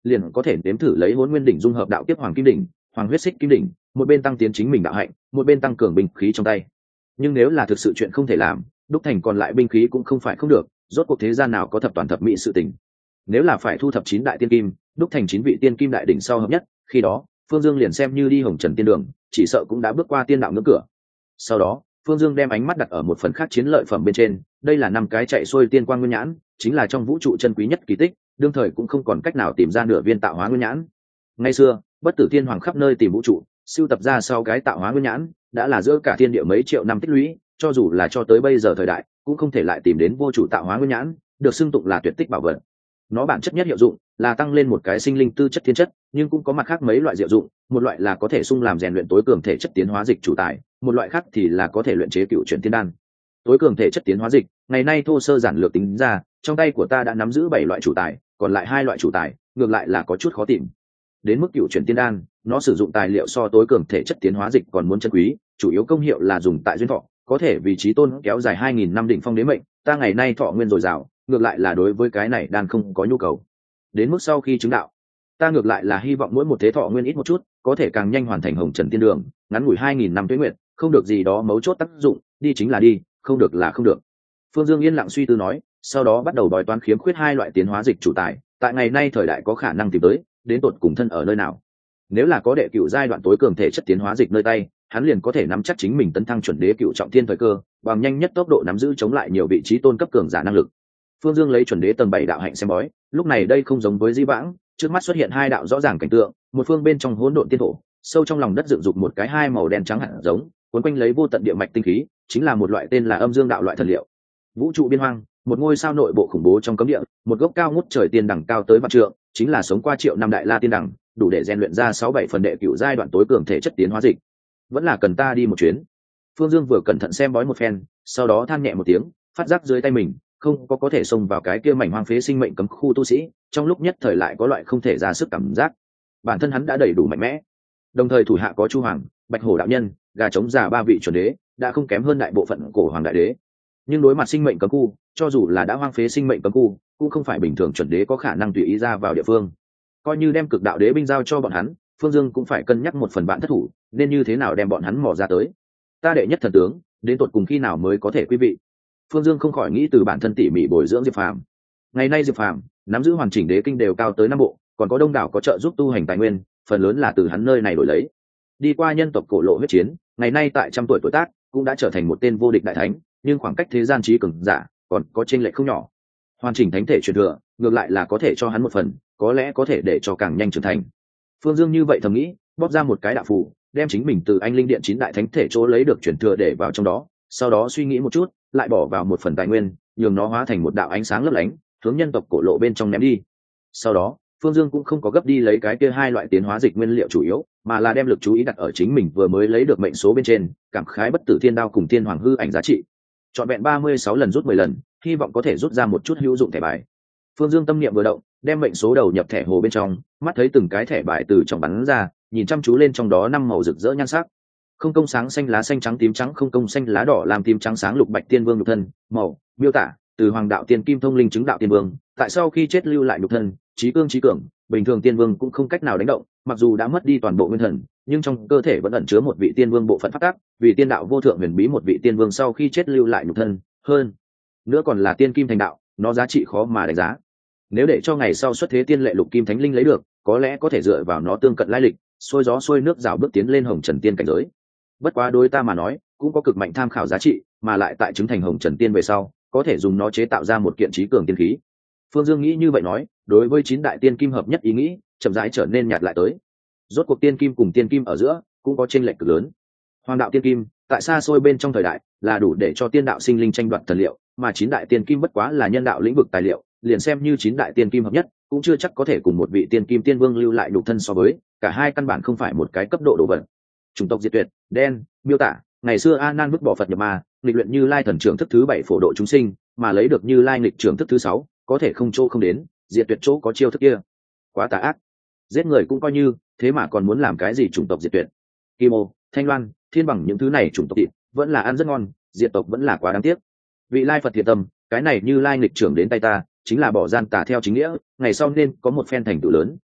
liền có thể nếm thử lấy Hỗn Nguyên đỉnh dung hợp đạo kiếp hoàng kim đỉnh, hoàng huyết xích kim đỉnh, một bên tăng tiến chính mình đạo hạnh, một bên tăng cường binh khí trong tay. Nhưng nếu là thực sự chuyện không thể làm, đúc thành còn lại binh khí cũng không phải không được, rốt cuộc thế gian nào có thập toàn thập mỹ sự tình. Nếu là phải thu thập 9 đại tiên kim, đúc thành 9 vị tiên kim đại đỉnh sau hợp nhất, khi đó Phương Dương liền xem như đi hồng trần tiên đường, chỉ sợ cũng đã bước qua tiên đạo ngưỡng cửa. Sau đó Phương Dương đem ánh mắt đặt ở một phần khác chiến lợi phẩm bên trên, đây là 5 cái chạy xuôi tiên quang nguyên nhãn, chính là trong vũ trụ chân quý nhất kỳ tích, đương thời cũng không còn cách nào tìm ra nửa viên tạo hóa nguyên nhãn. Ngày xưa bất tử tiên hoàng khắp nơi tìm vũ trụ, sưu tập ra sau cái tạo hóa nguyên nhãn đã là giữa cả thiên địa mấy triệu năm tích lũy, cho dù là cho tới bây giờ thời đại cũng không thể lại tìm đến vô chủ tạo hóa nguyên nhãn, được xưng tụng là tuyệt tích bảo vật. Nó bản chất nhất hiệu dụng là tăng lên một cái sinh linh tư chất thiên chất, nhưng cũng có mặt khác mấy loại diệu dụng, một loại là có thể sung làm rèn luyện tối cường thể chất tiến hóa dịch chủ tài, một loại khác thì là có thể luyện chế cựu chuyển tiên đan. Tối cường thể chất tiến hóa dịch, ngày nay thô sơ giản lược tính ra, trong tay của ta đã nắm giữ 7 loại chủ tài, còn lại 2 loại chủ tài ngược lại là có chút khó tìm. Đến mức cựu chuyển tiên đan, nó sử dụng tài liệu so tối cường thể chất tiến hóa dịch còn muốn chân quý, chủ yếu công hiệu là dùng tại duyên thọ, có thể vì chí tôn kéo dài 2000 năm đỉnh phong đế mệnh, ta ngày nay thọ nguyên dồi dào, ngược lại là đối với cái này đan không có nhu cầu. Đến mức sau khi chứng đạo, ta ngược lại là hy vọng mỗi một thế thọ nguyên ít một chút, có thể càng nhanh hoàn thành hồng trần tiên đường, ngắn ngủi 2000 năm tuế nguyệt, không được gì đó mấu chốt tác dụng, đi chính là đi, không được là không được. Phương Dương yên lặng suy tư nói, sau đó bắt đầu bói toán khiếm khuyết 2 loại tiến hóa dịch chủ tài, tại ngày nay thời đại có khả năng tìm tới, đến tột cùng thân ở nơi nào. Nếu là có đệ cựu giai đoạn tối cường thể chất tiến hóa dịch nơi tay, hắn liền có thể nắm chắc chính mình tấn thăng chuẩn đế cựu trọng thiên thời cơ, bằng nhanh nhất tốc độ nắm giữ chống lại nhiều vị trí tôn cấp cường giả năng lực. Phương Dương lấy chuẩn đế tầng 7 đạo hạnh xem bói, lúc này đây không giống với di vãng, trước mắt xuất hiện 2 đạo rõ ràng cảnh tượng, một phương bên trong hỗn độn tiên thổ, sâu trong lòng đất dựng dục một cái 2 màu đen trắng hạt giống, cuốn quanh lấy vô tận địa mạch tinh khí, chính là một loại tên là âm dương đạo loại thần liệu. Vũ trụ biên hoang, một ngôi sao nội bộ khủng bố trong cấm địa, một gốc cao ngút trời tiên đẳng cao tới vạn trượng, chính là sống qua triệu năm đại la tiên đẳng, đủ để rèn luyện ra 6-7 phần đệ cựu giai đoạn tối cường thể chất tiến hóa dịch. Vẫn là cần ta đi một chuyến. Phương Dương vừa cẩn thận xem bói một phen, sau đó than nhẹ một tiếng, phát giác dưới tay mình không có thể xông vào cái kia mảnh hoang phế sinh mệnh cấm khu tu sĩ, trong lúc nhất thời lại có loại không thể ra sức cảm giác. Bản thân hắn đã đầy đủ mạnh mẽ, đồng thời thủ hạ có Chu Hoàng, Bạch Hổ đạo nhân, gà trống già 3 vị chuẩn đế, đã không kém hơn đại bộ phận cổ hoàng đại đế. Nhưng đối mặt sinh mệnh cấm khu, cho dù là đã hoang phế sinh mệnh cấm khu, cũng không phải bình thường chuẩn đế có khả năng tùy ý ra vào địa phương. Coi như đem cực đạo đế binh giao cho bọn hắn, Phương Dương cũng phải cân nhắc một phần bạn thất thủ, nên như thế nào đem bọn hắn mò ra tới. Ta đệ nhất thần tướng, đến tột cùng khi nào mới có thể quý vị? Phương Dương không khỏi nghĩ từ bản thân tỉ mỉ bồi dưỡng Diệp Phàm. Ngày nay Diệp Phàm nắm giữ hoàn chỉnh đế kinh đều cao tới 5 bộ, còn có đông đảo có trợ giúp tu hành tài nguyên, phần lớn là từ hắn nơi này đổi lấy. Đi qua nhân tộc cổ lộ huyết chiến, ngày nay tại trăm tuổi tuổi tác, cũng đã trở thành một tên vô địch đại thánh, nhưng khoảng cách thế gian trí cường giả còn có chênh lệch không nhỏ. Hoàn chỉnh thánh thể truyền thừa, ngược lại là có thể cho hắn một phần, có lẽ có thể để cho càng nhanh trưởng thành. Phương Dương như vậy thầm nghĩ, bóp ra một cái đạo phù, đem chính mình từ Anh Linh Điện 9 đại thánh thể chỗ lấy được truyền thừa để vào trong đó, sau đó suy nghĩ một chút, lại bỏ vào một phần tài nguyên, nhường nó hóa thành một đạo ánh sáng lấp lánh, hướng nhân tộc cổ lộ bên trong ném đi. Sau đó, Phương Dương cũng không có gấp đi lấy cái kia 2 loại tiến hóa dịch nguyên liệu chủ yếu, mà là đem lực chú ý đặt ở chính mình vừa mới lấy được mệnh số bên trên, cảm khái bất tử thiên đao cùng thiên hoàng hư ảnh giá trị. Chọn vẹn 36 lần rút 10 lần, hy vọng có thể rút ra một chút hữu dụng thẻ bài. Phương Dương tâm niệm vừa động, đem mệnh số đầu nhập thẻ hồ bên trong, mắt thấy từng cái thẻ bài từ trong bắn ra, nhìn chăm chú lên trong đó 5 màu rực rỡ nhan sắc. Không công sáng xanh lá xanh trắng tím trắng, không công xanh lá đỏ làm tím trắng sáng lục bạch tiên vương nhục thân, màu, miêu tả, từ hoàng đạo tiên kim thông linh chứng đạo tiên vương, tại sau khi chết lưu lại nhục thân, trí cương trí cường, bình thường tiên vương cũng không cách nào đánh động, mặc dù đã mất đi toàn bộ nguyên thần, nhưng trong cơ thể vẫn ẩn chứa một vị tiên vương bộ phận phát tác, vì tiên đạo vô thượng huyền bí một vị tiên vương sau khi chết lưu lại nhục thân, hơn nữa còn là tiên kim thành đạo, nó giá trị khó mà đánh giá. Nếu để cho ngày sau xuất thế tiên lệ lục kim thánh linh lấy được, có lẽ có thể dựa vào nó tương cận lai lịch, xuôi gió xuôi nước rào bước tiến lên hồng trần tiên cảnh giới. Bất quá đối ta mà nói, cũng có cực mạnh tham khảo giá trị, mà lại tại chứng thành hồng trần tiên về sau, có thể dùng nó chế tạo ra một kiện trí cường tiên khí. Phương Dương nghĩ như vậy nói, đối với 9 đại tiên kim hợp nhất ý nghĩ, chậm rãi trở nên nhạt lại tới. Rốt cuộc tiên kim cùng tiên kim ở giữa cũng có chênh lệch cực lớn. Hoàng đạo tiên kim, tại xa xôi bên trong thời đại, là đủ để cho tiên đạo sinh linh tranh đoạt thần liệu, mà 9 đại tiên kim bất quá là nhân đạo lĩnh vực tài liệu, liền xem như 9 đại tiên kim hợp nhất, cũng chưa chắc có thể cùng một vị tiên kim tiên vương lưu lại nhục thân so với, cả hai căn bản không phải một cái cấp độ đồ vật. Chủng tộc diệt tuyệt, đen, miêu tả, ngày xưa A Nan vứt bỏ Phật nhập ma, nghịch luyện Như Lai thần trưởng thức thứ 7 phổ độ chúng sinh, mà lấy được Như Lai nghịch trưởng thức thứ 6, có thể không chỗ không đến, diệt tuyệt chỗ có chiêu thức kia. Quá tà ác. Giết người cũng coi như, thế mà còn muốn làm cái gì chủng tộc diệt tuyệt. Kim Ô, Thanh Loan, Thiên Bằng những thứ này chủng tộc thịt, vẫn là ăn rất ngon, diệt tộc vẫn là quá đáng tiếc. Vị Lai Phật thiệt tâm, cái này Như Lai nghịch trưởng đến tay ta, chính là bỏ gian tà theo chính nghĩa, ngày sau nên có một phen thành tựu lớn,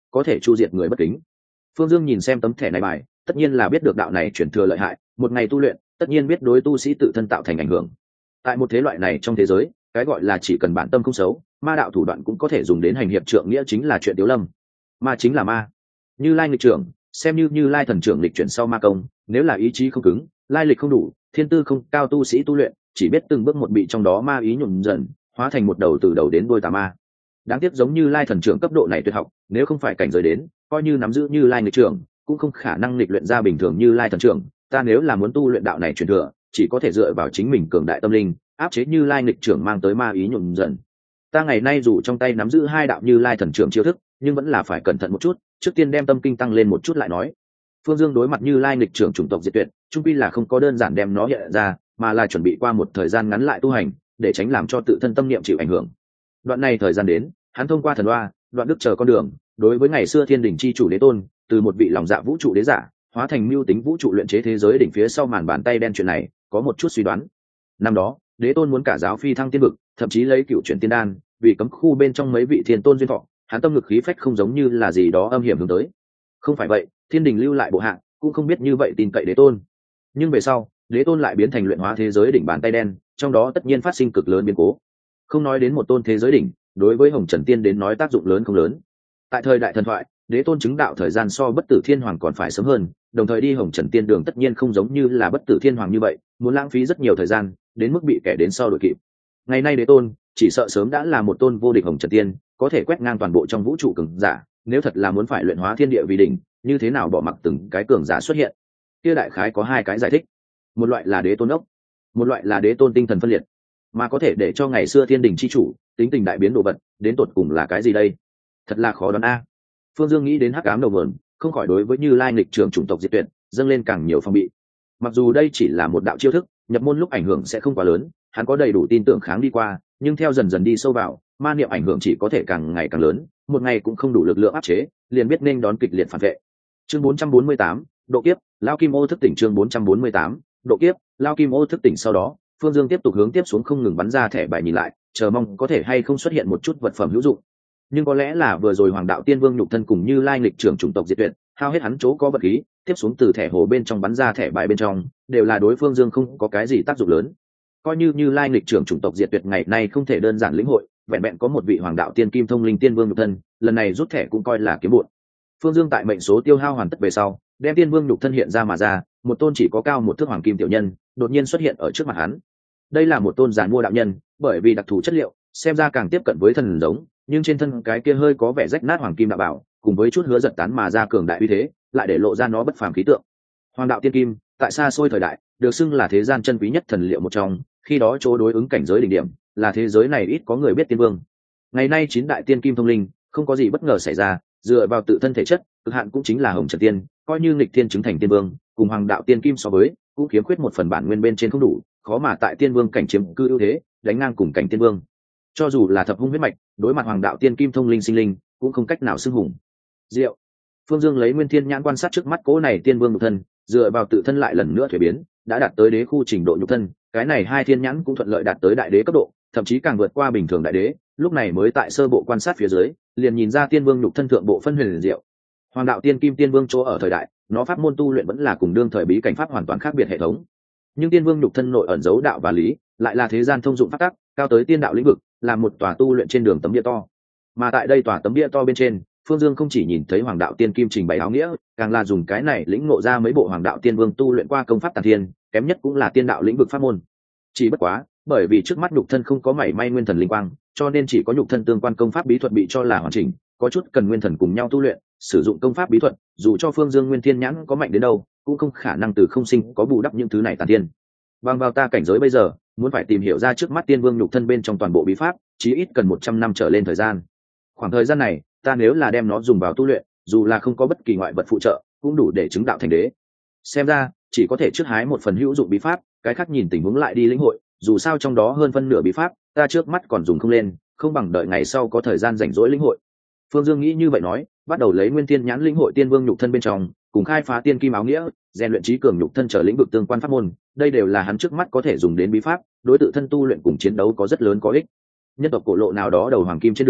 có thể chu diệt người bất kính. Phương Dương nhìn xem tấm thẻ này bài, tất nhiên là biết được đạo này chuyển thừa lợi hại, một ngày tu luyện tất nhiên biết đối tu sĩ tự thân tạo thành ảnh hưởng. Tại một thế loại này trong thế giới, cái gọi là chỉ cần bản tâm không xấu, ma đạo thủ đoạn cũng có thể dùng đến hành hiệp trượng nghĩa chính là chuyện tiếu lâm. Ma chính là ma. Như Lai nghịch trưởng, xem như Lai thần trưởng lịch chuyển sau ma công, nếu là ý chí không cứng, lai lịch không đủ, thiên tư không cao tu sĩ tu luyện, chỉ biết từng bước một bị trong đó ma ý nhuộm dần, hóa thành một đầu từ đầu đến đuôi tà ma. Đáng tiếc giống như Lai thần trưởng cấp độ này tuyệt học, nếu không phải cảnh giới đến, coi như nắm giữ như Lai nghịch trưởng, cũng không khả năng lịch luyện ra bình thường như Lai thần trưởng. Ta nếu là muốn tu luyện đạo này truyền thừa, chỉ có thể dựa vào chính mình cường đại tâm linh, áp chế như Lai nghịch trưởng mang tới ma ý nhuộm dần. Ta ngày nay dù trong tay nắm giữ hai đạo như Lai thần trưởng chiêu thức, nhưng vẫn là phải cẩn thận một chút, trước tiên đem tâm kinh tăng lên một chút lại nói. Phương Dương đối mặt như Lai nghịch trưởng chủng tộc diệt tuyệt, chung quy là không có đơn giản đem nó hiện ra, mà là chuẩn bị qua một thời gian ngắn lại tu hành, để tránh làm cho tự thân tâm niệm chịu ảnh hưởng. Đoạn này thời gian đến, hắn thông qua thần oa, đoạn đức chờ con đường, đối với ngày xưa Thiên Đình chi chủ đế tôn, từ một vị lòng dạ vũ trụ đế giả, hóa thành mưu tính vũ trụ luyện chế thế giới đỉnh phía sau màn bàn tay đen chuyện này, có một chút suy đoán. Năm đó, đế tôn muốn cả giáo phi thăng tiên vực, thậm chí lấy cựu chuyển tiên đan, vì cấm khu bên trong mấy vị thiên tôn duyên thọ, hắn tâm lực khí phách không giống như là gì đó âm hiểm hướng tới. Không phải vậy, Thiên Đình lưu lại bộ hạ, cũng không biết như vậy tin cậy đế tôn. Nhưng về sau, đế tôn lại biến thành luyện hóa thế giới đỉnh bàn tay đen, trong đó tất nhiên phát sinh cực lớn biến cố. Không nói đến một tôn thế giới đỉnh, đối với Hồng Trần Tiên đến nói tác dụng lớn không lớn. Tại thời đại thần thoại, đế tôn chứng đạo thời gian so bất tử thiên hoàng còn phải sớm hơn, đồng thời đi Hồng Trần Tiên đường tất nhiên không giống như là bất tử thiên hoàng như vậy, muốn lãng phí rất nhiều thời gian, đến mức bị kẻ đến sau đội kịp. Ngày nay đế tôn chỉ sợ sớm đã là một tôn vô địch Hồng Trần Tiên, có thể quét ngang toàn bộ trong vũ trụ cường giả. Nếu thật là muốn phải luyện hóa thiên địa vì đỉnh, như thế nào bỏ mặc từng cái cường giả xuất hiện? Kia đại khái có hai cái giải thích. Một loại là đế tôn ốc, một loại là đế tôn tinh thần phân liệt. Mà có thể để cho ngày xưa Thiên Đình chi chủ tính tình đại biến đồ vật, đến tột cùng là cái gì đây? Thật là khó đoán a. Phương Dương nghĩ đến hắc ám đầu nguồn, không khỏi đối với Như Lai nghịch trưởng chủng tộc diệt tuyệt dâng lên càng nhiều phòng bị. Mặc dù đây chỉ là một đạo chiêu thức, nhập môn lúc ảnh hưởng sẽ không quá lớn, hắn có đầy đủ tin tưởng kháng đi qua, nhưng theo dần dần đi sâu vào, ma niệm ảnh hưởng chỉ có thể càng ngày càng lớn, một ngày cũng không đủ lực lượng áp chế, liền biết nên đón kịch liệt phản vệ. Chương 448, độ kiếp, Lao Kim Ô thức tỉnh. Chương 448, độ kiếp, Lao Kim Ô thức tỉnh. Sau đó, Phương Dương tiếp tục hướng tiếp xuống không ngừng bắn ra thẻ bài nhìn lại, chờ mong có thể hay không xuất hiện một chút vật phẩm hữu dụng. Nhưng có lẽ là vừa rồi Hoàng đạo Tiên Vương nhục thân cùng Như Lai nghịch trưởng chủng tộc diệt tuyệt, hao hết hắn chỗ có vật khí, tiếp xuống từ thẻ hồ bên trong bắn ra thẻ bài bên trong, đều là đối Phương Dương không có cái gì tác dụng lớn. Coi như Lai nghịch trưởng chủng tộc diệt tuyệt ngày nay không thể đơn giản lĩnh hội, vẹn vẹn có một vị Hoàng đạo Tiên Kim Thông Linh Tiên Vương nhục thân, lần này rút thẻ cũng coi là kiếm bội. Phương Dương tại mệnh số tiêu hao hoàn tất về sau, đem Tiên Vương nhục thân hiện ra mà ra, một tôn chỉ có cao một thước hoàng kim tiểu nhân, đột nhiên xuất hiện ở trước mặt hắn. Đây là một tôn giàn mua đạo nhân, bởi vì đặc thù chất liệu, xem ra càng tiếp cận với thần giống, nhưng trên thân cái kia hơi có vẻ rách nát hoàng kim đạo bảo, cùng với chút hứa giật tán mà ra cường đại uy thế, lại để lộ ra nó bất phàm khí tượng. Hoàng đạo tiên kim, tại xa xôi thời đại, được xưng là thế gian chân quý nhất thần liệu một trong, khi đó chỗ đối ứng cảnh giới đỉnh điểm, là thế giới này ít có người biết tiên vương. Ngày nay 9 đại tiên kim thông linh, không có gì bất ngờ xảy ra, dựa vào tự thân thể chất, cực hạn cũng chính là Hồng Trần Tiên, coi như nghịch thiên chứng thành tiên vương, cùng Hoàng đạo tiên kim so với, cũng khiếm khuyết một phần bản nguyên bên trên không đủ, khó mà tại tiên vương cảnh chiếm cư ưu thế, đánh ngang cùng cảnh tiên vương. Cho dù là thập hung huyết mạch, đối mặt Hoàng đạo tiên kim thông linh sinh linh, cũng không cách nào xưng hùng. Diệu. Phương Dương lấy Nguyên Thiên nhãn quan sát trước mắt cố này tiên vương nhục thân, dựa vào tự thân lại lần nữa thuế biến, đã đạt tới đế khu trình độ nhục thân, cái này hai thiên nhãn cũng thuận lợi đạt tới đại đế cấp độ, thậm chí càng vượt qua bình thường đại đế, lúc này mới tại sơ bộ quan sát phía dưới, liền nhìn ra tiên vương nhục thân thượng bộ phân huyền diệu. Hoàng đạo tiên kim tiên vương chỗ ở thời đại, nó pháp môn tu luyện vẫn là cùng đương thời bí cảnh pháp hoàn toàn khác biệt hệ thống. Nhưng tiên vương nhục thân nội ẩn dấu đạo và lý, lại là thế gian thông dụng pháp tắc, cao tới tiên đạo lĩnh vực, là một tòa tu luyện trên đường tấm bia to. Mà tại đây tòa tấm bia to bên trên, Phương Dương không chỉ nhìn thấy Hoàng đạo tiên kim trình bày áo nghĩa, càng là dùng cái này lĩnh ngộ ra mấy bộ Hoàng đạo tiên vương tu luyện qua công pháp tản thiên, kém nhất cũng là tiên đạo lĩnh vực pháp môn. Chỉ bất quá, bởi vì trước mắt nhục thân không có mảy may nguyên thần linh quang, cho nên chỉ có nhục thân tương quan công pháp bí thuật bị cho là hoàn chỉnh, có chút cần nguyên thần cùng nhau tu luyện, sử dụng công pháp bí thuật, dù cho Phương Dương Nguyên Thiên nhãn có mạnh đến đâu, cũng không khả năng từ không sinh có bù đắp những thứ này tản thiên. Bằng vào ta cảnh giới bây giờ, muốn phải tìm hiểu ra trước mắt tiên vương nhục thân bên trong toàn bộ bí pháp, chí ít cần 100 năm trở lên thời gian. Khoảng thời gian này, ta nếu là đem nó dùng vào tu luyện, dù là không có bất kỳ ngoại vật phụ trợ, cũng đủ để chứng đạo thành đế. Xem ra, chỉ có thể trước hái một phần hữu dụng bí pháp, cái khác nhìn tình huống lại đi lĩnh hội, dù sao trong đó hơn phân nửa bí pháp, ta trước mắt còn dùng không lên, không bằng đợi ngày sau có thời gian rảnh rỗi lĩnh hội. Phương Dương nghĩ như vậy nói, bắt đầu lấy Nguyên Thiên nhãn lĩnh hội tiên vương nhục thân bên trong, cùng khai phá tiên kim áo nghĩa, rèn luyện trí cường nhục thân trở lĩnh vực tương quan pháp môn, đây đều là hắn trước mắt có thể dùng đến bí pháp, đối tự thân tu luyện cùng chiến đấu có rất lớn có ích. Nhân tộc cổ lộ nào đó đầu hoàng kim trên đường,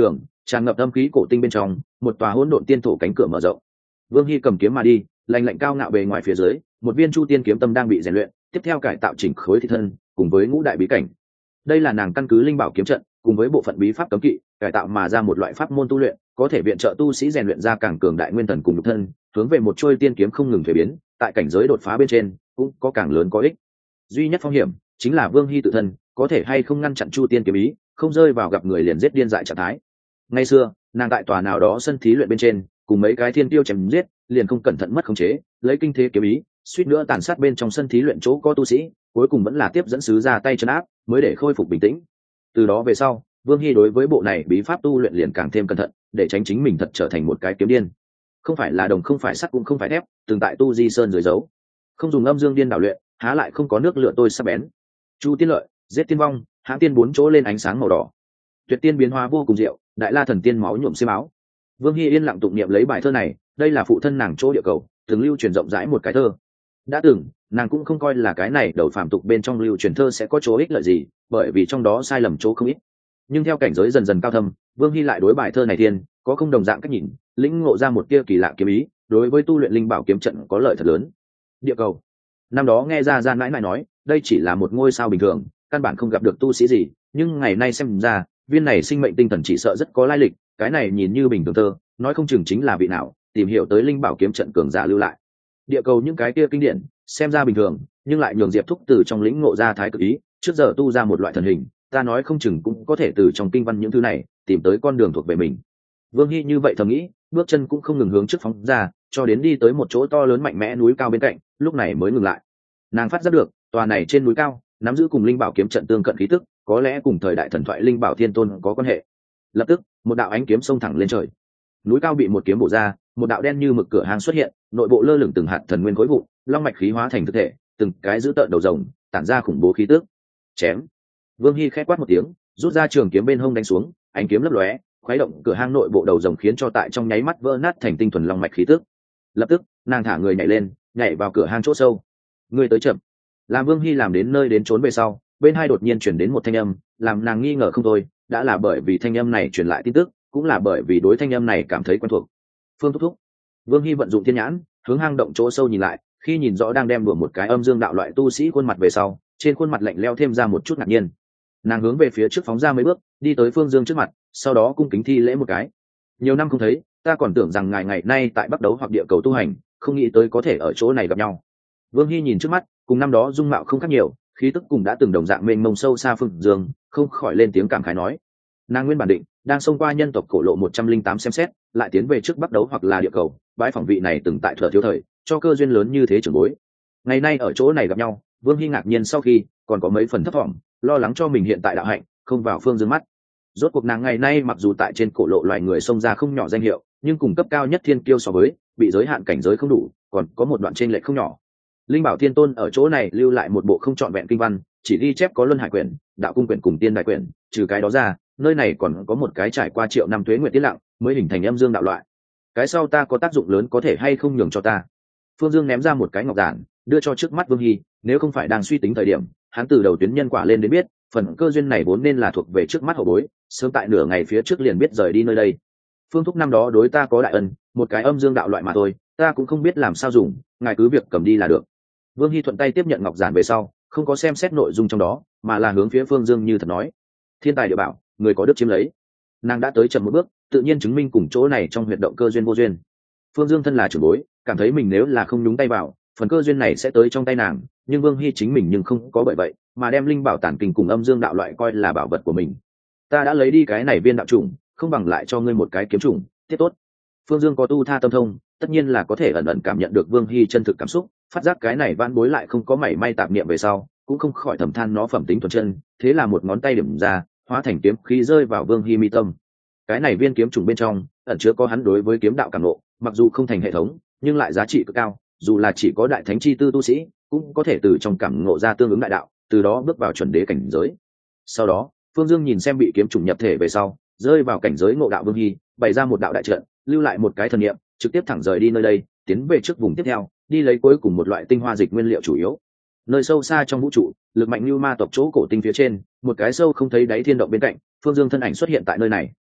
tràn ngập âm khí cổ tinh bên trong, một tòa hỗn độn tiên thổ cánh cửa mở rộng. Vương Hy cầm kiếm mà đi, lạnh lạnh cao ngạo bề ngoài phía dưới, một viên chu tiên kiếm tâm đang bị rèn luyện, tiếp theo cải tạo chỉnh khối thị thân, cùng với ngũ đại bí cảnh. Đây là nàng căn cứ linh bảo kiếm trận, cùng với bộ phận bí pháp cấm kỵ, cải tạo mà ra một loại pháp môn tu luyện, có thể viện trợ tu sĩ rèn luyện ra càng cường đại nguyên thần cùng nhục thân, hướng về một trôi tiên kiếm không ngừng thay biến, tại cảnh giới đột phá bên trên, cũng có càng lớn có ích. Duy nhất phong hiểm chính là Vương Hy tự thân có thể hay không ngăn chặn chu tiên kiếm ý, không rơi vào gặp người liền giết điên dại trạng thái. Ngày xưa, nàng tại tòa nào đó sân thí luyện bên trên, cùng mấy cái thiên tiêu chém giết, liền không cẩn thận mất khống chế, lấy kinh thế kiếm ý, suýt nữa tàn sát bên trong sân thí luyện chỗ có tu sĩ, cuối cùng vẫn là tiếp dẫn sứ ra tay trấn áp, mới để khôi phục bình tĩnh. Từ đó về sau, Vương Hy đối với bộ này bí pháp tu luyện liền càng thêm cẩn thận, để tránh chính mình thật trở thành một cái kiếm điên. Không phải là đồng, không phải sắt, cũng không phải thép, từng tại tu di sơn dưới dấu, không dùng âm dương điên đảo luyện, há lại không có nước lửa tôi sắc bén. Chu tiên lợi, giết tiên vong, hãng tiên bốn chỗ lên ánh sáng màu đỏ, tuyệt tiên biến hóa vô cùng diệu, đại la thần tiên máu nhuộm xiêm áo. Vương Hy yên lặng tụng niệm lấy bài thơ này, đây là phụ thân nàng chỗ địa cầu từng lưu truyền rộng rãi một cái thơ. Đã từng nàng cũng không coi là cái này đầu phàm tục bên trong lưu truyền thơ sẽ có chỗ ích lợi gì, bởi vì trong đó sai lầm chỗ không ít. Nhưng theo cảnh giới dần dần cao thâm, Vương Hy lại đối bài thơ này thiên có không đồng dạng cách nhìn, lĩnh ngộ ra một tia kỳ lạ kiếm ý, đối với tu luyện linh bảo kiếm trận có lợi thật lớn. Địa cầu năm đó nghe ra gian mãi mãi nói đây chỉ là một ngôi sao bình thường, căn bản không gặp được tu sĩ gì, nhưng ngày nay xem ra viên này sinh mệnh tinh thần chỉ sợ rất có lai lịch. Cái này nhìn như bình thường thơ, nói không chừng chính là vị nào tìm hiểu tới linh bảo kiếm trận cường giả lưu lại. Địa cầu những cái kia kinh điển xem ra bình thường, nhưng lại nhường Diệp Thúc từ trong lĩnh ngộ ra thái cực ý, trước giờ tu ra một loại thần hình, ta nói không chừng cũng có thể từ trong kinh văn những thứ này tìm tới con đường thuộc về mình. Vương Hy như vậy thầm nghĩ, bước chân cũng không ngừng hướng trước phóng ra, cho đến đi tới một chỗ to lớn mạnh mẽ núi cao bên cạnh, lúc này mới ngừng lại. Nàng phát giác được tòa này trên núi cao nắm giữ cùng linh bảo kiếm trận tương cận khí tức, có lẽ cùng thời đại thần thoại linh bảo thiên tôn có quan hệ. Lập tức một đạo ánh kiếm xông thẳng lên trời, núi cao bị một kiếm bổ ra, một đạo đen như mực cửa hang xuất hiện, nội bộ lơ lửng từng hạt thần nguyên khối vụ, long mạch khí hóa thành thực thể, từng cái giữ tợn đầu rồng tản ra khủng bố khí tức. Chém! Vương Hy khẽ quát một tiếng, rút ra trường kiếm bên hông đánh xuống, ánh kiếm lấp lóe, khuấy động cửa hang nội bộ đầu rồng, khiến cho tại trong nháy mắt vỡ nát thành tinh thuần long mạch khí tức. Lập tức nàng thả người nhảy lên, nhảy vào cửa hang chỗ sâu. Người tới chậm. Làm Vương Hy làm đến nơi đến trốn về sau, bên hai đột nhiên chuyển đến một thanh âm, làm nàng nghi ngờ không thôi, đã là bởi vì thanh âm này truyền lại tin tức, cũng là bởi vì đối thanh âm này cảm thấy quen thuộc. Phương thúc thúc. Vương Hy vận dụng thiên nhãn, hướng hang động chỗ sâu nhìn lại, khi nhìn rõ đang đem đùa một cái âm dương đạo loại tu sĩ khuôn mặt về sau, trên khuôn mặt lạnh lẽo thêm ra một chút ngạc nhiên. Nàng hướng về phía trước phóng ra mấy bước, đi tới Phương Dương trước mặt, sau đó cung kính thi lễ một cái. Nhiều năm không thấy, ta còn tưởng rằng ngài ngày nay tại Bắc Đấu hoặc địa cầu tu hành, không nghĩ tới có thể ở chỗ này gặp nhau. Vương Hy nhìn trước mắt, cùng năm đó dung mạo không khác nhiều, khí tức cùng đã từng đồng dạng mênh mông sâu xa Phương Dương, không khỏi lên tiếng cảm khái nói. Nàng nguyên bản định đang xông qua nhân tộc cổ lộ 108 xem xét, lại tiến về trước Bắc Đấu hoặc là địa cầu, bãi phỏng vị này từng tại Thừa Thiếu thời, cho cơ duyên lớn như thế trưởng bối. Ngày nay ở chỗ này gặp nhau, Vương Hy ngạc nhiên sau khi còn có mấy phần thấp thỏm, lo lắng cho mình hiện tại đạo hạnh không vào Phương Dương mắt. Rốt cuộc nàng ngày nay mặc dù tại trên cổ lộ loài người xông ra không nhỏ danh hiệu, nhưng cùng cấp cao nhất thiên kiêu so với, bị giới hạn cảnh giới không đủ, còn có một đoạn chênh lệch không nhỏ. Linh Bảo Thiên Tôn ở chỗ này lưu lại một bộ không trọn vẹn kinh văn, chỉ ghi chép có Luân Hải quyển, Đạo Cung quyển cùng Tiên Đại quyển, trừ cái đó ra, nơi này còn có một cái trải qua triệu năm tuế nguyệt tiết lặng, mới hình thành âm dương đạo loại. Cái sau ta có tác dụng lớn, có thể hay không nhường cho ta? Phương Dương ném ra một cái ngọc giản, đưa cho trước mắt Vương Hy, nếu không phải đang suy tính thời điểm, hắn từ đầu tuyến nhân quả lên đến biết, phần cơ duyên này vốn nên là thuộc về trước mắt hậu bối, sớm tại nửa ngày phía trước liền biết rời đi nơi đây. Phương thúc năm đó đối ta có đại ân, một cái âm dương đạo loại mà thôi, ta cũng không biết làm sao dùng, ngài cứ việc cầm đi là được. Vương Hy thuận tay tiếp nhận ngọc giản về sau, không có xem xét nội dung trong đó, mà là hướng phía Phương Dương như thật nói: thiên tài địa bảo, người có đức chiếm lấy. Nàng đã tới chậm một bước, tự nhiên chứng minh cùng chỗ này trong huyệt động cơ duyên vô duyên. Phương Dương thân là trưởng bối, cảm thấy mình nếu là không nhúng tay vào, phần cơ duyên này sẽ tới trong tay nàng, nhưng Vương Hy chính mình nhưng không có bởi vậy mà đem linh bảo tản kình cùng âm dương đạo loại coi là bảo vật của mình. Ta đã lấy đi cái này viên đạo trùng, không bằng lại cho ngươi một cái kiếm trùng, tiếp tốt. Phương Dương có tu tha tâm thông, tất nhiên là có thể ẩn ẩn cảm nhận được Vương Hy chân thực cảm xúc, phát giác cái này vãn bối lại không có mảy may tạp niệm về sau, cũng không khỏi thầm than nó phẩm tính thuần chân, thế là một ngón tay điểm ra, hóa thành kiếm khí rơi vào Vương Hy mi tâm. Cái này viên kiếm trùng bên trong ẩn chứa có hắn đối với kiếm đạo cảm ngộ, mặc dù không thành hệ thống, nhưng lại giá trị cực cao, dù là chỉ có đại thánh chi tư tu sĩ, cũng có thể từ trong cảm ngộ ra tương ứng đại đạo, từ đó bước vào chuẩn đế cảnh giới. Sau đó, Phương Dương nhìn xem bị kiếm trùng nhập thể về sau, rơi vào cảnh giới ngộ đạo Vương Hy, bày ra một đạo đại trận, lưu lại một cái thần niệm, trực tiếp thẳng rời đi nơi đây, tiến về trước vùng tiếp theo, đi lấy cuối cùng một loại tinh hoa dịch nguyên liệu chủ yếu. Nơi sâu xa trong vũ trụ, lực mạnh như ma tộc chỗ cổ tinh phía trên, một cái sâu không thấy đáy thiên động bên cạnh, Phương Dương thân ảnh xuất hiện tại nơi này.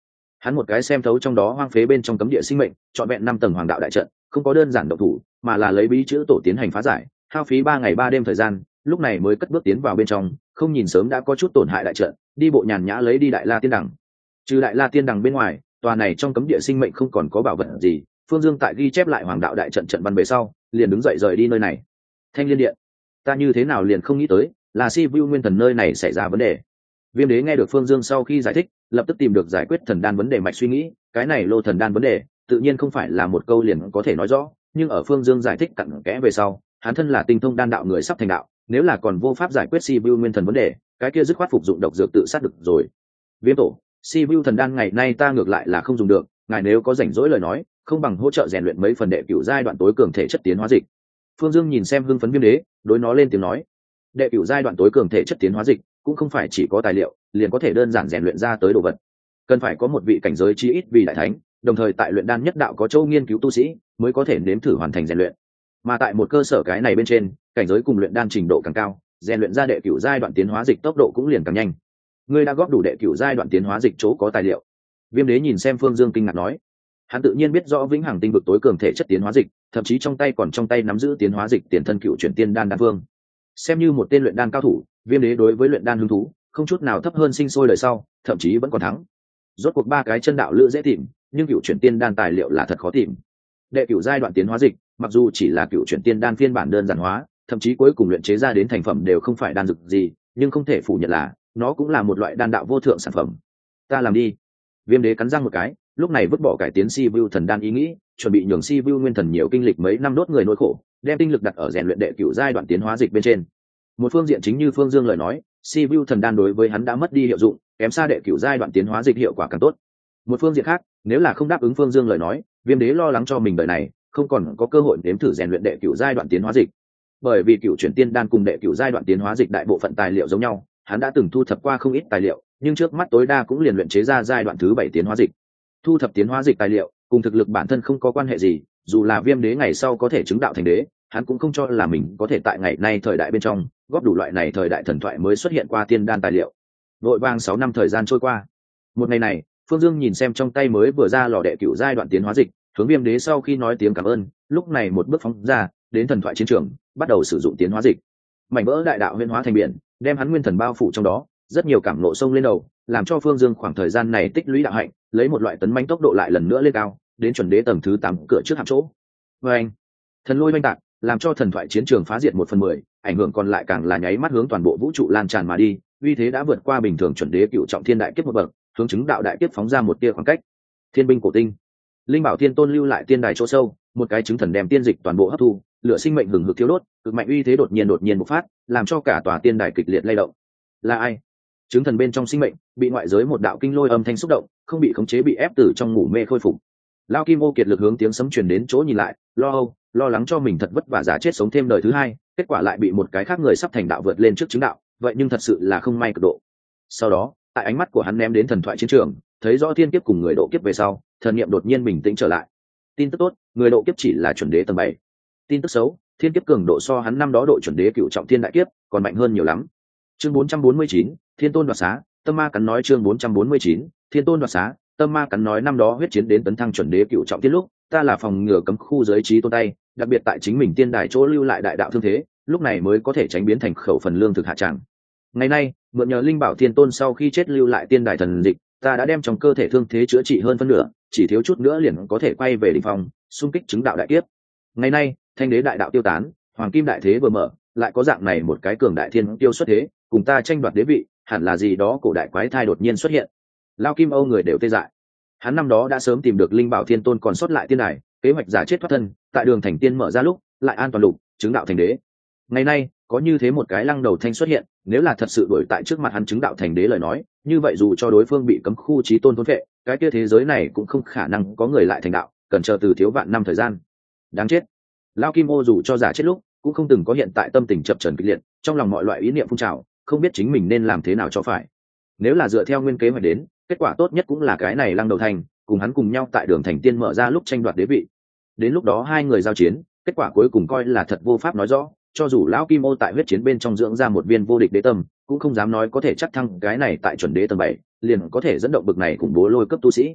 Hắn một cái xem thấu trong đó hoang phế bên trong cấm địa sinh mệnh, trọn vẹn 5 tầng hoàng đạo đại trận, không có đơn giản động thủ, mà là lấy bí chữ tổ tiến hành phá giải, hao phí 3 ngày 3 đêm thời gian, lúc này mới cất bước tiến vào bên trong, không nhìn sớm đã có chút tổn hại đại trận, đi bộ nhàn nhã lấy đi Đại La Tiên Đằng. Trừ Đại La Tiên Đằng bên ngoài, tòa này trong cấm địa sinh mệnh không còn có bảo vật gì. Phương Dương tại ghi chép lại hoàng đạo đại trận trận văn về sau, liền đứng dậy rời đi nơi này. Thanh Liên Điện, ta như thế nào liền không nghĩ tới, là Si Vu Nguyên Thần nơi này xảy ra vấn đề. Viêm Đế nghe được Phương Dương sau khi giải thích, lập tức tìm được giải quyết thần đan vấn đề mạch suy nghĩ, cái này lô thần đan vấn đề, tự nhiên không phải là một câu liền có thể nói rõ, nhưng ở Phương Dương giải thích cặn kẽ về sau, hắn thân là tinh thông đan đạo người sắp thành đạo, nếu là còn vô pháp giải quyết Si Vu Nguyên Thần vấn đề, cái kia dứt khoát phục dụng độc dược tự sát được rồi. Viêm tổ, Si Vu thần đan ngày nay ta ngược lại là không dùng được, ngài nếu có rảnh rỗi lời nói, không bằng hỗ trợ rèn luyện mấy phần đệ cửu giai đoạn tối cường thể chất tiến hóa dịch. Phương Dương nhìn xem hưng phấn Viêm Đế, đối nó lên tiếng nói, đệ cửu giai đoạn tối cường thể chất tiến hóa dịch cũng không phải chỉ có tài liệu liền có thể đơn giản rèn luyện ra tới đồ vật, cần phải có một vị cảnh giới chí ít vì đại thánh, đồng thời tại luyện đan nhất đạo có châu nghiên cứu tu sĩ mới có thể nếm thử hoàn thành rèn luyện. Mà tại một cơ sở cái này bên trên, cảnh giới cùng luyện đan trình độ càng cao, rèn luyện ra đệ cửu giai đoạn tiến hóa dịch tốc độ cũng liền càng nhanh. Ngươi đã góp đủ đệ cửu giai đoạn tiến hóa dịch chỗ có tài liệu? Viêm Đế nhìn xem Phương Dương kinh ngạc nói. Hắn tự nhiên biết rõ vĩnh hằng tinh vực tối cường thể chất tiến hóa dịch, thậm chí trong tay nắm giữ tiến hóa dịch tiền thân cựu chuyển tiên đan đan vương. Xem như một tên luyện đan cao thủ, Viêm Đế đối với luyện đan hứng thú không chút nào thấp hơn sinh sôi đời sau, thậm chí vẫn còn thắng. Rốt cuộc 3 cái chân đạo lữ dễ tìm, nhưng cựu chuyển tiên đan tài liệu là thật khó tìm. Đệ cửu giai đoạn tiến hóa dịch, mặc dù chỉ là cựu chuyển tiên đan phiên bản đơn giản hóa, thậm chí cuối cùng luyện chế ra đến thành phẩm đều không phải đan dược gì, nhưng không thể phủ nhận là nó cũng là một loại đan đạo vô thượng sản phẩm. Ta làm đi. Viêm Đế cắn răng một cái, lúc này vứt bỏ cải tiến Si Vu thần đan ý nghĩ, chuẩn bị nhường Si Vu Nguyên Thần nhiều kinh lịch mấy năm đốt người nỗi khổ, đem tinh lực đặt ở rèn luyện đệ cửu giai đoạn tiến hóa dịch bên trên. Một phương diện chính như Phương Dương lời nói, Si Vu thần đan đối với hắn đã mất đi hiệu dụng, kém xa đệ cửu giai đoạn tiến hóa dịch hiệu quả càng tốt. Một phương diện khác, nếu là không đáp ứng Phương Dương lời nói, Viêm Đế lo lắng cho mình đời này không còn có cơ hội nếm thử rèn luyện đệ cửu giai đoạn tiến hóa dịch. Bởi vì cửu chuyển tiên đan cùng đệ cửu giai đoạn tiến hóa dịch đại bộ phận tài liệu giống nhau, hắn đã từng thu thập qua không ít tài liệu, nhưng trước mắt tối đa cũng liền luyện chế ra giai đoạn thứ 7 tiến hóa dịch. Thu thập tiến hóa dịch tài liệu cùng thực lực bản thân không có quan hệ gì, dù là Viêm Đế ngày sau có thể chứng đạo thành đế, hắn cũng không cho là mình có thể tại ngày nay thời đại bên trong góp đủ loại này thời đại thần thoại mới xuất hiện qua tiên đan tài liệu. Vội vàng 6 năm thời gian trôi qua. Một ngày này, Phương Dương nhìn xem trong tay mới vừa ra lò đệ cửu giai đoạn tiến hóa dịch, hướng Viêm Đế sau khi nói tiếng cảm ơn, lúc này một bước phóng ra, đến thần thoại chiến trường, bắt đầu sử dụng tiến hóa dịch. Mảnh vỡ đại đạo huyễn hóa thành biển, đem hắn nguyên thần bao phủ trong đó, rất nhiều cảm nộ sông lên đầu, làm cho Phương Dương khoảng thời gian này tích lũy đạo hạnh, lấy một loại tấn mãnh tốc độ lại lần nữa lên cao, đến chuẩn đế tầng thứ 8 cửa trước hạm chỗ. Oeng! Thần lôi oanh tạc, làm cho thần thoại chiến trường phá diệt 1/10, ảnh hưởng còn lại càng là nháy mắt hướng toàn bộ vũ trụ lan tràn mà đi, uy thế đã vượt qua bình thường chuẩn đế cựu trọng thiên đại kiếp một bậc, hướng chứng đạo đại kiếp phóng ra một tia khoảng cách. Thiên binh cổ tinh, linh bảo thiên tôn lưu lại tiên đài chỗ sâu, một cái chứng thần đem tiên dịch toàn bộ hấp thu, lửa sinh mệnh hừng hực thiêu đốt, cực mạnh uy thế đột nhiên bộc phát, làm cho cả tòa tiên đài kịch liệt lay động. Là ai? Chứng thần bên trong sinh mệnh bị ngoại giới một đạo kinh lôi âm thanh xúc động, không bị khống chế bị ép từ trong ngủ mê khôi phục. Lao Kim Ô kiệt lực hướng tiếng sấm truyền đến chỗ nhìn lại, lo lắng cho mình thật vất vả giả chết sống thêm đời thứ hai, kết quả lại bị một cái khác người sắp thành đạo vượt lên trước chứng đạo, vậy nhưng thật sự là không may cực độ. Sau đó, tại ánh mắt của hắn ném đến thần thoại chiến trường, thấy rõ thiên kiếp cùng người độ kiếp về sau, thần niệm đột nhiên bình tĩnh trở lại. Tin tức tốt, người độ kiếp chỉ là chuẩn đế tầng 7. Tin tức xấu, thiên kiếp cường độ so hắn năm đó độ chuẩn đế cựu trọng thiên đại kiếp còn mạnh hơn nhiều lắm. Chương 449, Thiên Tôn đoạt xá, Tâm Ma cắn nói chương 449, Thiên Tôn đoạt xá, Tâm Ma cắn nói năm đó huyết chiến đến tấn thăng chuẩn đế cựu trọng thiên lúc, ta là phòng ngừa cấm khu giới trí tôn tay, đặc biệt tại chính mình tiên đài chỗ lưu lại đại đạo thương thế, lúc này mới có thể tránh biến thành khẩu phần lương thực hạ tràng. Ngày nay, mượn nhờ linh bảo Thiên Tôn sau khi chết lưu lại tiên đài thần dịch, ta đã đem trong cơ thể thương thế chữa trị hơn phân nửa, chỉ thiếu chút nữa liền có thể quay về đỉnh phong, xung kích chứng đạo đại kiếp. Ngày nay, thanh đế đại đạo tiêu tán, hoàng kim đại thế vừa mở, lại có dạng này một cái cường đại thiên tiêu xuất thế, cùng ta tranh đoạt đế vị, hẳn là gì đó cổ đại quái thai đột nhiên xuất hiện. Lao Kim Âu người đều tê dại. Hắn năm đó đã sớm tìm được linh bảo Thiên Tôn còn sót lại tiên đài, kế hoạch giả chết thoát thân, tại đường thành tiên mở ra lúc, lại an toàn lục, chứng đạo thành đế. Ngày nay, có như thế một cái lăng đầu thanh xuất hiện, nếu là thật sự đuổi tại trước mặt hắn chứng đạo thành đế lời nói, như vậy dù cho đối phương bị cấm khu chí tôn thôn vệ, cái kia thế giới này cũng không khả năng có người lại thành đạo, cần chờ từ thiếu vạn năm thời gian. Đáng chết. Lao Kim Ô dù cho giả chết lúc, cũng không từng có hiện tại tâm tình chập chờn kịch liệt, trong lòng mọi loại ý niệm phun trào, không biết chính mình nên làm thế nào cho phải. Nếu là dựa theo nguyên kế hoạch đến, kết quả tốt nhất cũng là cái này lăng đầu thành, cùng hắn cùng nhau tại đường thành tiên mở ra lúc tranh đoạt đế vị. Đến lúc đó hai người giao chiến, kết quả cuối cùng coi là thật vô pháp nói rõ, cho dù lão Kim Ô tại huyết chiến bên trong dưỡng ra một viên vô địch đế tâm, cũng không dám nói có thể chắc thăng cái này tại chuẩn đế tầng 7, liền có thể dẫn động bực này khủng bố lôi cấp tu sĩ.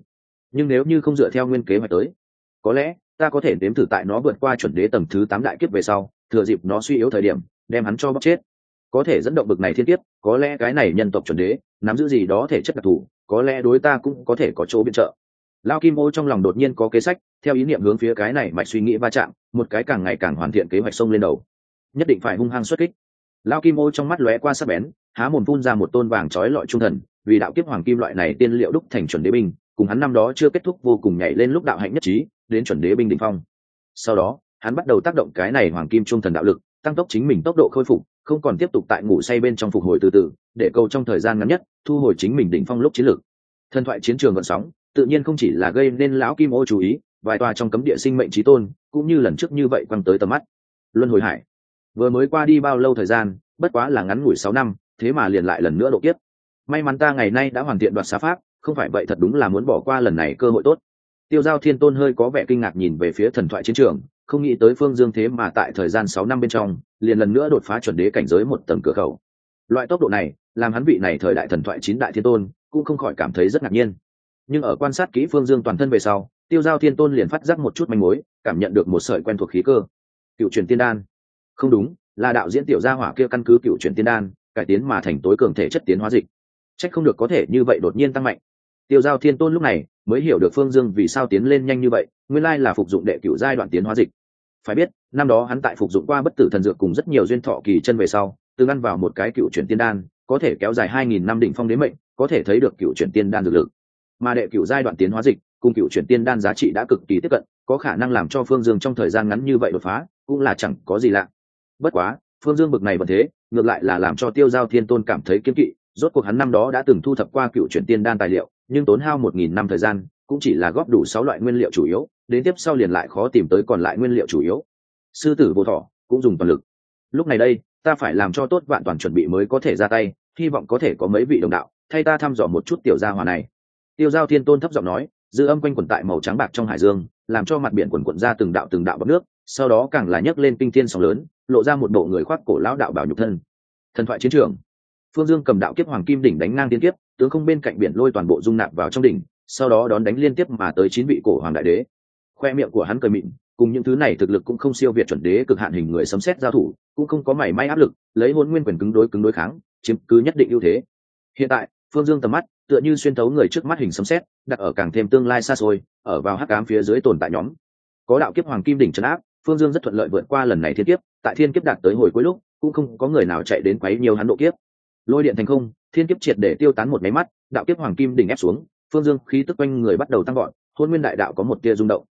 nhưng nếu như không dựa theo nguyên kế hoạch tới, có lẽ ta có thể nếm thử tại nó vượt qua chuẩn đế tầng thứ 8 đại kiếp về sau, thừa dịp nó suy yếu thời điểm đem hắn cho bóc chết. Có thể dẫn động bực này thiên kiếp, có lẽ cái này nhân tộc chuẩn đế nắm giữ gì đó thể chất đặc thù, có lẽ đối ta cũng có thể có chỗ biện trợ. Lao Kim Ô trong lòng đột nhiên có kế sách, theo ý niệm hướng phía cái này mạch suy nghĩ va chạm, một cái càng ngày càng hoàn thiện kế hoạch xông lên đầu, nhất định phải hung hăng xuất kích. Lao Kim Ô trong mắt lóe qua sắc bén, há mồm phun ra một tôn vàng chói lọi trung thần, vì đạo kiếp hoàng kim loại này tiên liệu đúc thành chuẩn đế binh, cùng hắn năm đó chưa kết thúc vô cùng nhảy lên lúc đạo hạnh nhất trí, đến chuẩn đế binh đỉnh phong. Sau đó, hắn bắt đầu tác động cái này hoàng kim trung thần đạo lực, tăng tốc chính mình tốc độ khôi phục, không còn tiếp tục tại ngủ say bên trong phục hồi từ từ, để cầu trong thời gian ngắn nhất thu hồi chính mình đỉnh phong lúc chiến lược. Thần thoại chiến trường gợn sóng, tự nhiên không chỉ là gây nên lão Kim Ô chú ý, vài tòa trong cấm địa sinh mệnh chí tôn, cũng như lần trước như vậy quăng tới tầm mắt. Luân hồi hải vừa mới qua đi bao lâu thời gian, bất quá là ngắn ngủi 6 năm, thế mà liền lại lần nữa độ kiếp. May mắn ta ngày nay đã hoàn thiện đoạt xá pháp, không phải vậy thật đúng là muốn bỏ qua lần này cơ hội tốt. Tiêu Giao Thiên Tôn hơi có vẻ kinh ngạc nhìn về phía thần thoại chiến trường, không nghĩ tới Phương Dương thế mà tại thời gian 6 năm bên trong, liền lần nữa đột phá chuẩn đế cảnh giới một tầng cửa khẩu. Loại tốc độ này, làm hắn vị này thời đại thần thoại 9 đại thiên tôn, cũng không khỏi cảm thấy rất ngạc nhiên. Nhưng ở quan sát kỹ Phương Dương toàn thân về sau, Tiêu Giao Thiên Tôn liền phát giác một chút manh mối, cảm nhận được một sợi quen thuộc khí cơ. Cựu truyền tiên đan. Không đúng, là đạo diễn tiểu gia hỏa kia căn cứ cựu truyền tiên đan, cải tiến mà thành tối cường thể chất tiến hóa dịch. Chắc không được có thể như vậy đột nhiên tăng mạnh. Tiêu Giao Thiên Tôn lúc này mới hiểu được Phương Dương vì sao tiến lên nhanh như vậy, nguyên lai là phục dụng đệ cửu giai đoạn tiến hóa dịch. Phải biết, năm đó hắn tại phục dụng qua bất tử thần dược cùng rất nhiều duyên thọ kỳ chân về sau, từng ăn vào một cái cựu chuyển tiên đan, có thể kéo dài 2000 năm đỉnh phong đế mệnh, có thể thấy được cựu chuyển tiên đan dược lực. Mà đệ cửu giai đoạn tiến hóa dịch cùng cựu chuyển tiên đan giá trị đã cực kỳ tiếp cận, có khả năng làm cho Phương Dương trong thời gian ngắn như vậy đột phá, cũng là chẳng có gì lạ. Bất quá, Phương Dương bực này vận thế, ngược lại là làm cho Tiêu Giao Thiên Tôn cảm thấy kiêng kỵ, rốt cuộc hắn năm đó đã từng thu thập qua cựu chuyển tiên đan tài liệu, nhưng tốn hao 1000 năm thời gian, cũng chỉ là góp đủ 6 loại nguyên liệu chủ yếu, đến tiếp sau liền lại khó tìm tới còn lại nguyên liệu chủ yếu. Sư tử vô thọ cũng dùng toàn lực. Lúc này đây, ta phải làm cho tốt vạn toàn chuẩn bị mới có thể ra tay, hy vọng có thể có mấy vị đồng đạo thay ta thăm dò một chút tiểu gia hỏa này. Tiêu Giao Thiên Tôn thấp giọng nói, dư âm quanh quẩn tại màu trắng bạc trong hải dương, làm cho mặt biển quần quần ra từng đạo bọt nước, sau đó càng là nhấc lên kinh thiên sóng lớn, lộ ra một bộ người khoác cổ lão đạo bảo nhục thân. Thần thoại chiến trường. Phương Dương cầm đạo kiếp hoàng kim đỉnh đánh ngang tiên kiếp, tướng không bên cạnh biển lôi toàn bộ dung nạp vào trong đỉnh, sau đó đón đánh liên tiếp mà tới 9 vị cổ hoàng đại đế. Khoe miệng của hắn cười mịn, cùng những thứ này thực lực cũng không siêu việt chuẩn đế cực hạn hình người sấm sét giao thủ, cũng không có mảy may áp lực, lấy Hỗn Nguyên quyền cứng đối kháng, chiếm cứ nhất định ưu thế. Hiện tại, Phương Dương tầm mắt tựa như xuyên thấu người trước mắt hình sấm sét, đặt ở càng thêm tương lai xa xôi, ở vào hắc ám phía dưới tồn tại nhóm. Có đạo kiếp hoàng kim đỉnh trấn áp, Phương Dương rất thuận lợi vượt qua lần này thiên kiếp, tại thiên kiếp đạt tới hồi cuối lúc, cũng không có người nào chạy đến quấy nhiều hắn độ kiếp. Lôi điện thành không, thiên kiếp triệt để tiêu tán một máy mắt, đạo kiếp hoàng kim đỉnh ép xuống, Phương Dương khí tức quanh người bắt đầu tăng vọt, Hỗn Nguyên đại đạo có một tia rung động.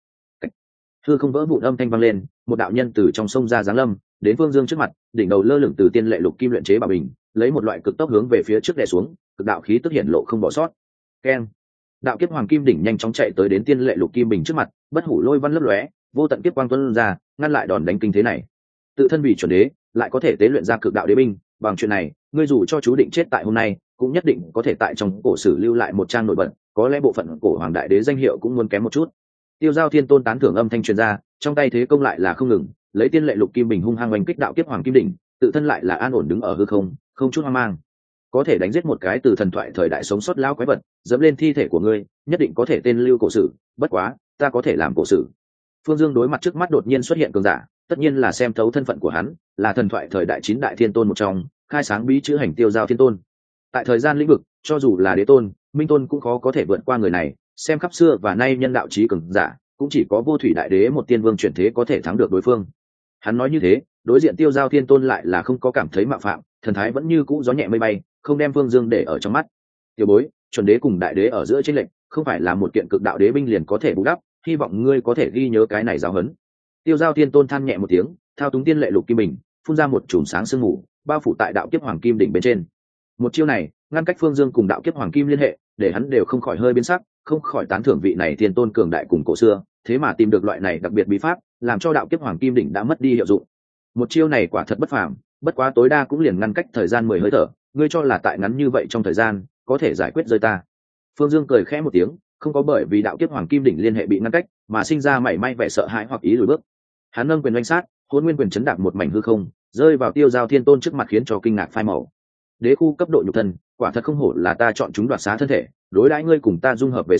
Hư không vỡ vụn âm thanh vang lên, một đạo nhân từ trong sông ra giáng lâm, đến Phương Dương trước mặt, đỉnh đầu lơ lửng từ tiên lệ lục kim luyện chế bảo bình, lấy một loại cực tốc hướng về phía trước đè xuống, cực đạo khí tức hiện lộ không bỏ sót. Keng! Đạo kiếp hoàng kim đỉnh nhanh chóng chạy tới đến tiên lệ lục kim bình trước mặt, bất hủ lôi văn lấp lóe, vô tận kiếp quang tuôn ra, ngăn lại đòn đánh kinh thế này. Tự thân vì chuẩn đế, lại có thể tế luyện ra cực đạo đế binh, bằng chuyện này, ngươi dù cho chú định chết tại hôm nay, cũng nhất định có thể tại trong cổ sử lưu lại một trang nổi bật, có lẽ bộ phận cổ hoàng đại đế danh hiệu cũng muốn kém một chút. Tiêu Giao Thiên Tôn tán thưởng âm thanh truyền ra, trong tay thế công lại là không ngừng, lấy tiên lệ lục kim bình hung hăng oanh kích đạo kiếp hoàng kim đỉnh, tự thân lại là an ổn đứng ở hư không, không chút hoang mang. Có thể đánh giết một cái từ thần thoại thời đại sống sót lão quái vật, dẫm lên thi thể của ngươi, nhất định có thể tên lưu cổ sử, bất quá, ta có thể làm cổ sử. Phương Dương đối mặt trước mắt đột nhiên xuất hiện cường giả, tất nhiên là xem thấu thân phận của hắn, là thần thoại thời đại 9 đại thiên tôn một trong, khai sáng bí chữ hành Tiêu Giao Thiên Tôn. Tại thời gian lĩnh vực, cho dù là đế tôn, minh tôn cũng khó có thể vượt qua người này, xem khắp xưa và nay nhân đạo chí cường giả, cũng chỉ có Vô Thủy đại đế một tiên vương chuyển thế có thể thắng được đối phương. Hắn nói như thế, đối diện Tiêu Giao Thiên Tôn lại là không có cảm thấy mạo phạm, thần thái vẫn như cũ gió nhẹ mây bay, không đem Phương Dương để ở trong mắt. Tiểu bối, chuẩn đế cùng đại đế ở giữa chênh lệch, không phải là một kiện cực đạo đế binh liền có thể bù đắp, hy vọng ngươi có thể ghi nhớ cái này giáo huấn. Tiêu Giao Thiên Tôn than nhẹ một tiếng, thao túng tiên lệ lục kim bình, phun ra một chùm sáng sương mù, bao phủ tại đạo kiếp hoàng kim đỉnh bên trên. Một chiêu này, ngăn cách Phương Dương cùng đạo kiếp hoàng kim liên hệ, để hắn đều không khỏi hơi biến sắc, không khỏi tán thưởng vị này thiên tôn cường đại cùng cổ xưa, thế mà tìm được loại này đặc biệt bí pháp, làm cho đạo kiếp hoàng kim đỉnh đã mất đi hiệu dụng. Một chiêu này quả thật bất phàm, bất quá tối đa cũng liền ngăn cách thời gian 10 hơi thở, ngươi cho là tại ngắn như vậy trong thời gian có thể giải quyết rơi ta? Phương Dương cười khẽ một tiếng, không có bởi vì đạo kiếp hoàng kim đỉnh liên hệ bị ngăn cách mà sinh ra mảy may vẻ sợ hãi hoặc ý lùi bước. Hắn nâng quyền oanh sát, Hỗn Nguyên quyền chấn đạp một mảnh hư không, rơi vào Tiêu Giao Thiên Tôn trước mặt khiến cho kinh ngạc phai màu. Đế khu cấp độ nhục thân, quả thật không hổ là ta chọn chúng đoạt xá thân thể, đối đãi ngươi cùng ta dung hợp về sau,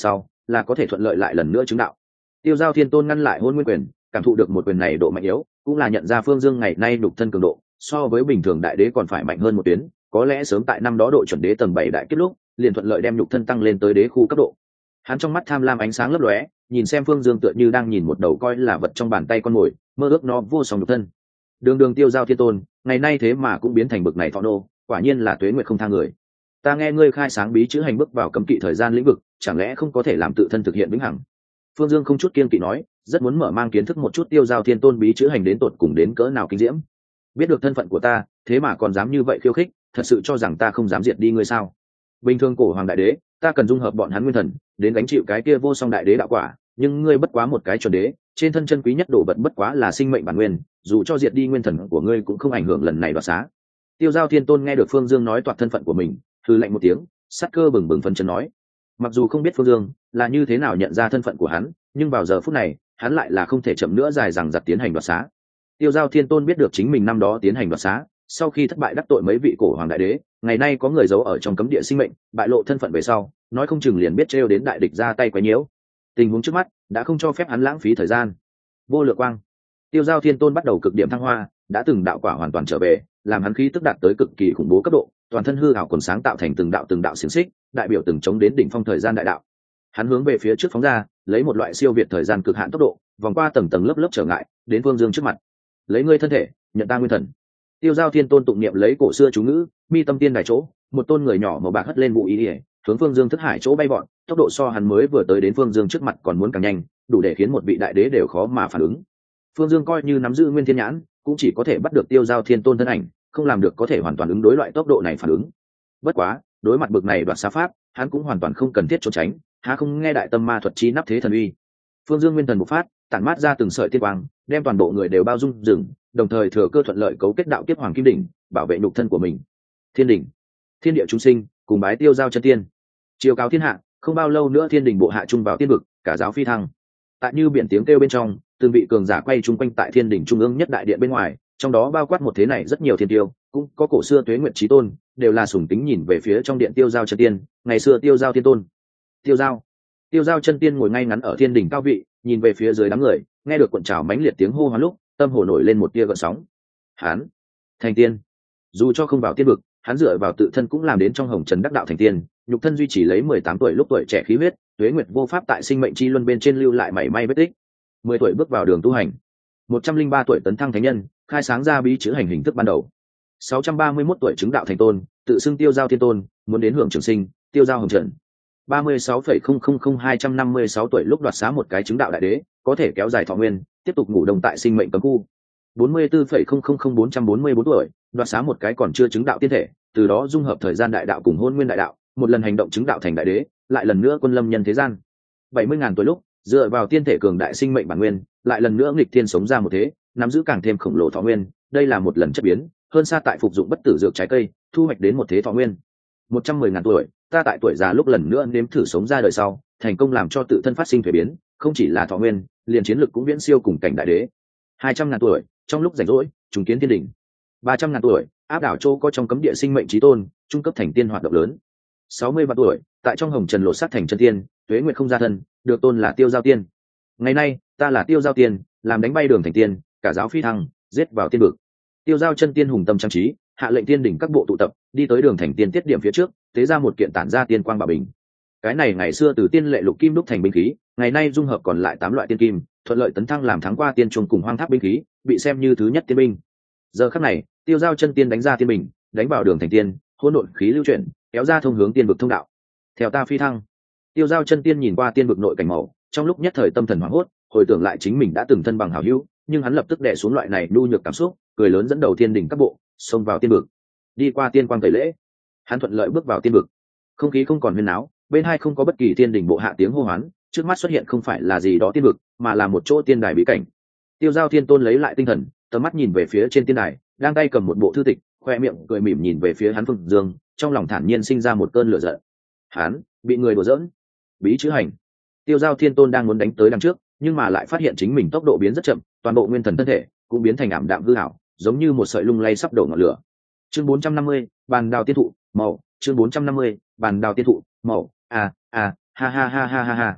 là có thể thuận lợi lại lần nữa chứng đạo. Tiêu Giao Thiên Tôn ngăn lại Hôn Nguyên Quyền, cảm thụ được một quyền này độ mạnh yếu, cũng là nhận ra Phương Dương ngày nay đục thân cường độ so với bình thường đại đế còn phải mạnh hơn một tuyến, có lẽ sớm tại năm đó độ chuẩn đế tầng 7 đại kết lúc liền thuận lợi đem nhục thân tăng lên tới đế khu cấp độ. Hắn trong mắt tham lam ánh sáng lấp lóe, nhìn xem Phương Dương tựa như đang nhìn một đầu coi là vật trong bàn tay con mồi, mơ ước nó vô song nhục thân. Đường Tiêu Giao Thiên Tôn ngày nay thế mà cũng biến thành bực này thọ nô, quả nhiên là tuế nguyệt không tha người. Ta nghe ngươi khai sáng bí chữ hành bước vào cấm kỵ thời gian lĩnh vực, chẳng lẽ không có thể làm tự thân thực hiện vĩnh hằng? Phương Dương không chút kiêng kỵ nói, rất muốn mở mang kiến thức một chút Tiêu Giao Thiên Tôn bí chữ hành đến tột cùng đến cỡ nào kinh diễm. Biết được thân phận của ta, thế mà còn dám như vậy khiêu khích, thật sự cho rằng ta không dám diệt đi ngươi sao? Bình thường cổ hoàng đại đế, ta cần dung hợp bọn hắn nguyên thần, đến gánh chịu cái kia vô song đại đế đạo quả, nhưng ngươi bất quá một cái chuẩn đế, trên thân chân quý nhất đồ vật bất quá là sinh mệnh bản nguyên, dù cho diệt đi nguyên thần của ngươi cũng không ảnh hưởng lần này đoạt xá. Tiêu Giao Thiên Tôn nghe được Phương Dương nói toạc thân phận của mình, hừ lạnh một tiếng, sát cơ bừng bừng phấn chấn nói. Mặc dù không biết Phương Dương là như thế nào nhận ra thân phận của hắn, nhưng vào giờ phút này, hắn lại là không thể chậm nữa dài dằng dặc tiến hành đoạt xá. Tiêu Giao Thiên Tôn biết được chính mình năm đó tiến hành đoạt xá, sau khi thất bại đắc tội mấy vị cổ hoàng đại đế, ngày nay có người giấu ở trong cấm địa sinh mệnh, bại lộ thân phận về sau, nói không chừng liền biết trêu đến đại địch ra tay quấy nhiễu. Tình huống trước mắt đã không cho phép hắn lãng phí thời gian. Vô lượng quang, Tiêu Giao Thiên Tôn bắt đầu cực điểm thăng hoa, đã từng đạo quả hoàn toàn trở về, làm hắn khí tức đạt tới cực kỳ khủng bố cấp độ, toàn thân hư ảo quần sáng tạo thành từng đạo xiềng xích, đại biểu từng chống đến đỉnh phong thời gian đại đạo. Hắn hướng về phía trước phóng ra, lấy một loại siêu việt thời gian cực hạn tốc độ, vòng qua tầng lớp trở ngại, đến Vương Dương trước mặt. Lấy ngươi thân thể, nhận ta nguyên thần. Tiêu Giao Thiên Tôn tụng niệm lấy cổ xưa chú ngữ, mi tâm tiên đài chỗ, một tôn người nhỏ màu bạc hất lên vụ ý ỉa, hướng Phương Dương thức hải chỗ bay vọt, tốc độ so hắn mới vừa tới đến Phương Dương trước mặt còn muốn càng nhanh, đủ để khiến một vị đại đế đều khó mà phản ứng. Phương Dương coi như nắm giữ nguyên thiên nhãn, cũng chỉ có thể bắt được Tiêu Giao Thiên Tôn thân ảnh, không làm được có thể hoàn toàn ứng đối loại tốc độ này phản ứng. Bất quá, đối mặt bực này đoạt xá pháp, hắn cũng hoàn toàn không cần thiết trốn tránh, há không nghe đại tâm ma thuật chi nắp thế thần uy. Phương Dương nguyên thần bộc phát, tản mát ra từng sợi tiên quang, đem toàn bộ người đều bao dung rừng, đồng thời thừa cơ thuận lợi cấu kết đạo kiếp hoàng kim đỉnh, bảo vệ nhục thân của mình. Thiên đỉnh, thiên địa chúng sinh, cùng bái Tiêu Giao chân tiên. Chiều cáo thiên hạ, không bao lâu nữa thiên đỉnh bộ hạ trung vào tiên vực, cả giáo phi thăng. Tại như biển tiếng kêu bên trong, từng vị cường giả quay chung quanh tại thiên đỉnh trung ương nhất đại điện bên ngoài, trong đó bao quát một thế này rất nhiều thiên tiêu, cũng có cổ xưa tuế nguyệt chí tôn, đều là sùng tính nhìn về phía trong điện Tiêu Giao chân tiên, ngày xưa Tiêu Giao Thiên Tôn. Tiêu Giao chân tiên ngồi ngay ngắn ở thiên đỉnh cao vị, nhìn về phía dưới đám người, nghe được cuộn trào mãnh liệt tiếng hô hoán lúc, tâm hồ nổi lên một tia gợn sóng. Hắn thành tiên, dù cho không vào tiên vực, hắn dựa vào tự thân cũng làm đến trong hồng trần đắc đạo thành tiên, nhục thân duy trì lấy 18 tuổi lúc tuổi trẻ khí huyết, tuế nguyệt vô pháp tại sinh mệnh chi luân bên trên lưu lại mảy may vết tích. 10 tuổi bước vào đường tu hành, 103 tuổi tấn thăng thánh nhân, khai sáng ra bí chữ hành hình thức ban đầu. 631 tuổi chứng đạo thành tôn, tự xưng Tiêu Giao Thiên Tôn, muốn đến hưởng trường sinh, Tiêu Giao hồng trần. 36,000256 tuổi lúc đoạt xá một cái chứng đạo đại đế, có thể kéo dài thọ nguyên, tiếp tục ngủ đông tại sinh mệnh cấm khu. 44,000444 tuổi, đoạt xá một cái còn chưa chứng đạo tiên thể, từ đó dung hợp thời gian đại đạo cùng hôn nguyên đại đạo, một lần hành động chứng đạo thành đại đế, lại lần nữa quân lâm nhân thế gian. 70.000 tuổi lúc, dựa vào tiên thể cường đại sinh mệnh bản nguyên, lại lần nữa nghịch thiên sống ra một thế, nắm giữ càng thêm khổng lồ thọ nguyên, đây là một lần chất biến, hơn xa tại phục dụng bất tử dược trái cây, thu hoạch đến một thế thọ nguyên. 110.000 tuổi, ta tại tuổi già lúc lần nữa nếm thử sống ra đời sau, thành công làm cho tự thân phát sinh thuế biến, không chỉ là thọ nguyên, liền chiến lực cũng viễn siêu cùng cảnh đại đế. 200.000 tuổi, trong lúc rảnh rỗi, trùng kiến thiên đỉnh. 300.000 tuổi, áp đảo châu có trong cấm địa sinh mệnh chí tôn, trung cấp thành tiên hoạt động lớn. 60 vạn tuổi, tại trong hồng trần lột xác thành chân tiên, tuế nguyệt không ra thân, được tôn là Tiêu Giao Tiên. Ngày nay, ta là Tiêu Giao Tiên, làm đánh bay đường thành tiên, cả giáo phi thăng, giết vào tiên vực. Tiêu Giao chân tiên hùng tâm trang trí, hạ lệnh tiên đỉnh các bộ tụ tập, đi tới đường thành tiên tiết điểm phía trước, tế ra một kiện tản ra tiên quang bảo bình. Cái này ngày xưa từ tiên lệ lục kim đúc thành binh khí, ngày nay dung hợp còn lại 8 loại tiên kim, thuận lợi tấn thăng làm thắng qua tiên trung cùng hoang tháp binh khí, bị xem như thứ nhất tiên binh. Giờ khắc này, Tiêu Giao chân tiên đánh ra tiên bình, đánh vào đường thành tiên, hỗn độn khí lưu chuyển, kéo ra thông hướng tiên vực thông đạo. Theo ta phi thăng. Tiêu Giao chân tiên nhìn qua tiên vực nội cảnh màu, trong lúc nhất thời tâm thần hoảng hốt, hồi tưởng lại chính mình đã từng thân bằng hảo hữu, nhưng hắn lập tức đè xuống loại này nhu nhược cảm xúc, cười lớn dẫn đầu tiên đỉnh các bộ, xông vào tiên vực. Đi qua tiên quang tẩy lễ, hắn thuận lợi bước vào tiên vực. Không khí không còn huyên náo, bên hai không có bất kỳ tiên đỉnh bộ hạ tiếng hô hoán, trước mắt xuất hiện không phải là gì đó tiên vực, mà là một chỗ tiên đài bí cảnh. Tiêu Giao Thiên Tôn lấy lại tinh thần, tầm mắt nhìn về phía trên tiên đài, đang tay cầm một bộ thư tịch, khoe miệng cười mỉm nhìn về phía hắn Phương Dương, trong lòng thản nhiên sinh ra một cơn lửa giận. Hắn bị người đùa giỡn. Bí chữ hành. Tiêu Giao Thiên Tôn đang muốn đánh tới đằng trước, nhưng mà lại phát hiện chính mình tốc độ biến rất chậm, toàn bộ nguyên thần thân thể cũng biến thành ảm đạm hư ảo, giống như một sợi lung lay sắp đổ ngọn lửa. Chương 450, bàn đào tiên thụ, màu. Chương 450, bàn đào tiên thụ, màu. Ha ha ha ha ha.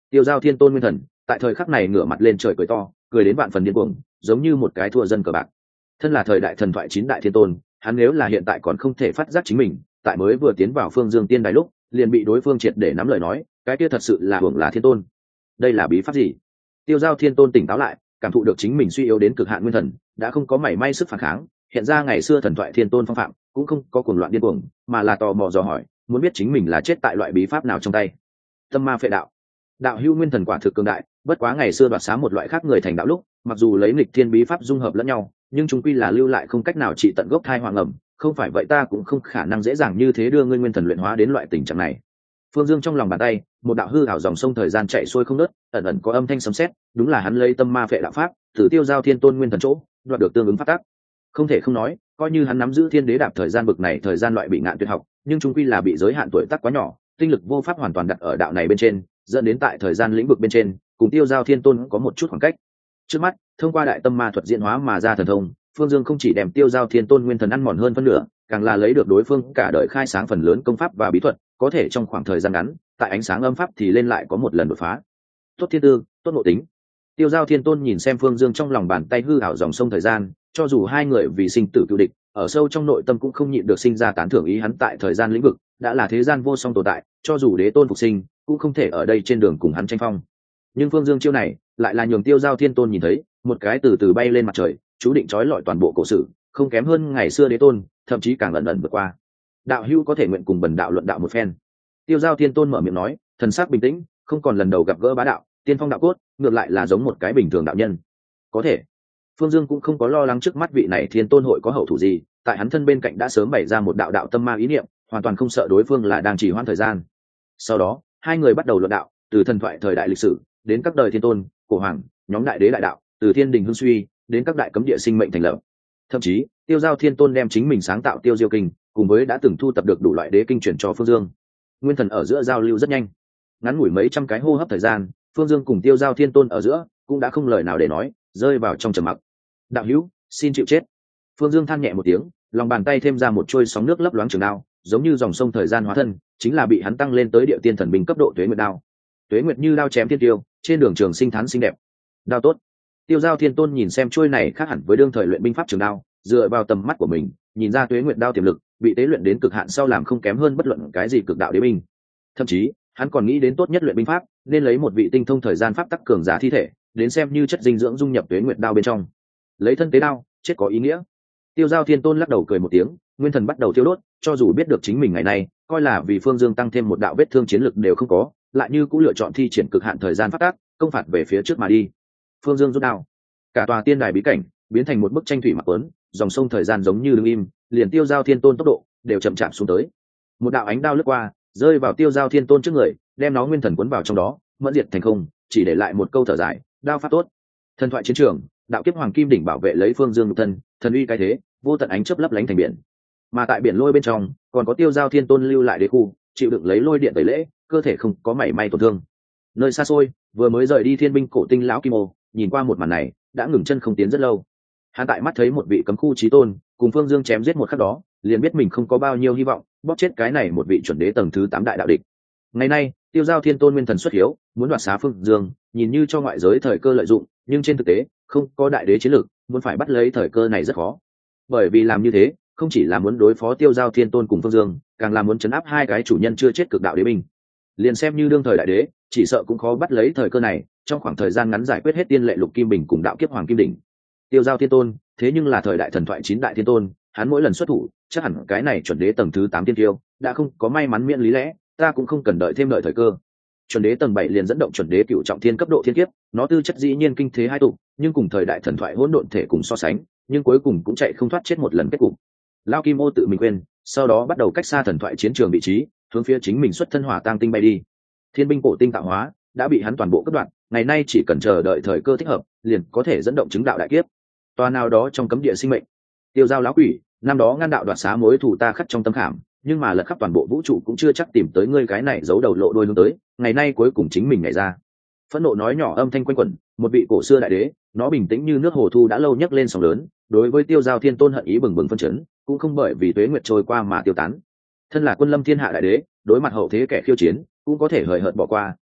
Tiêu Giao Thiên Tôn nguyên thần tại thời khắc này ngửa mặt lên trời cười to, cười đến vạn phần điên cuồng, giống như một cái thua dân cờ bạc. Thân là thời đại thần thoại 9 đại thiên tôn, hắn nếu là hiện tại còn không thể phát giác chính mình, tại mới vừa tiến vào Phương Dương Tiên Đài lúc, liền bị đối phương triệt để nắm lời nói, cái kia thật sự là hưởng là thiên tôn. Đây là bí pháp gì? Tiêu Giao Thiên Tôn tỉnh táo lại, cảm thụ được chính mình suy yếu đến cực hạn nguyên thần, đã không có mảy may sức phản kháng, hiện ra ngày xưa thần thoại thiên tôn phong phạm, cũng không có cuồng loạn điên cuồng, mà là tò mò dò hỏi, muốn biết chính mình là chết tại loại bí pháp nào trong tay. Tâm ma phệ đạo. Đạo hữu nguyên thần quả thực cường đại, bất quá ngày xưa đoạt xá một loại khác người thành đạo lúc, mặc dù lấy nghịch thiên bí pháp dung hợp lẫn nhau, nhưng chúng quy là lưu lại không cách nào trị tận gốc thai hoàng ẩm, không phải vậy ta cũng không khả năng dễ dàng như thế đưa ngươi nguyên thần luyện hóa đến loại tình trạng này. Phương Dương trong lòng bàn tay, một đạo hư ảo dòng sông thời gian chạy xuôi không ngớt, ẩn ẩn có âm thanh sấm sét, đúng là hắn lấy tâm ma phệ đạo pháp, từ Tiêu Giao Thiên Tôn nguyên thần chỗ, đoạt được tương ứng pháp tắc. Không thể không nói, coi như hắn nắm giữ thiên đế đạp thời gian bực này thời gian loại bị ngạn tuyệt học, nhưng chúng quy là bị giới hạn tuổi tác quá nhỏ, tinh lực vô pháp hoàn toàn đặt ở đạo này bên trên, dẫn đến tại thời gian lĩnh vực bên trên, cùng Tiêu Giao Thiên Tôn có một chút khoảng cách. Trước mắt, thông qua đại tâm ma thuật diễn hóa mà ra thần thông, Phương Dương không chỉ đem Tiêu Giao Thiên Tôn nguyên thần ăn mòn hơn phân nửa, càng là lấy được đối phương cả đời khai sáng phần lớn công pháp và bí thuật, có thể trong khoảng thời gian ngắn, tại ánh sáng âm pháp thì lên lại có một lần đột phá. Tốt thiên tư, tốt nội tính. Tiêu Giao Thiên Tôn nhìn xem Phương Dương trong lòng bàn tay hư ảo dòng sông thời gian, cho dù hai người vì sinh tử cựu địch, ở sâu trong nội tâm cũng không nhịn được sinh ra tán thưởng ý hắn tại thời gian lĩnh vực, đã là thế gian vô song tồn tại, cho dù đế tôn phục sinh, cũng không thể ở đây trên đường cùng hắn tranh phong. Nhưng Phương Dương chiêu này, lại là nhường Tiêu Giao Thiên Tôn nhìn thấy, một cái từ từ bay lên mặt trời, chú định trói lọi toàn bộ cổ sử, không kém hơn ngày xưa đế tôn, thậm chí càng ẩn ẩn vượt qua. Đạo hữu có thể nguyện cùng bần đạo luận đạo một phen. Tiêu Giao Thiên Tôn mở miệng nói, thần sắc bình tĩnh, không còn lần đầu gặp gỡ bá đạo, tiên phong đạo cốt, ngược lại là giống một cái bình thường đạo nhân. Có thể. Phương Dương cũng không có lo lắng trước mắt vị này Thiên Tôn hội có hậu thủ gì, tại hắn thân bên cạnh đã sớm bày ra một đạo đạo tâm ma ý niệm, hoàn toàn không sợ đối phương là đang trì hoãn thời gian. Sau đó, hai người bắt đầu luận đạo, từ thần thoại thời đại lịch sử đến các đời thiên tôn, cổ hoàng, nhóm đại đế đại đạo, từ thiên đình hưng suy đến các đại cấm địa sinh mệnh thành lập. Thậm chí, Tiêu Giao Thiên Tôn đem chính mình sáng tạo Tiêu Diêu Kinh, cùng với đã từng thu tập được đủ loại đế kinh chuyển cho Phương Dương. Nguyên thần ở giữa giao lưu rất nhanh, ngắn ngủi mấy trăm cái hô hấp thời gian, Phương Dương cùng Tiêu Giao Thiên Tôn ở giữa cũng đã không lời nào để nói, rơi vào trong trầm mặc. Đạo hữu, xin chịu chết. Phương Dương than nhẹ một tiếng, lòng bàn tay thêm ra một trôi sóng nước lấp loáng trường đao, giống như dòng sông thời gian hóa thân, chính là bị hắn tăng lên tới địa tiên thần binh cấp độ Tuế Nguyệt đao. Tuế Nguyệt như đao chém thiên tiêu, trên đường trường sinh thán xinh đẹp. Đao tốt. Tiêu Giao Thiên Tôn nhìn xem trôi này khác hẳn với đương thời luyện binh pháp trường đao, dựa vào tầm mắt của mình, nhìn ra Tuế Nguyệt đao tiềm lực, bị tế luyện đến cực hạn sau làm không kém hơn bất luận cái gì cực đạo đế binh. Thậm chí, hắn còn nghĩ đến tốt nhất luyện binh pháp, nên lấy một vị tinh thông thời gian pháp tắc cường giả thi thể, đến xem như chất dinh dưỡng dung nhập Tuế Nguyệt đao bên trong. Lấy thân tế đao, chết có ý nghĩa. Tiêu Giao Thiên Tôn lắc đầu cười một tiếng, nguyên thần bắt đầu thiêu đốt, cho dù biết được chính mình ngày nay coi là vì Phương Dương tăng thêm một đạo vết thương chiến lực đều không có, lại như cũng lựa chọn thi triển cực hạn thời gian phát tác, công phạt về phía trước mà đi. Phương Dương rút đao, cả tòa tiên đài bí cảnh biến thành một bức tranh thủy mặc ớn, dòng sông thời gian giống như đứng im, liền Tiêu Giao Thiên Tôn tốc độ đều chậm chạp xuống tới. Một đạo ánh đao lướt qua, rơi vào Tiêu Giao Thiên Tôn trước người, đem nó nguyên thần cuốn vào trong đó, mẫn diệt thành không, chỉ để lại một câu thở dài, đao pháp tốt. Thần thoại chiến trường, đạo kiếp hoàng kim đỉnh bảo vệ lấy Phương Dương nhục thân, thần uy cái thế, vô tận ánh chớp lấp lánh thành biển. Mà tại biển lôi bên trong, còn có Tiêu Giao Thiên Tôn lưu lại đế khu, chịu đựng lấy lôi điện tẩy lễ, cơ thể không có mảy may tổn thương. Nơi xa xôi, vừa mới rời đi thiên binh cổ tinh lão Kim Ô, nhìn qua một màn này, đã ngừng chân không tiến rất lâu. Hắn tại mắt thấy một vị cấm khu chí tôn, cùng Phương Dương chém giết một khắc đó, liền biết mình không có bao nhiêu hy vọng, bóp chết cái này một vị chuẩn đế tầng thứ 8 đại đạo địch. Ngày nay, Tiêu Giao Thiên Tôn nguyên thần xuất hiếu, muốn đoạt xá Phương Dương, nhìn như cho ngoại giới thời cơ lợi dụng, nhưng trên thực tế, không có đại đế chiến lực, muốn phải bắt lấy thời cơ này rất khó. Bởi vì làm như thế, không chỉ là muốn đối phó Tiêu Giao Thiên Tôn cùng Phương Dương, càng là muốn chấn áp hai cái chủ nhân chưa chết cực đạo đế binh. Liền xem như đương thời đại đế, chỉ sợ cũng khó bắt lấy thời cơ này, trong khoảng thời gian ngắn giải quyết hết tiên lệ lục kim bình cùng đạo kiếp hoàng kim đỉnh. Tiêu Giao Thiên Tôn, thế nhưng là thời đại thần thoại 9 đại thiên tôn, hắn mỗi lần xuất thủ, chắc hẳn cái này chuẩn đế tầng thứ 8 tiên tiêu, đã không có may mắn miễn lý lẽ, ta cũng không cần đợi thêm đợi thời cơ. Chuẩn đế tầng 7 liền dẫn động chuẩn đế cựu trọng thiên cấp độ thiên kiếp, nó tư chất dĩ nhiên kinh thế hai tụ, nhưng cùng thời đại thần thoại hỗn độn thể cùng so sánh, nhưng cuối cùng cũng chạy không thoát chết một lần kết cục. Lao Kim Ô tự mình quên, sau đó bắt đầu cách xa thần thoại chiến trường vị trí, hướng phía chính mình xuất thân hỏa tang tinh bay đi. Thiên binh cổ tinh tạo hóa đã bị hắn toàn bộ cắt đoạn, ngày nay chỉ cần chờ đợi thời cơ thích hợp, liền có thể dẫn động chứng đạo đại kiếp. Toa nào đó trong cấm địa sinh mệnh, Tiêu Giao lão quỷ, năm đó ngăn đạo đoạt xá mối thù ta khắc trong tâm khảm, nhưng mà lật khắp toàn bộ vũ trụ cũng chưa chắc tìm tới ngươi cái này giấu đầu lộ đuôi hướng tới, ngày nay cuối cùng chính mình nhảy ra. Phẫn nộ nói nhỏ âm thanh quanh quẩn, một vị cổ xưa đại đế, nó bình tĩnh như nước hồ thu đã lâu nhấc lên sóng lớn, đối với Tiêu Giao Thiên Tôn hận ý bừng bừng phân chấn, cũng không bởi vì tuế nguyệt trôi qua mà tiêu tán. Thân là quân lâm thiên hạ đại đế, đối mặt hậu thế kẻ khiêu chiến, cũng có thể hời hợt bỏ qua,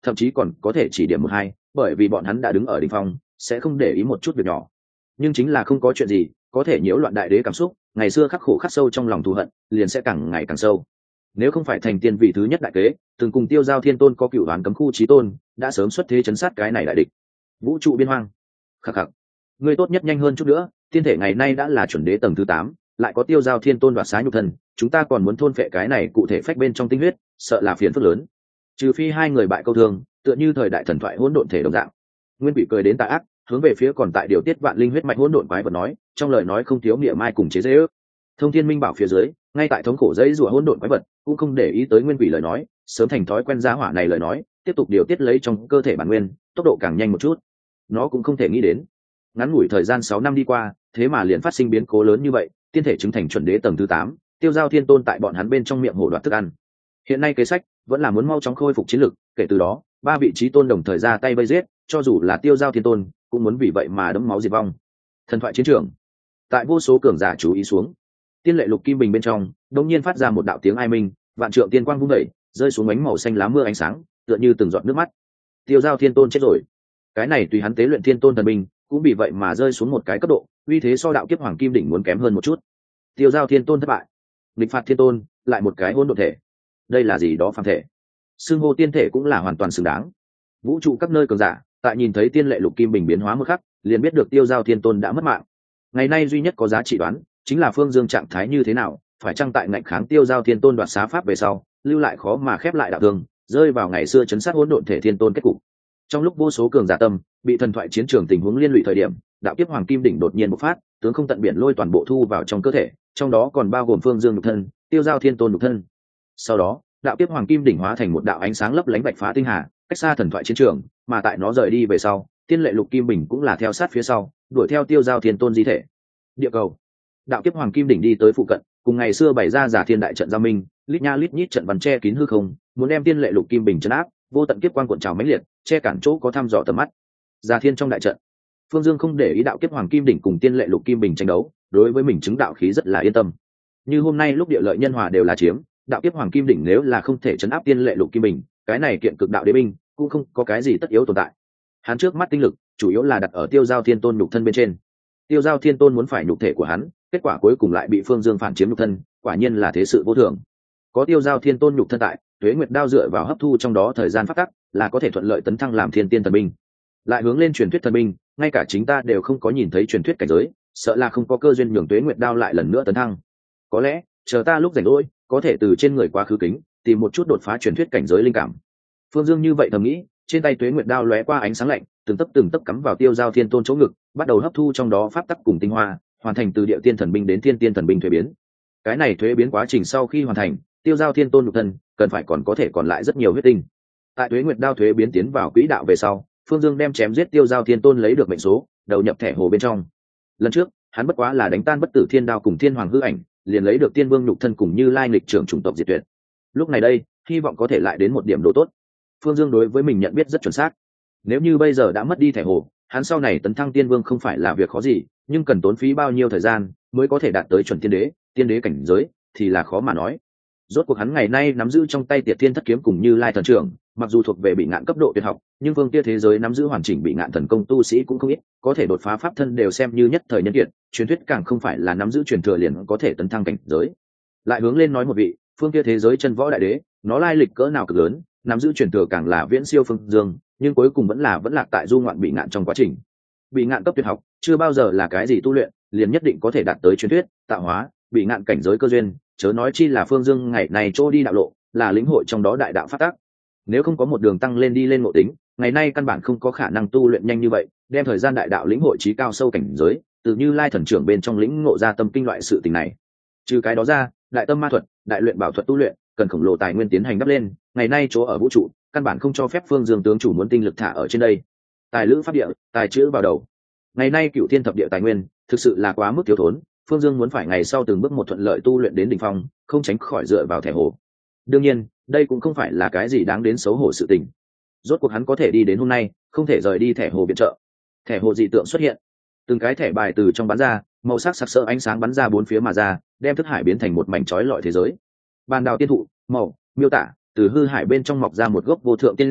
thậm chí còn có thể chỉ điểm một hai, bởi vì bọn hắn đã đứng ở đỉnh phong, sẽ không để ý một chút việc nhỏ. Nhưng chính là không có chuyện gì có thể nhiễu loạn đại đế cảm xúc, ngày xưa khắc khổ khắc sâu trong lòng thù hận liền sẽ càng ngày càng sâu. Nếu không phải thành tiên vị thứ nhất đại kế, từng cùng Tiêu Giao Thiên Tôn có cựu đoán cấm khu chí tôn, đã sớm xuất thế chấn sát cái này đại địch. Vũ trụ biên hoang. Khắc khắc. Ngươi tốt nhất nhanh hơn chút nữa, tiên thể ngày nay đã là chuẩn đế tầng thứ 8, lại có Tiêu Giao Thiên Tôn đoạt xá nhục thân, chúng ta còn muốn thôn phệ cái này cụ thể phách bên trong tinh huyết, sợ là phiền phức lớn. Trừ phi hai người bại câu thương, tựa như thời đại thần thoại hỗn độn thể đồng dạng. Nguyên Bị cười đến tà ác, hướng về phía còn tại điều tiết vạn linh huyết mạch hỗn độn quái vật nói, trong lời nói không thiếu niệm mai cùng chế giễu. Thông Thiên Minh bảo phía dưới, ngay tại thống khổ dãy rủa hỗn độn quái vật, cũng không để ý tới Nguyên Bị lời nói, sớm thành thói quen giá hỏa này lời nói, tiếp tục điều tiết lấy trong cơ thể bản nguyên, tốc độ càng nhanh một chút. Nó cũng không thể nghĩ đến, ngắn ngủi thời gian 6 năm đi qua, thế mà liền phát sinh biến cố lớn như vậy, tiên thể chứng thành chuẩn đế tầng thứ 8, Tiêu Giao Thiên Tôn tại bọn hắn bên trong miệng hổ đoạt thức ăn. Hiện nay kế sách vẫn là muốn mau chóng khôi phục chiến lực, kể từ đó, ba vị trí tôn đồng thời ra tay vây giết, cho dù là Tiêu Giao Thiên Tôn, cũng muốn vì vậy mà đẫm máu diệt vong. Thần thoại chiến trường, tại vô số cường giả chú ý xuống, tiên lệ lục kim bình bên trong đột nhiên phát ra một đạo tiếng ai minh, vạn trượng tiên quang vung dậy, rơi xuống ánh màu xanh lá mưa ánh sáng, tựa như từng giọt nước mắt. Tiêu Giao Thiên Tôn chết rồi. Cái này tùy hắn tế luyện thiên tôn thần binh, cũng bị vậy mà rơi xuống một cái cấp độ, uy thế so đạo kiếp hoàng kim đỉnh muốn kém hơn một chút. Tiêu Giao Thiên Tôn thất bại. Nghịch phạt thiên tôn, lại một cái hỗn độn thể. Đây là gì đó phàm thể. Xưng hô tiên thể cũng là hoàn toàn xứng đáng. Vũ trụ các nơi cường giả, tại nhìn thấy tiên lệ lục kim bình biến hóa một khắc, liền biết được Tiêu Giao Thiên Tôn đã mất mạng. Ngày nay duy nhất có giá trị đoán, chính là Phương Dương trạng thái như thế nào, phải chăng tại ngạnh kháng Tiêu Giao Thiên Tôn đoạt xá pháp về sau, lưu lại khó mà khép lại đạo thương, rơi vào ngày xưa chấn sát hỗn độn thể thiên tôn kết cục. Trong lúc vô số cường giả tâm bị thần thoại chiến trường tình huống liên lụy thời điểm, đạo kiếp hoàng kim đỉnh đột nhiên bộc phát, tướng không tận biển lôi toàn bộ thu vào trong cơ thể, trong đó còn bao gồm Phương Dương nhục thân, Tiêu Giao Thiên Tôn nhục thân. Sau đó, đạo kiếp hoàng kim đỉnh hóa thành một đạo ánh sáng lấp lánh bạch phá tinh hà, cách xa thần thoại chiến trường, mà tại nó rời đi về sau, tiên lệ lục kim bình cũng là theo sát phía sau, đuổi theo Tiêu Giao Thiên Tôn di thể. Địa cầu, đạo kiếp hoàng kim đỉnh đi tới phụ cận, cùng ngày xưa bày ra giả thiên đại trận giao minh, lít nha lít nhít trận văn che kín hư không, muốn đem tiên lệ lục kim bình trấn áp, vô tận kiếp quang cuộn trào mãnh liệt, che cản chỗ có thăm dò tầm mắt. Giả thiên trong đại trận, Phương Dương không để ý đạo kiếp hoàng kim đỉnh cùng tiên lệ lục kim bình tranh đấu, đối với mình chứng đạo khí rất là yên tâm. Như hôm nay lúc địa lợi nhân hòa đều là chiếm, đạo kiếp hoàng kim đỉnh nếu là không thể trấn áp tiên lệ lục kim bình, cái này kiện cực đạo đế binh cũng không có cái gì tất yếu tồn tại. Hắn trước mắt tinh lực chủ yếu là đặt ở Tiêu Giao Thiên Tôn nhục thân bên trên. Tiêu Giao Thiên Tôn muốn phải nhục thể của hắn, kết quả cuối cùng lại bị Phương Dương phản chiếm nhục thân, quả nhiên là thế sự vô thường. Có Tiêu Giao Thiên Tôn nhục thân tại, Tuế Nguyệt Đao dựa vào hấp thu trong đó thời gian phát tắc, là có thể thuận lợi tấn thăng làm thiên tiên thần binh. Lại hướng lên truyền thuyết thần binh, ngay cả chính ta đều không có nhìn thấy truyền thuyết cảnh giới, sợ là không có cơ duyên nhường Tuế Nguyệt Đao lại lần nữa tấn thăng. Có lẽ, chờ ta lúc rảnh rỗi, có thể từ trên người quá khứ kính, tìm một chút đột phá truyền thuyết cảnh giới linh cảm. Phương Dương như vậy thầm nghĩ, trên tay Tuế Nguyệt Đao lóe qua ánh sáng lạnh, từng tấc cắm vào Tiêu Giao Thiên Tôn chỗ ngực, bắt đầu hấp thu trong đó pháp tắc cùng tinh hoa, hoàn thành từ địa tiên thần binh đến thiên tiên thần binh thuế biến. Cái này thuế biến quá trình sau khi hoàn thành, Tiêu Giao Thiên Tôn nhục thân cần phải còn có thể còn lại rất nhiều huyết tinh. Tại Tuế Nguyệt Đao thuế biến tiến vào quỹ đạo về sau, Phương Dương đem chém giết Tiêu Giao Thiên Tôn lấy được mệnh số, đầu nhập thẻ hồ bên trong. Lần trước, hắn bất quá là đánh tan bất tử thiên đao cùng thiên hoàng hư ảnh, liền lấy được tiên vương nhục thân cùng Như Lai nghịch trưởng chủng tộc diệt tuyệt. Lúc này đây, hy vọng có thể lại đến một điểm độ tốt. Phương Dương đối với mình nhận biết rất chuẩn xác. Nếu như bây giờ đã mất đi thẻ hồ, hắn sau này tấn thăng tiên vương không phải là việc khó gì, nhưng cần tốn phí bao nhiêu thời gian mới có thể đạt tới chuẩn tiên đế cảnh giới thì là khó mà nói. Rốt cuộc hắn ngày nay nắm giữ trong tay Tiệt Thiên Thất Kiếm cùng Như Lai thần trưởng, mặc dù thuộc về bị ngạn cấp độ tuyệt học, nhưng vương kia thế giới nắm giữ hoàn chỉnh bị ngạn thần công tu sĩ cũng không ít, có thể đột phá pháp thân đều xem như nhất thời nhân kiệt, truyền thuyết càng không phải là nắm giữ truyền thừa liền có thể tấn thăng cảnh giới. Lại hướng lên nói một vị, phương kia thế giới chân võ đại đế, nó lai lịch cỡ nào cực lớn, nắm giữ truyền thừa càng là viễn siêu Phương Dương, nhưng cuối cùng vẫn lạc tại du ngoạn bị ngạn trong quá trình. Bị ngạn cấp tuyệt học chưa bao giờ là cái gì tu luyện liền nhất định có thể đạt tới truyền thuyết tạo hóa bị ngạn cảnh giới cơ duyên, chớ nói chi là Phương Dương ngày này trôi đi đạo lộ, là lĩnh hội trong đó đại đạo phát tác. Nếu không có một đường tăng lên đi lên ngộ tính, ngày nay căn bản không có khả năng tu luyện nhanh như vậy, đem thời gian đại đạo lĩnh hội trí cao sâu cảnh giới, từ Như Lai thần trưởng bên trong lĩnh ngộ ra tâm kinh loại sự tình này. Trừ cái đó ra, đại tâm ma thuật, đại luyện bảo thuật tu luyện, cần khổng lồ tài nguyên tiến hành đắp lên, ngày nay chỗ ở vũ trụ, căn bản không cho phép Phương Dương tướng chủ muốn tinh lực thả ở trên đây. Tài lữ pháp địa, tài chữ vào đầu. Ngày nay cựu thiên thập địa tài nguyên, thực sự là quá mức thiếu thốn, Phương Dương muốn phải ngày sau từng bước một thuận lợi tu luyện đến đỉnh phong, không tránh khỏi dựa vào thẻ hồ. Đương nhiên, đây cũng không phải là cái gì đáng đến xấu hổ sự tình. Rốt cuộc hắn có thể đi đến hôm nay, không thể rời đi thẻ hồ viện trợ. Thẻ hồ dị tượng xuất hiện, từng cái thẻ bài từ trong bắn ra, màu sắc sặc sỡ ánh sáng bắn ra bốn phía mà ra, đem thức hải biến thành một mảnh chói lọi thế giới. Bàn đào tiên thụ, màu, miêu tả, từ hư hải bên trong mọc ra một gốc vô thượng tiên dược,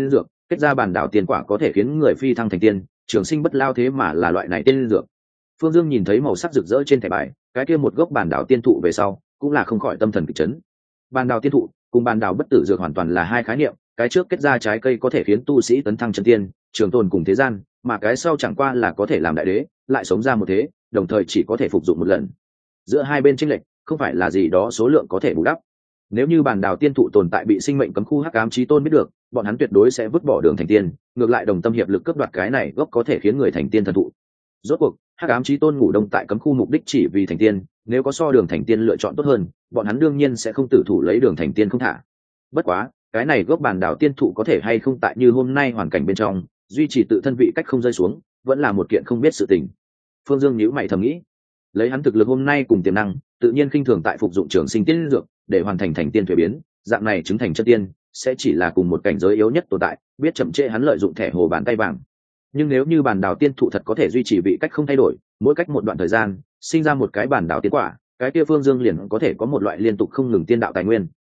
kết ra bản đảo tiên quả có thể khiến người phi thăng thành tiên, trường sinh bất lao thế mà là loại này tiên dược. Phương Dương nhìn thấy màu sắc rực rỡ trên thẻ bài, cái kia một gốc bản đảo tiên thụ về sau, cũng là không khỏi tâm thần kịch chấn. Bản đảo tiên thụ cùng bản đảo bất tử dược hoàn toàn là hai khái niệm, cái trước kết ra trái cây có thể khiến tu sĩ tấn thăng chân tiên, trường tồn cùng thế gian, mà cái sau chẳng qua là có thể làm đại đế, lại sống ra một thế, đồng thời chỉ có thể phục dụng một lần. Giữa hai bên chênh lệch không phải là gì đó số lượng có thể bù đắp. Nếu như bản đảo tiên thụ tồn tại bị sinh mệnh cấm khu hắc ám chí tôn biết được, bọn hắn tuyệt đối sẽ vứt bỏ đường thành tiên, ngược lại đồng tâm hiệp lực cướp đoạt cái này gốc có thể khiến người thành tiên thần thụ. Rốt cuộc hắc ám chí tôn ngủ đông tại cấm khu mục đích chỉ vì thành tiên, nếu có so đường thành tiên lựa chọn tốt hơn, bọn hắn đương nhiên sẽ không tử thủ lấy đường thành tiên không thả. Bất quá cái này gốc bản đảo tiên thụ có thể hay không tại như hôm nay hoàn cảnh bên trong duy trì tự thân vị cách không rơi xuống, vẫn là một kiện không biết sự tình. Phương Dương nhíu mày thầm nghĩ, lấy hắn thực lực hôm nay cùng tiềm năng, tự nhiên khinh thường tại phục dụng trường sinh tiên dược để hoàn thành thành tiên thuế biến, dạng này chứng thành chân tiên sẽ chỉ là cùng một cảnh giới yếu nhất tồn tại, biết chậm trễ hắn lợi dụng thẻ hồ bàn tay vàng. Nhưng nếu như bản đảo tiên thụ thật có thể duy trì vị cách không thay đổi, mỗi cách một đoạn thời gian sinh ra một cái bản đảo tiên quả, cái kia Phương Dương liền có thể có một loại liên tục không ngừng tiên đạo tài nguyên.